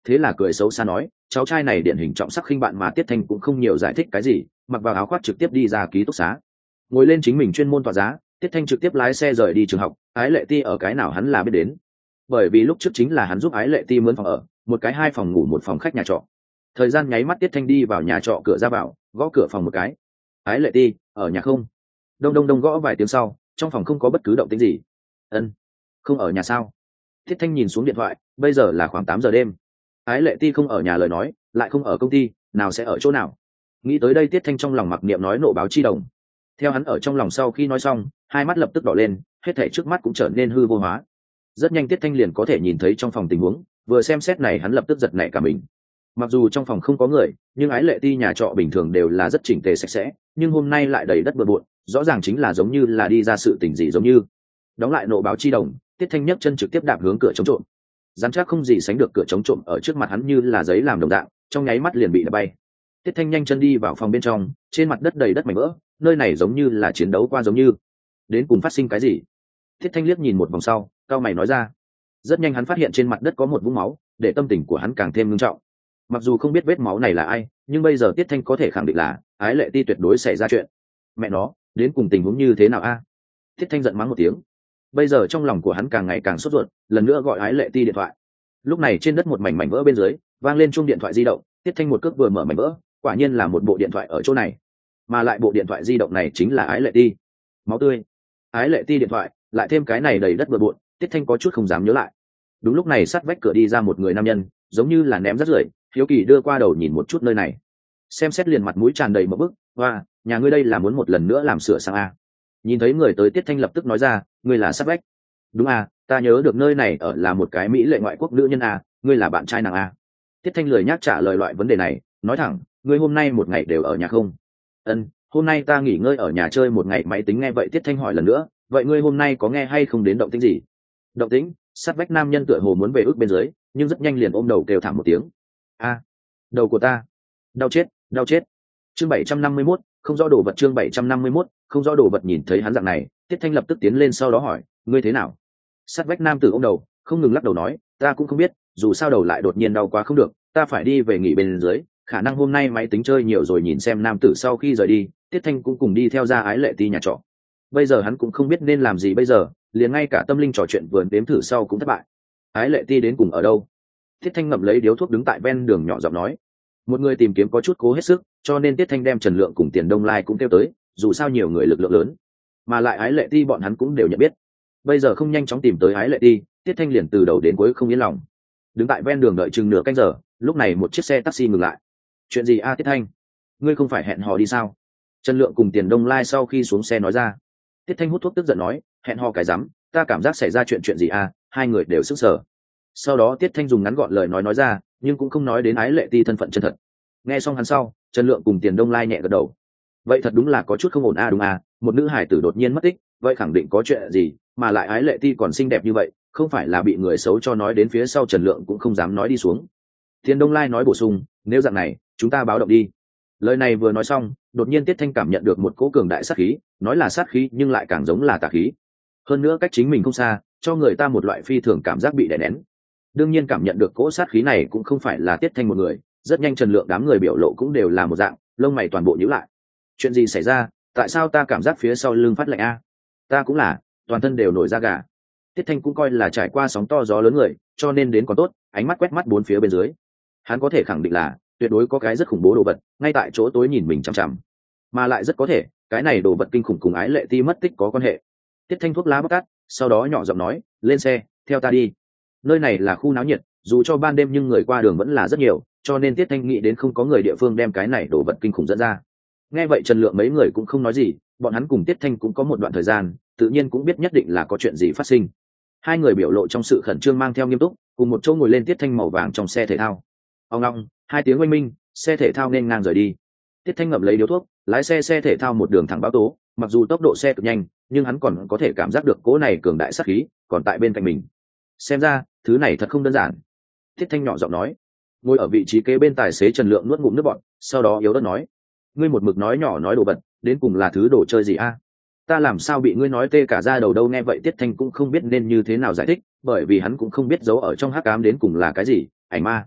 thế là cười xấu xa nói, cháu trai này điển hình trọng sắc khinh bạn mà Tiết Thanh cũng không nhiều giải thích cái gì, mặc vào áo khoác trực tiếp đi ra ký túc xá. Ngồi lên chính mình chuyên môn tọa giá, Tiết Thanh trực tiếp lái xe rời đi trường học. Ái Lệ Ti ở cái nào hắn là biết đến, bởi vì lúc trước chính là hắn giúp Ái Lệ Ti mướn phòng ở, một cái 2 phòng ngủ 1 phòng khách nhà trọ. Thời gian nháy mắt, Tiết Thanh đi vào nhà trọ, cửa ra vào, gõ cửa phòng một cái. Ái Lệ Ti ở nhà không? Đông đông đông gõ vài tiếng sau, trong phòng không có bất cứ động tĩnh gì. Ân, không ở nhà sao? Tiết Thanh nhìn xuống điện thoại, bây giờ là khoảng 8 giờ đêm. Ái Lệ Ti không ở nhà lời nói, lại không ở công ty, nào sẽ ở chỗ nào? Nghĩ tới đây, Tiết Thanh trong lòng mặc niệm nói nộ báo chi đồng. Theo hắn ở trong lòng sau khi nói xong, hai mắt lập tức đỏ lên, hết thảy trước mắt cũng trở nên hư vô hóa. Rất nhanh Tiết Thanh liền có thể nhìn thấy trong phòng tình huống, vừa xem xét này hắn lập tức giật nảy cả mình. Mặc dù trong phòng không có người, nhưng Ái Lệ Ti nhà trọ bình thường đều là rất chỉnh tề sạch sẽ, nhưng hôm nay lại đầy đất bừa bộn, rõ ràng chính là giống như là đi ra sự tình gì giống như. Đóng lại nộ báo chi đồng, Tiết Thanh nhấc chân trực tiếp đạp hướng cửa chống trộm. Dám chắc không gì sánh được cửa chống trộm ở trước mặt hắn như là giấy làm đồng dạng, trong nháy mắt liền bị đập bay. Tiết Thanh nhanh chân đi vào phòng bên trong, trên mặt đất đầy đất mảnh vỡ, nơi này giống như là chiến đấu qua giống như. Đến cùng phát sinh cái gì? Tiết Thanh liếc nhìn một vòng sau, cao mày nói ra. Rất nhanh hắn phát hiện trên mặt đất có một vũng máu, để tâm tình của hắn càng thêm nghiêm trọng. Mặc dù không biết vết máu này là ai, nhưng bây giờ Tiết Thanh có thể khẳng định là Ái Lệ Ti tuyệt đối xảy ra chuyện. Mẹ nó, đến cùng tình huống như thế nào a? Tiết Thanh giận mắng một tiếng. Bây giờ trong lòng của hắn càng ngày càng sốt ruột, lần nữa gọi Ái Lệ Ti điện thoại. Lúc này trên đất một mảnh mảnh vỡ bên dưới, vang lên chuông điện thoại di động. Tiết Thanh một cước vừa mở mảnh vỡ, quả nhiên là một bộ điện thoại ở chỗ này, mà lại bộ điện thoại di động này chính là Ái Lệ Ti. Máu tươi, Ái Lệ Ti điện thoại, lại thêm cái này đầy đất bừa bộn, Tiết Thanh có chút không dám nhớ lại. Đúng lúc này sát vách cửa đi ra một người nam nhân, giống như là ném rác rưởi, hiếu kỳ đưa qua đầu nhìn một chút nơi này, xem xét liền mặt mũi tràn đầy một bức. Và nhà ngươi đây là muốn một lần nữa làm sửa sang a? Nhìn thấy người tới, Tiết Thanh lập tức nói ra, ngươi là sát vách? Đúng à, ta nhớ được nơi này ở là một cái mỹ lệ ngoại quốc nữ nhân à, ngươi là bạn trai nàng à? Tiết Thanh lười nhác trả lời loại vấn đề này, nói thẳng, ngươi hôm nay một ngày đều ở nhà không? Ân, hôm nay ta nghỉ ngơi ở nhà chơi một ngày máy tính. Nghe vậy Tiết Thanh hỏi lần nữa, vậy ngươi hôm nay có nghe hay không đến động tĩnh gì? Động tĩnh? Sát vách nam nhân tựa hồ muốn về ức bên dưới, nhưng rất nhanh liền ôm đầu kêu thảm một tiếng. A, đầu của ta, đau chết, đau chết. Chương 751, không rõ đồ vật. Chương 751, không rõ đồ vật. Nhìn thấy hắn dạng này, Tiết Thanh lập tức tiến lên, sau đó hỏi, ngươi thế nào? Sát vách nam tử ôm đầu, không ngừng lắc đầu nói, ta cũng không biết, dù sao đầu lại đột nhiên đau quá không được, ta phải đi về nghỉ bên dưới, khả năng hôm nay máy tính chơi nhiều rồi. Nhìn xem nam tử sau khi rời đi, Tiết Thanh cũng cùng đi theo ra Ái Lệ Ti nhà trọ. Bây giờ hắn cũng không biết nên làm gì bây giờ, liền ngay cả tâm linh trò chuyện vừa đếm thử sau cũng thất bại. Ái Lệ Ti đến cùng ở đâu? Tiết Thanh ngậm lấy điếu thuốc đứng tại ven đường nhỏ giọng nói. Một người tìm kiếm có chút cố hết sức, cho nên Tiết Thanh đem Trần Lượng cùng Tiền Đông Lai cũng kêu tới, dù sao nhiều người lực lượng lớn, mà lại Ái Lệ Ti bọn hắn cũng đều nhận biết. Bây giờ không nhanh chóng tìm tới Ái Lệ Ti, Tiết Thanh liền từ đầu đến cuối không yên lòng. Đứng tại ven đường đợi chừng nửa canh giờ, lúc này một chiếc xe taxi ngừng lại. Chuyện gì a Tiết Thanh? Ngươi không phải hẹn hò đi sao? Trần Lượng cùng Tiền Đông Lai sau khi xuống xe nói ra. Tiết Thanh hút thuốc tức giận nói, hẹn hò cái rắm, ta cảm giác xảy ra chuyện gì a? Hai người đều sững sờ. Sau đó Tiết Thanh dùng ngắn gọn lời nói ra, nhưng cũng không nói đến Ái Lệ Ti thân phận chân thật. Nghe xong hắn sau, Trần Lượng cùng Tiền Đông Lai nhẹ gật đầu. Vậy thật đúng là có chút không ổn a. Đúng a, một nữ hải tử đột nhiên mất tích, vậy khẳng định có chuyện gì, mà lại Ái Lệ Ti còn xinh đẹp như vậy, không phải là bị người xấu cho nói đến phía sau. Trần Lượng cũng không dám nói đi xuống. Tiền Đông Lai nói bổ sung, nếu dạng này, chúng ta báo động đi. Lời này vừa nói xong, đột nhiên Tiết Thanh cảm nhận được một cỗ cường đại sát khí, nói là sát khí nhưng lại càng giống là tà khí. Hơn nữa cách chính mình không xa, cho người ta một loại phi thường cảm giác bị đè nén. Đương nhiên cảm nhận được cỗ sát khí này cũng không phải là Tiết Thanh một người, rất nhanh Trần Lượng đám người biểu lộ cũng đều là một dạng, lông mày toàn bộ nhíu lại. Chuyện gì xảy ra? Tại sao ta cảm giác phía sau lưng phát lạnh a? Ta cũng là, toàn thân đều nổi da gà. Tiết Thanh cũng coi là trải qua sóng to gió lớn người, cho nên đến còn tốt, ánh mắt quét mắt bốn phía bên dưới. Hắn có thể khẳng định là tuyệt đối có cái rất khủng bố đồ vật ngay tại chỗ tối nhìn mình chằm chằm, mà lại rất có thể cái này đồ vật kinh khủng cùng Ái Lệ Ti mất tích có quan hệ. Tiết Thanh thuốc lá bóc tắt, sau đó nhỏ giọng nói, lên xe, theo ta đi. Nơi này là khu náo nhiệt, dù cho ban đêm nhưng người qua đường vẫn là rất nhiều, cho nên Tiết Thanh nghĩ đến không có người địa phương đem cái này đồ vật kinh khủng dẫn ra. Nghe vậy Trần Lượng mấy người cũng không nói gì, bọn hắn cùng Tiết Thanh cũng có một đoạn thời gian, tự nhiên cũng biết nhất định là có chuyện gì phát sinh. Hai người biểu lộ trong sự khẩn trương mang theo nghiêm túc, cùng một chỗ ngồi lên Tiết Thanh màu vàng trong xe thể thao. Ông long, hai tiếng oanh minh, xe thể thao nên ngang rời đi. Tiết Thanh ngậm lấy điếu thuốc, lái xe thể thao một đường thẳng báo tố, mặc dù tốc độ xe cực nhanh, nhưng hắn còn có thể cảm giác được cỗ này cường đại sát khí còn tại bên cạnh mình. Xem ra, thứ này thật không đơn giản. Tiết Thanh nhỏ giọng nói. Ngồi ở vị trí kế bên tài xế Trần Lượng nuốt ngụm nước bọt, sau đó yếu ớt nói, ngươi một mực nói nhỏ nói đồ vật, đến cùng là thứ đồ chơi gì a? Ta làm sao bị ngươi nói tê cả da đầu đâu? Nghe vậy Tiết Thanh cũng không biết nên như thế nào giải thích, bởi vì hắn cũng không biết giấu ở trong hắc ám đến cùng là cái gì, ảnh ma.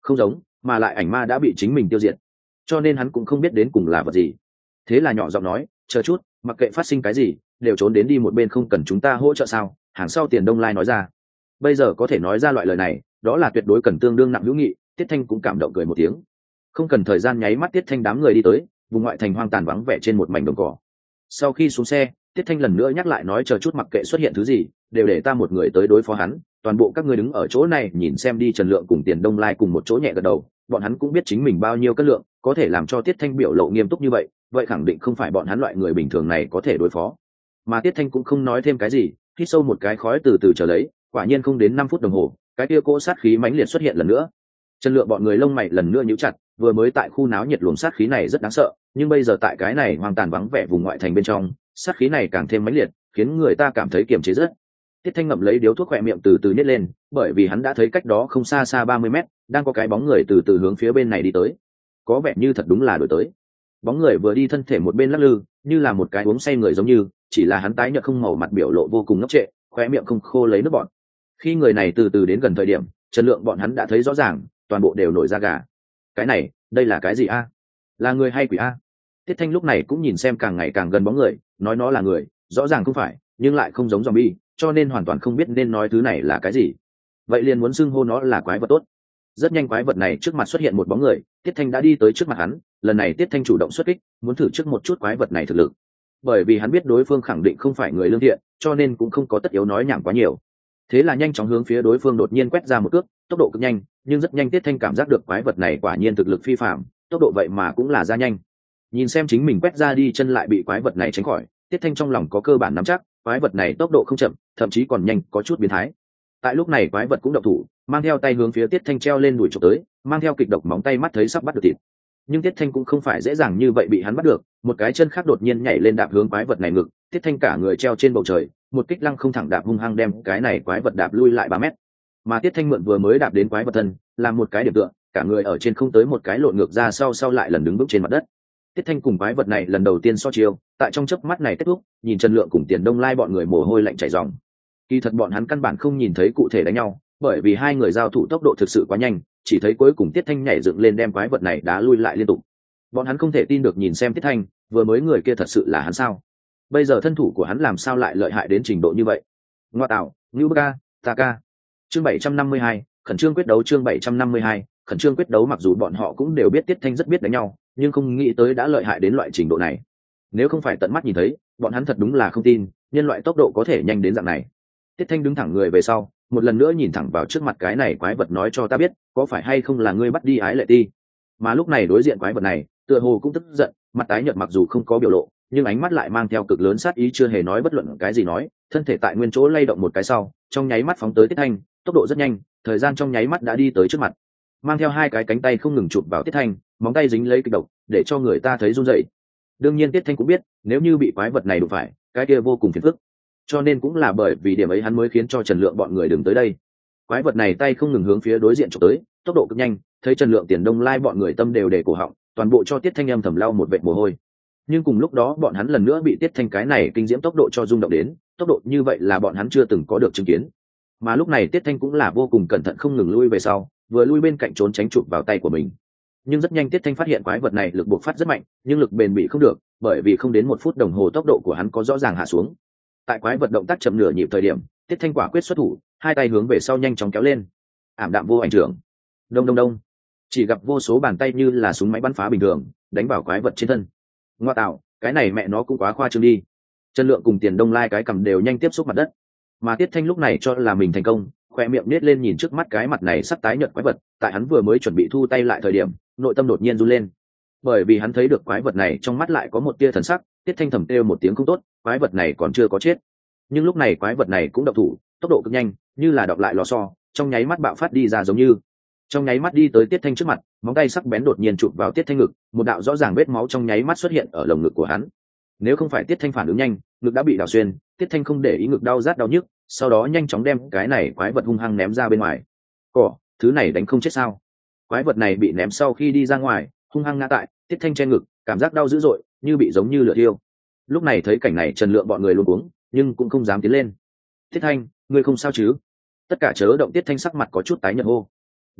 không giống, mà lại ảnh ma đã bị chính mình tiêu diệt, cho nên hắn cũng không biết đến cùng là vật gì. Thế là nhỏ giọng nói, chờ chút, mặc kệ phát sinh cái gì đều trốn đến đi một bên, không cần chúng ta hỗ trợ sao? Hàng sau Tiền Đông Lai nói ra. Bây giờ có thể nói ra loại lời này, đó là tuyệt đối cần tương đương nặng hữu nghị. Tiết Thanh cũng cảm động cười một tiếng. Không cần thời gian nháy mắt, Tiết Thanh đám người đi tới vùng ngoại thành hoang tàn vắng vẻ trên một mảnh đồng cỏ. Sau khi xuống xe, Tiết Thanh lần nữa nhắc lại nói, chờ chút mặc kệ xuất hiện thứ gì đều để ta một người tới đối phó hắn, toàn bộ các ngươi đứng ở chỗ này nhìn xem đi. Trần Lượng cùng Tiền Đông Lai cùng một chỗ nhẹ gật đầu, bọn hắn cũng biết chính mình bao nhiêu cân lượng, có thể làm cho Tiết Thanh biểu lộ nghiêm túc như vậy, vậy khẳng định không phải bọn hắn loại người bình thường này có thể đối phó. Mà Tiết Thanh cũng không nói thêm cái gì, hít sâu một cái khói từ từ trở lấy, quả nhiên không đến 5 phút đồng hồ, cái kia cỗ sát khí mãnh liệt xuất hiện lần nữa. Trần Lượng bọn người lông mày lần nữa nhíu chặt, vừa mới tại khu náo nhiệt luồng sát khí này rất đáng sợ, nhưng bây giờ tại cái này hoang tàn vắng vẻ vùng ngoại thành bên trong, sát khí này càng thêm mãnh liệt, khiến người ta cảm thấy kiềm chế rất. Tiết Thanh ngậm lấy điếu thuốc, khỏe miệng từ từ nhếch lên, bởi vì hắn đã thấy cách đó không xa xa 30 mét, đang có cái bóng người từ từ hướng phía bên này đi tới. Có vẻ như thật đúng là đổi tới. Bóng người vừa đi thân thể một bên lắc lư, như là một cái uống say người giống như, chỉ là hắn tái nhợt không màu mặt, biểu lộ vô cùng ngốc trệ, khóe miệng không khô lấy nước bọt. Khi người này từ từ đến gần thời điểm, Trần Lượng bọn hắn đã thấy rõ ràng, toàn bộ đều nổi da gà. Cái này, đây là cái gì a? Là người hay quỷ a? Tiết Thanh lúc này cũng nhìn xem càng ngày càng gần bóng người, nói nó là người, rõ ràng không phải, nhưng lại không giống zombie, cho nên hoàn toàn không biết nên nói thứ này là cái gì. Vậy liền muốn xưng hô nó là quái vật tốt. Rất nhanh quái vật này trước mặt xuất hiện một bóng người, Tiết Thanh đã đi tới trước mặt hắn, lần này Tiết Thanh chủ động xuất kích, muốn thử trước một chút quái vật này thực lực. Bởi vì hắn biết đối phương khẳng định không phải người lương thiện, cho nên cũng không có tất yếu nói nhảm quá nhiều. Thế là nhanh chóng hướng phía đối phương đột nhiên quét ra một cước, tốc độ cực nhanh, nhưng rất nhanh Tiết Thanh cảm giác được quái vật này quả nhiên thực lực phi phàm, tốc độ vậy mà cũng là ra nhanh. Nhìn xem chính mình quét ra đi chân lại bị quái vật này tránh khỏi, Tiết Thanh trong lòng có cơ bản nắm chắc, quái vật này tốc độ không chậm, thậm chí còn nhanh, có chút biến thái. Tại lúc này quái vật cũng động thủ, mang theo tay hướng phía Tiết Thanh treo lên đuổi chụp tới, mang theo kịch độc móng tay mắt thấy sắp bắt được thịt. Nhưng Tiết Thanh cũng không phải dễ dàng như vậy bị hắn bắt được, một cái chân khác đột nhiên nhảy lên đạp hướng quái vật này ngực, Tiết Thanh cả người treo trên bầu trời, một kích lăng không thẳng đạp hung hăng đem cái này quái vật đạp lui lại 3 mét. Mà Tiết Thanh mượn vừa mới đạp đến quái vật thân, làm một cái điểm tựa, cả người ở trên không tới một cái lộn ngược ra sau lại lần đứng vững trên mặt đất. Tiết Thanh cùng quái vật này lần đầu tiên so chiêu, tại trong chớp mắt này kết thúc, nhìn Trần Lượng cùng Tiền Đông Lai bọn người mồ hôi lạnh chảy ròng. Kỳ thật bọn hắn căn bản không nhìn thấy cụ thể đánh nhau, bởi vì hai người giao thủ tốc độ thực sự quá nhanh, chỉ thấy cuối cùng Tiết Thanh nhảy dựng lên đem quái vật này đá lui lại liên tục. Bọn hắn không thể tin được nhìn xem Tiết Thanh, vừa mới người kia thật sự là hắn sao? Bây giờ thân thủ của hắn làm sao lại lợi hại đến trình độ như vậy? Ngoa tạo, Ngưu Baka, Taka. Chương 752, khẩn trương quyết đấu. Chương 752, khẩn trương quyết đấu. Mặc dù bọn họ cũng đều biết Tiết Thanh rất biết đánh nhau, nhưng không nghĩ tới đã lợi hại đến loại trình độ này. Nếu không phải tận mắt nhìn thấy, bọn hắn thật đúng là không tin nhân loại tốc độ có thể nhanh đến dạng này. Tiết Thanh đứng thẳng người về sau, một lần nữa nhìn thẳng vào trước mặt cái này quái vật, nói cho ta biết, có phải hay không là ngươi bắt đi Ái Lệ Ti? Mà lúc này đối diện quái vật này, tựa hồ cũng tức giận, mặt tái nhợt mặc dù không có biểu lộ, nhưng ánh mắt lại mang theo cực lớn sát ý, chưa hề nói bất luận cái gì, nói, thân thể tại nguyên chỗ lay động một cái sau, trong nháy mắt phóng tới Tiết Thanh, tốc độ rất nhanh, thời gian trong nháy mắt đã đi tới trước mặt, mang theo hai cái cánh tay không ngừng chụp vào Tiết Thanh, móng tay dính lấy kịch độc, để cho người ta thấy run rẩy. Đương nhiên Tiết Thanh cũng biết, nếu như bị quái vật này đụng phải, cái kia vô cùng phiền phức, cho nên cũng là bởi vì điểm ấy hắn mới khiến cho Trần Lượng bọn người đừng tới đây. Quái vật này tay không ngừng hướng phía đối diện chụp tới, tốc độ cực nhanh, thấy Trần Lượng, Tiền Đông Lai bọn người tâm đều để cổ họng, toàn bộ cho Tiết Thanh âm thầm lau một vệt mồ hôi. Nhưng cùng lúc đó bọn hắn lần nữa bị Tiết Thanh cái này kinh diễm tốc độ cho rung động đến, tốc độ như vậy là bọn hắn chưa từng có được chứng kiến. Mà lúc này Tiết Thanh cũng là vô cùng cẩn thận, không ngừng lui về sau, vừa lui bên cạnh trốn tránh chụp vào tay của mình. Nhưng rất nhanh Tiết Thanh phát hiện quái vật này lực buộc phát rất mạnh, nhưng lực bền bỉ không được, bởi vì không đến 1 phút đồng hồ tốc độ của hắn có rõ ràng hạ xuống. Tại quái vật động tác chậm nửa nhịp thời điểm, Tiết Thanh quả quyết xuất thủ, hai tay hướng về sau nhanh chóng kéo lên, ảm đạm vô ảnh trưởng, đông đông đông, chỉ gặp vô số bàn tay như là súng máy bắn phá bình thường đánh vào quái vật trên thân. Ngoa tạo, cái này mẹ nó cũng quá khoa trương đi. Trần Lượng cùng Tiền Đông Lai cái cầm đều nhanh tiếp xúc mặt đất, mà Tiết Thanh lúc này cho là mình thành công, khoe miệng nết lên nhìn trước mắt cái mặt này sắp tái nhợt quái vật. Tại hắn vừa mới chuẩn bị thu tay lại thời điểm, nội tâm đột nhiên run lên, bởi vì hắn thấy được quái vật này trong mắt lại có một tia thần sắc. Tiết Thanh thầm kêu một tiếng không tốt, quái vật này còn chưa có chết. Nhưng lúc này quái vật này cũng động thủ, tốc độ cực nhanh, như là đọc lại lò xo, trong nháy mắt bạo phát đi ra, giống như trong nháy mắt đi tới Tiết Thanh trước mặt, móng tay sắc bén đột nhiên chụp vào Tiết Thanh ngực, một đạo rõ ràng vết máu trong nháy mắt xuất hiện ở lồng ngực của hắn. Nếu không phải Tiết Thanh phản ứng nhanh, ngực đã bị đào xuyên. Tiết Thanh không để ý ngực đau rát đau nhức, sau đó nhanh chóng đem cái này quái vật hung hăng ném ra bên ngoài. Cỏ, thứ này đánh không chết sao? Quái vật này bị ném sau khi đi ra ngoài, hung hăng ngã tại Tiết Thanh trên ngực, cảm giác đau dữ dội, như bị giống như lửa thiêu. Lúc này thấy cảnh này, Trần Lượng bọn người luống cuống, nhưng cũng không dám tiến lên. Tiết Thanh, ngươi không sao chứ? Tất cả chớ động. Tiết Thanh sắc mặt có chút tái nhợt hô.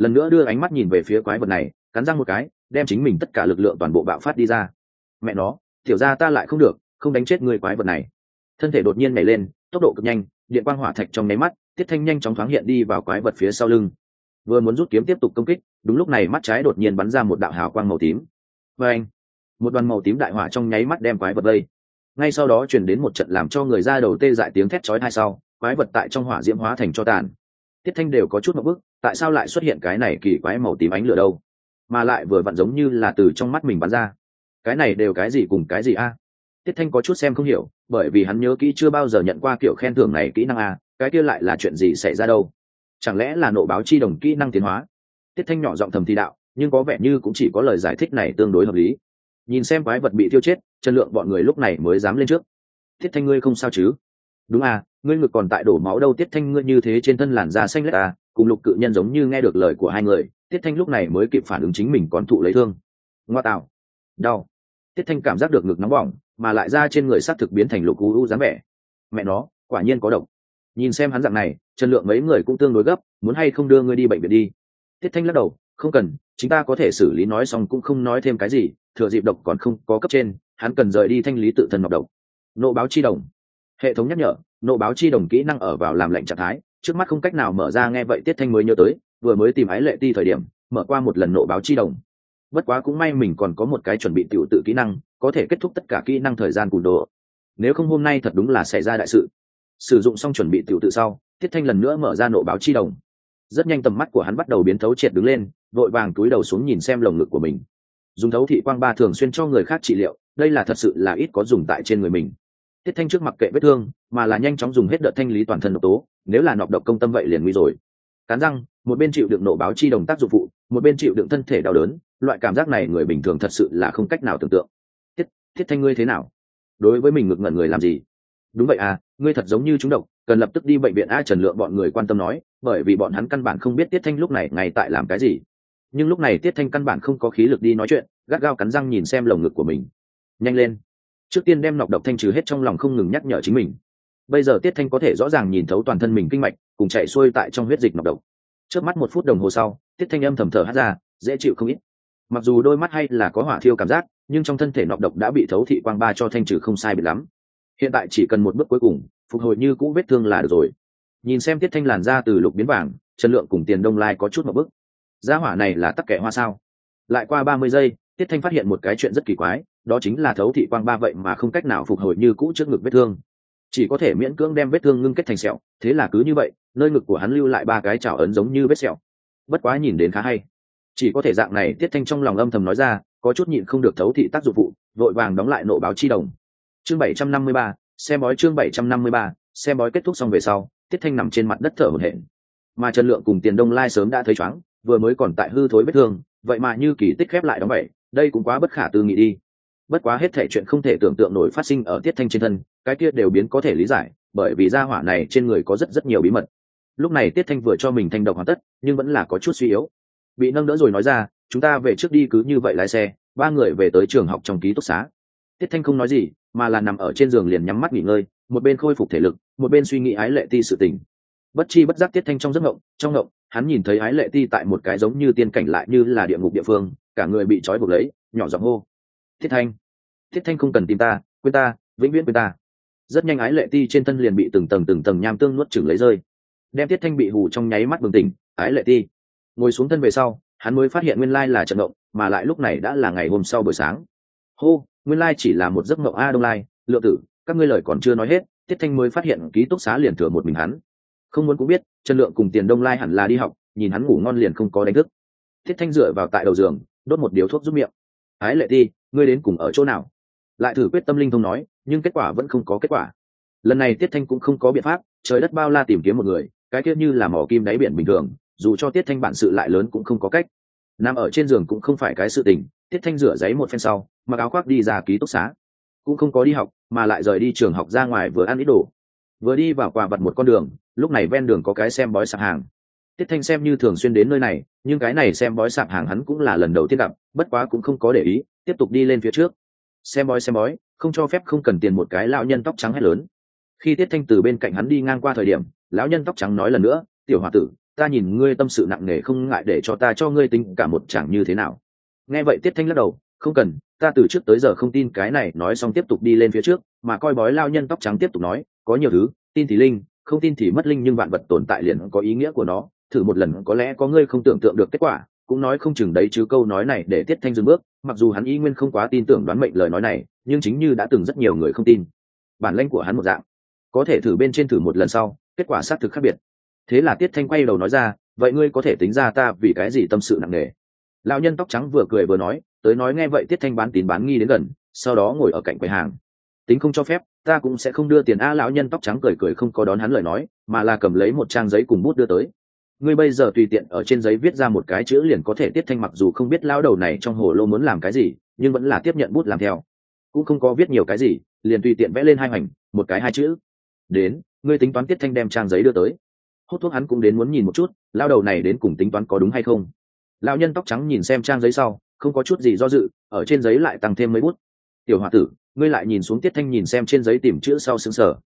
lần nữa đưa ánh mắt nhìn về phía quái vật này, cắn răng một cái, đem chính mình tất cả lực lượng toàn bộ bạo phát đi ra. Mẹ nó, tiểu ra ta lại không được, không đánh chết người quái vật này. Thân thể đột nhiên nhảy lên, tốc độ cực nhanh, điện quang hỏa thạch trong nháy mắt, Tiết Thanh nhanh chóng thoáng hiện đi vào quái vật phía sau lưng. Vừa muốn rút kiếm tiếp tục công kích, đúng lúc này mắt trái đột nhiên bắn ra một đạo hào quang màu tím. Và anh, một đoàn màu tím đại hỏa trong nháy mắt đem quái vật vây. Ngay sau đó truyền đến một trận làm cho người ra đầu tê dại tiếng thét chói tai sau, quái vật tại trong hỏa diễm hóa thành tro tàn. Tiết Thanh đều có chút ngộp bức, tại sao lại xuất hiện cái này kỳ quái màu tím ánh lửa đâu? Mà lại vừa vặn giống như là từ trong mắt mình bắn ra. Cái này đều cái gì cùng cái gì a? Tiết Thanh có chút xem không hiểu, bởi vì hắn nhớ kỹ chưa bao giờ nhận qua kiểu khen thưởng này kỹ năng a, cái kia lại là chuyện gì xảy ra đâu? Chẳng lẽ là nộ báo chi đồng kỹ năng tiến hóa? Tiết Thanh nhỏ giọng thầm thì đạo, nhưng có vẻ như cũng chỉ có lời giải thích này tương đối hợp lý. Nhìn xem quái vật bị tiêu chết, Trần Lượng bọn người lúc này mới dám lên trước. Tiết Thanh ngươi không sao chứ? Đúng à, ngươi ngực còn tại đổ máu đâu. Tiết Thanh ngươi như thế trên thân làn da xanh lét à? Cùng Lục Cự Nhân giống như nghe được lời của hai người, Tiết Thanh lúc này mới kịp phản ứng chính mình còn thụ lấy thương. Ngoa tạo, đau. Tiết Thanh cảm giác được ngực nóng bỏng, mà lại da trên người xác thực biến thành lục u dáng vẻ. Mẹ nó, quả nhiên có độc. Nhìn xem hắn dạng này, Trần Lượng mấy người cũng tương đối gấp, muốn hay không đưa ngươi đi bệnh viện đi. Tiết Thanh lắc đầu, không cần, chúng ta có thể xử lý. Nói xong cũng không nói thêm cái gì, thừa dịp độc còn không có cấp trên, hắn cần rời đi thanh lý tự thân nọc độc. Nộ báo chi đồng, hệ thống nhắc nhở, nộ báo chi đồng kỹ năng ở vào làm lệnh trạng thái, trước mắt không cách nào mở ra. Nghe vậy Tiết Thanh mới nhớ tới, vừa mới tìm Ái Lệ Ti thời điểm, mở qua một lần nộ báo chi đồng. Bất quá cũng may mình còn có một cái chuẩn bị tiểu tự kỹ năng, có thể kết thúc tất cả kỹ năng thời gian cùn đồ. Nếu không hôm nay thật đúng là xảy ra đại sự. Sử dụng xong chuẩn bị tiểu tự sau, Tiết Thanh lần nữa mở ra nộ báo chi đồng. Rất nhanh tầm mắt của hắn bắt đầu biến thấu triệt đứng lên, vội vàng cúi đầu xuống nhìn xem lồng ngực của mình. Dùng thấu thị quang ba thường xuyên cho người khác trị liệu, đây là thật sự là ít có dùng tại trên người mình. Tiết Thanh trước mặc kệ vết thương, mà là nhanh chóng dùng hết đợt thanh lý toàn thân độc tố, nếu là nọc độc công tâm vậy liền nguy rồi. Cắn răng, một bên chịu đựng nộ báo chi đồng tác dụng phụ, một bên chịu đựng thân thể đau đớn, loại cảm giác này người bình thường thật sự là không cách nào tưởng tượng. Tiết Thanh ngươi thế nào? Đối với mình ngực ngẩn người làm gì? Đúng vậy à, ngươi thật giống như trúng độc, cần lập tức đi bệnh viện a. Trần Lượng bọn người quan tâm nói, bởi vì bọn hắn căn bản không biết Tiết Thanh lúc này ngay tại làm cái gì. Nhưng lúc này Tiết Thanh căn bản không có khí lực đi nói chuyện, gắt gao cắn răng nhìn xem lồng ngực của mình. Nhanh lên, trước tiên đem nọc độc thanh trừ hết, trong lòng không ngừng nhắc nhở chính mình. Bây giờ Tiết Thanh có thể rõ ràng nhìn thấu toàn thân mình kinh mạch cùng chạy xuôi tại trong huyết dịch nọc độc. Trước mắt 1 phút đồng hồ sau, Tiết Thanh âm thầm thở hắt ra, dễ chịu không ít. Mặc dù đôi mắt hay là có hỏa thiêu cảm giác, nhưng trong thân thể nọc độc đã bị thấu thị quang ba cho thanh trừ không sai biệt lắm. Hiện tại chỉ cần một bước cuối cùng, phục hồi như cũ vết thương là được rồi. Nhìn xem Tiết Thanh làn da từ lục biến vàng, Trần Lượng cùng Tiền Đông Lai có chút một bước. Gia hỏa này là tắc kẻ hoa sao? Lại qua 30 giây, Tiết Thanh phát hiện một cái chuyện rất kỳ quái, đó chính là thấu thị quang ba vậy mà không cách nào phục hồi như cũ trước ngực vết thương, chỉ có thể miễn cưỡng đem vết thương ngưng kết thành sẹo. Thế là cứ như vậy, nơi ngực của hắn lưu lại 3 cái trào ấn giống như vết sẹo. Bất quá nhìn đến khá hay. Chỉ có thể dạng này, Tiết Thanh trong lòng âm thầm nói ra, có chút nhịn không được thấu thị tác dụng phụ, vội vàng đóng lại nộ báo chi đồng. Chương 753, xem bói. Chương 753, xem bói kết thúc xong về sau, Tiết Thanh nằm trên mặt đất thở hổn hển. Mà Trần Lượng cùng Tiền Đông Lai sớm đã thấy choáng, vừa mới còn tại hư thối vết thương, vậy mà như kỳ tích khép lại đóng vậy, đây cũng quá bất khả tư nghị đi. Bất quá hết thảy chuyện không thể tưởng tượng nổi phát sinh ở Tiết Thanh trên thân, cái kia đều biến có thể lý giải, bởi vì gia hỏa này trên người có rất nhiều bí mật. Lúc này Tiết Thanh vừa cho mình thanh độc hoàn tất, nhưng vẫn là có chút suy yếu. Bị nâng đỡ rồi nói ra, chúng ta về trước đi. Cứ như vậy lái xe, 3 người về tới trường học trong ký túc xá. Tiết Thanh không nói gì, mà là nằm ở trên giường liền nhắm mắt nghỉ ngơi, một bên khôi phục thể lực, một bên suy nghĩ Ái Lệ Ti sự tình. Bất chi bất giác Tiết Thanh trong giấc mộng, trong mộng, hắn nhìn thấy Ái Lệ Ti tại một cái giống như tiên cảnh lại như là địa ngục địa phương, cả người bị trói buộc lấy, nhỏ giọng hô: Tiết Thanh, Tiết Thanh không cần tìm ta, quên ta, vĩnh viễn quên ta. Rất nhanh Ái Lệ Ti trên thân liền bị từng tầng nham tương nuốt chửng lấy rơi, đem Tiết Thanh bị hù trong nháy mắt bừng tỉnh. Ái Lệ Ti ngồi xuống thân về sau, hắn mới phát hiện nguyên lai là trận mộng, mà lại lúc này đã là ngày hôm sau buổi sáng. Hô, nguyên lai chỉ là một giấc mộng a. Đông Lai, Lượng Tử, các ngươi lời còn chưa nói hết, Tiết Thanh mới phát hiện ký túc xá liền thừa một mình hắn. Không muốn cũng biết, Trần Lượng cùng Tiền Đông Lai hẳn là đi học, nhìn hắn ngủ ngon liền không có đánh thức. Tiết Thanh dựa vào tại đầu giường, đốt một điếu thuốc giúp miệng. Ái Lệ Ti, ngươi đến cùng ở chỗ nào? Lại thử quyết tâm linh thông nói, nhưng kết quả vẫn không có kết quả. Lần này Tiết Thanh cũng không có biện pháp, trời đất bao la tìm kiếm một người, cái kia như là mỏ kim đáy biển bình thường, dù cho Tiết Thanh bản sự lại lớn cũng không có cách. Nằm ở trên giường cũng không phải cái sự tình. Tiết Thanh rửa giấy một phen sau, mặc áo khoác đi ra ký túc xá, cũng không có đi học, mà lại rời đi trường học ra ngoài vừa ăn ít đồ, vừa đi vào quà vặt một con đường. Lúc này ven đường có cái xem bói sạp hàng. Tiết Thanh xem như thường xuyên đến nơi này, nhưng cái này xem bói sạp hàng hắn cũng là lần đầu tiên gặp, bất quá cũng không có để ý, tiếp tục đi lên phía trước. Xem bói, không cho phép không cần tiền. Một cái lão nhân tóc trắng hét lớn. Khi Tiết Thanh từ bên cạnh hắn đi ngang qua thời điểm, lão nhân tóc trắng nói lần nữa: tiểu hòa tử, ta nhìn ngươi tâm sự nặng nề, không ngại để cho ta cho ngươi tính cả một chàng như thế nào. Nghe vậy Tiết Thanh lắc đầu, không cần, ta từ trước tới giờ không tin cái này. Nói xong tiếp tục đi lên phía trước, mà coi bói lao nhân tóc trắng tiếp tục nói, có nhiều thứ, tin thì linh, không tin thì mất linh, nhưng vạn vật tồn tại liền có ý nghĩa của nó, thử một lần có lẽ có ngươi không tưởng tượng được kết quả, cũng nói không chừng đấy chứ. Câu nói này để Tiết Thanh dừng bước, mặc dù hắn y nguyên không quá tin tưởng đoán mệnh lời nói này, nhưng chính như đã từng rất nhiều người không tin, bản lĩnh của hắn một dạng, có thể thử bên trên thử một lần sau, kết quả xác thực khác biệt. Thế là Tiết Thanh quay đầu nói ra, vậy ngươi có thể tính ra ta vì cái gì tâm sự nặng nề? Lão nhân tóc trắng vừa cười vừa nói, tới nói nghe vậy Tiết Thanh bán tín bán nghi đến gần, sau đó ngồi ở cạnh quầy hàng. Tính không cho phép, ta cũng sẽ không đưa tiền a. Lão nhân tóc trắng cười cười không có đón hắn lời nói, mà là cầm lấy một trang giấy cùng bút đưa tới. Ngươi bây giờ tùy tiện ở trên giấy viết ra một cái chữ liền có thể. Tiết Thanh mặc dù không biết lão đầu này trong hồ lô muốn làm cái gì, nhưng vẫn là tiếp nhận bút làm theo, cũng không có viết nhiều cái gì, liền tùy tiện vẽ lên hai hành, một cái hai chữ. Đến, ngươi tính toán. Tiết Thanh đem trang giấy đưa tới. Hút thuốc hắn cũng đến muốn nhìn một chút, lão đầu này đến cùng tính toán có đúng hay không. Lão nhân tóc trắng nhìn xem trang giấy sau, không có chút gì do dự, ở trên giấy lại tăng thêm mấy bút. Tiểu hòa tử, ngươi lại nhìn xuống. Tiết Thanh nhìn xem trên giấy tìm chữ sau sững sờ.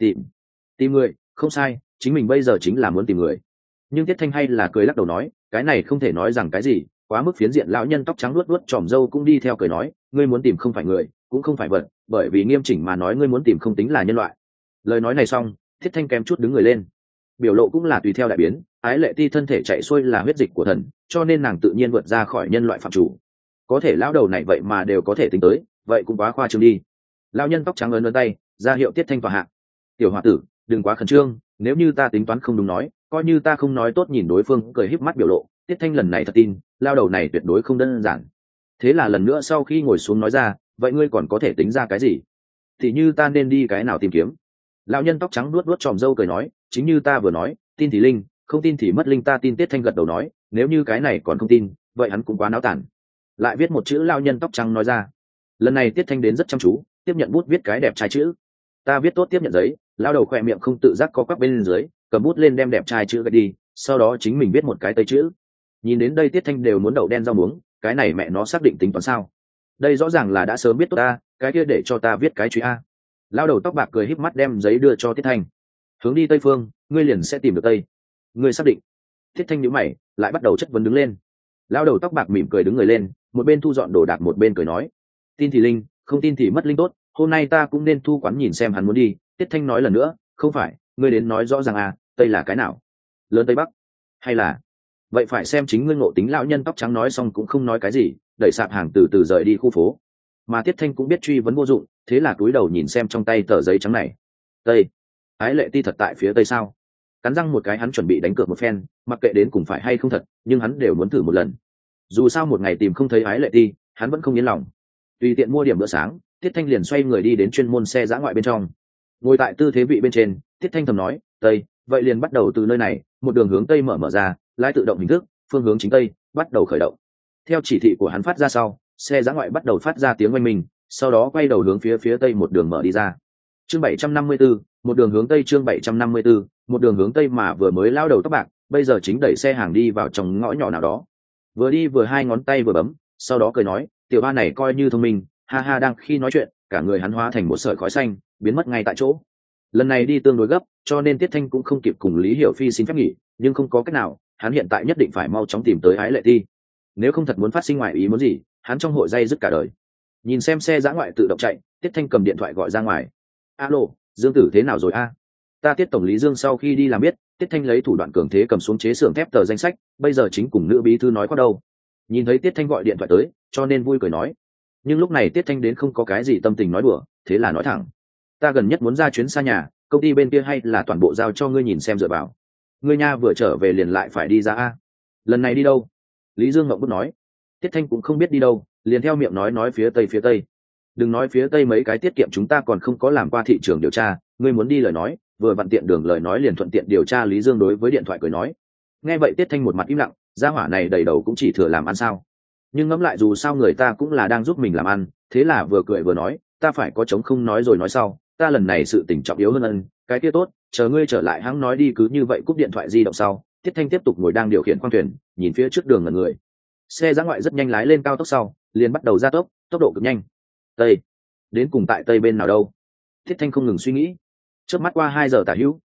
Tìm người, không sai, chính mình bây giờ chính là muốn tìm người. Nhưng Tiết Thanh hay là cười lắc đầu nói, cái này không thể nói rằng cái gì, quá mức phiến diện. Lão nhân tóc trắng luốt luốt tròm râu cũng đi theo cười nói, ngươi muốn tìm không phải người, cũng không phải vật, bởi vì nghiêm chỉnh mà nói ngươi muốn tìm không tính là nhân loại. Lời nói này xong, Tiết Thanh kém chút đứng người lên, biểu lộ cũng là tùy theo đại biến. Ái Lệ Ti thân thể chạy xuôi là huyết dịch của thần, cho nên nàng tự nhiên vượt ra khỏi nhân loại phạm chủ. Có thể lão đầu này vậy mà đều có thể tính tới, vậy cũng quá khoa trương đi. Lão nhân tóc trắng ấn ấn tay ra hiệu Tiết Thanh tòa hạ. Tiểu hòa tử, đừng quá khẩn trương, nếu như ta tính toán không đúng nói, coi như ta không nói tốt. Nhìn đối phương cười híp mắt biểu lộ, Tiết Thanh lần này thật tin lão đầu này tuyệt đối không đơn giản. Thế là lần nữa sau khi ngồi xuống nói ra, vậy ngươi còn có thể tính ra cái gì? Thì như ta nên đi cái nào tìm kiếm? Lão nhân tóc trắng nuốt nuốt tròm râu cười nói, chính như ta vừa nói, tin thì linh, không tin thì mất linh. Ta tin. Tiết Thanh gật đầu nói, nếu như cái này còn không tin, vậy hắn cũng quá náo tản. Lại viết một chữ. Lão nhân tóc trắng nói ra. Lần này Tiết Thanh đến rất chăm chú, tiếp nhận bút viết cái đẹp trai chữ. Ta viết tốt tiếp nhận giấy. Lão đầu khỏe miệng không tự giác co quắp bên dưới, cầm bút lên đem đẹp trai chữ gạch đi, sau đó chính mình viết một cái tây chữ. Nhìn đến đây Tiết Thanh đều muốn đậu đen rau muống, cái này mẹ nó xác định tính toán sao? Đây rõ ràng là đã sớm biết tốt ta, cái kia để cho ta viết cái truy a. Lão đầu tóc bạc cười híp mắt đem giấy đưa cho Tiết Thanh. Hướng đi tây phương, ngươi liền sẽ tìm được tây. Ngươi xác định? Tiết Thanh nhíu mày, lại bắt đầu chất vấn đứng lên. Lão đầu tóc bạc mỉm cười đứng người lên, một bên thu dọn đồ đạc một bên cười nói, tin thì linh, không tin thì mất linh. Tốt, hôm nay ta cũng nên thu quán nhìn xem hắn muốn đi. Tiết Thanh nói lần nữa, không phải, ngươi đến nói rõ ràng à, tây là cái nào? Lớn tây bắc, hay là? Vậy phải xem chính ngươi ngộ tính. Lão nhân tóc trắng nói xong cũng không nói cái gì, đẩy sạp hàng từ từ rời đi khu phố. Mà Tiết Thanh cũng biết truy vấn vô dụng, thế là cúi đầu nhìn xem trong tay tờ giấy trắng này. Tây? Ái Lệ Ti thật tại phía tây sao? Cắn răng một cái hắn chuẩn bị đánh cược một phen, mặc kệ đến cùng phải hay không thật, nhưng hắn đều muốn thử một lần. Dù sao một ngày tìm không thấy Ái Lệ Ti, hắn vẫn không yên lòng. Tùy tiện mua điểm bữa sáng, Tiết Thanh liền xoay người đi đến chuyên môn xe dã ngoại bên trong. Ngồi tại tư thế vị bên trên, Tiết Thanh thầm nói, tây, vậy liền bắt đầu từ nơi này, một đường hướng tây mở ra, lái tự động hình thức, phương hướng chính tây, bắt đầu khởi động. Theo chỉ thị của hắn phát ra sau, xe dã ngoại bắt đầu phát ra tiếng oanh minh, sau đó quay đầu hướng phía tây một đường mở đi ra. Chương 754, một đường hướng tây. Chương 754, một đường hướng tây. Mà vừa mới lao đầu tóc bạc, bây giờ chính đẩy xe hàng đi vào trong ngõ nhỏ nào đó, vừa đi vừa hai ngón tay vừa bấm, sau đó cười nói, tiểu ba này coi như thông minh, ha ha. Đang khi nói chuyện, cả người hắn hóa thành một sợi khói xanh, biến mất ngay tại chỗ. Lần này đi tương đối gấp, cho nên Tiết Thanh cũng không kịp cùng Lý Hiểu Phi xin phép nghỉ, nhưng không có cách nào, hắn hiện tại nhất định phải mau chóng tìm tới Ái Lệ Ti. Nếu không thật muốn phát sinh ngoại ý muốn gì, hắn trong hội dây dứt cả đời. Nhìn xem xe dã ngoại tự động chạy, Tiết Thanh cầm điện thoại gọi ra ngoài. Alo, Dương Tử thế nào rồi a? Ta Tiết tổng lý Dương sau khi đi làm biết, Tiết Thanh lấy thủ đoạn cường thế cầm xuống chế xưởng thép tờ danh sách, bây giờ chính cùng nữ bí thư nói có đâu. Nhìn thấy Tiết Thanh gọi điện thoại tới, cho nên vui cười nói. Nhưng lúc này Tiết Thanh đến không có cái gì tâm tình nói đùa, thế là nói thẳng. Ta gần nhất muốn ra chuyến xa nhà, công ty bên kia hay là toàn bộ giao cho ngươi nhìn xem dựa vào. Ngươi nha vừa trở về liền lại phải đi ra a. Lần này đi đâu? Lý Dương ngậm bút nói. Tiết Thanh cũng không biết đi đâu, liền theo miệng nói phía tây. Đừng nói phía tây mấy cái tiết kiệm chúng ta còn không có làm qua thị trường điều tra, ngươi muốn đi lời nói, vừa vặn tiện đường lời nói liền thuận tiện điều tra. Lý Dương đối với điện thoại cười nói. Nghe vậy Tiết Thanh một mặt im lặng, gia hỏa này đầy đầu cũng chỉ thừa làm ăn sao? Nhưng ngẫm lại dù sao người ta cũng là đang giúp mình làm ăn, thế là vừa cười vừa nói, ta phải có chống không nói rồi nói sau, ta lần này sự tình trọng yếu hơn ân, cái kia tốt, chờ ngươi trở lại hãng nói đi. Cứ như vậy cúp điện thoại di động sau, Tiết Thanh tiếp tục ngồi đang điều khiển khoang thuyền, nhìn phía trước đường ngẩn người. Xe dã ngoại rất nhanh lái lên cao tốc sau, liền bắt đầu gia tốc, tốc độ cực nhanh. Tây, đến cùng tại tây bên nào đâu? Tiết Thanh không ngừng suy nghĩ. Trước mắt qua 2 giờ tả hữu,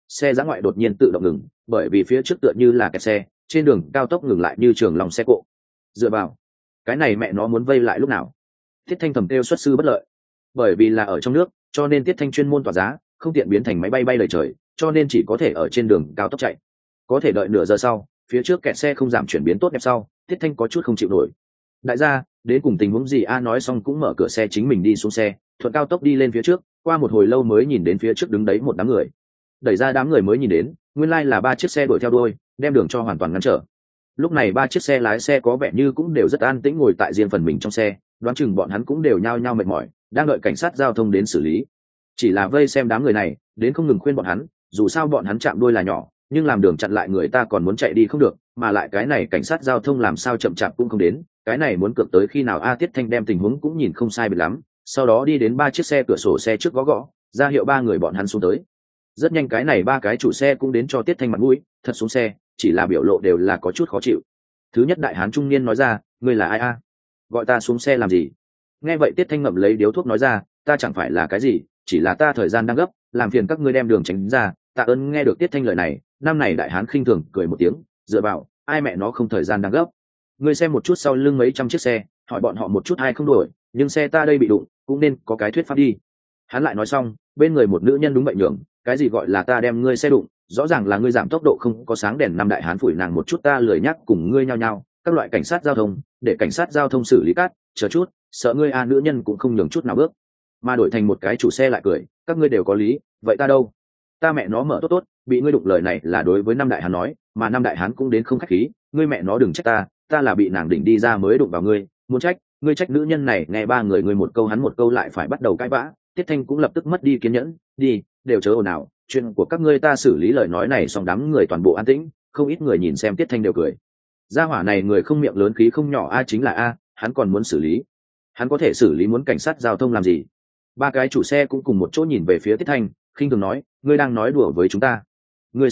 xe dã ngoại đột nhiên tự động ngừng, bởi vì phía trước tựa như là kẹt xe, trên đường cao tốc ngừng lại như trường lòng xe cộ. Dựa vào, cái này mẹ nó muốn vây lại lúc nào? Tiết Thanh thầm kêu xuất sư bất lợi. Bởi vì là ở trong nước, cho nên Tiết Thanh chuyên môn tỏa giá, không tiện biến thành máy bay bay lời trời, cho nên chỉ có thể ở trên đường cao tốc chạy. Có thể đợi nửa giờ sau, phía trước kẹt xe không giảm chuyển biến tốt đẹp sau, Tiết Thanh có chút không chịu nổi. Đại gia, đến cùng tình huống gì a? Nói xong cũng mở cửa xe chính mình đi xuống xe, thuận cao tốc đi lên phía trước, qua một hồi lâu mới nhìn đến phía trước đứng đấy một đám người. Đẩy ra đám người mới nhìn đến, nguyên lai là 3 chiếc xe đuổi theo đuôi, đem đường cho hoàn toàn ngăn trở. Lúc này 3 chiếc xe lái xe có vẻ như cũng đều rất an tĩnh ngồi tại riêng phần mình trong xe, đoán chừng bọn hắn cũng đều nhao nhao mệt mỏi, đang đợi cảnh sát giao thông đến xử lý. Chỉ là vây xem đám người này, đến không ngừng khuyên bọn hắn, dù sao bọn hắn chạm đuôi là nhỏ, nhưng làm đường chặn lại người ta còn muốn chạy đi không được, mà lại cái này cảnh sát giao thông làm sao chậm chạp cũng không đến, cái này muốn cược tới khi nào a? Tiết Thanh đem tình huống cũng nhìn không sai biệt lắm, sau đó đi đến 3 chiếc xe cửa sổ xe trước gõ gõ, ra hiệu 3 người bọn hắn xuống tới. Rất nhanh cái này 3 cái chủ xe cũng đến cho Tiết Thanh mặt mũi, thật xuống xe, chỉ là biểu lộ đều là có chút khó chịu. Thứ nhất đại hán trung niên nói ra, ngươi là ai a? Gọi ta xuống xe làm gì? Nghe vậy Tiết Thanh ngậm lấy điếu thuốc nói ra, ta chẳng phải là cái gì, chỉ là ta thời gian đang gấp, làm phiền các ngươi đem đường tránh ra. Tạ ơn. Nghe được Tiết Thanh lời này, năm này đại hán khinh thường cười một tiếng, dựa vào, ai mẹ nó không thời gian đang gấp? Ngươi xem một chút sau lưng mấy trăm chiếc xe, hỏi bọn họ một chút ai không đổi, nhưng xe ta đây bị đụng, cũng nên có cái thuyết pháp đi. Hắn lại nói xong, bên người một nữ nhân đúng vậy nhường, cái gì gọi là ta đem ngươi xe đụng, rõ ràng là ngươi giảm tốc độ không có sáng đèn. Năm đại hán phủi nàng một chút, ta lười nhắc cùng ngươi nhau nhau, các loại cảnh sát giao thông, để cảnh sát giao thông xử lý cát, chờ chút, sợ ngươi a. Nữ nhân cũng không nhường chút nào bước, mà đổi thành một cái chủ xe lại cười, các ngươi đều có lý, vậy ta đâu? Ta mẹ nó mở tốt tốt, bị ngươi đụng. Lời này là đối với năm đại hán nói, mà năm đại hán cũng đến không khách khí, ngươi mẹ nó đừng trách ta, ta là bị nàng đỉnh đi ra mới đụng vào ngươi, muốn trách, ngươi trách nữ nhân này. Nghe 3 người ngươi một câu hắn một câu lại phải bắt đầu cãi vã, Tiết Thanh cũng lập tức mất đi kiên nhẫn, đi, đều chớ ồn ào, chuyện của các ngươi ta xử lý. Lời nói này xong đám người toàn bộ an tĩnh, không ít người nhìn xem Tiết Thanh đều cười. Gia hỏa này người không miệng lớn khí không nhỏ a, chính là a, hắn còn muốn xử lý, hắn có thể xử lý, muốn cảnh sát giao thông làm gì? 3 cái chủ xe cũng cùng một chỗ nhìn về phía Tiết Thanh, khinh thường nói, ngươi đang nói đùa với chúng ta? Ngươi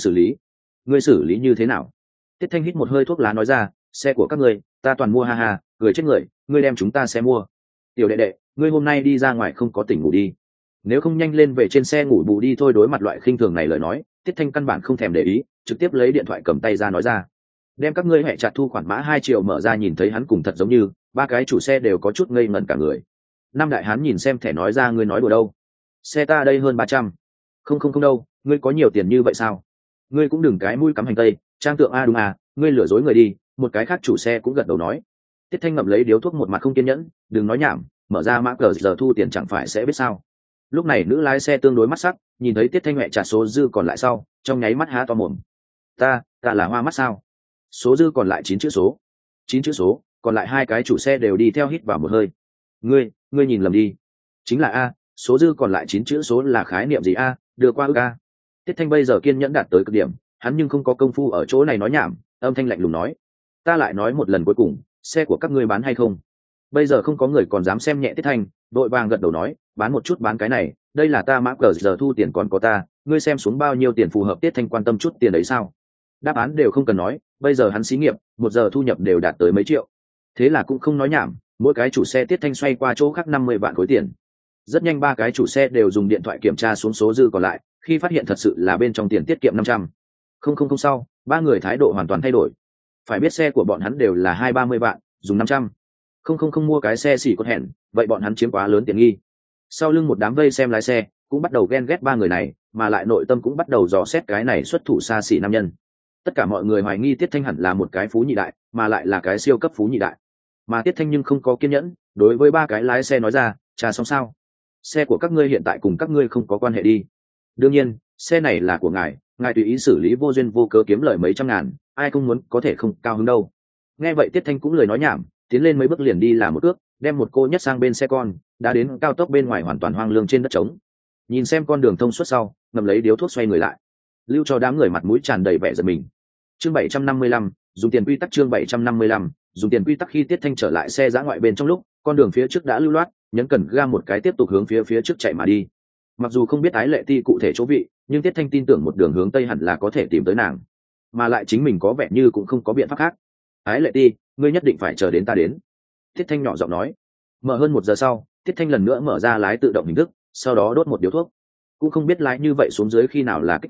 xử lý như thế nào? Tiết Thanh hít một hơi thuốc lá nói ra, xe của các ngươi ta toàn mua, ha ha, cười chết người, ngươi đem chúng ta xe mua. Tiểu đệ đệ, ngươi hôm nay đi ra ngoài không có tỉnh ngủ đi, nếu không nhanh lên về trên xe ngủ bù đi thôi. Đối mặt loại khinh thường này lời nói, Tiết Thanh căn bản không thèm để ý, trực tiếp lấy điện thoại cầm tay ra nói ra, đem các ngươi hẹ chặt thu khoản mã 2 triệu mở ra. Nhìn thấy hắn cùng thật giống như, 3 cái chủ xe đều có chút ngây ngẩn cả người. Năm đại hán nhìn xem thẻ nói ra, ngươi nói đùa đâu? Xe ta đây hơn 300. Không đâu, ngươi có nhiều tiền như vậy sao? Ngươi cũng đừng cái mũi cắm hành tây, trang tượng a. Đúng à, ngươi lừa dối người đi. Một cái khác chủ xe cũng gật đầu nói. Tiết Thanh ngậm lấy điếu thuốc một mặt không kiên nhẫn, đừng nói nhảm, mở ra mã cờ giờ thu tiền chẳng phải sẽ biết sao? Lúc này nữ lái xe tương đối mắt sắc, nhìn thấy Tiết Thanh mẹ trả số dư còn lại sau, trong nháy mắt há to mồm. Ta là hoa mắt sao? Số dư còn lại 9 chữ số. 9 chữ số, còn lại 2 cái chủ xe đều đi theo hít vào một hơi. Ngươi nhìn lầm đi. Chính là a, số dư còn lại 9 chữ số là khái niệm gì a? Đưa qua ước a. Tiết Thanh bây giờ kiên nhẫn đạt tới cực điểm, hắn nhưng không có công phu ở chỗ này nói nhảm, âm thanh lạnh lùng nói, ta lại nói một lần cuối cùng, xe của các ngươi bán hay không? Bây giờ không có người còn dám xem nhẹ Tiết Thanh, đội vàng gật đầu nói, bán một chút, bán cái này, đây là ta mã cờ giờ thu tiền còn có ta, ngươi xem xuống bao nhiêu tiền phù hợp. Tiết Thanh quan tâm chút tiền đấy sao? Đáp án đều không cần nói, bây giờ hắn xí nghiệp, 1 giờ thu nhập đều đạt tới mấy triệu. Thế là cũng không nói nhảm, mỗi cái chủ xe Tiết Thanh xoay qua chỗ khác 50 vạn khối tiền. Rất nhanh 3 cái chủ xe đều dùng điện thoại kiểm tra xuống số dư còn lại, khi phát hiện thật sự là bên trong tiền tiết kiệm 500. Không sau, 3 người thái độ hoàn toàn thay đổi. Phải biết xe của bọn hắn đều là 20-30 vạn, dùng 500. Không mua cái xe xỉ cốt hẹn, vậy bọn hắn chiếm quá lớn tiện nghi. Sau lưng một đám vây xem lái xe cũng bắt đầu ghen ghét 3 người này, mà lại nội tâm cũng bắt đầu dò xét cái này xuất thủ xa xỉ nam nhân. Tất cả mọi người hoài nghi Tiết Thanh hẳn là một cái phú nhị đại, mà lại là cái siêu cấp phú nhị đại. Mà Tiết Thanh nhưng không có kiên nhẫn, đối với 3 cái lái xe nói ra, trà xong sao? Xe của các ngươi hiện tại cùng các ngươi không có quan hệ đi. Đương nhiên, xe này là của ngài tùy ý xử lý, vô duyên vô cớ kiếm lời mấy trăm ngàn, ai không muốn có thể không cao hứng đâu. Nghe vậy Tiết Thanh cũng lời nói nhảm, tiến lên mấy bước liền đi làm một cước, đem một cô nhất sang bên xe con, đã đến cao tốc bên ngoài hoàn toàn hoang lương trên đất trống. Nhìn xem con đường thông suốt sau, ngậm lấy điếu thuốc xoay người lại, lưu cho đám người mặt mũi tràn đầy vẻ giật mình. Chương 755, dùng tiền quy tắc. Chương 755, dùng tiền quy tắc. Khi Tiết Thanh trở lại xe dã ngoại bên trong lúc, con đường phía trước đã lưu loát, nhấn cần ga một cái tiếp tục hướng phía trước chạy mà đi. Mặc dù không biết Ái Lệ Ti cụ thể chỗ vị, nhưng Tiết Thanh tin tưởng một đường hướng tây hẳn là có thể tìm tới nàng, mà lại chính mình có vẻ như cũng không có biện pháp khác. Ái Lệ Ti, ngươi nhất định phải chờ đến ta đến. Tiết Thanh nhỏ giọng nói. Mở hơn 1 giờ sau, Tiết Thanh lần nữa mở ra lái tự động hình thức, sau đó đốt một điếu thuốc. Cũng không biết lái như vậy xuống dưới khi nào là kích cỡ,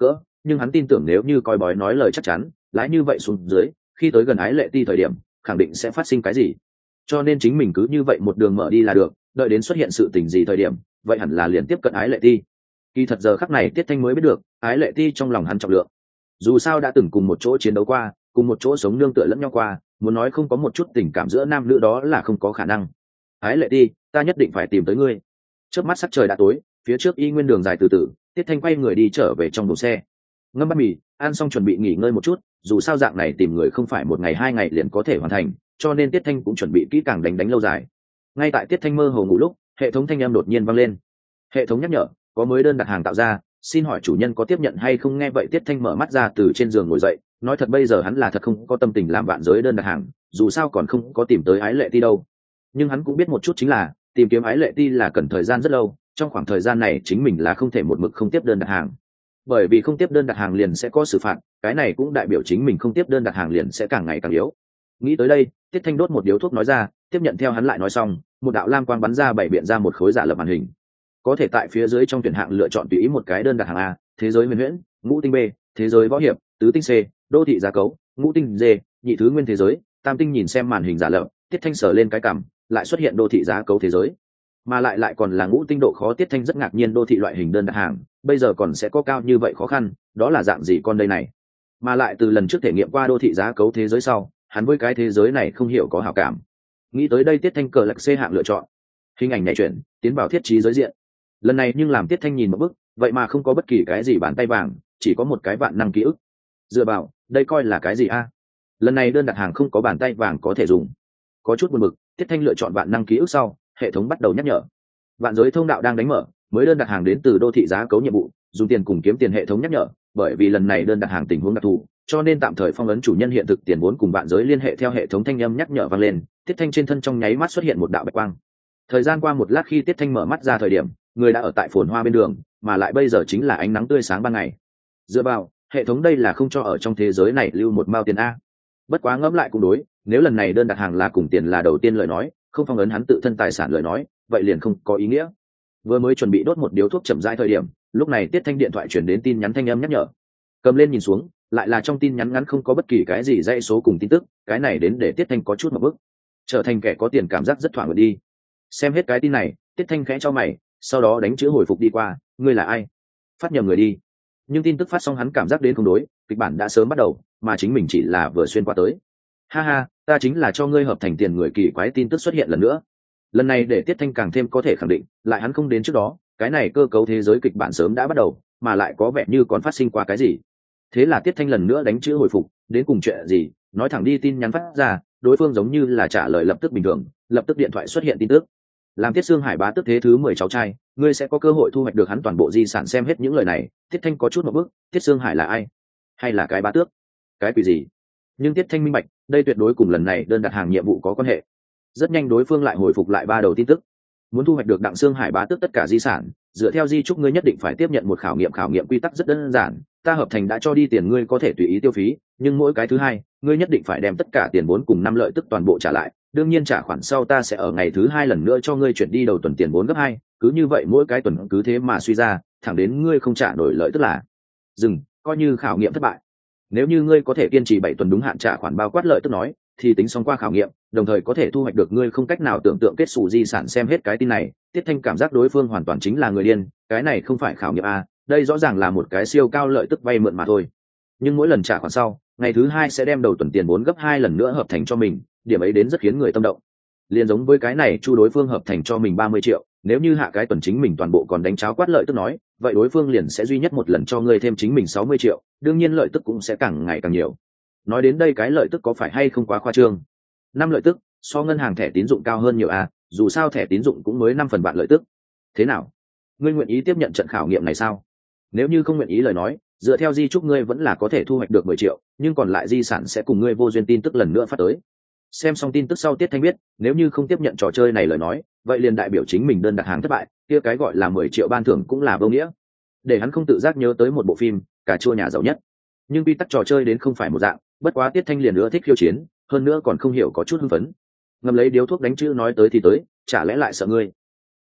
nhưng hắn tin tưởng nếu như coi bói nói lời chắc chắn lái như vậy xuống dưới khi tới gần ái lệ ti thời điểm khẳng định sẽ phát sinh cái gì, cho nên chính mình cứ như vậy một đường mở đi là được, đợi đến xuất hiện sự tình gì thời điểm vậy hẳn là liền tiếp cận ái lệ ti. Kỳ thật giờ khắc này Tiết Thanh mới biết được ái lệ ti trong lòng hắn trọng lượng, dù sao đã từng cùng một chỗ chiến đấu qua, cùng một chỗ sống nương tựa lẫn nhau qua, muốn nói không có một chút tình cảm giữa nam nữ đó là không có khả năng. Ái lệ ti, ta nhất định phải tìm tới ngươi. Trước mắt sắc trời đã tối, phía trước y nguyên đường dài từ từ, Tiết Thanh quay người đi trở về trong buồng xe, ngâm bát mì ăn xong chuẩn bị nghỉ ngơi một chút, dù sao dạng này tìm người không phải một ngày hai ngày liền có thể hoàn thành, cho nên Tiết Thanh cũng chuẩn bị kỹ càng đánh lâu dài. Ngay tại Tiết Thanh mơ hồ ngủ lúc, hệ thống thanh âm đột nhiên vang lên. Hệ thống nhắc nhở có mới đơn đặt hàng tạo ra, xin hỏi chủ nhân có tiếp nhận hay không. Nghe vậy Tiết Thanh mở mắt ra từ trên giường ngồi dậy, nói thật bây giờ hắn là thật không có tâm tình làm vạn giới đơn đặt hàng, dù sao còn không có tìm tới ái lệ ti đâu. Nhưng hắn cũng biết một chút chính là tìm kiếm ái lệ ti là cần thời gian rất lâu, trong khoảng thời gian này chính mình là không thể một mực không tiếp đơn đặt hàng, bởi vì không tiếp đơn đặt hàng liền sẽ có xử phạt, cái này cũng đại biểu chính mình không tiếp đơn đặt hàng liền sẽ càng ngày càng yếu. Nghĩ tới đây, Tiết Thanh đốt một điếu thuốc nói ra, tiếp nhận theo hắn lại nói xong, một đạo lam quang bắn ra bảy biện ra một khối giả lập màn hình, có thể tại phía dưới trong tuyển hạng lựa chọn tùy ý một cái đơn đặt hàng A, thế giới huyền huyễn, ngũ tinh B, thế giới võ hiệp, tứ tinh C, đô thị giá cấu, ngũ tinh D, nhị thứ nguyên thế giới, tam tinh. Nhìn xem màn hình giả lập, Tiết Thanh sờ lên cái cằm, lại xuất hiện đô thị giá cấu thế giới, mà lại còn là ngũ tinh độ khó. Tiết Thanh rất ngạc nhiên, đô thị loại hình đơn đặt hàng bây giờ còn sẽ có cao như vậy khó khăn, đó là dạng gì con đây này. Mà lại từ lần trước thể nghiệm qua đô thị giá cấu thế giới sau, hắn với cái thế giới này không hiểu có hảo cảm. Nghĩ tới đây Tiết Thanh cờ lạc C hạng lựa chọn, hình ảnh nhảy chuyển tiến vào thiết trí giới diện. Lần này nhưng làm Tiết Thanh nhìn một bức, vậy mà không có bất kỳ cái gì bàn tay vàng, chỉ có một cái vạn năng ký ức. Dựa vào, đây coi là cái gì a? Lần này đơn đặt hàng không có bàn tay vàng có thể dùng. Có chút buồn bực, Tiết Thanh lựa chọn vạn năng ký ức sau, hệ thống bắt đầu nhắc nhở. Vạn giới thông đạo đang đánh mở, mới đơn đặt hàng đến từ đô thị giá cấu nhiệm vụ, dùng tiền cùng kiếm tiền. Hệ thống nhắc nhở, bởi vì lần này đơn đặt hàng tình huống đặc thù, cho nên tạm thời phong ấn chủ nhân hiện thực tiền vốn cùng vạn giới liên hệ. Theo hệ thống thanh âm nhắc nhở vang lên, Tiết Thanh trên thân trong nháy mắt xuất hiện một đạo bạch quang. Thời gian qua một lát, khi Tiết Thanh mở mắt ra thời điểm, người đã ở tại phồn hoa bên đường, mà lại bây giờ chính là ánh nắng tươi sáng ban ngày. Dựa vào, hệ thống đây là không cho ở trong thế giới này lưu một mao tiền a. Bất quá ngẫm lại cũng đối, nếu lần này đơn đặt hàng là cùng tiền là đầu tiên lời nói, không phong ấn hắn tự thân tài sản lời nói, vậy liền không có ý nghĩa. Vừa mới chuẩn bị đốt một điếu thuốc chậm rãi thời điểm, lúc này Tiết Thanh điện thoại chuyển đến tin nhắn thanh âm nhắc nhở. Cầm lên nhìn xuống, lại là trong tin nhắn ngắn không có bất kỳ cái gì dãy số cùng tin tức, cái này đến để Tiết Thanh có chút một bức. Trở thành kẻ có tiền cảm giác rất thỏa mãn đi. Xem hết cái tin này, Tiết Thanh khẽ cho mày, sau đó đánh chữ hồi phục đi qua, ngươi là ai? Phát nhầm người đi. Nhưng tin tức phát xong hắn cảm giác đến không đối, kịch bản đã sớm bắt đầu, mà chính mình chỉ là vừa xuyên qua tới. Ha ha, ta chính là cho ngươi hợp thành tiền người. Kỳ quái tin tức xuất hiện lần nữa. Lần này để Tiết Thanh càng thêm có thể khẳng định, lại hắn không đến trước đó, cái này cơ cấu thế giới kịch bản sớm đã bắt đầu, mà lại có vẻ như còn phát sinh qua cái gì. Thế là Tiết Thanh lần nữa đánh chữ hồi phục, đến cùng chuyện gì, nói thẳng đi. Tin nhắn phát ra, đối phương giống như là trả lời lập tức bình thường, lập tức điện thoại xuất hiện tin tức. Làm Tiết Sương Hải bá tước thế thứ 10 cháu trai, ngươi sẽ có cơ hội thu hoạch được hắn toàn bộ di sản. Xem hết những lời này, Tiết Thanh có chút một bước, Tiết Sương Hải là ai? Hay là cái bá tước? Cái quỷ gì? Nhưng Tiết Thanh minh bạch, đây tuyệt đối cùng lần này đơn đặt hàng nhiệm vụ có quan hệ. Rất nhanh đối phương lại hồi phục lại ba đầu tin tức. Muốn thu hoạch được Đặng Sương Hải bá tước tất cả di sản, dựa theo di chúc ngươi nhất định phải tiếp nhận một khảo nghiệm quy tắc rất đơn giản, ta hợp thành đã cho đi tiền, ngươi có thể tùy ý tiêu phí, nhưng mỗi cái thứ hai, ngươi nhất định phải đem tất cả tiền vốn cùng 5 lợi tức toàn bộ trả lại, đương nhiên trả khoản sau ta sẽ ở ngày thứ 2 lần nữa cho ngươi chuyển đi đầu tuần tiền vốn gấp 2, cứ như vậy mỗi cái tuần cứ thế mà suy ra, thẳng đến ngươi không trả nổi lợi tức là dừng, coi như khảo nghiệm thất bại. Nếu như ngươi có thể kiên trì 7 tuần đúng hạn trả khoản bao quát lợi tức nói, thì tính xong qua khảo nghiệm, đồng thời có thể thu hoạch được ngươi không cách nào tưởng tượng kết xù di sản. Xem hết cái tin này, Tiết Thanh cảm giác đối phương hoàn toàn chính là người điên, cái này không phải khảo nghiệm a, đây rõ ràng là một cái siêu cao lợi tức vay mượn mà thôi. Nhưng mỗi lần trả khoản sau, ngày thứ 2 sẽ đem đầu tuần tiền vốn gấp 2 lần nữa hợp thành cho mình, điểm ấy đến rất khiến người tâm động. Liên giống với cái này chu đối phương hợp thành cho mình 30 triệu, nếu như hạ cái tuần chính mình toàn bộ còn đánh cháo quát lợi tức nói, vậy đối phương liền sẽ duy nhất một lần cho ngươi thêm chính mình 60 triệu, đương nhiên lợi tức cũng sẽ càng ngày càng nhiều. Nói đến đây cái lợi tức có phải hay không quá khoa trương? 5 lợi tức, so ngân hàng thẻ tín dụng cao hơn nhiều à, dù sao thẻ tín dụng cũng mới 5 phần vạn lợi tức. Thế nào? Ngươi nguyện ý tiếp nhận trận khảo nghiệm này sao? Nếu như không nguyện ý lời nói, dựa theo di chúc ngươi vẫn là có thể thu hoạch được 10 triệu, nhưng còn lại di sản sẽ cùng ngươi vô duyên. Tin tức lần nữa phát tới. Xem xong tin tức sau, Tiết Thanh biết, nếu như không tiếp nhận trò chơi này lời nói, vậy liền đại biểu chính mình đơn đặt hàng thất bại, kia cái gọi là 10 triệu ban thưởng cũng là vô nghĩa. Để hắn không tự giác nhớ tới một bộ phim, Cà chua nhà giàu nhất. Nhưng quy tắc trò chơi đến không phải một dạng, bất quá Tiết Thanh liền nữa thích khiêu chiến, hơn nữa còn không hiểu có chút hưng phấn. Ngầm lấy điếu thuốc đánh chữ nói tới thì tới, chả lẽ lại sợ ngươi?